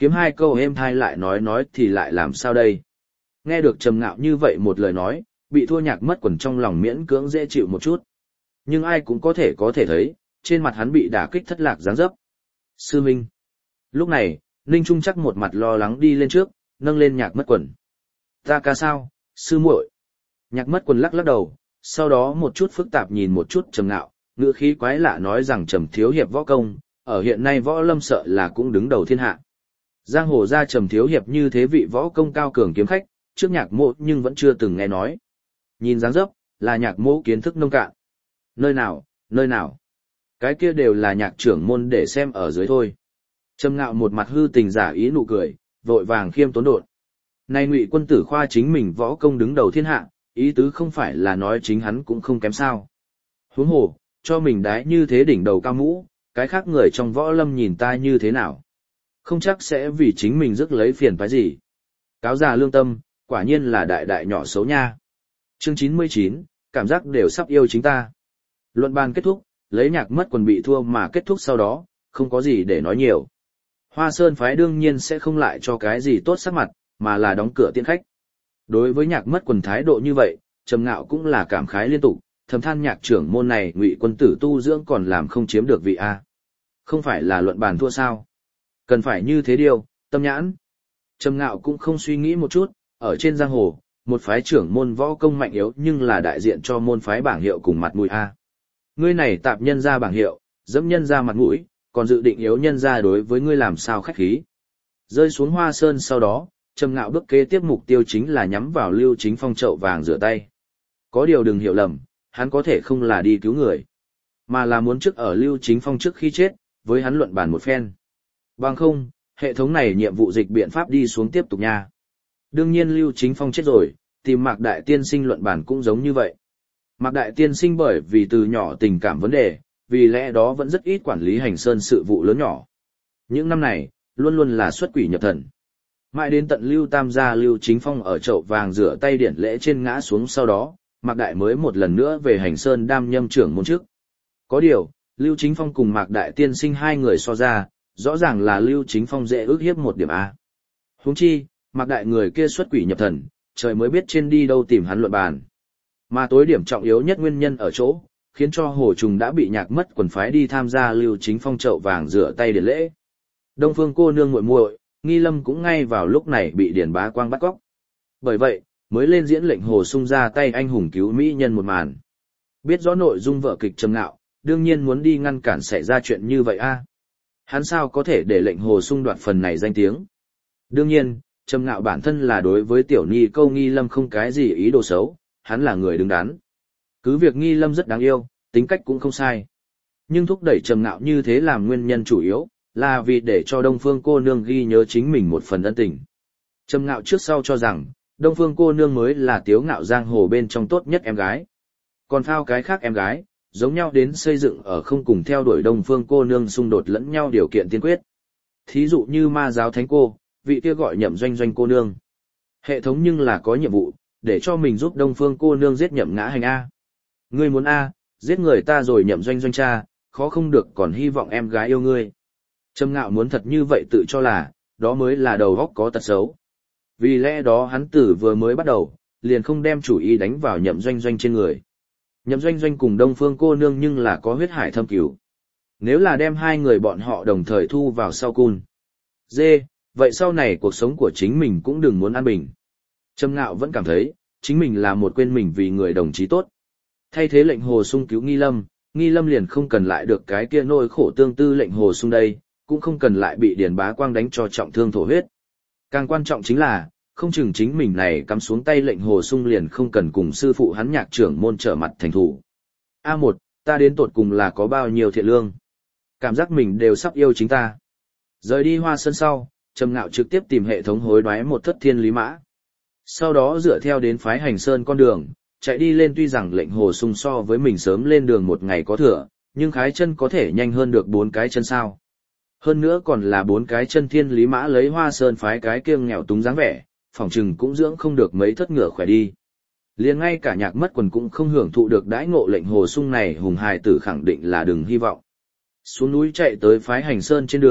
kiếm hai câu êm thai lại nói nói thì lại làm sao đây. Nghe được Trầm Ngạo như vậy một lời nói, bị thua Nhạc Mất Quần trong lòng miễn cưỡng dễ chịu một chút. Nhưng ai cũng có thể có thể thấy, trên mặt hắn bị đả kích thất lạc dáng dấp. Sư Minh. Lúc này, Ninh Trung chắc một mặt lo lắng đi lên trước, nâng lên Nhạc Mất Quần. Ta ca sao, sư muội? Nhạc Mất Quần lắc lắc đầu, sau đó một chút phức tạp nhìn một chút Trầm Ngạo, ngữ khí quái lạ nói rằng Trầm thiếu hiệp võ công, ở hiện nay võ lâm sợ là cũng đứng đầu thiên hạ. Giang hồ ra Trầm thiếu hiệp như thế vị võ công cao cường kiếm khách, trước Nhạc mộ nhưng vẫn chưa từng nghe nói. Nhìn dáng dấp, là Nhạc mộ kiến thức nông cạn. Nơi nào, nơi nào? Cái kia đều là Nhạc trưởng môn để xem ở dưới thôi. Trầm Ngạo một mặt hư tình giả ý nụ cười, vội vàng khiêm tốn đột. Nay Ngụy quân tử khoa chính mình võ công đứng đầu thiên hạ, ý tứ không phải là nói chính hắn cũng không kém sao. Huống hồ, cho mình đái như thế đỉnh đầu cao mũ, cái khác người trong võ lâm nhìn ta như thế nào. Không chắc sẽ vì chính mình rước lấy phiền phải gì. Cáo già lương tâm, quả nhiên là đại đại nhỏ xấu nha. Chương chín mươi chín, cảm giác đều sắp yêu chính ta. Luận bàn kết thúc, lấy Nhạc Mất Quần bị thua mà kết thúc sau đó, không có gì để nói nhiều. Hoa Sơn phái đương nhiên sẽ không lại cho cái gì tốt sắc mặt, mà là đóng cửa tiễn khách. Đối với Nhạc Mất Quần thái độ như vậy, Trầm Ngạo cũng là cảm khái liên tục, thầm than Nhạc trưởng môn này Ngụy quân tử tu dưỡng còn làm không chiếm được vị a. Không phải là luận bàn thua sao? Cần phải như thế điều, tâm nhãn. Trầm Ngạo cũng không suy nghĩ một chút, ở trên giang hồ, một phái trưởng môn võ công mạnh yếu nhưng là đại diện cho môn phái bảng hiệu cùng mặt mũi a. Ngươi này tạp nhân ra bảng hiệu, dẫm nhân ra mặt mũi, còn dự định yếu nhân ra đối với ngươi làm sao khách khí. Rơi xuống Hoa Sơn sau đó, Trầm Ngạo bước kế tiếp mục tiêu chính là nhắm vào Lưu Chính Phong chậu vàng rửa tay. Có điều đừng hiểu lầm, hắn có thể không là đi cứu người, mà là muốn trước ở Lưu Chính Phong trước khi chết, với hắn luận bàn một phen. Bằng không, hệ thống này nhiệm vụ dịch biện pháp đi xuống tiếp tục nha. Đương nhiên Lưu Chính Phong chết rồi, tìm Mạc Đại Tiên Sinh luận bàn cũng giống như vậy. Mạc Đại Tiên Sinh bởi vì từ nhỏ tình cảm vấn đề, vì lẽ đó vẫn rất ít quản lý Hành Sơn sự vụ lớn nhỏ. Những năm này, luôn luôn là xuất quỷ nhập thần. Mãi đến tận Lưu Tam gia Lưu Chính Phong ở chậu vàng rửa tay điển lễ trên ngã xuống sau đó, Mạc Đại mới một lần nữa về Hành Sơn đam nhâm trưởng môn chức. Có điều, Lưu Chính Phong cùng Mạc Đại Tiên Sinh hai người so ra, rõ ràng là Lưu Chính Phong dễ ước hiếp một điểm A. Huống chi, Mạc Đại người kia xuất quỷ nhập thần, trời mới biết trên đi đâu tìm hắn luận bàn. Mà tối điểm trọng yếu nhất nguyên nhân ở chỗ, khiến cho Hồ Trùng đã bị Nhạc Mất Quần phái đi tham gia Lưu Chính Phong chậu vàng rửa tay điển lễ. Đông Phương cô nương muội muội, Nghi Lâm cũng ngay vào lúc này bị Điền Bá Quang bắt cóc. Bởi vậy, mới lên diễn lệnh Hồ Sung ra tay anh hùng cứu mỹ nhân một màn. Biết rõ nội dung vở kịch Trầm Ngạo, đương nhiên muốn đi ngăn cản xảy ra chuyện như vậy a. Hắn sao có thể để lệnh Hồ Sung đoạt phần này danh tiếng? Đương nhiên, Trầm Ngạo bản thân là đối với tiểu Nhi câu Nghi Lâm không cái gì ý đồ xấu, hắn là người đứng đắn. Cứ việc Nghi Lâm rất đáng yêu, tính cách cũng không sai. Nhưng thúc đẩy Trầm Ngạo như thế làm nguyên nhân chủ yếu, là vì để cho Đông Phương cô nương ghi nhớ chính mình một phần ân tình. Trầm Ngạo trước sau cho rằng, Đông Phương cô nương mới là tiếu ngạo giang hồ bên trong tốt nhất em gái. Còn phao cái khác em gái, giống nhau đến xây dựng ở không cùng theo đuổi Đông Phương cô nương xung đột lẫn nhau điều kiện tiên quyết. Thí dụ như ma giáo thánh cô, vị kia gọi Nhậm Doanh Doanh cô nương. Hệ thống nhưng là có nhiệm vụ, để cho mình giúp Đông Phương cô nương giết Nhậm Ngã Hành A. Ngươi muốn A, giết người ta rồi Nhậm Doanh Doanh cha, khó không được còn hy vọng em gái yêu ngươi. Trầm Ngạo muốn thật như vậy tự cho là, đó mới là đầu óc có tật xấu. Vì lẽ đó hắn tử vừa mới bắt đầu, liền không đem chủ ý đánh vào Nhậm Doanh Doanh trên người. Nhậm Doanh Doanh cùng Đông Phương cô nương nhưng là có huyết hải thâm cửu. Nếu là đem hai người bọn họ đồng thời thu vào sau cun. Dê, vậy sau này cuộc sống của chính mình cũng đừng muốn an bình. Trầm Ngạo vẫn cảm thấy, chính mình là một quên mình vì người đồng chí tốt. Thay thế lệnh Hồ Sung cứu Nghi Lâm, Nghi Lâm liền không cần lại được cái kia nỗi khổ tương tư lệnh Hồ Sung đây, cũng không cần lại bị Điền Bá Quang đánh cho trọng thương thổ huyết. Càng quan trọng chính là, không chừng chính mình này cắm xuống tay lệnh Hồ Sung liền không cần cùng sư phụ hắn Nhạc trưởng môn trở mặt thành thủ. A một, ta đến tột cùng là có bao nhiêu thiện lương. Cảm giác mình đều sắp yêu chính ta. Rời đi Hoa Sơn sau, Trầm Ngạo trực tiếp tìm hệ thống hối đoái một thất thiên lý mã. Sau đó dựa theo đến phái Hành Sơn con đường, chạy đi lên. Tuy rằng lệnh Hồ Sung so với mình sớm lên đường một ngày có thừa, nhưng khái chân có thể nhanh hơn được bốn cái chân sao. Hơn nữa còn là bốn cái chân thiên lý mã lấy Hoa Sơn phái cái kiêng nghèo túng dáng vẻ, phòng trừng cũng dưỡng không được mấy thất ngựa khỏe đi. Liền ngay cả Nhạc Mất Quần cũng không hưởng thụ được đãi ngộ lệnh Hồ Sung này hùng hài tử khẳng định là đừng hy vọng. Xuống núi chạy tới phái Hành Sơn trên đường,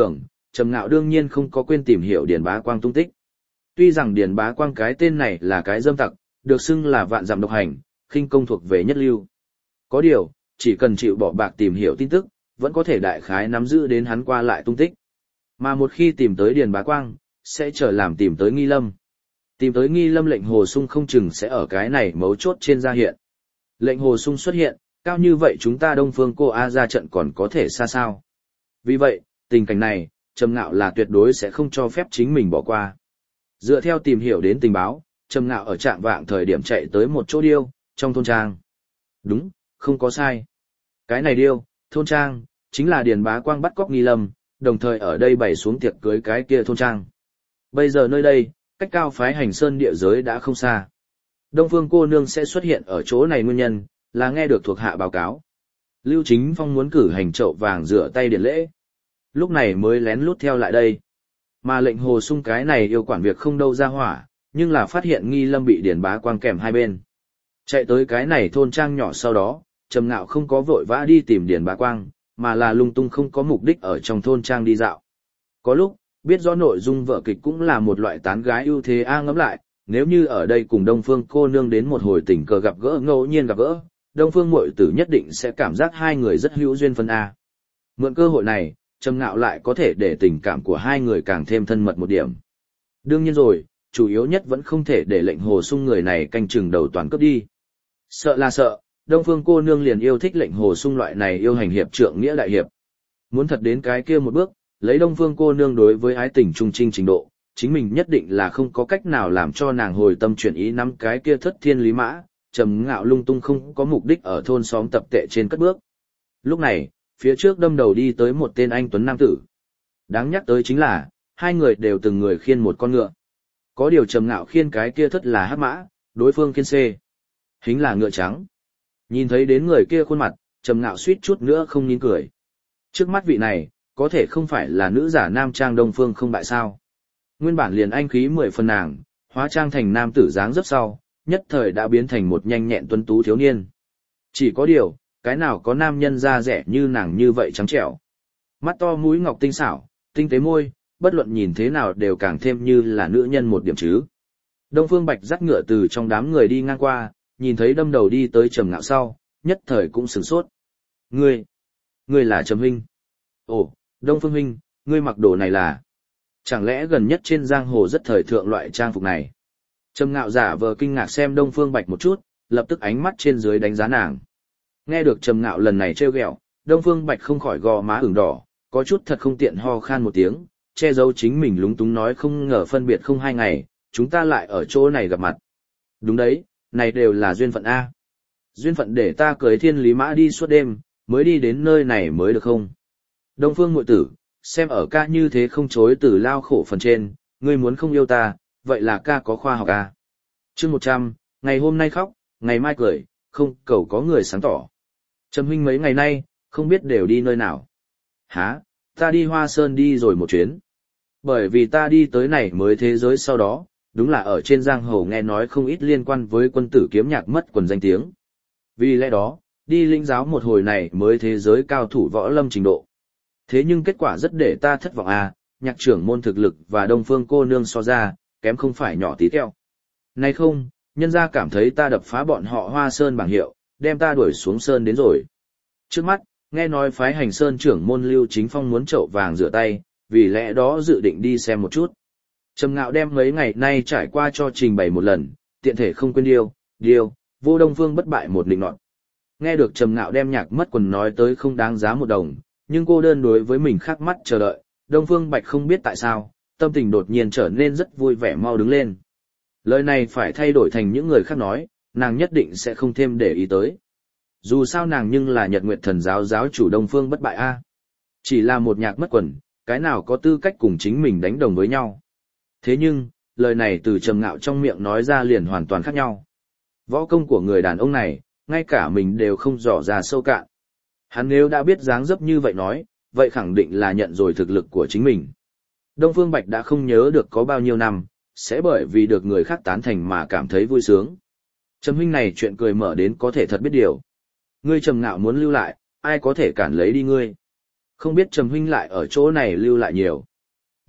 Trầm Ngạo đương nhiên không có quên tìm hiểu Điền Bá Quang tung tích. Tuy rằng Điền Bá Quang cái tên này là cái dâm tặc, được xưng là vạn dặm độc hành, khinh công thuộc về nhất lưu. Có điều, chỉ cần chịu bỏ bạc tìm hiểu tin tức, vẫn có thể đại khái nắm giữ đến hắn qua lại tung tích. Mà một khi tìm tới Điền Bá Quang, sẽ trở làm tìm tới Nghi Lâm. Tìm tới Nghi Lâm lệnh Hồ Sung không chừng sẽ ở cái này mấu chốt trên ra hiện. Lệnh Hồ Sung xuất hiện, cao như vậy chúng ta Đông Phương cô A ra trận còn có thể xa sao. Vì vậy, tình cảnh này, Trầm Ngạo là tuyệt đối sẽ không cho phép chính mình bỏ qua. Dựa theo tìm hiểu đến tình báo, Trầm Ngạo ở trạng vạng thời điểm chạy tới một chỗ điêu, trong thôn trang. Đúng, không có sai. Cái này điêu, thôn trang, chính là Điền Bá Quang bắt cóc Nghi Lâm, đồng thời ở đây bày xuống tiệc cưới cái kia thôn trang. Bây giờ nơi đây, cách cao phái hành sơn địa giới đã không xa. Đông Phương cô nương sẽ xuất hiện ở chỗ này nguyên nhân, là nghe được thuộc hạ báo cáo. Lưu Chính Phong muốn cử hành chậu vàng rửa tay điện lễ. Lúc này mới lén lút theo lại đây. Mà lệnh Hồ Sung cái này yêu quản việc không đâu ra hỏa, nhưng là phát hiện Nghi Lâm bị Điền Bá Quang kèm hai bên. Chạy tới cái này thôn trang nhỏ sau đó, Trầm Ngạo không có vội vã đi tìm Điền Bá Quang, mà là lung tung không có mục đích ở trong thôn trang đi dạo. Có lúc, biết rõ nội dung vở kịch cũng là một loại tán gái ưu thế a ngẫm lại, nếu như ở đây cùng Đông Phương cô nương đến một hồi tình cờ gặp gỡ ngẫu nhiên gặp gỡ, Đông Phương muội tử nhất định sẽ cảm giác hai người rất hữu duyên phân a. Mượn cơ hội này, Trầm Ngạo lại có thể để tình cảm của hai người càng thêm thân mật một điểm. Đương nhiên rồi, chủ yếu nhất vẫn không thể để lệnh Hồ Sung người này canh chừng đầu toàn cướp đi. Sợ là sợ, Đông Phương cô nương liền yêu thích lệnh Hồ Sung loại này yêu hành hiệp trượng nghĩa đại hiệp. Muốn thật đến cái kia một bước, lấy Đông Phương cô nương đối với ái tình trung trinh trình độ, chính mình nhất định là không có cách nào làm cho nàng hồi tâm chuyển ý nắm cái kia thất thiên lý mã, Trầm Ngạo lung tung không có mục đích ở thôn xóm tập tệ trên cất bước. Lúc này, phía trước đâm đầu đi tới một tên anh tuấn nam tử. Đáng nhắc tới chính là, hai người đều từng người khiêng một con ngựa. Có điều Trầm Ngạo khiêng cái kia thất là hắc mã, đối phương khiêng xê. Hính là ngựa trắng. Nhìn thấy đến người kia khuôn mặt, Trầm Ngạo suýt chút nữa không nín cười. Trước mắt vị này, có thể không phải là nữ giả nam trang Đông Phương không bại sao. Nguyên bản liền anh khí mười phần nàng, hóa trang thành nam tử dáng dấp sau, nhất thời đã biến thành một nhanh nhẹn tuấn tú thiếu niên. Chỉ có điều, cái nào có nam nhân da rẻ như nàng như vậy trắng trẻo. Mắt to mũi ngọc tinh xảo, tinh tế môi, bất luận nhìn thế nào đều càng thêm như là nữ nhân một điểm chứ. Đông Phương Bạch dắt ngựa từ trong đám người đi ngang qua, nhìn thấy đâm đầu đi tới Trầm Ngạo sau, nhất thời cũng sửng sốt. Ngươi, ngươi là Trầm huynh. Ồ, Đông Phương huynh, ngươi mặc đồ này là... Chẳng lẽ gần nhất trên giang hồ rất thời thượng loại trang phục này? Trầm Ngạo giả vờ kinh ngạc xem Đông Phương Bạch một chút, lập tức ánh mắt trên dưới đánh giá nàng. Nghe được Trầm Ngạo lần này trêu ghẹo, Đông Phương Bạch không khỏi gò má ửng đỏ, có chút thật không tiện ho khan một tiếng, che giấu chính mình lúng túng nói không ngờ phân biệt không hai ngày, chúng ta lại ở chỗ này gặp mặt. Đúng đấy, này đều là duyên phận A. Duyên phận để ta cưới thiên lý mã đi suốt đêm, mới đi đến nơi này mới được không? Đông Phương muội tử, xem ở ca như thế không chối từ lao khổ phần trên, ngươi muốn không yêu ta, vậy là ca có khoa học A. Chương một trăm, ngày hôm nay khóc, ngày mai cười, không cầu có người sáng tỏ. Trầm huynh mấy ngày nay, không biết đều đi nơi nào. Hả, ta đi Hoa Sơn đi rồi một chuyến. Bởi vì ta đi tới này mới thế giới sau đó, đúng là ở trên giang hồ nghe nói không ít liên quan với quân tử kiếm nhạc mất quần danh tiếng. Vì lẽ đó, đi linh giáo một hồi này mới thế giới cao thủ võ lâm trình độ. Thế nhưng kết quả rất để ta thất vọng à, nhạc trưởng môn thực lực và Đông Phương cô nương so ra, kém không phải nhỏ tí teo. Này không, nhân gia cảm thấy ta đập phá bọn họ Hoa Sơn bảng hiệu, đem ta đuổi xuống Sơn đến rồi. Trước mắt, nghe nói phái hành Sơn trưởng môn Lưu Chính Phong muốn chậu vàng rửa tay, vì lẽ đó dự định đi xem một chút. Trầm Ngạo đem mấy ngày nay trải qua cho trình bày một lần, tiện thể không quên điêu, điêu, vô Đông Phương bất bại một định nọt. Nghe được Trầm Ngạo đem nhạc mất quần nói tới không đáng giá một đồng, nhưng cô đơn đối với mình khắc mắt chờ đợi, Đông Phương Bạch không biết tại sao, tâm tình đột nhiên trở nên rất vui vẻ mau đứng lên. Lời này phải thay đổi thành những người khác nói, nàng nhất định sẽ không thêm để ý tới. Dù sao nàng nhưng là Nhật Nguyệt Thần giáo giáo chủ Đông Phương bất bại a. Chỉ là một nhạc mất quần, cái nào có tư cách cùng chính mình đánh đồng với nhau. Thế nhưng, lời này từ Trầm Ngạo trong miệng nói ra liền hoàn toàn khác nhau. Võ công của người đàn ông này, ngay cả mình đều không dò ra sâu cạn. Hắn nếu đã biết dáng dấp như vậy nói, vậy khẳng định là nhận rồi thực lực của chính mình. Đông Phương Bạch đã không nhớ được có bao nhiêu năm, sẽ bởi vì được người khác tán thành mà cảm thấy vui sướng. Trầm huynh này chuyện cười mở đến có thể thật biết điều. Ngươi Trầm Ngạo muốn lưu lại, ai có thể cản lấy đi ngươi. Không biết Trầm huynh lại ở chỗ này lưu lại nhiều,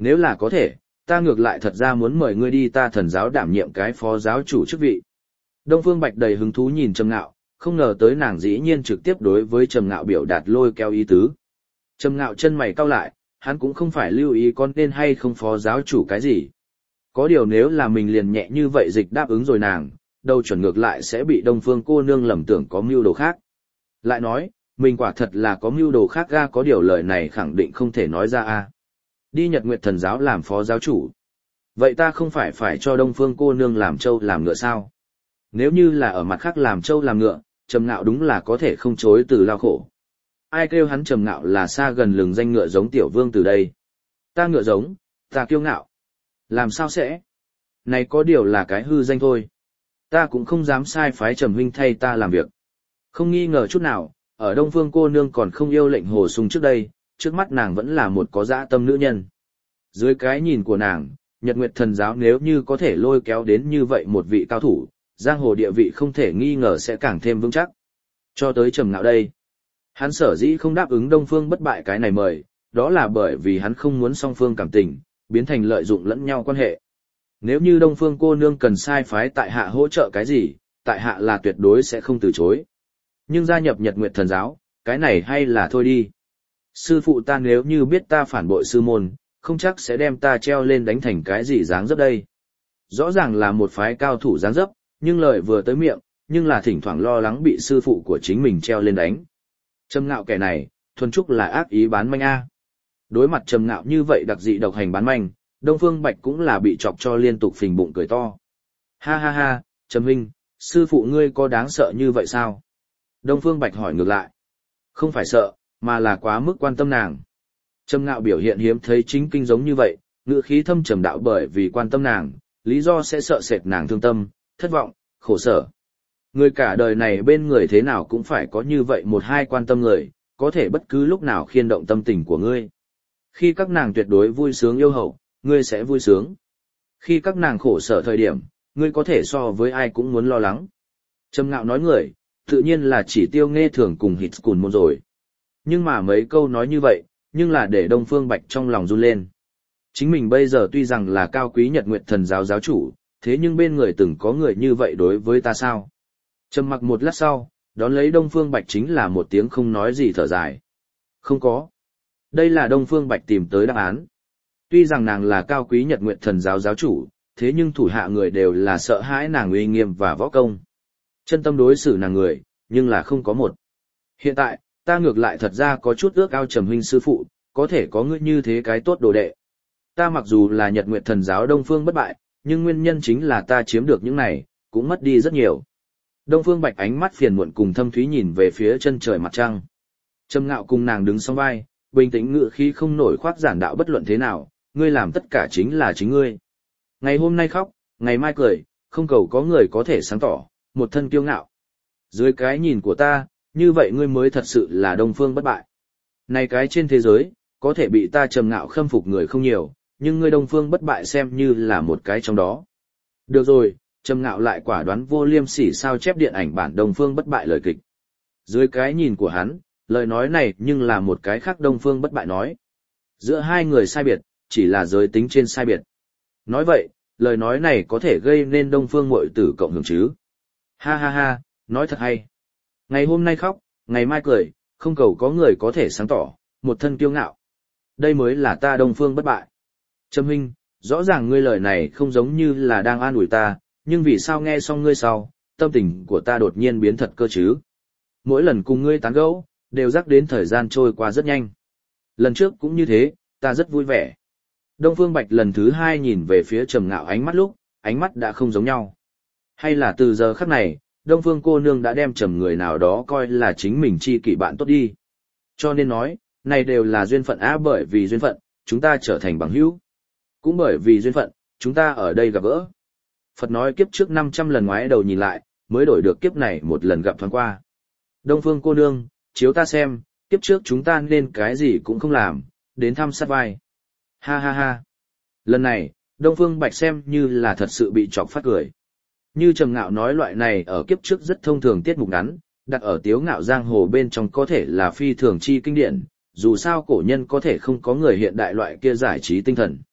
Nếu là có thể, ta ngược lại thật ra muốn mời ngươi đi ta thần giáo đảm nhiệm cái phó giáo chủ chức vị. Đông Phương Bạch đầy hứng thú nhìn Trầm Ngạo, không ngờ tới nàng dĩ nhiên trực tiếp đối với Trầm Ngạo biểu đạt lôi kéo ý tứ. Trầm Ngạo chân mày cau lại, hắn cũng không phải lưu ý con nên hay không phó giáo chủ cái gì. Có điều nếu là mình liền nhẹ như vậy dịch đáp ứng rồi nàng, đầu chuẩn ngược lại sẽ bị Đông Phương cô nương lầm tưởng có mưu đồ khác. Lại nói, mình quả thật là có mưu đồ khác ga, có điều lời này khẳng định không thể nói ra a. Đi Nhật Nguyệt Thần giáo làm phó giáo chủ. Vậy ta không phải phải cho Đông Phương cô nương làm trâu làm ngựa sao? Nếu như là ở mặt khác làm trâu làm ngựa, Trầm Ngạo đúng là có thể không chối từ lao khổ. Ai kêu hắn Trầm Ngạo là xa gần lừng danh ngựa giống tiểu vương từ đây. Ta ngựa giống, ta kiêu ngạo. Làm sao sẽ? Này có điều là cái hư danh thôi. Ta cũng không dám sai phái Trầm huynh thay ta làm việc. Không nghi ngờ chút nào, ở Đông Phương cô nương còn không yêu lệnh hồ sung trước đây, trước mắt nàng vẫn là một có dã tâm nữ nhân. Dưới cái nhìn của nàng, Nhật Nguyệt Thần giáo nếu như có thể lôi kéo đến như vậy một vị cao thủ, giang hồ địa vị không thể nghi ngờ sẽ càng thêm vững chắc. Cho tới Trầm Ngạo đây, hắn sở dĩ không đáp ứng Đông Phương bất bại cái này mời, đó là bởi vì hắn không muốn song phương cảm tình, biến thành lợi dụng lẫn nhau quan hệ. Nếu như Đông Phương cô nương cần sai phái tại hạ hỗ trợ cái gì, tại hạ là tuyệt đối sẽ không từ chối. Nhưng gia nhập Nhật Nguyệt Thần giáo, cái này hay là thôi đi. Sư phụ ta nếu như biết ta phản bội sư môn, không chắc sẽ đem ta treo lên đánh thành cái gì dáng dấp đây. Rõ ràng là một phái cao thủ dáng dấp, nhưng lời vừa tới miệng, nhưng là thỉnh thoảng lo lắng bị sư phụ của chính mình treo lên đánh. Trầm Ngạo kẻ này, thuần trúc là ác ý bán manh a. Đối mặt Trầm Ngạo như vậy đặc dị độc hành bán manh, Đông Phương Bạch cũng là bị chọc cho liên tục phình bụng cười to. Ha ha ha, Trầm huynh, sư phụ ngươi có đáng sợ như vậy sao? Đông Phương Bạch hỏi ngược lại. Không phải sợ, mà là quá mức quan tâm nàng. Trầm Ngạo biểu hiện hiếm thấy chính kinh giống như vậy, ngữ khí thâm trầm đạo bởi vì quan tâm nàng, lý do sẽ sợ sệt nàng thương tâm, thất vọng, khổ sở. Người cả đời này bên người thế nào cũng phải có như vậy một hai quan tâm người, có thể bất cứ lúc nào khiên động tâm tình của ngươi. Khi các nàng tuyệt đối vui sướng yêu hậu, ngươi sẽ vui sướng. Khi các nàng khổ sở thời điểm, ngươi có thể so với ai cũng muốn lo lắng. Trầm Ngạo nói người, tự nhiên là chỉ Tiêu Nghe Thường cùng Hít Cùn Môn rồi. Nhưng mà mấy câu nói như vậy, nhưng là để Đông Phương Bạch trong lòng run lên. Chính mình bây giờ tuy rằng là cao quý Nhật Nguyệt Thần giáo giáo chủ, thế nhưng bên người từng có người như vậy đối với ta sao? Trầm mặc một lát sau, đón lấy Đông Phương Bạch chính là một tiếng không nói gì thở dài. Không có. Đây là Đông Phương Bạch tìm tới đáp án. Tuy rằng nàng là cao quý Nhật Nguyệt Thần giáo giáo chủ, thế nhưng thủ hạ người đều là sợ hãi nàng uy nghiêm và võ công. Chân tâm đối xử nàng người, nhưng là không có một. Hiện tại, ta ngược lại thật ra có chút ước ao Trầm huynh sư phụ, có thể có ngươi như thế cái tốt đồ đệ. Ta mặc dù là Nhật Nguyệt Thần giáo Đông Phương bất bại, nhưng nguyên nhân chính là ta chiếm được những này, cũng mất đi rất nhiều. Đông Phương Bạch ánh mắt phiền muộn cùng thâm thúy nhìn về phía chân trời mặt trăng. Trầm Ngạo cùng nàng đứng song vai, bình tĩnh ngự khí không nổi khoác giảng đạo bất luận thế nào, ngươi làm tất cả chính là chính ngươi. Ngày hôm nay khóc, ngày mai cười, không cầu có người có thể sáng tỏ, một thân kiêu ngạo. Dưới cái nhìn của ta, như vậy ngươi mới thật sự là Đông Phương bất bại. Này cái trên thế giới, có thể bị ta Trầm Ngạo khâm phục người không nhiều, nhưng ngươi Đông Phương bất bại xem như là một cái trong đó. Được rồi, Trầm Ngạo lại quả đoán vô liêm sỉ sao chép điện ảnh bản Đông Phương bất bại lời kịch. Dưới cái nhìn của hắn, lời nói này nhưng là một cái khác Đông Phương bất bại nói. Giữa hai người sai biệt, chỉ là giới tính trên sai biệt. Nói vậy, lời nói này có thể gây nên Đông Phương muội tử cộng hưởng chứ. Ha ha ha, nói thật hay. Ngày hôm nay khóc, ngày mai cười, không cầu có người có thể sáng tỏ, một thân kiêu ngạo. Đây mới là ta Đông Phương bất bại. Trầm huynh, rõ ràng ngươi lời này không giống như là đang an ủi ta, nhưng vì sao nghe xong ngươi sau, tâm tình của ta đột nhiên biến thật cơ chứ. Mỗi lần cùng ngươi tán gẫu, đều rắc đến thời gian trôi qua rất nhanh. Lần trước cũng như thế, ta rất vui vẻ. Đông Phương Bạch lần thứ hai nhìn về phía Trầm Ngạo ánh mắt lúc, ánh mắt đã không giống nhau. Hay là từ giờ khắc này, Đông Phương cô nương đã đem Trầm người nào đó coi là chính mình chi kỷ bạn tốt đi. Cho nên nói, này đều là duyên phận á, bởi vì duyên phận, chúng ta trở thành bằng hữu. Cũng bởi vì duyên phận, chúng ta ở đây gặp gỡ. Phật nói kiếp trước năm trăm lần ngoái đầu nhìn lại, mới đổi được kiếp này một lần gặp thoáng qua. Đông Phương cô nương, chiếu ta xem, kiếp trước chúng ta nên cái gì cũng không làm, đến thăm sát vai. Ha ha ha. Lần này, Đông Phương Bạch xem như là thật sự bị chọc phát cười. Như Trầm Ngạo nói loại này ở kiếp trước rất thông thường tiết mục ngắn, đặt ở tiếu ngạo giang hồ bên trong có thể là phi thường chi kinh điển, dù sao cổ nhân có thể không có người hiện đại loại kia giải trí tinh thần.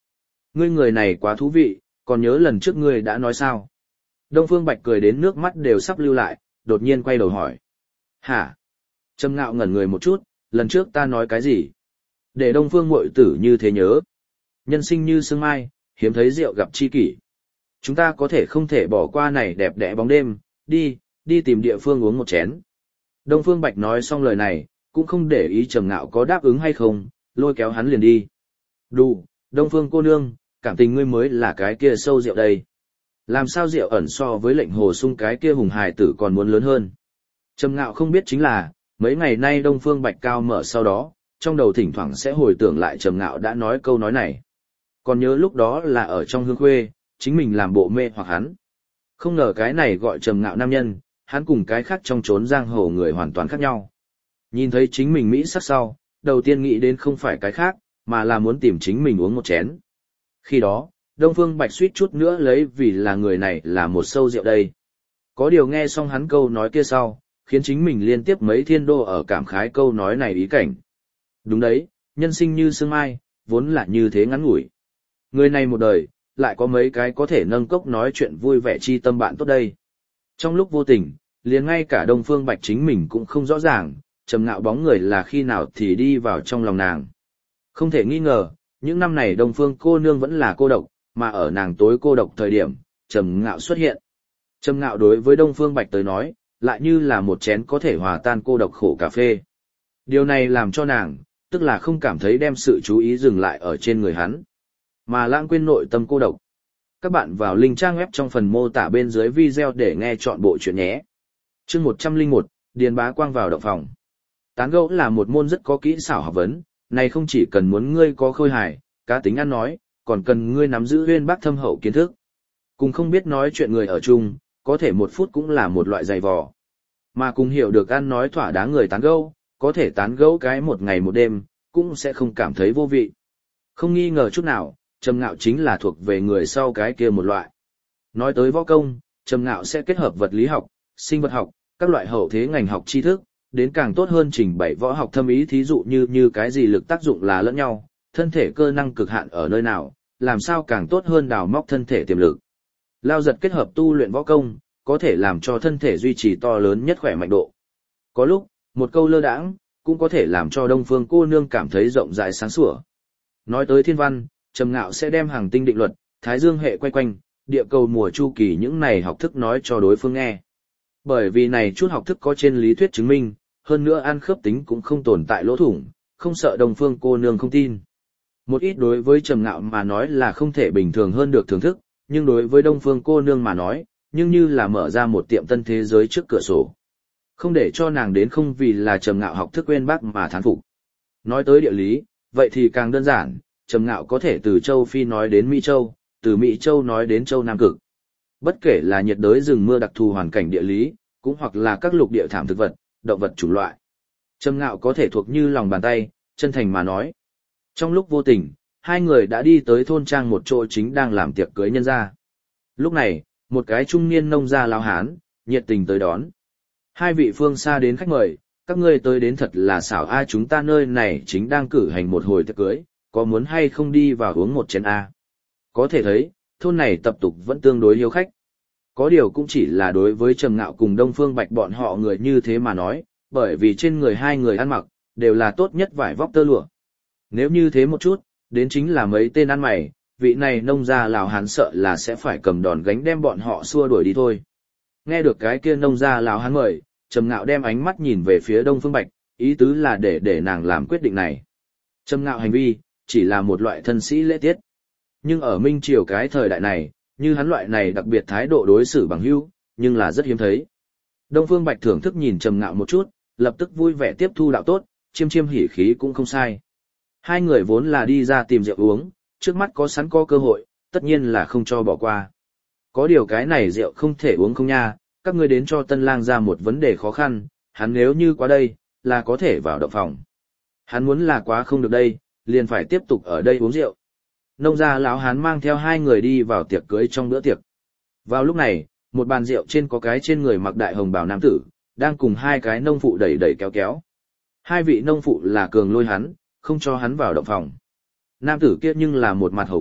Ngươi người này quá thú vị, còn nhớ lần trước ngươi đã nói sao? Đông Phương Bạch cười đến nước mắt đều sắp lưu lại, đột nhiên quay đầu hỏi. Hả? Trầm Ngạo ngẩn người một chút, lần trước ta nói cái gì? Để Đông Phương muội tử như thế nhớ. Nhân sinh như sương mai, hiếm thấy rượu gặp chi kỷ. Chúng ta có thể không thể bỏ qua này đẹp đẽ bóng đêm, đi, đi tìm địa phương uống một chén. Đông Phương Bạch nói xong lời này, cũng không để ý Trầm Ngạo có đáp ứng hay không, lôi kéo hắn liền đi. Đù, Đông Phương cô nương, cảm tình ngươi mới là cái kia sâu rượu đây. Làm sao rượu ẩn so với lệnh hồ sung cái kia hùng hài tử còn muốn lớn hơn. Trầm Ngạo không biết chính là, mấy ngày nay Đông Phương Bạch cao mở sau đó, trong đầu thỉnh thoảng sẽ hồi tưởng lại Trầm Ngạo đã nói câu nói này. Còn nhớ lúc đó là ở trong hương khuê, chính mình làm bộ mê hoặc hắn. Không ngờ cái này gọi Trầm Ngạo nam nhân, hắn cùng cái khác trong chốn giang hồ người hoàn toàn khác nhau. Nhìn thấy chính mình mỹ sắc sau, đầu tiên nghĩ đến không phải cái khác, mà là muốn tìm chính mình uống một chén. Khi đó, Đông Phương Bạch suýt chút nữa lấy vì là người này là một sâu rượu đây. Có điều nghe xong hắn câu nói kia sau, khiến chính mình liên tiếp mấy thiên đô ở cảm khái câu nói này ý cảnh. Đúng đấy, nhân sinh như sương mai, vốn là như thế ngắn ngủi. Người này một đời, lại có mấy cái có thể nâng cốc nói chuyện vui vẻ chi tâm bạn tốt đây. Trong lúc vô tình, liền ngay cả Đông Phương Bạch chính mình cũng không rõ ràng, Trầm Ngạo bóng người là khi nào thì đi vào trong lòng nàng. Không thể nghi ngờ, những năm này Đông Phương cô nương vẫn là cô độc, mà ở nàng tối cô độc thời điểm, Trầm Ngạo xuất hiện. Trầm Ngạo đối với Đông Phương Bạch tới nói, lại như là một chén có thể hòa tan cô độc khổ cà phê. Điều này làm cho nàng, tức là không cảm thấy đem sự chú ý dừng lại ở trên người hắn, mà lãng quên nội tâm cô độc. Các bạn vào link trang web trong phần mô tả bên dưới video để nghe chọn bộ chuyện nhé. Chương một trăm lẻ một, Điền Bá Quang vào động phòng. Tán gẫu là một môn rất có kỹ xảo học vấn, này không chỉ cần muốn ngươi có khôi hài, cá tính ăn nói, còn cần ngươi nắm giữ uyên bác thâm hậu kiến thức. Cùng không biết nói chuyện người ở chung, có thể một phút cũng là một loại dày vò. Mà cùng hiểu được ăn nói thỏa đáng người tán gẫu, có thể tán gẫu cái một ngày một đêm, cũng sẽ không cảm thấy vô vị. Không nghi ngờ chút nào, Trầm Ngạo chính là thuộc về người sau cái kia một loại. Nói tới võ công, Trầm Ngạo sẽ kết hợp vật lý học, sinh vật học, các loại hậu thế ngành học tri thức, đến càng tốt hơn trình bày võ học thâm ý, thí dụ như như cái gì lực tác dụng là lẫn nhau, thân thể cơ năng cực hạn ở nơi nào, làm sao càng tốt hơn đào móc thân thể tiềm lực. Lao giật kết hợp tu luyện võ công, có thể làm cho thân thể duy trì to lớn nhất khỏe mạnh độ. Có lúc, một câu lơ đãng, cũng có thể làm cho Đông Phương cô nương cảm thấy rộng rãi sáng sủa. Nói tới thiên văn, Trầm Ngạo sẽ đem hàng tinh định luật, thái dương hệ quay quanh, địa cầu mùa chu kỳ những này học thức nói cho đối phương nghe. Bởi vì này chút học thức có trên lý thuyết chứng minh, hơn nữa ăn khớp tính cũng không tồn tại lỗ thủng, không sợ Đông Phương cô nương không tin. Một ít đối với Trầm Ngạo mà nói là không thể bình thường hơn được thưởng thức, nhưng đối với Đông Phương cô nương mà nói, nhưng như là mở ra một tiệm tân thế giới trước cửa sổ. Không để cho nàng đến không vì là Trầm Ngạo học thức uyên bác mà thán phục. Nói tới địa lý, vậy thì càng đơn giản, Trầm Ngạo có thể từ châu Phi nói đến Mỹ Châu, từ Mỹ Châu nói đến châu Nam Cực. Bất kể là nhiệt đới rừng mưa đặc thù hoàn cảnh địa lý, cũng hoặc là các lục địa thảm thực vật, động vật chủng loại. Trầm Ngạo có thể thuộc như lòng bàn tay, chân thành mà nói. Trong lúc vô tình, hai người đã đi tới thôn trang một chỗ chính đang làm tiệc cưới nhân gia. Lúc này, một cái trung niên nông gia lão hán, nhiệt tình tới đón. Hai vị phương xa đến khách mời, các ngươi tới đến thật là xảo a, chúng ta nơi này chính đang cử hành một hồi tiệc cưới, có muốn hay không đi vào uống một chén a? Có thể thấy, thôn này tập tục vẫn tương đối hiếu khách. Có điều cũng chỉ là đối với Trầm Ngạo cùng Đông Phương Bạch bọn họ người như thế mà nói, bởi vì trên người hai người ăn mặc, đều là tốt nhất vải vóc tơ lụa. Nếu như thế một chút, đến chính là mấy tên ăn mày, vị này nông gia lão hán sợ là sẽ phải cầm đòn gánh đem bọn họ xua đuổi đi thôi. Nghe được cái kia nông gia lão hán mời, Trầm Ngạo đem ánh mắt nhìn về phía Đông Phương Bạch, ý tứ là để để nàng làm quyết định này. Trầm Ngạo hành vi, chỉ là một loại thân sĩ lễ tiết. Nhưng ở Minh Triều cái thời đại này, như hắn loại này đặc biệt thái độ đối xử bằng hữu, nhưng là rất hiếm thấy. Đông Phương Bạch thưởng thức nhìn Trầm Ngạo một chút, lập tức vui vẻ tiếp thu đạo tốt, chiêm chiêm hỉ khí cũng không sai. Hai người vốn là đi ra tìm rượu uống, trước mắt có sẵn có cơ hội, tất nhiên là không cho bỏ qua. Có điều cái này rượu không thể uống không nha, các ngươi đến cho tân lang ra một vấn đề khó khăn, hắn nếu như qua đây, là có thể vào động phòng. Hắn muốn là quá không được đây, liền phải tiếp tục ở đây uống rượu. Nông gia lão hán mang theo hai người đi vào tiệc cưới trong bữa tiệc. Vào lúc này, một bàn rượu trên có cái trên người mặc đại hồng bào nam tử, đang cùng hai cái nông phụ đẩy đẩy kéo kéo. Hai vị nông phụ là cường lôi hắn, không cho hắn vào động phòng. Nam tử kia nhưng là một mặt hầu gấp,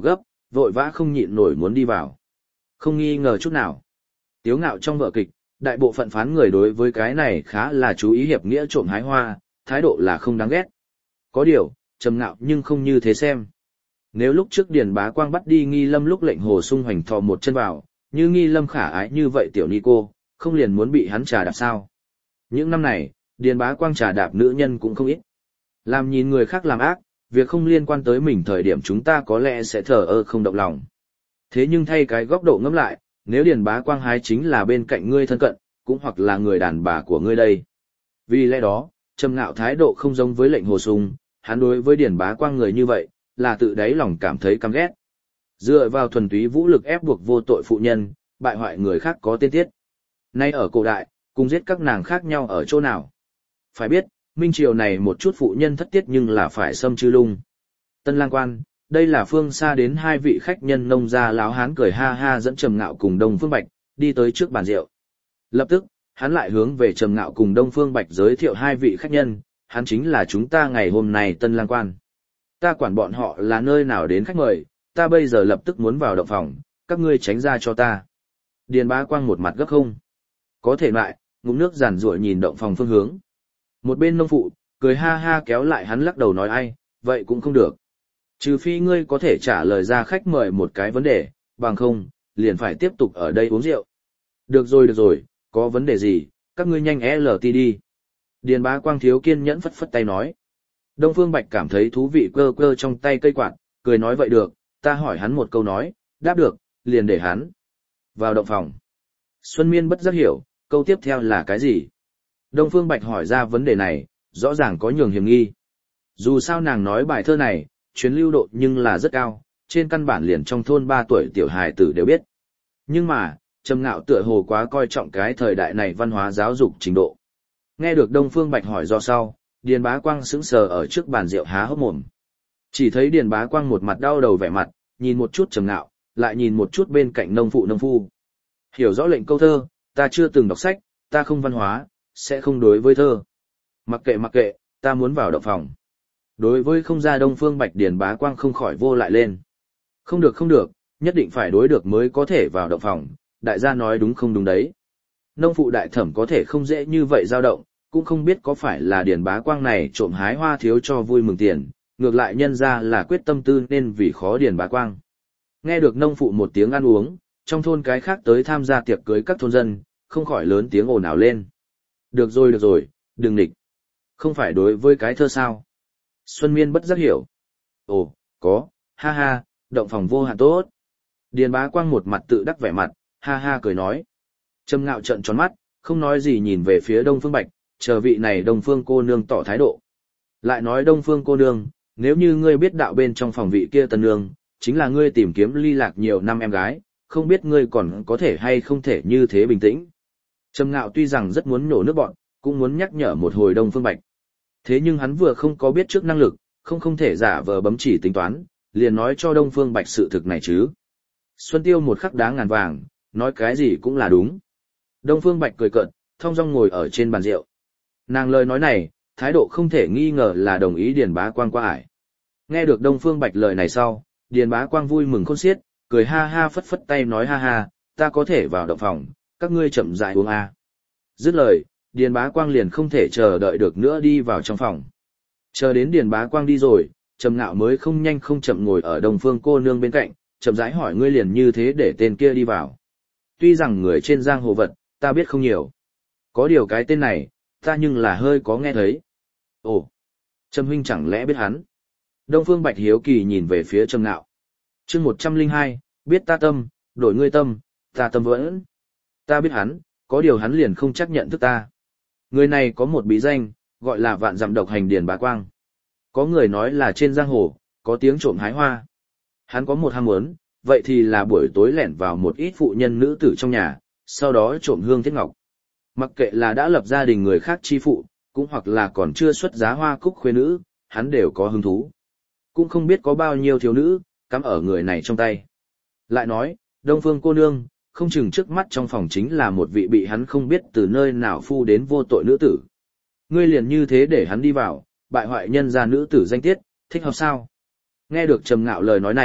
vội vã không nhịn nổi muốn đi vào. Không nghi ngờ chút nào. Tiếu Ngạo trong vở kịch, đại bộ phận phán người đối với cái này khá là chú ý hiệp nghĩa trộm hái hoa, thái độ là không đáng ghét. Có điều, Trầm Ngạo nhưng không như thế xem. Nếu lúc trước Điền Bá Quang bắt đi Nghi Lâm lúc lệnh Hồ Sung Hoành thò một chân vào, như Nghi Lâm khả ái như vậy tiểu ni cô, không liền muốn bị hắn trà đạp sao? Những năm này, Điền Bá Quang trà đạp nữ nhân cũng không ít. Làm nhìn người khác làm ác, việc không liên quan tới mình thời điểm chúng ta có lẽ sẽ thờ ơ không động lòng. Thế nhưng thay cái góc độ ngẫm lại, nếu Điền Bá Quang hái chính là bên cạnh ngươi thân cận, cũng hoặc là người đàn bà của ngươi đây. Vì lẽ đó, Trầm Ngạo thái độ không giống với lệnh Hồ Sung, hắn đối với Điền Bá Quang người như vậy, là tự đáy lòng cảm thấy căm ghét. Dựa vào thuần túy vũ lực ép buộc vô tội phụ nhân, bại hoại người khác có tên tiết. Nay ở cổ đại, cùng giết các nàng khác nhau ở chỗ nào? Phải biết, minh triều này một chút phụ nhân thất tiết nhưng là phải xâm chư lung. Tân Lang Quan, đây là phương xa đến hai vị khách nhân nông gia láo hán cười ha ha dẫn Trầm Ngạo cùng Đông Phương Bạch, đi tới trước bàn rượu. Lập tức, hắn lại hướng về Trầm Ngạo cùng Đông Phương Bạch giới thiệu hai vị khách nhân, hắn chính là chúng ta ngày hôm nay Tân Lang Quan. Ta quản bọn họ là nơi nào đến khách mời, ta bây giờ lập tức muốn vào động phòng, các ngươi tránh ra cho ta. Điền Bá Quang một mặt gấp không. Có thể lại, ngụm nước giàn ruội nhìn động phòng phương hướng. Một bên nông phụ, cười ha ha kéo lại hắn lắc đầu nói ai, vậy cũng không được. Trừ phi ngươi có thể trả lời ra khách mời một cái vấn đề, bằng không, liền phải tiếp tục ở đây uống rượu. Được rồi được rồi, có vấn đề gì, các ngươi nhanh lờ tê đi. Điền Bá Quang thiếu kiên nhẫn phất phất tay nói. Đông Phương Bạch cảm thấy thú vị cơ cơ trong tay cây quạt, cười nói vậy được, ta hỏi hắn một câu nói, đáp được, liền để hắn vào động phòng. Xuân Miên bất giác hiểu, câu tiếp theo là cái gì? Đông Phương Bạch hỏi ra vấn đề này, rõ ràng có nhường hiểm nghi. Dù sao nàng nói bài thơ này, chuyến lưu độ nhưng là rất cao, trên căn bản liền trong thôn ba tuổi tiểu hài tử đều biết. Nhưng mà, Trầm Ngạo tựa hồ quá coi trọng cái thời đại này văn hóa giáo dục trình độ. Nghe được Đông Phương Bạch hỏi do sau, Điền Bá Quang sững sờ ở trước bàn rượu há hốc mồm. Chỉ thấy Điền Bá Quang một mặt đau đầu vẻ mặt, nhìn một chút Trầm Ngạo, lại nhìn một chút bên cạnh nông phụ nông phu. Hiểu rõ lệnh câu thơ, ta chưa từng đọc sách, ta không văn hóa, sẽ không đối với thơ. Mặc kệ mặc kệ, ta muốn vào động phòng. Đối với không ra Đông Phương Bạch Điền Bá Quang không khỏi vô lại lên. Không được không được, nhất định phải đối được mới có thể vào động phòng, đại gia nói đúng không đúng đấy. Nông phụ đại thẩm có thể không dễ như vậy dao động, cũng không biết có phải là Điền Bá Quang này trộm hái hoa thiếu cho vui mừng tiền, ngược lại nhân ra là quyết tâm tư nên vì khó Điền Bá Quang. Nghe được nông phụ một tiếng ăn uống, trong thôn cái khác tới tham gia tiệc cưới các thôn dân, không khỏi lớn tiếng ồn ào lên. Được rồi được rồi, đừng nghịch. Không phải đối với cái thơ sao? Xuân Miên bất giác hiểu. Ồ, có, ha ha, động phòng vô hạn tốt. Điền Bá Quang một mặt tự đắc vẻ mặt, ha ha cười nói. Trầm Ngạo trợn tròn mắt, không nói gì nhìn về phía Đông Phương Bạch, chờ vị này Đông Phương cô nương tỏ thái độ. Lại nói Đông Phương cô nương, nếu như ngươi biết đạo bên trong phòng vị kia tân nương, chính là ngươi tìm kiếm ly lạc nhiều năm em gái, không biết ngươi còn có thể hay không thể như thế bình tĩnh. Trầm Ngạo tuy rằng rất muốn nổ nước bọn, cũng muốn nhắc nhở một hồi Đông Phương Bạch. Thế nhưng hắn vừa không có biết trước năng lực, không không thể giả vờ bấm chỉ tính toán, liền nói cho Đông Phương Bạch sự thực này chứ. Xuân Tiêu một khắc đá ngàn vàng, nói cái gì cũng là đúng. Đông Phương Bạch cười cợt, thong dong ngồi ở trên bàn rượu. Nàng lời nói này, thái độ không thể nghi ngờ là đồng ý Điền Bá Quang qua ải. Nghe được Đông Phương Bạch lời này sau, Điền Bá Quang vui mừng khôn xiết, cười ha ha phất phất tay nói ha ha, ta có thể vào động phòng, các ngươi chậm rãi uống a. Dứt lời, Điền Bá Quang liền không thể chờ đợi được nữa đi vào trong phòng. Chờ đến Điền Bá Quang đi rồi, Trầm Ngạo mới không nhanh không chậm ngồi ở Đông Phương cô nương bên cạnh, chậm rãi hỏi ngươi liền như thế để tên kia đi vào. Tuy rằng người trên giang hồ vật, ta biết không nhiều. Có điều cái tên này, ta nhưng là hơi có nghe thấy. Ồ, Trầm huynh chẳng lẽ biết hắn? Đông Phương Bạch hiếu kỳ nhìn về phía Trầm Ngạo. Chương một trăm lẻ hai, biết ta tâm, đổi ngươi tâm, ta tâm vẫn. Ta biết hắn, có điều hắn liền không chắc nhận thức ta. Người này có một bí danh, gọi là vạn dặm độc hành Điền Bá Quang. Có người nói là trên giang hồ, có tiếng trộm hái hoa. Hắn có một ham muốn, vậy thì là buổi tối lẻn vào một ít phụ nhân nữ tử trong nhà, sau đó trộm hương thiết ngọc. Mặc kệ là đã lập gia đình người khác chi phụ, cũng hoặc là còn chưa xuất giá hoa cúc khuê nữ, hắn đều có hứng thú. Cũng không biết có bao nhiêu thiếu nữ, cắm ở người này trong tay. Lại nói, Đông Phương cô nương, không chừng trước mắt trong phòng chính là một vị bị hắn không biết từ nơi nào phu đến vô tội nữ tử. Ngươi liền như thế để hắn đi vào, bại hoại nhân ra nữ tử danh tiết, thích hợp sao? Nghe được Trầm Ngạo lời nói này,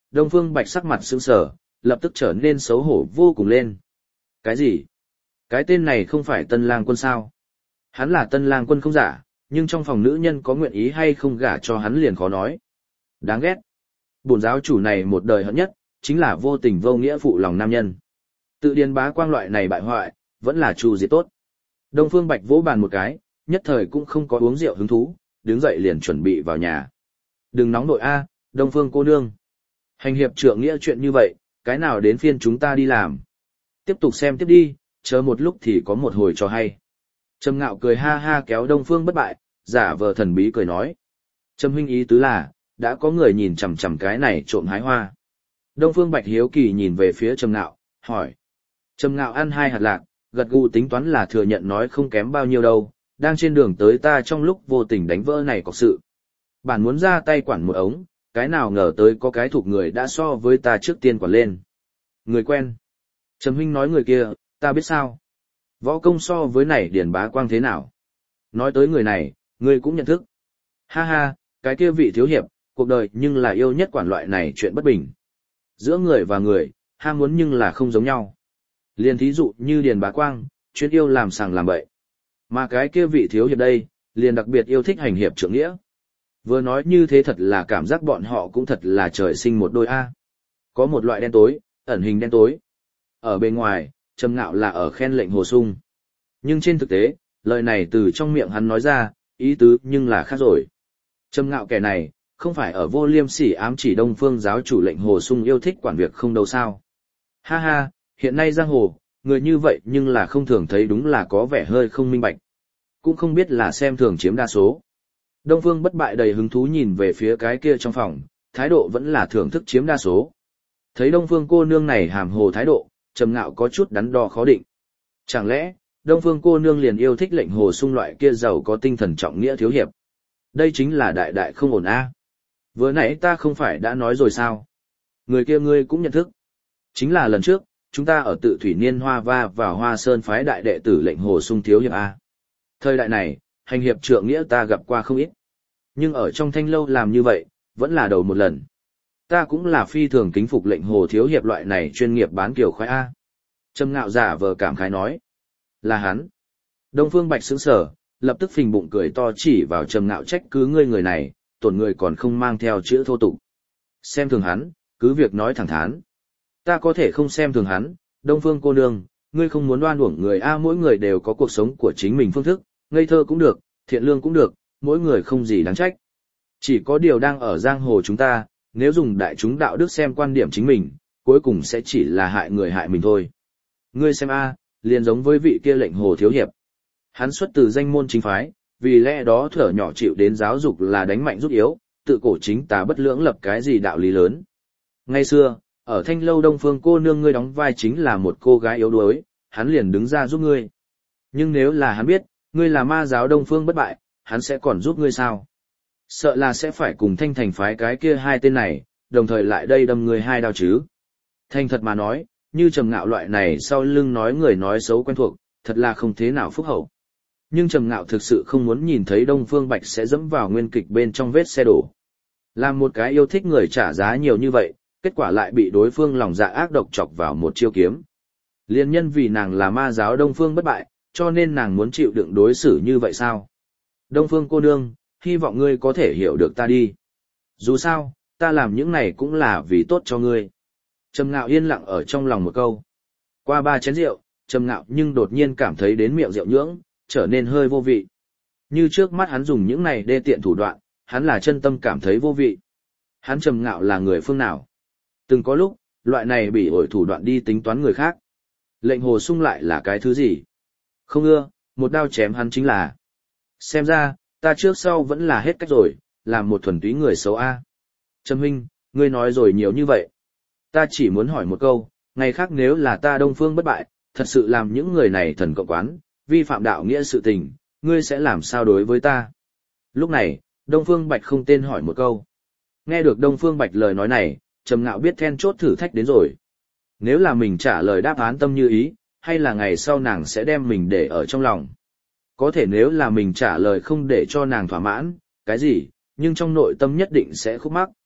Đông Phương Bạch sắc mặt sững sờ, lập tức trở nên xấu hổ vô cùng lên. Cái gì? Cái tên này không phải Tân Lang Quân sao? Hắn là Tân Lang Quân không giả, nhưng trong phòng nữ nhân có nguyện ý hay không gả cho hắn liền khó nói. Đáng ghét. Bổn giáo chủ này một đời hận nhất, chính là vô tình vô nghĩa phụ lòng nam nhân. Tự Điền Bá Quang loại này bại hoại, vẫn là chu diệt tốt. Đông Phương Bạch vỗ bàn một cái, nhất thời cũng không có uống rượu hứng thú, đứng dậy liền chuẩn bị vào nhà. Đừng nóng nội a, Đông Phương cô nương. Hành hiệp trượng nghĩa chuyện như vậy, cái nào đến phiên chúng ta đi làm. Tiếp tục xem tiếp đi, chờ một lúc thì có một hồi cho hay. Trầm Ngạo cười ha ha kéo Đông Phương Bất Bại, giả vờ thần bí cười nói. Trầm huynh ý tứ là, đã có người nhìn chằm chằm cái này trộm hái hoa. Đông Phương Bạch hiếu kỳ nhìn về phía Trầm Ngạo, hỏi. Trầm Ngạo ăn hai hạt lạc, gật gù tính toán là thừa nhận nói không kém bao nhiêu đâu, đang trên đường tới ta trong lúc vô tình đánh vỡ này có sự. Bản muốn ra tay quản một ống, cái nào ngờ tới có cái thuộc người đã so với ta trước tiên quản lên. Người quen. Trầm huynh nói người kia, ta biết sao. Võ công so với này Điền Bá Quang thế nào. Nói tới người này, ngươi cũng nhận thức. Ha ha, cái kia vị thiếu hiệp, cuộc đời nhưng là yêu nhất quản loại này chuyện bất bình. Giữa người và người, ham muốn nhưng là không giống nhau. Liên thí dụ như Điền Bá Quang, chuyên yêu làm sàng làm bậy. Mà cái kia vị thiếu hiệp đây, liền đặc biệt yêu thích hành hiệp trượng nghĩa. Vừa nói như thế thật là cảm giác bọn họ cũng thật là trời sinh một đôi A. Có một loại đen tối, ẩn hình đen tối. Ở bên ngoài, Trầm Ngạo là ở khen lệnh Hồ Sung. Nhưng trên thực tế, lời này từ trong miệng hắn nói ra, ý tứ nhưng là khác rồi. Trầm Ngạo kẻ này, không phải ở vô liêm sỉ ám chỉ Đông Phương giáo chủ lệnh Hồ Sung yêu thích quản việc không đâu sao. Ha ha, hiện nay giang hồ, người như vậy nhưng là không thường thấy đúng là có vẻ hơi không minh bạch. Cũng không biết là xem thường chiếm đa số. Đông Phương Bất Bại đầy hứng thú nhìn về phía cái kia trong phòng, thái độ vẫn là thưởng thức chiếm đa số. Thấy Đông Phương cô nương này hàm hồ thái độ, Trầm Ngạo có chút đắn đo khó định. Chẳng lẽ, Đông Phương cô nương liền yêu thích lệnh Hồ Sung loại kia giàu có tinh thần trọng nghĩa thiếu hiệp. Đây chính là đại đại không ổn a. Vừa nãy ta không phải đã nói rồi sao? Người kia ngươi cũng nhận thức. Chính là lần trước, chúng ta ở tự thủy niên hoa va vào Hoa Sơn phái đại đệ tử lệnh Hồ Sung thiếu hiệp a. Thời đại này, hành hiệp trượng nghĩa ta gặp qua không ít. Nhưng ở trong thanh lâu làm như vậy, vẫn là đầu một lần. Ta cũng là phi thường kính phục lệnh Hồ thiếu hiệp loại này chuyên nghiệp bán kiểu khoái a. Trầm Ngạo giả vờ cảm khái nói. Là hắn. Đông Phương Bạch sững sờ, lập tức phình bụng cười to chỉ vào Trầm Ngạo trách cứ ngươi người này, tổn người còn không mang theo chữ thô tục. Xem thường hắn, cứ việc nói thẳng thắn. Ta có thể không xem thường hắn, Đông Phương cô nương, ngươi không muốn đoan uổng người a, mỗi người đều có cuộc sống của chính mình phương thức, ngây thơ cũng được, thiện lương cũng được, mỗi người không gì đáng trách. Chỉ có điều đang ở giang hồ chúng ta, nếu dùng đại chúng đạo đức xem quan điểm chính mình, cuối cùng sẽ chỉ là hại người hại mình thôi. Ngươi xem a, liền giống với vị kia lệnh Hồ thiếu hiệp. Hắn xuất từ danh môn chính phái, vì lẽ đó thở nhỏ chịu đến giáo dục là đánh mạnh giúp yếu, tự cổ chính tà bất lưỡng lập cái gì đạo lý lớn. Ngày xưa, ở thanh lâu Đông Phương cô nương ngươi đóng vai chính là một cô gái yếu đuối, hắn liền đứng ra giúp ngươi. Nhưng nếu là hắn biết, ngươi là ma giáo Đông Phương Bất Bại, hắn sẽ còn giúp ngươi sao? Sợ là sẽ phải cùng thanh thành phái cái kia hai tên này, đồng thời lại đây đâm ngươi hai đao chứ. Thành thật mà nói, như Trầm Ngạo loại này sau lưng nói người nói xấu quen thuộc, thật là không thế nào phúc hậu. Nhưng Trầm Ngạo thực sự không muốn nhìn thấy Đông Phương Bạch sẽ dẫm vào nguyên kịch bên trong vết xe đổ. Làm một cái yêu thích người trả giá nhiều như vậy, kết quả lại bị đối phương lòng dạ ác độc chọc vào một chiêu kiếm. Liên nhân vì nàng là ma giáo Đông Phương Bất Bại, cho nên nàng muốn chịu đựng đối xử như vậy sao? Đông Phương cô nương, hy vọng ngươi có thể hiểu được ta đi. Dù sao, ta làm những này cũng là vì tốt cho ngươi. Trầm Ngạo yên lặng ở trong lòng một câu. Qua ba chén rượu, Trầm Ngạo nhưng đột nhiên cảm thấy đến miệng rượu nhưỡng, trở nên hơi vô vị. Như trước mắt hắn dùng những này đê tiện thủ đoạn, hắn là chân tâm cảm thấy vô vị. Hắn Trầm Ngạo là người phương nào? Từng có lúc, loại này bị ổi thủ đoạn đi tính toán người khác. Lệnh Hồ Sung lại là cái thứ gì? Không ưa, một đao chém hắn chính là. Xem ra, ta trước sau vẫn là hết cách rồi, làm một thuần túy người xấu a. Trầm huynh, ngươi nói rồi nhiều như vậy. Ta chỉ muốn hỏi một câu, ngày khác nếu là ta Đông Phương Bất Bại, thật sự làm những người này thần cộng quán, vi phạm đạo nghĩa sự tình, ngươi sẽ làm sao đối với ta? Lúc này, Đông Phương Bạch không tên hỏi một câu. Nghe được Đông Phương Bạch lời nói này, Trầm Ngạo biết then chốt thử thách đến rồi. Nếu là mình trả lời đáp án tâm như ý, hay là ngày sau nàng sẽ đem mình để ở trong lòng. Có thể nếu là mình trả lời không để cho nàng thỏa mãn, cái gì, nhưng trong nội tâm nhất định sẽ khúc mắc.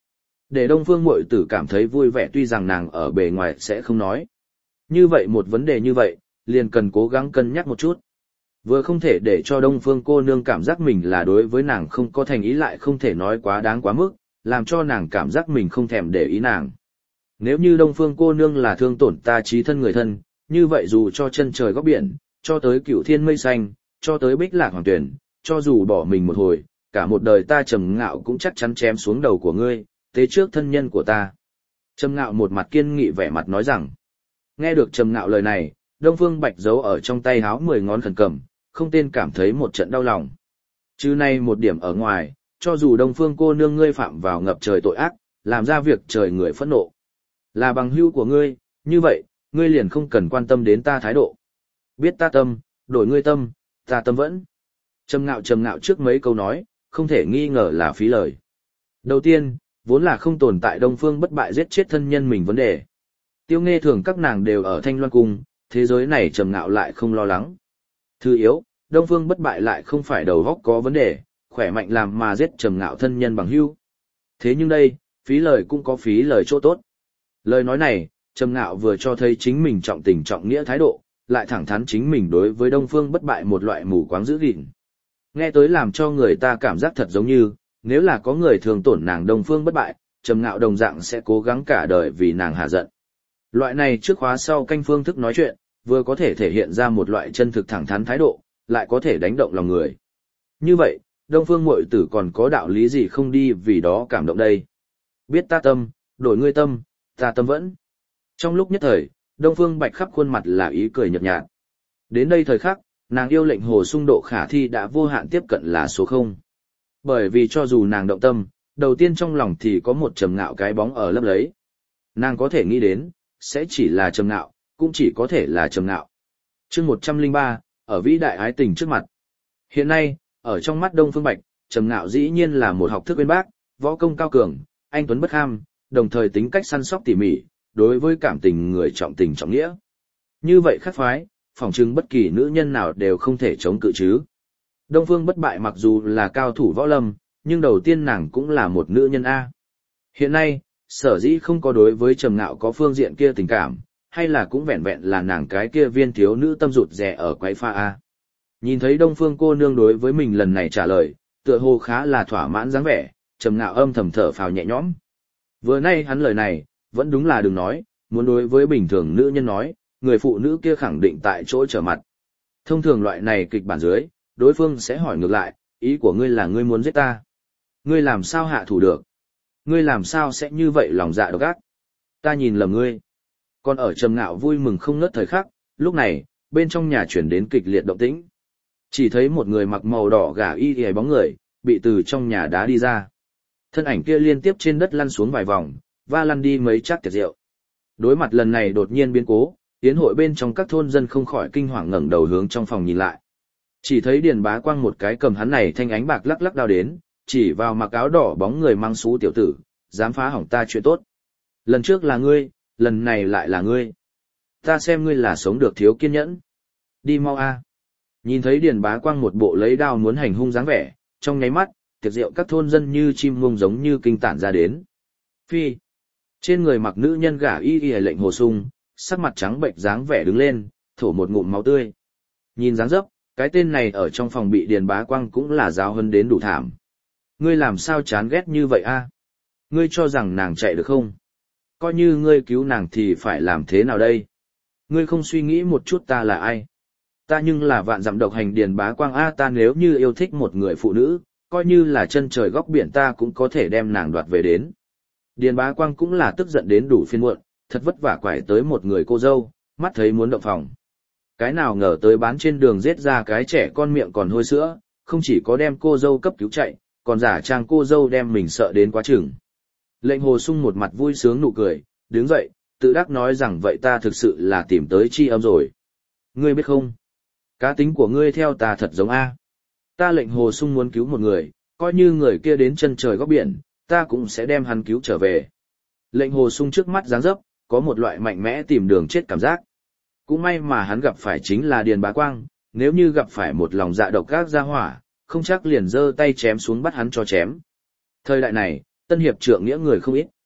Để Đông Phương Muội Tử cảm thấy vui vẻ tuy rằng nàng ở bề ngoài sẽ không nói. Như vậy một vấn đề như vậy, liền cần cố gắng cân nhắc một chút. Vừa không thể để cho Đông Phương cô nương cảm giác mình là đối với nàng không có thành ý lại không thể nói quá đáng quá mức, làm cho nàng cảm giác mình không thèm để ý nàng. Nếu như Đông Phương cô nương là thương tổn ta trí thân người thân, như vậy dù cho chân trời góc biển, cho tới cửu thiên mây xanh, cho tới bích lạc hoàng tuyển, cho dù bỏ mình một hồi, cả một đời ta Trầm Ngạo cũng chắc chắn chém xuống đầu của ngươi, tế trước thân nhân của ta. Trầm Ngạo một mặt kiên nghị vẻ mặt nói rằng. Nghe được Trầm Ngạo lời này, Đông Phương Bạch giấu ở trong tay háo mười ngón khẩn cầm, không tên cảm thấy một trận đau lòng. Chứ nay một điểm ở ngoài, cho dù Đông Phương cô nương ngươi phạm vào ngập trời tội ác, làm ra việc trời người phẫn nộ. Là bằng hữu của ngươi, như vậy, ngươi liền không cần quan tâm đến ta thái độ. Biết ta tâm, đổi ngươi tâm, ta tâm vẫn. Trầm Ngạo Trầm Ngạo trước mấy câu nói, không thể nghi ngờ là phí lời. Đầu tiên, vốn là không tồn tại Đông Phương bất bại giết chết thân nhân mình vấn đề. Tiêu Nghê Thường các nàng đều ở Thanh Loan Cung, thế giới này Trầm Ngạo lại không lo lắng. Thứ yếu, Đông Phương bất bại lại không phải đầu óc có vấn đề, khỏe mạnh làm mà giết Trầm Ngạo thân nhân bằng hữu. Thế nhưng đây, phí lời cũng có phí lời chỗ tốt. Lời nói này, Trầm Ngạo vừa cho thấy chính mình trọng tình trọng nghĩa thái độ, lại thẳng thắn chính mình đối với Đông Phương bất bại một loại mù quáng giữ gìn. Nghe tới làm cho người ta cảm giác thật giống như, nếu là có người thường tổn nàng Đông Phương bất bại, Trầm Ngạo đồng dạng sẽ cố gắng cả đời vì nàng hạ giận. Loại này trước khóa sau canh phương thức nói chuyện, vừa có thể thể hiện ra một loại chân thực thẳng thắn thái độ, lại có thể đánh động lòng người. Như vậy, Đông Phương Muội Tử còn có đạo lý gì không đi vì đó cảm động đây? Biết ta tâm, đổi ngươi tâm, ta tâm vẫn. Trong lúc nhất thời, Đông Phương Bạch khắp khuôn mặt là ý cười nhợt nhạt. Đến đây thời khắc, nàng yêu lệnh hồ sung độ khả thi đã vô hạn tiếp cận là số không. Bởi vì cho dù nàng động tâm, đầu tiên trong lòng thì có một Trầm Ngạo cái bóng ở lấp lấy. Nàng có thể nghĩ đến, sẽ chỉ là Trầm Ngạo, cũng chỉ có thể là Trầm Ngạo. Chương một trăm lẻ ba, ở vĩ đại ái tình trước mặt. Hiện nay, ở trong mắt Đông Phương Bạch, Trầm Ngạo dĩ nhiên là một học thức uyên bác, võ công cao cường, anh tuấn bất ham, đồng thời tính cách săn sóc tỉ mỉ, đối với cảm tình người trọng tình trọng nghĩa. Như vậy khắc phái, phỏng chừng bất kỳ nữ nhân nào đều không thể chống cự chứ. Đông Phương bất bại mặc dù là cao thủ võ lâm, nhưng đầu tiên nàng cũng là một nữ nhân A. Hiện nay, sở dĩ không có đối với Trầm Ngạo có phương diện kia tình cảm, hay là cũng vẹn vẹn là nàng cái kia viên thiếu nữ tâm rụt rè ở quái pha A. Nhìn thấy Đông Phương cô nương đối với mình lần này trả lời, tựa hồ khá là thỏa mãn dáng vẻ, Trầm Ngạo âm thầm thở phào nhẹ nhõm. Vừa nay hắn lời này, vẫn đúng là đừng nói, muốn đối với bình thường nữ nhân nói, người phụ nữ kia khẳng định tại chỗ trở mặt. Thông thường loại này kịch bản dưới, đối phương sẽ hỏi ngược lại, ý của ngươi là ngươi muốn giết ta. Ngươi làm sao hạ thủ được? Ngươi làm sao sẽ như vậy lòng dạ độc ác? Ta nhìn lầm ngươi. Còn ở Trầm Ngạo vui mừng không ngớt thời khắc, lúc này, bên trong nhà chuyển đến kịch liệt động tĩnh. Chỉ thấy một người mặc màu đỏ gà y y bóng người, bị từ trong nhà đá đi ra. Thân ảnh kia liên tiếp trên đất lăn xuống vài vòng, và lăn đi mấy chắc tiệc rượu. Đối mặt lần này đột nhiên biến cố, tiến hội bên trong các thôn dân không khỏi kinh hoàng ngẩng đầu hướng trong phòng nhìn lại. Chỉ thấy Điền Bá Quang một cái cầm hắn này thanh ánh bạc lắc lắc đao đến, chỉ vào mặc áo đỏ bóng người mang xú tiểu tử, dám phá hỏng ta chuyện tốt. Lần trước là ngươi, lần này lại là ngươi. Ta xem ngươi là sống được thiếu kiên nhẫn. Đi mau a. Nhìn thấy Điền Bá Quang một bộ lấy đao muốn hành hung dáng vẻ, trong nháy mắt, tiệc rượu các thôn dân như chim muông giống như kinh tản ra đến. Phi. Trên người mặc nữ nhân gả y y lệnh hồ sung, sắc mặt trắng bệnh dáng vẻ đứng lên, thổ một ngụm máu tươi. Nhìn dáng dấp, cái tên này ở trong phòng bị Điền Bá Quang cũng là giáo hơn đến đủ thảm. Ngươi làm sao chán ghét như vậy a? Ngươi cho rằng nàng chạy được không? Coi như ngươi cứu nàng thì phải làm thế nào đây? Ngươi không suy nghĩ một chút ta là ai? Ta nhưng là vạn dặm độc hành Điền Bá Quang a, ta nếu như yêu thích một người phụ nữ, coi như là chân trời góc biển ta cũng có thể đem nàng đoạt về đến. Điền Bá Quang cũng là tức giận đến đủ phiên muộn, thật vất vả quải tới một người cô dâu, mắt thấy muốn động phòng. Cái nào ngờ tới bán trên đường giết ra cái trẻ con miệng còn hôi sữa, không chỉ có đem cô dâu cấp cứu chạy, còn giả trang cô dâu đem mình sợ đến quá chừng. Lệnh Hồ Sung một mặt vui sướng nụ cười, đứng dậy, tự đắc nói rằng vậy ta thực sự là tìm tới chi âm rồi. Ngươi biết không? Cá tính của ngươi theo ta thật giống A. Ta Lệnh Hồ Sung muốn cứu một người, coi như người kia đến chân trời góc biển, ta cũng sẽ đem hắn cứu trở về. Lệnh Hồ Sung trước mắt dáng dấp, có một loại mạnh mẽ tìm đường chết cảm giác. Cũng may mà hắn gặp phải chính là Điền Bá Quang, nếu như gặp phải một lòng dạ độc ác gia hỏa, không chắc liền giơ tay chém xuống bắt hắn cho chém. Thời đại này, tân hiệp trượng nghĩa người không ít.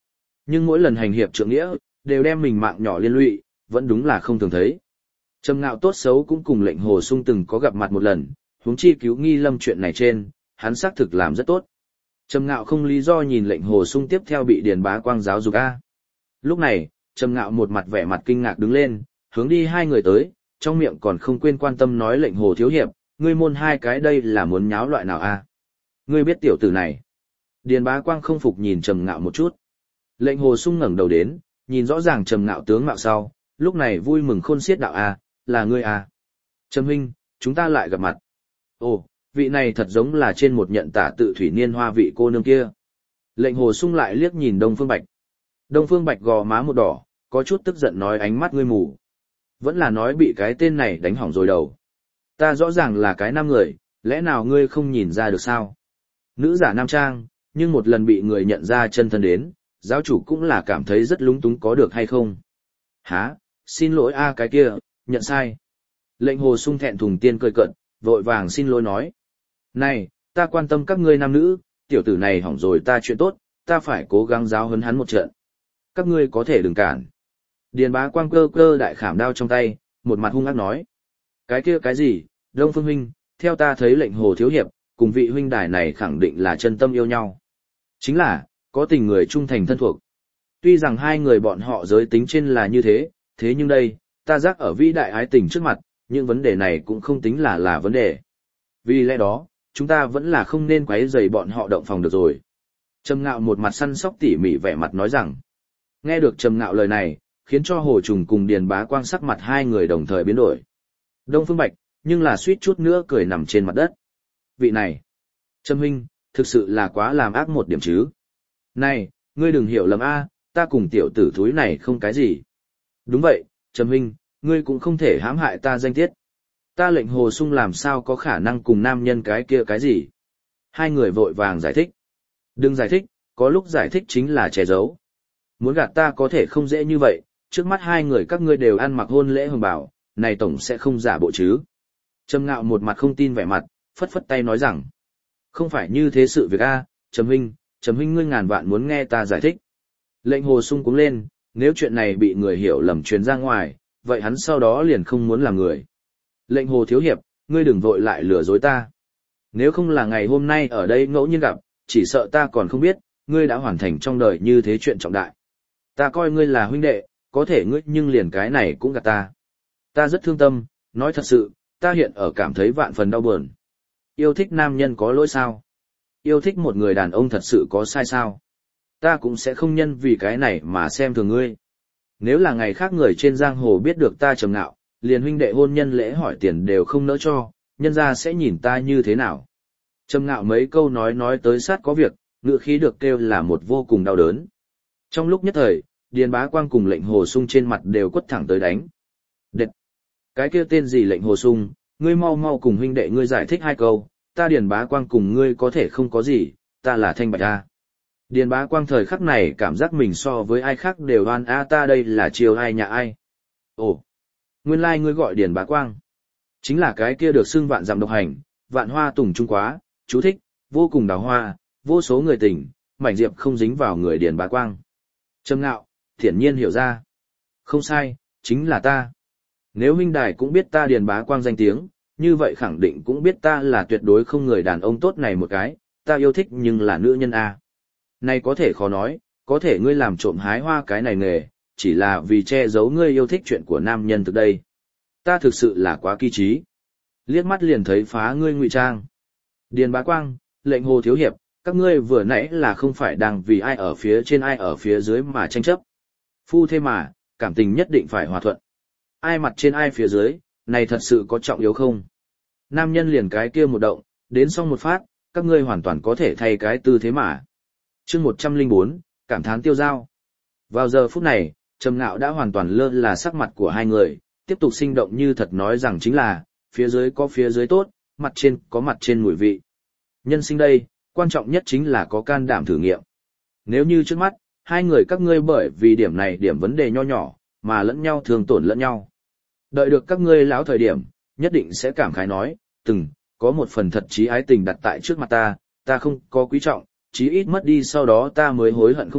Nhưng mỗi lần hành hiệp trượng nghĩa, đều đem mình mạng nhỏ liên lụy, vẫn đúng là không thường thấy. Trầm Ngạo tốt xấu cũng cùng lệnh Hồ Sung từng có gặp mặt một lần, huống chi cứu Nghi Lâm chuyện này trên, hắn xác thực làm rất tốt. Trầm Ngạo không lý do nhìn lệnh Hồ Sung tiếp theo bị Điền Bá Quang giáo dục a. Lúc này, Trầm Ngạo một mặt vẻ mặt kinh ngạc đứng lên, hướng đi hai người tới, trong miệng còn không quên quan tâm nói lệnh Hồ thiếu hiệp, ngươi môn hai cái đây là muốn nháo loại nào a? Ngươi biết tiểu tử này? Điền Bá Quang không phục nhìn Trầm Ngạo một chút. Lệnh Hồ Sung ngẩng đầu đến, nhìn rõ ràng Trầm Ngạo tướng mạo sau, lúc này vui mừng khôn xiết đạo a, là ngươi a. Trầm huynh, chúng ta lại gặp mặt. Ồ, vị này thật giống là trên một nhận tả tự thủy niên hoa vị cô nương kia. Lệnh Hồ Sung lại liếc nhìn Đông Phương Bạch. Đông Phương Bạch gò má một đỏ, có chút tức giận nói ánh mắt ngươi mù. Vẫn là nói bị cái tên này đánh hỏng rồi đầu. Ta rõ ràng là cái nam người, lẽ nào ngươi không nhìn ra được sao? Nữ giả nam trang, nhưng một lần bị người nhận ra chân thân đến, giáo chủ cũng là cảm thấy rất lúng túng có được hay không? Hả, xin lỗi a cái kia, nhận sai. Lệnh Hồ Sung thẹn thùng tiên cười cận, vội vàng xin lỗi nói. Này, ta quan tâm các ngươi nam nữ, tiểu tử này hỏng rồi ta chuyện tốt, ta phải cố gắng giáo huấn hắn một trận. Các ngươi có thể đừng cản. Điền Bá Quang cơ cơ đại khảm đao trong tay, một mặt hung ác nói. Cái kia cái gì, Đông Phương huynh, theo ta thấy lệnh Hồ thiếu hiệp, cùng vị huynh đài này khẳng định là chân tâm yêu nhau. Chính là, có tình người trung thành thân thuộc. Tuy rằng hai người bọn họ giới tính trên là như thế, thế nhưng đây, ta giác ở vĩ đại ái tình trước mặt, những vấn đề này cũng không tính là là vấn đề. Vì lẽ đó, chúng ta vẫn là không nên quấy rầy bọn họ động phòng được rồi. Trầm Ngạo một mặt săn sóc tỉ mỉ vẻ mặt nói rằng. Nghe được Trầm Ngạo lời này, khiến cho Hồ Trùng cùng Điền Bá Quang sắc mặt hai người đồng thời biến đổi. Đông Phương Bạch, nhưng là suýt chút nữa cười nằm trên mặt đất. Vị này, Trầm huynh, thực sự là quá làm ác một điểm chứ. Này, ngươi đừng hiểu lầm a, ta cùng tiểu tử thúi này không cái gì. Đúng vậy, Trầm huynh, ngươi cũng không thể hãm hại ta danh tiết. Ta lệnh Hồ Sung làm sao có khả năng cùng nam nhân cái kia cái gì. Hai người vội vàng giải thích. Đừng giải thích, có lúc giải thích chính là che giấu. Muốn gạt ta có thể không dễ như vậy, trước mắt hai người các ngươi đều ăn mặc hôn lễ hồng bảo, này tổng sẽ không giả bộ chứ. Trầm Ngạo một mặt không tin vẻ mặt, phất phất tay nói rằng. Không phải như thế sự việc a, Trầm huynh, Trầm huynh ngươi ngàn vạn muốn nghe ta giải thích. Lệnh Hồ Sung cuống lên, nếu chuyện này bị người hiểu lầm truyền ra ngoài, vậy hắn sau đó liền không muốn làm người. Lệnh Hồ thiếu hiệp, ngươi đừng vội lại lừa dối ta. Nếu không là ngày hôm nay ở đây ngẫu nhiên gặp, chỉ sợ ta còn không biết, ngươi đã hoàn thành trong đời như thế chuyện trọng đại. Ta coi ngươi là huynh đệ, có thể ngươi nhưng liền cái này cũng gạt ta. Ta rất thương tâm, nói thật sự, ta hiện ở cảm thấy vạn phần đau buồn. Yêu thích nam nhân có lỗi sao? Yêu thích một người đàn ông thật sự có sai sao? Ta cũng sẽ không nhân vì cái này mà xem thường ngươi. Nếu là ngày khác người trên giang hồ biết được ta Trầm Ngạo, liền huynh đệ hôn nhân lễ hỏi tiền đều không nỡ cho, nhân ra sẽ nhìn ta như thế nào. Trầm Ngạo mấy câu nói nói tới sát có việc, ngữ khí được kêu là một vô cùng đau đớn. Trong lúc nhất thời, Điền Bá Quang cùng lệnh Hồ Sung trên mặt đều quất thẳng tới đánh. Đệt! Cái kia tên gì lệnh Hồ Sung, ngươi mau mau cùng huynh đệ ngươi giải thích hai câu, ta Điền Bá Quang cùng ngươi có thể không có gì, ta là Thanh Bạch A. Điền Bá Quang thời khắc này cảm giác mình so với ai khác đều oan a, ta đây là chiều ai nhà ai. Ồ! Nguyên lai like ngươi gọi Điền Bá Quang. Chính là cái kia được xưng vạn dặm độc hành, vạn hoa tùng trung quá, chú thích, vô cùng đào hoa, vô số người tình, mảnh diệp không dính vào người Điền Bá Quang. Trầm Ngạo, thiển nhiên hiểu ra. Không sai, chính là ta. Nếu huynh đài cũng biết ta Điền Bá Quang danh tiếng, như vậy khẳng định cũng biết ta là tuyệt đối không người đàn ông tốt này một cái, ta yêu thích nhưng là nữ nhân A. Này có thể khó nói, có thể ngươi làm trộm hái hoa cái này nghề, chỉ là vì che giấu ngươi yêu thích chuyện của nam nhân thực đây. Ta thực sự là quá kỳ trí. Liếc mắt liền thấy phá ngươi ngụy trang. Điền Bá Quang, lệnh Hồ thiếu hiệp, các ngươi vừa nãy là không phải đang vì ai ở phía trên ai ở phía dưới mà tranh chấp. Phu thê mà, cảm tình nhất định phải hòa thuận. Ai mặt trên ai phía dưới, này thật sự có trọng yếu không? Nam nhân liền cái kia một động, đến xong một phát, các ngươi hoàn toàn có thể thay cái tư thế mà. Chương một trăm lẻ bốn, cảm thán tiêu dao. Vào giờ phút này, Trầm Ngạo đã hoàn toàn lơ là sắc mặt của hai người, tiếp tục sinh động như thật nói rằng chính là, phía dưới có phía dưới tốt, mặt trên có mặt trên mùi vị. Nhân sinh đây, quan trọng nhất chính là có can đảm thử nghiệm. Nếu như trước mắt, hai người các ngươi bởi vì điểm này điểm vấn đề nho nhỏ, mà lẫn nhau thường tổn lẫn nhau. Đợi được các ngươi lão thời điểm, nhất định sẽ cảm khái nói, từng, có một phần thật chí ái tình đặt tại trước mặt ta, ta không có quý trọng, chí ít mất đi sau đó ta mới hối hận không kịp,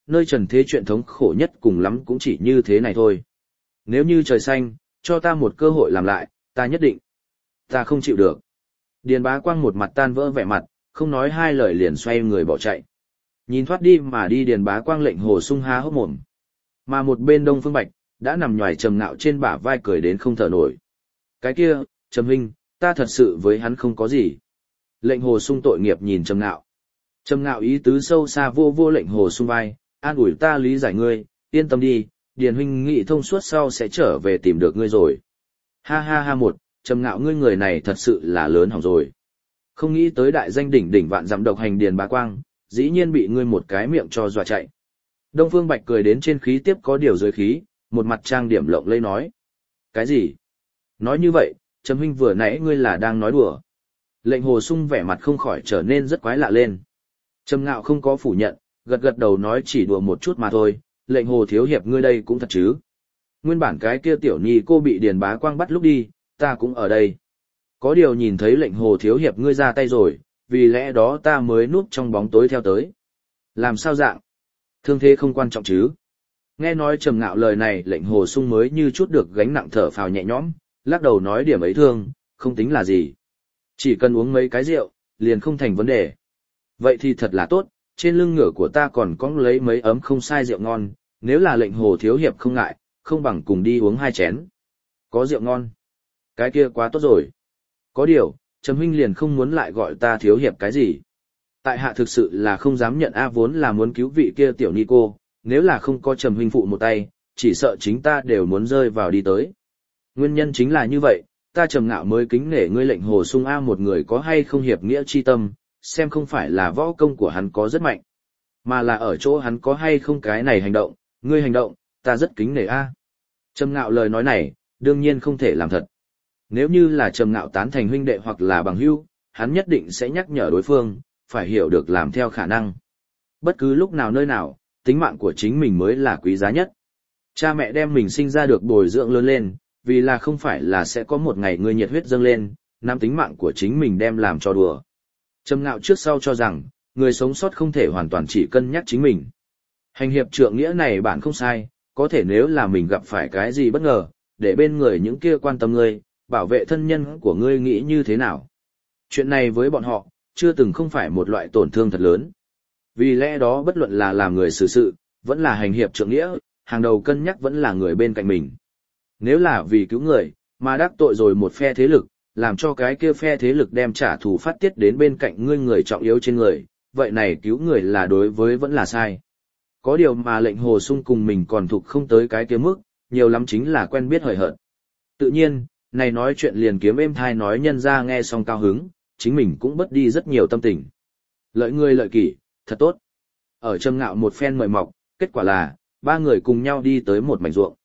nơi trần thế chuyện thống khổ nhất cùng lắm cũng chỉ như thế này thôi. Nếu như trời xanh, cho ta một cơ hội làm lại, ta nhất định. Ta không chịu được. Điền Bá Quang một mặt tan vỡ vẻ mặt, không nói hai lời liền xoay người bỏ chạy. Nhìn thoát đi mà đi Điền Bá Quang lệnh Hồ Sung há hốc mồm. Mà một bên Đông Phương Bạch, đã nằm nhoài Trầm Ngạo trên bả vai cười đến không thở nổi. Cái kia, Trầm huynh, ta thật sự với hắn không có gì. Lệnh Hồ Sung tội nghiệp nhìn Trầm Ngạo. Trầm Ngạo ý tứ sâu xa vô vô lệnh Hồ Sung vai, an ủi ta lý giải ngươi, yên tâm đi, Điền huynh nghị thông suốt sau sẽ trở về tìm được ngươi rồi. Ha ha ha một, Trầm Ngạo ngươi người này thật sự là lớn hỏng rồi. Không nghĩ tới đại danh đỉnh đỉnh vạn dặm độc hành Điền Bá Quang, dĩ nhiên bị ngươi một cái miệng cho dọa chạy. Đông Phương Bạch cười đến trên khí tiếp có điều dưới khí, một mặt trang điểm lộng lẫy nói. Cái gì? Nói như vậy, Trầm huynh vừa nãy ngươi là đang nói đùa. Lệnh Hồ Sung vẻ mặt không khỏi trở nên rất quái lạ lên. Trầm Ngạo không có phủ nhận, gật gật đầu nói chỉ đùa một chút mà thôi, lệnh Hồ thiếu hiệp ngươi đây cũng thật chứ. Nguyên bản cái kia tiểu nhi cô bị Điền Bá Quang bắt lúc đi, ta cũng ở đây. Có điều nhìn thấy lệnh Hồ thiếu hiệp ngươi ra tay rồi, vì lẽ đó ta mới núp trong bóng tối theo tới. Làm sao dạng? Thương thế không quan trọng chứ? Nghe nói Trầm Ngạo lời này lệnh Hồ Sung mới như chút được gánh nặng thở phào nhẹ nhõm, lắc đầu nói điểm ấy thương, không tính là gì. Chỉ cần uống mấy cái rượu, liền không thành vấn đề. Vậy thì thật là tốt, trên lưng ngựa của ta còn có lấy mấy ấm không sai rượu ngon, nếu là lệnh Hồ thiếu hiệp không ngại, không bằng cùng đi uống hai chén. Có rượu ngon. Cái kia quá tốt rồi. Có điều, Trầm huynh liền không muốn lại gọi ta thiếu hiệp cái gì. Tại hạ thực sự là không dám nhận A vốn là muốn cứu vị kia tiểu ni cô, nếu là không có Trầm huynh phụ một tay, chỉ sợ chính ta đều muốn rơi vào đi tới. Nguyên nhân chính là như vậy, ta Trầm Ngạo mới kính nể ngươi lệnh Hồ Sung A một người có hay không hiệp nghĩa chi tâm, xem không phải là võ công của hắn có rất mạnh, mà là ở chỗ hắn có hay không cái này hành động, ngươi hành động, ta rất kính nể A. Trầm Ngạo lời nói này, đương nhiên không thể làm thật. Nếu như là Trầm Ngạo tán thành huynh đệ hoặc là bằng hữu, hắn nhất định sẽ nhắc nhở đối phương, phải hiểu được làm theo khả năng. Bất cứ lúc nào nơi nào, tính mạng của chính mình mới là quý giá nhất. Cha mẹ đem mình sinh ra được bồi dưỡng lớn lên, vì là không phải là sẽ có một ngày ngươi nhiệt huyết dâng lên, nắm tính mạng của chính mình đem làm cho đùa. Trầm Ngạo trước sau cho rằng, người sống sót không thể hoàn toàn chỉ cân nhắc chính mình. Hành hiệp trượng nghĩa này bạn không sai, có thể nếu là mình gặp phải cái gì bất ngờ, để bên người những kia quan tâm ngươi, bảo vệ thân nhân của ngươi nghĩ như thế nào. Chuyện này với bọn họ, chưa từng không phải một loại tổn thương thật lớn. Vì lẽ đó bất luận là làm người xử sự, vẫn là hành hiệp trượng nghĩa, hàng đầu cân nhắc vẫn là người bên cạnh mình. Nếu là vì cứu người, mà đắc tội rồi một phe thế lực, làm cho cái kia phe thế lực đem trả thù phát tiết đến bên cạnh ngươi người trọng yếu trên người, vậy này cứu người là đối với vẫn là sai. Có điều mà lệnh Hồ Sung cùng mình còn thuộc không tới cái kia mức, nhiều lắm chính là quen biết hời hợt. Tự nhiên, này nói chuyện liền kiếm êm thai nói nhân ra nghe xong cao hứng, chính mình cũng bất đi rất nhiều tâm tình. Lợi người lợi kỷ, thật tốt. Ở Trầm Ngạo một phen mời mọc, kết quả là, ba người cùng nhau đi tới một mảnh ruộng.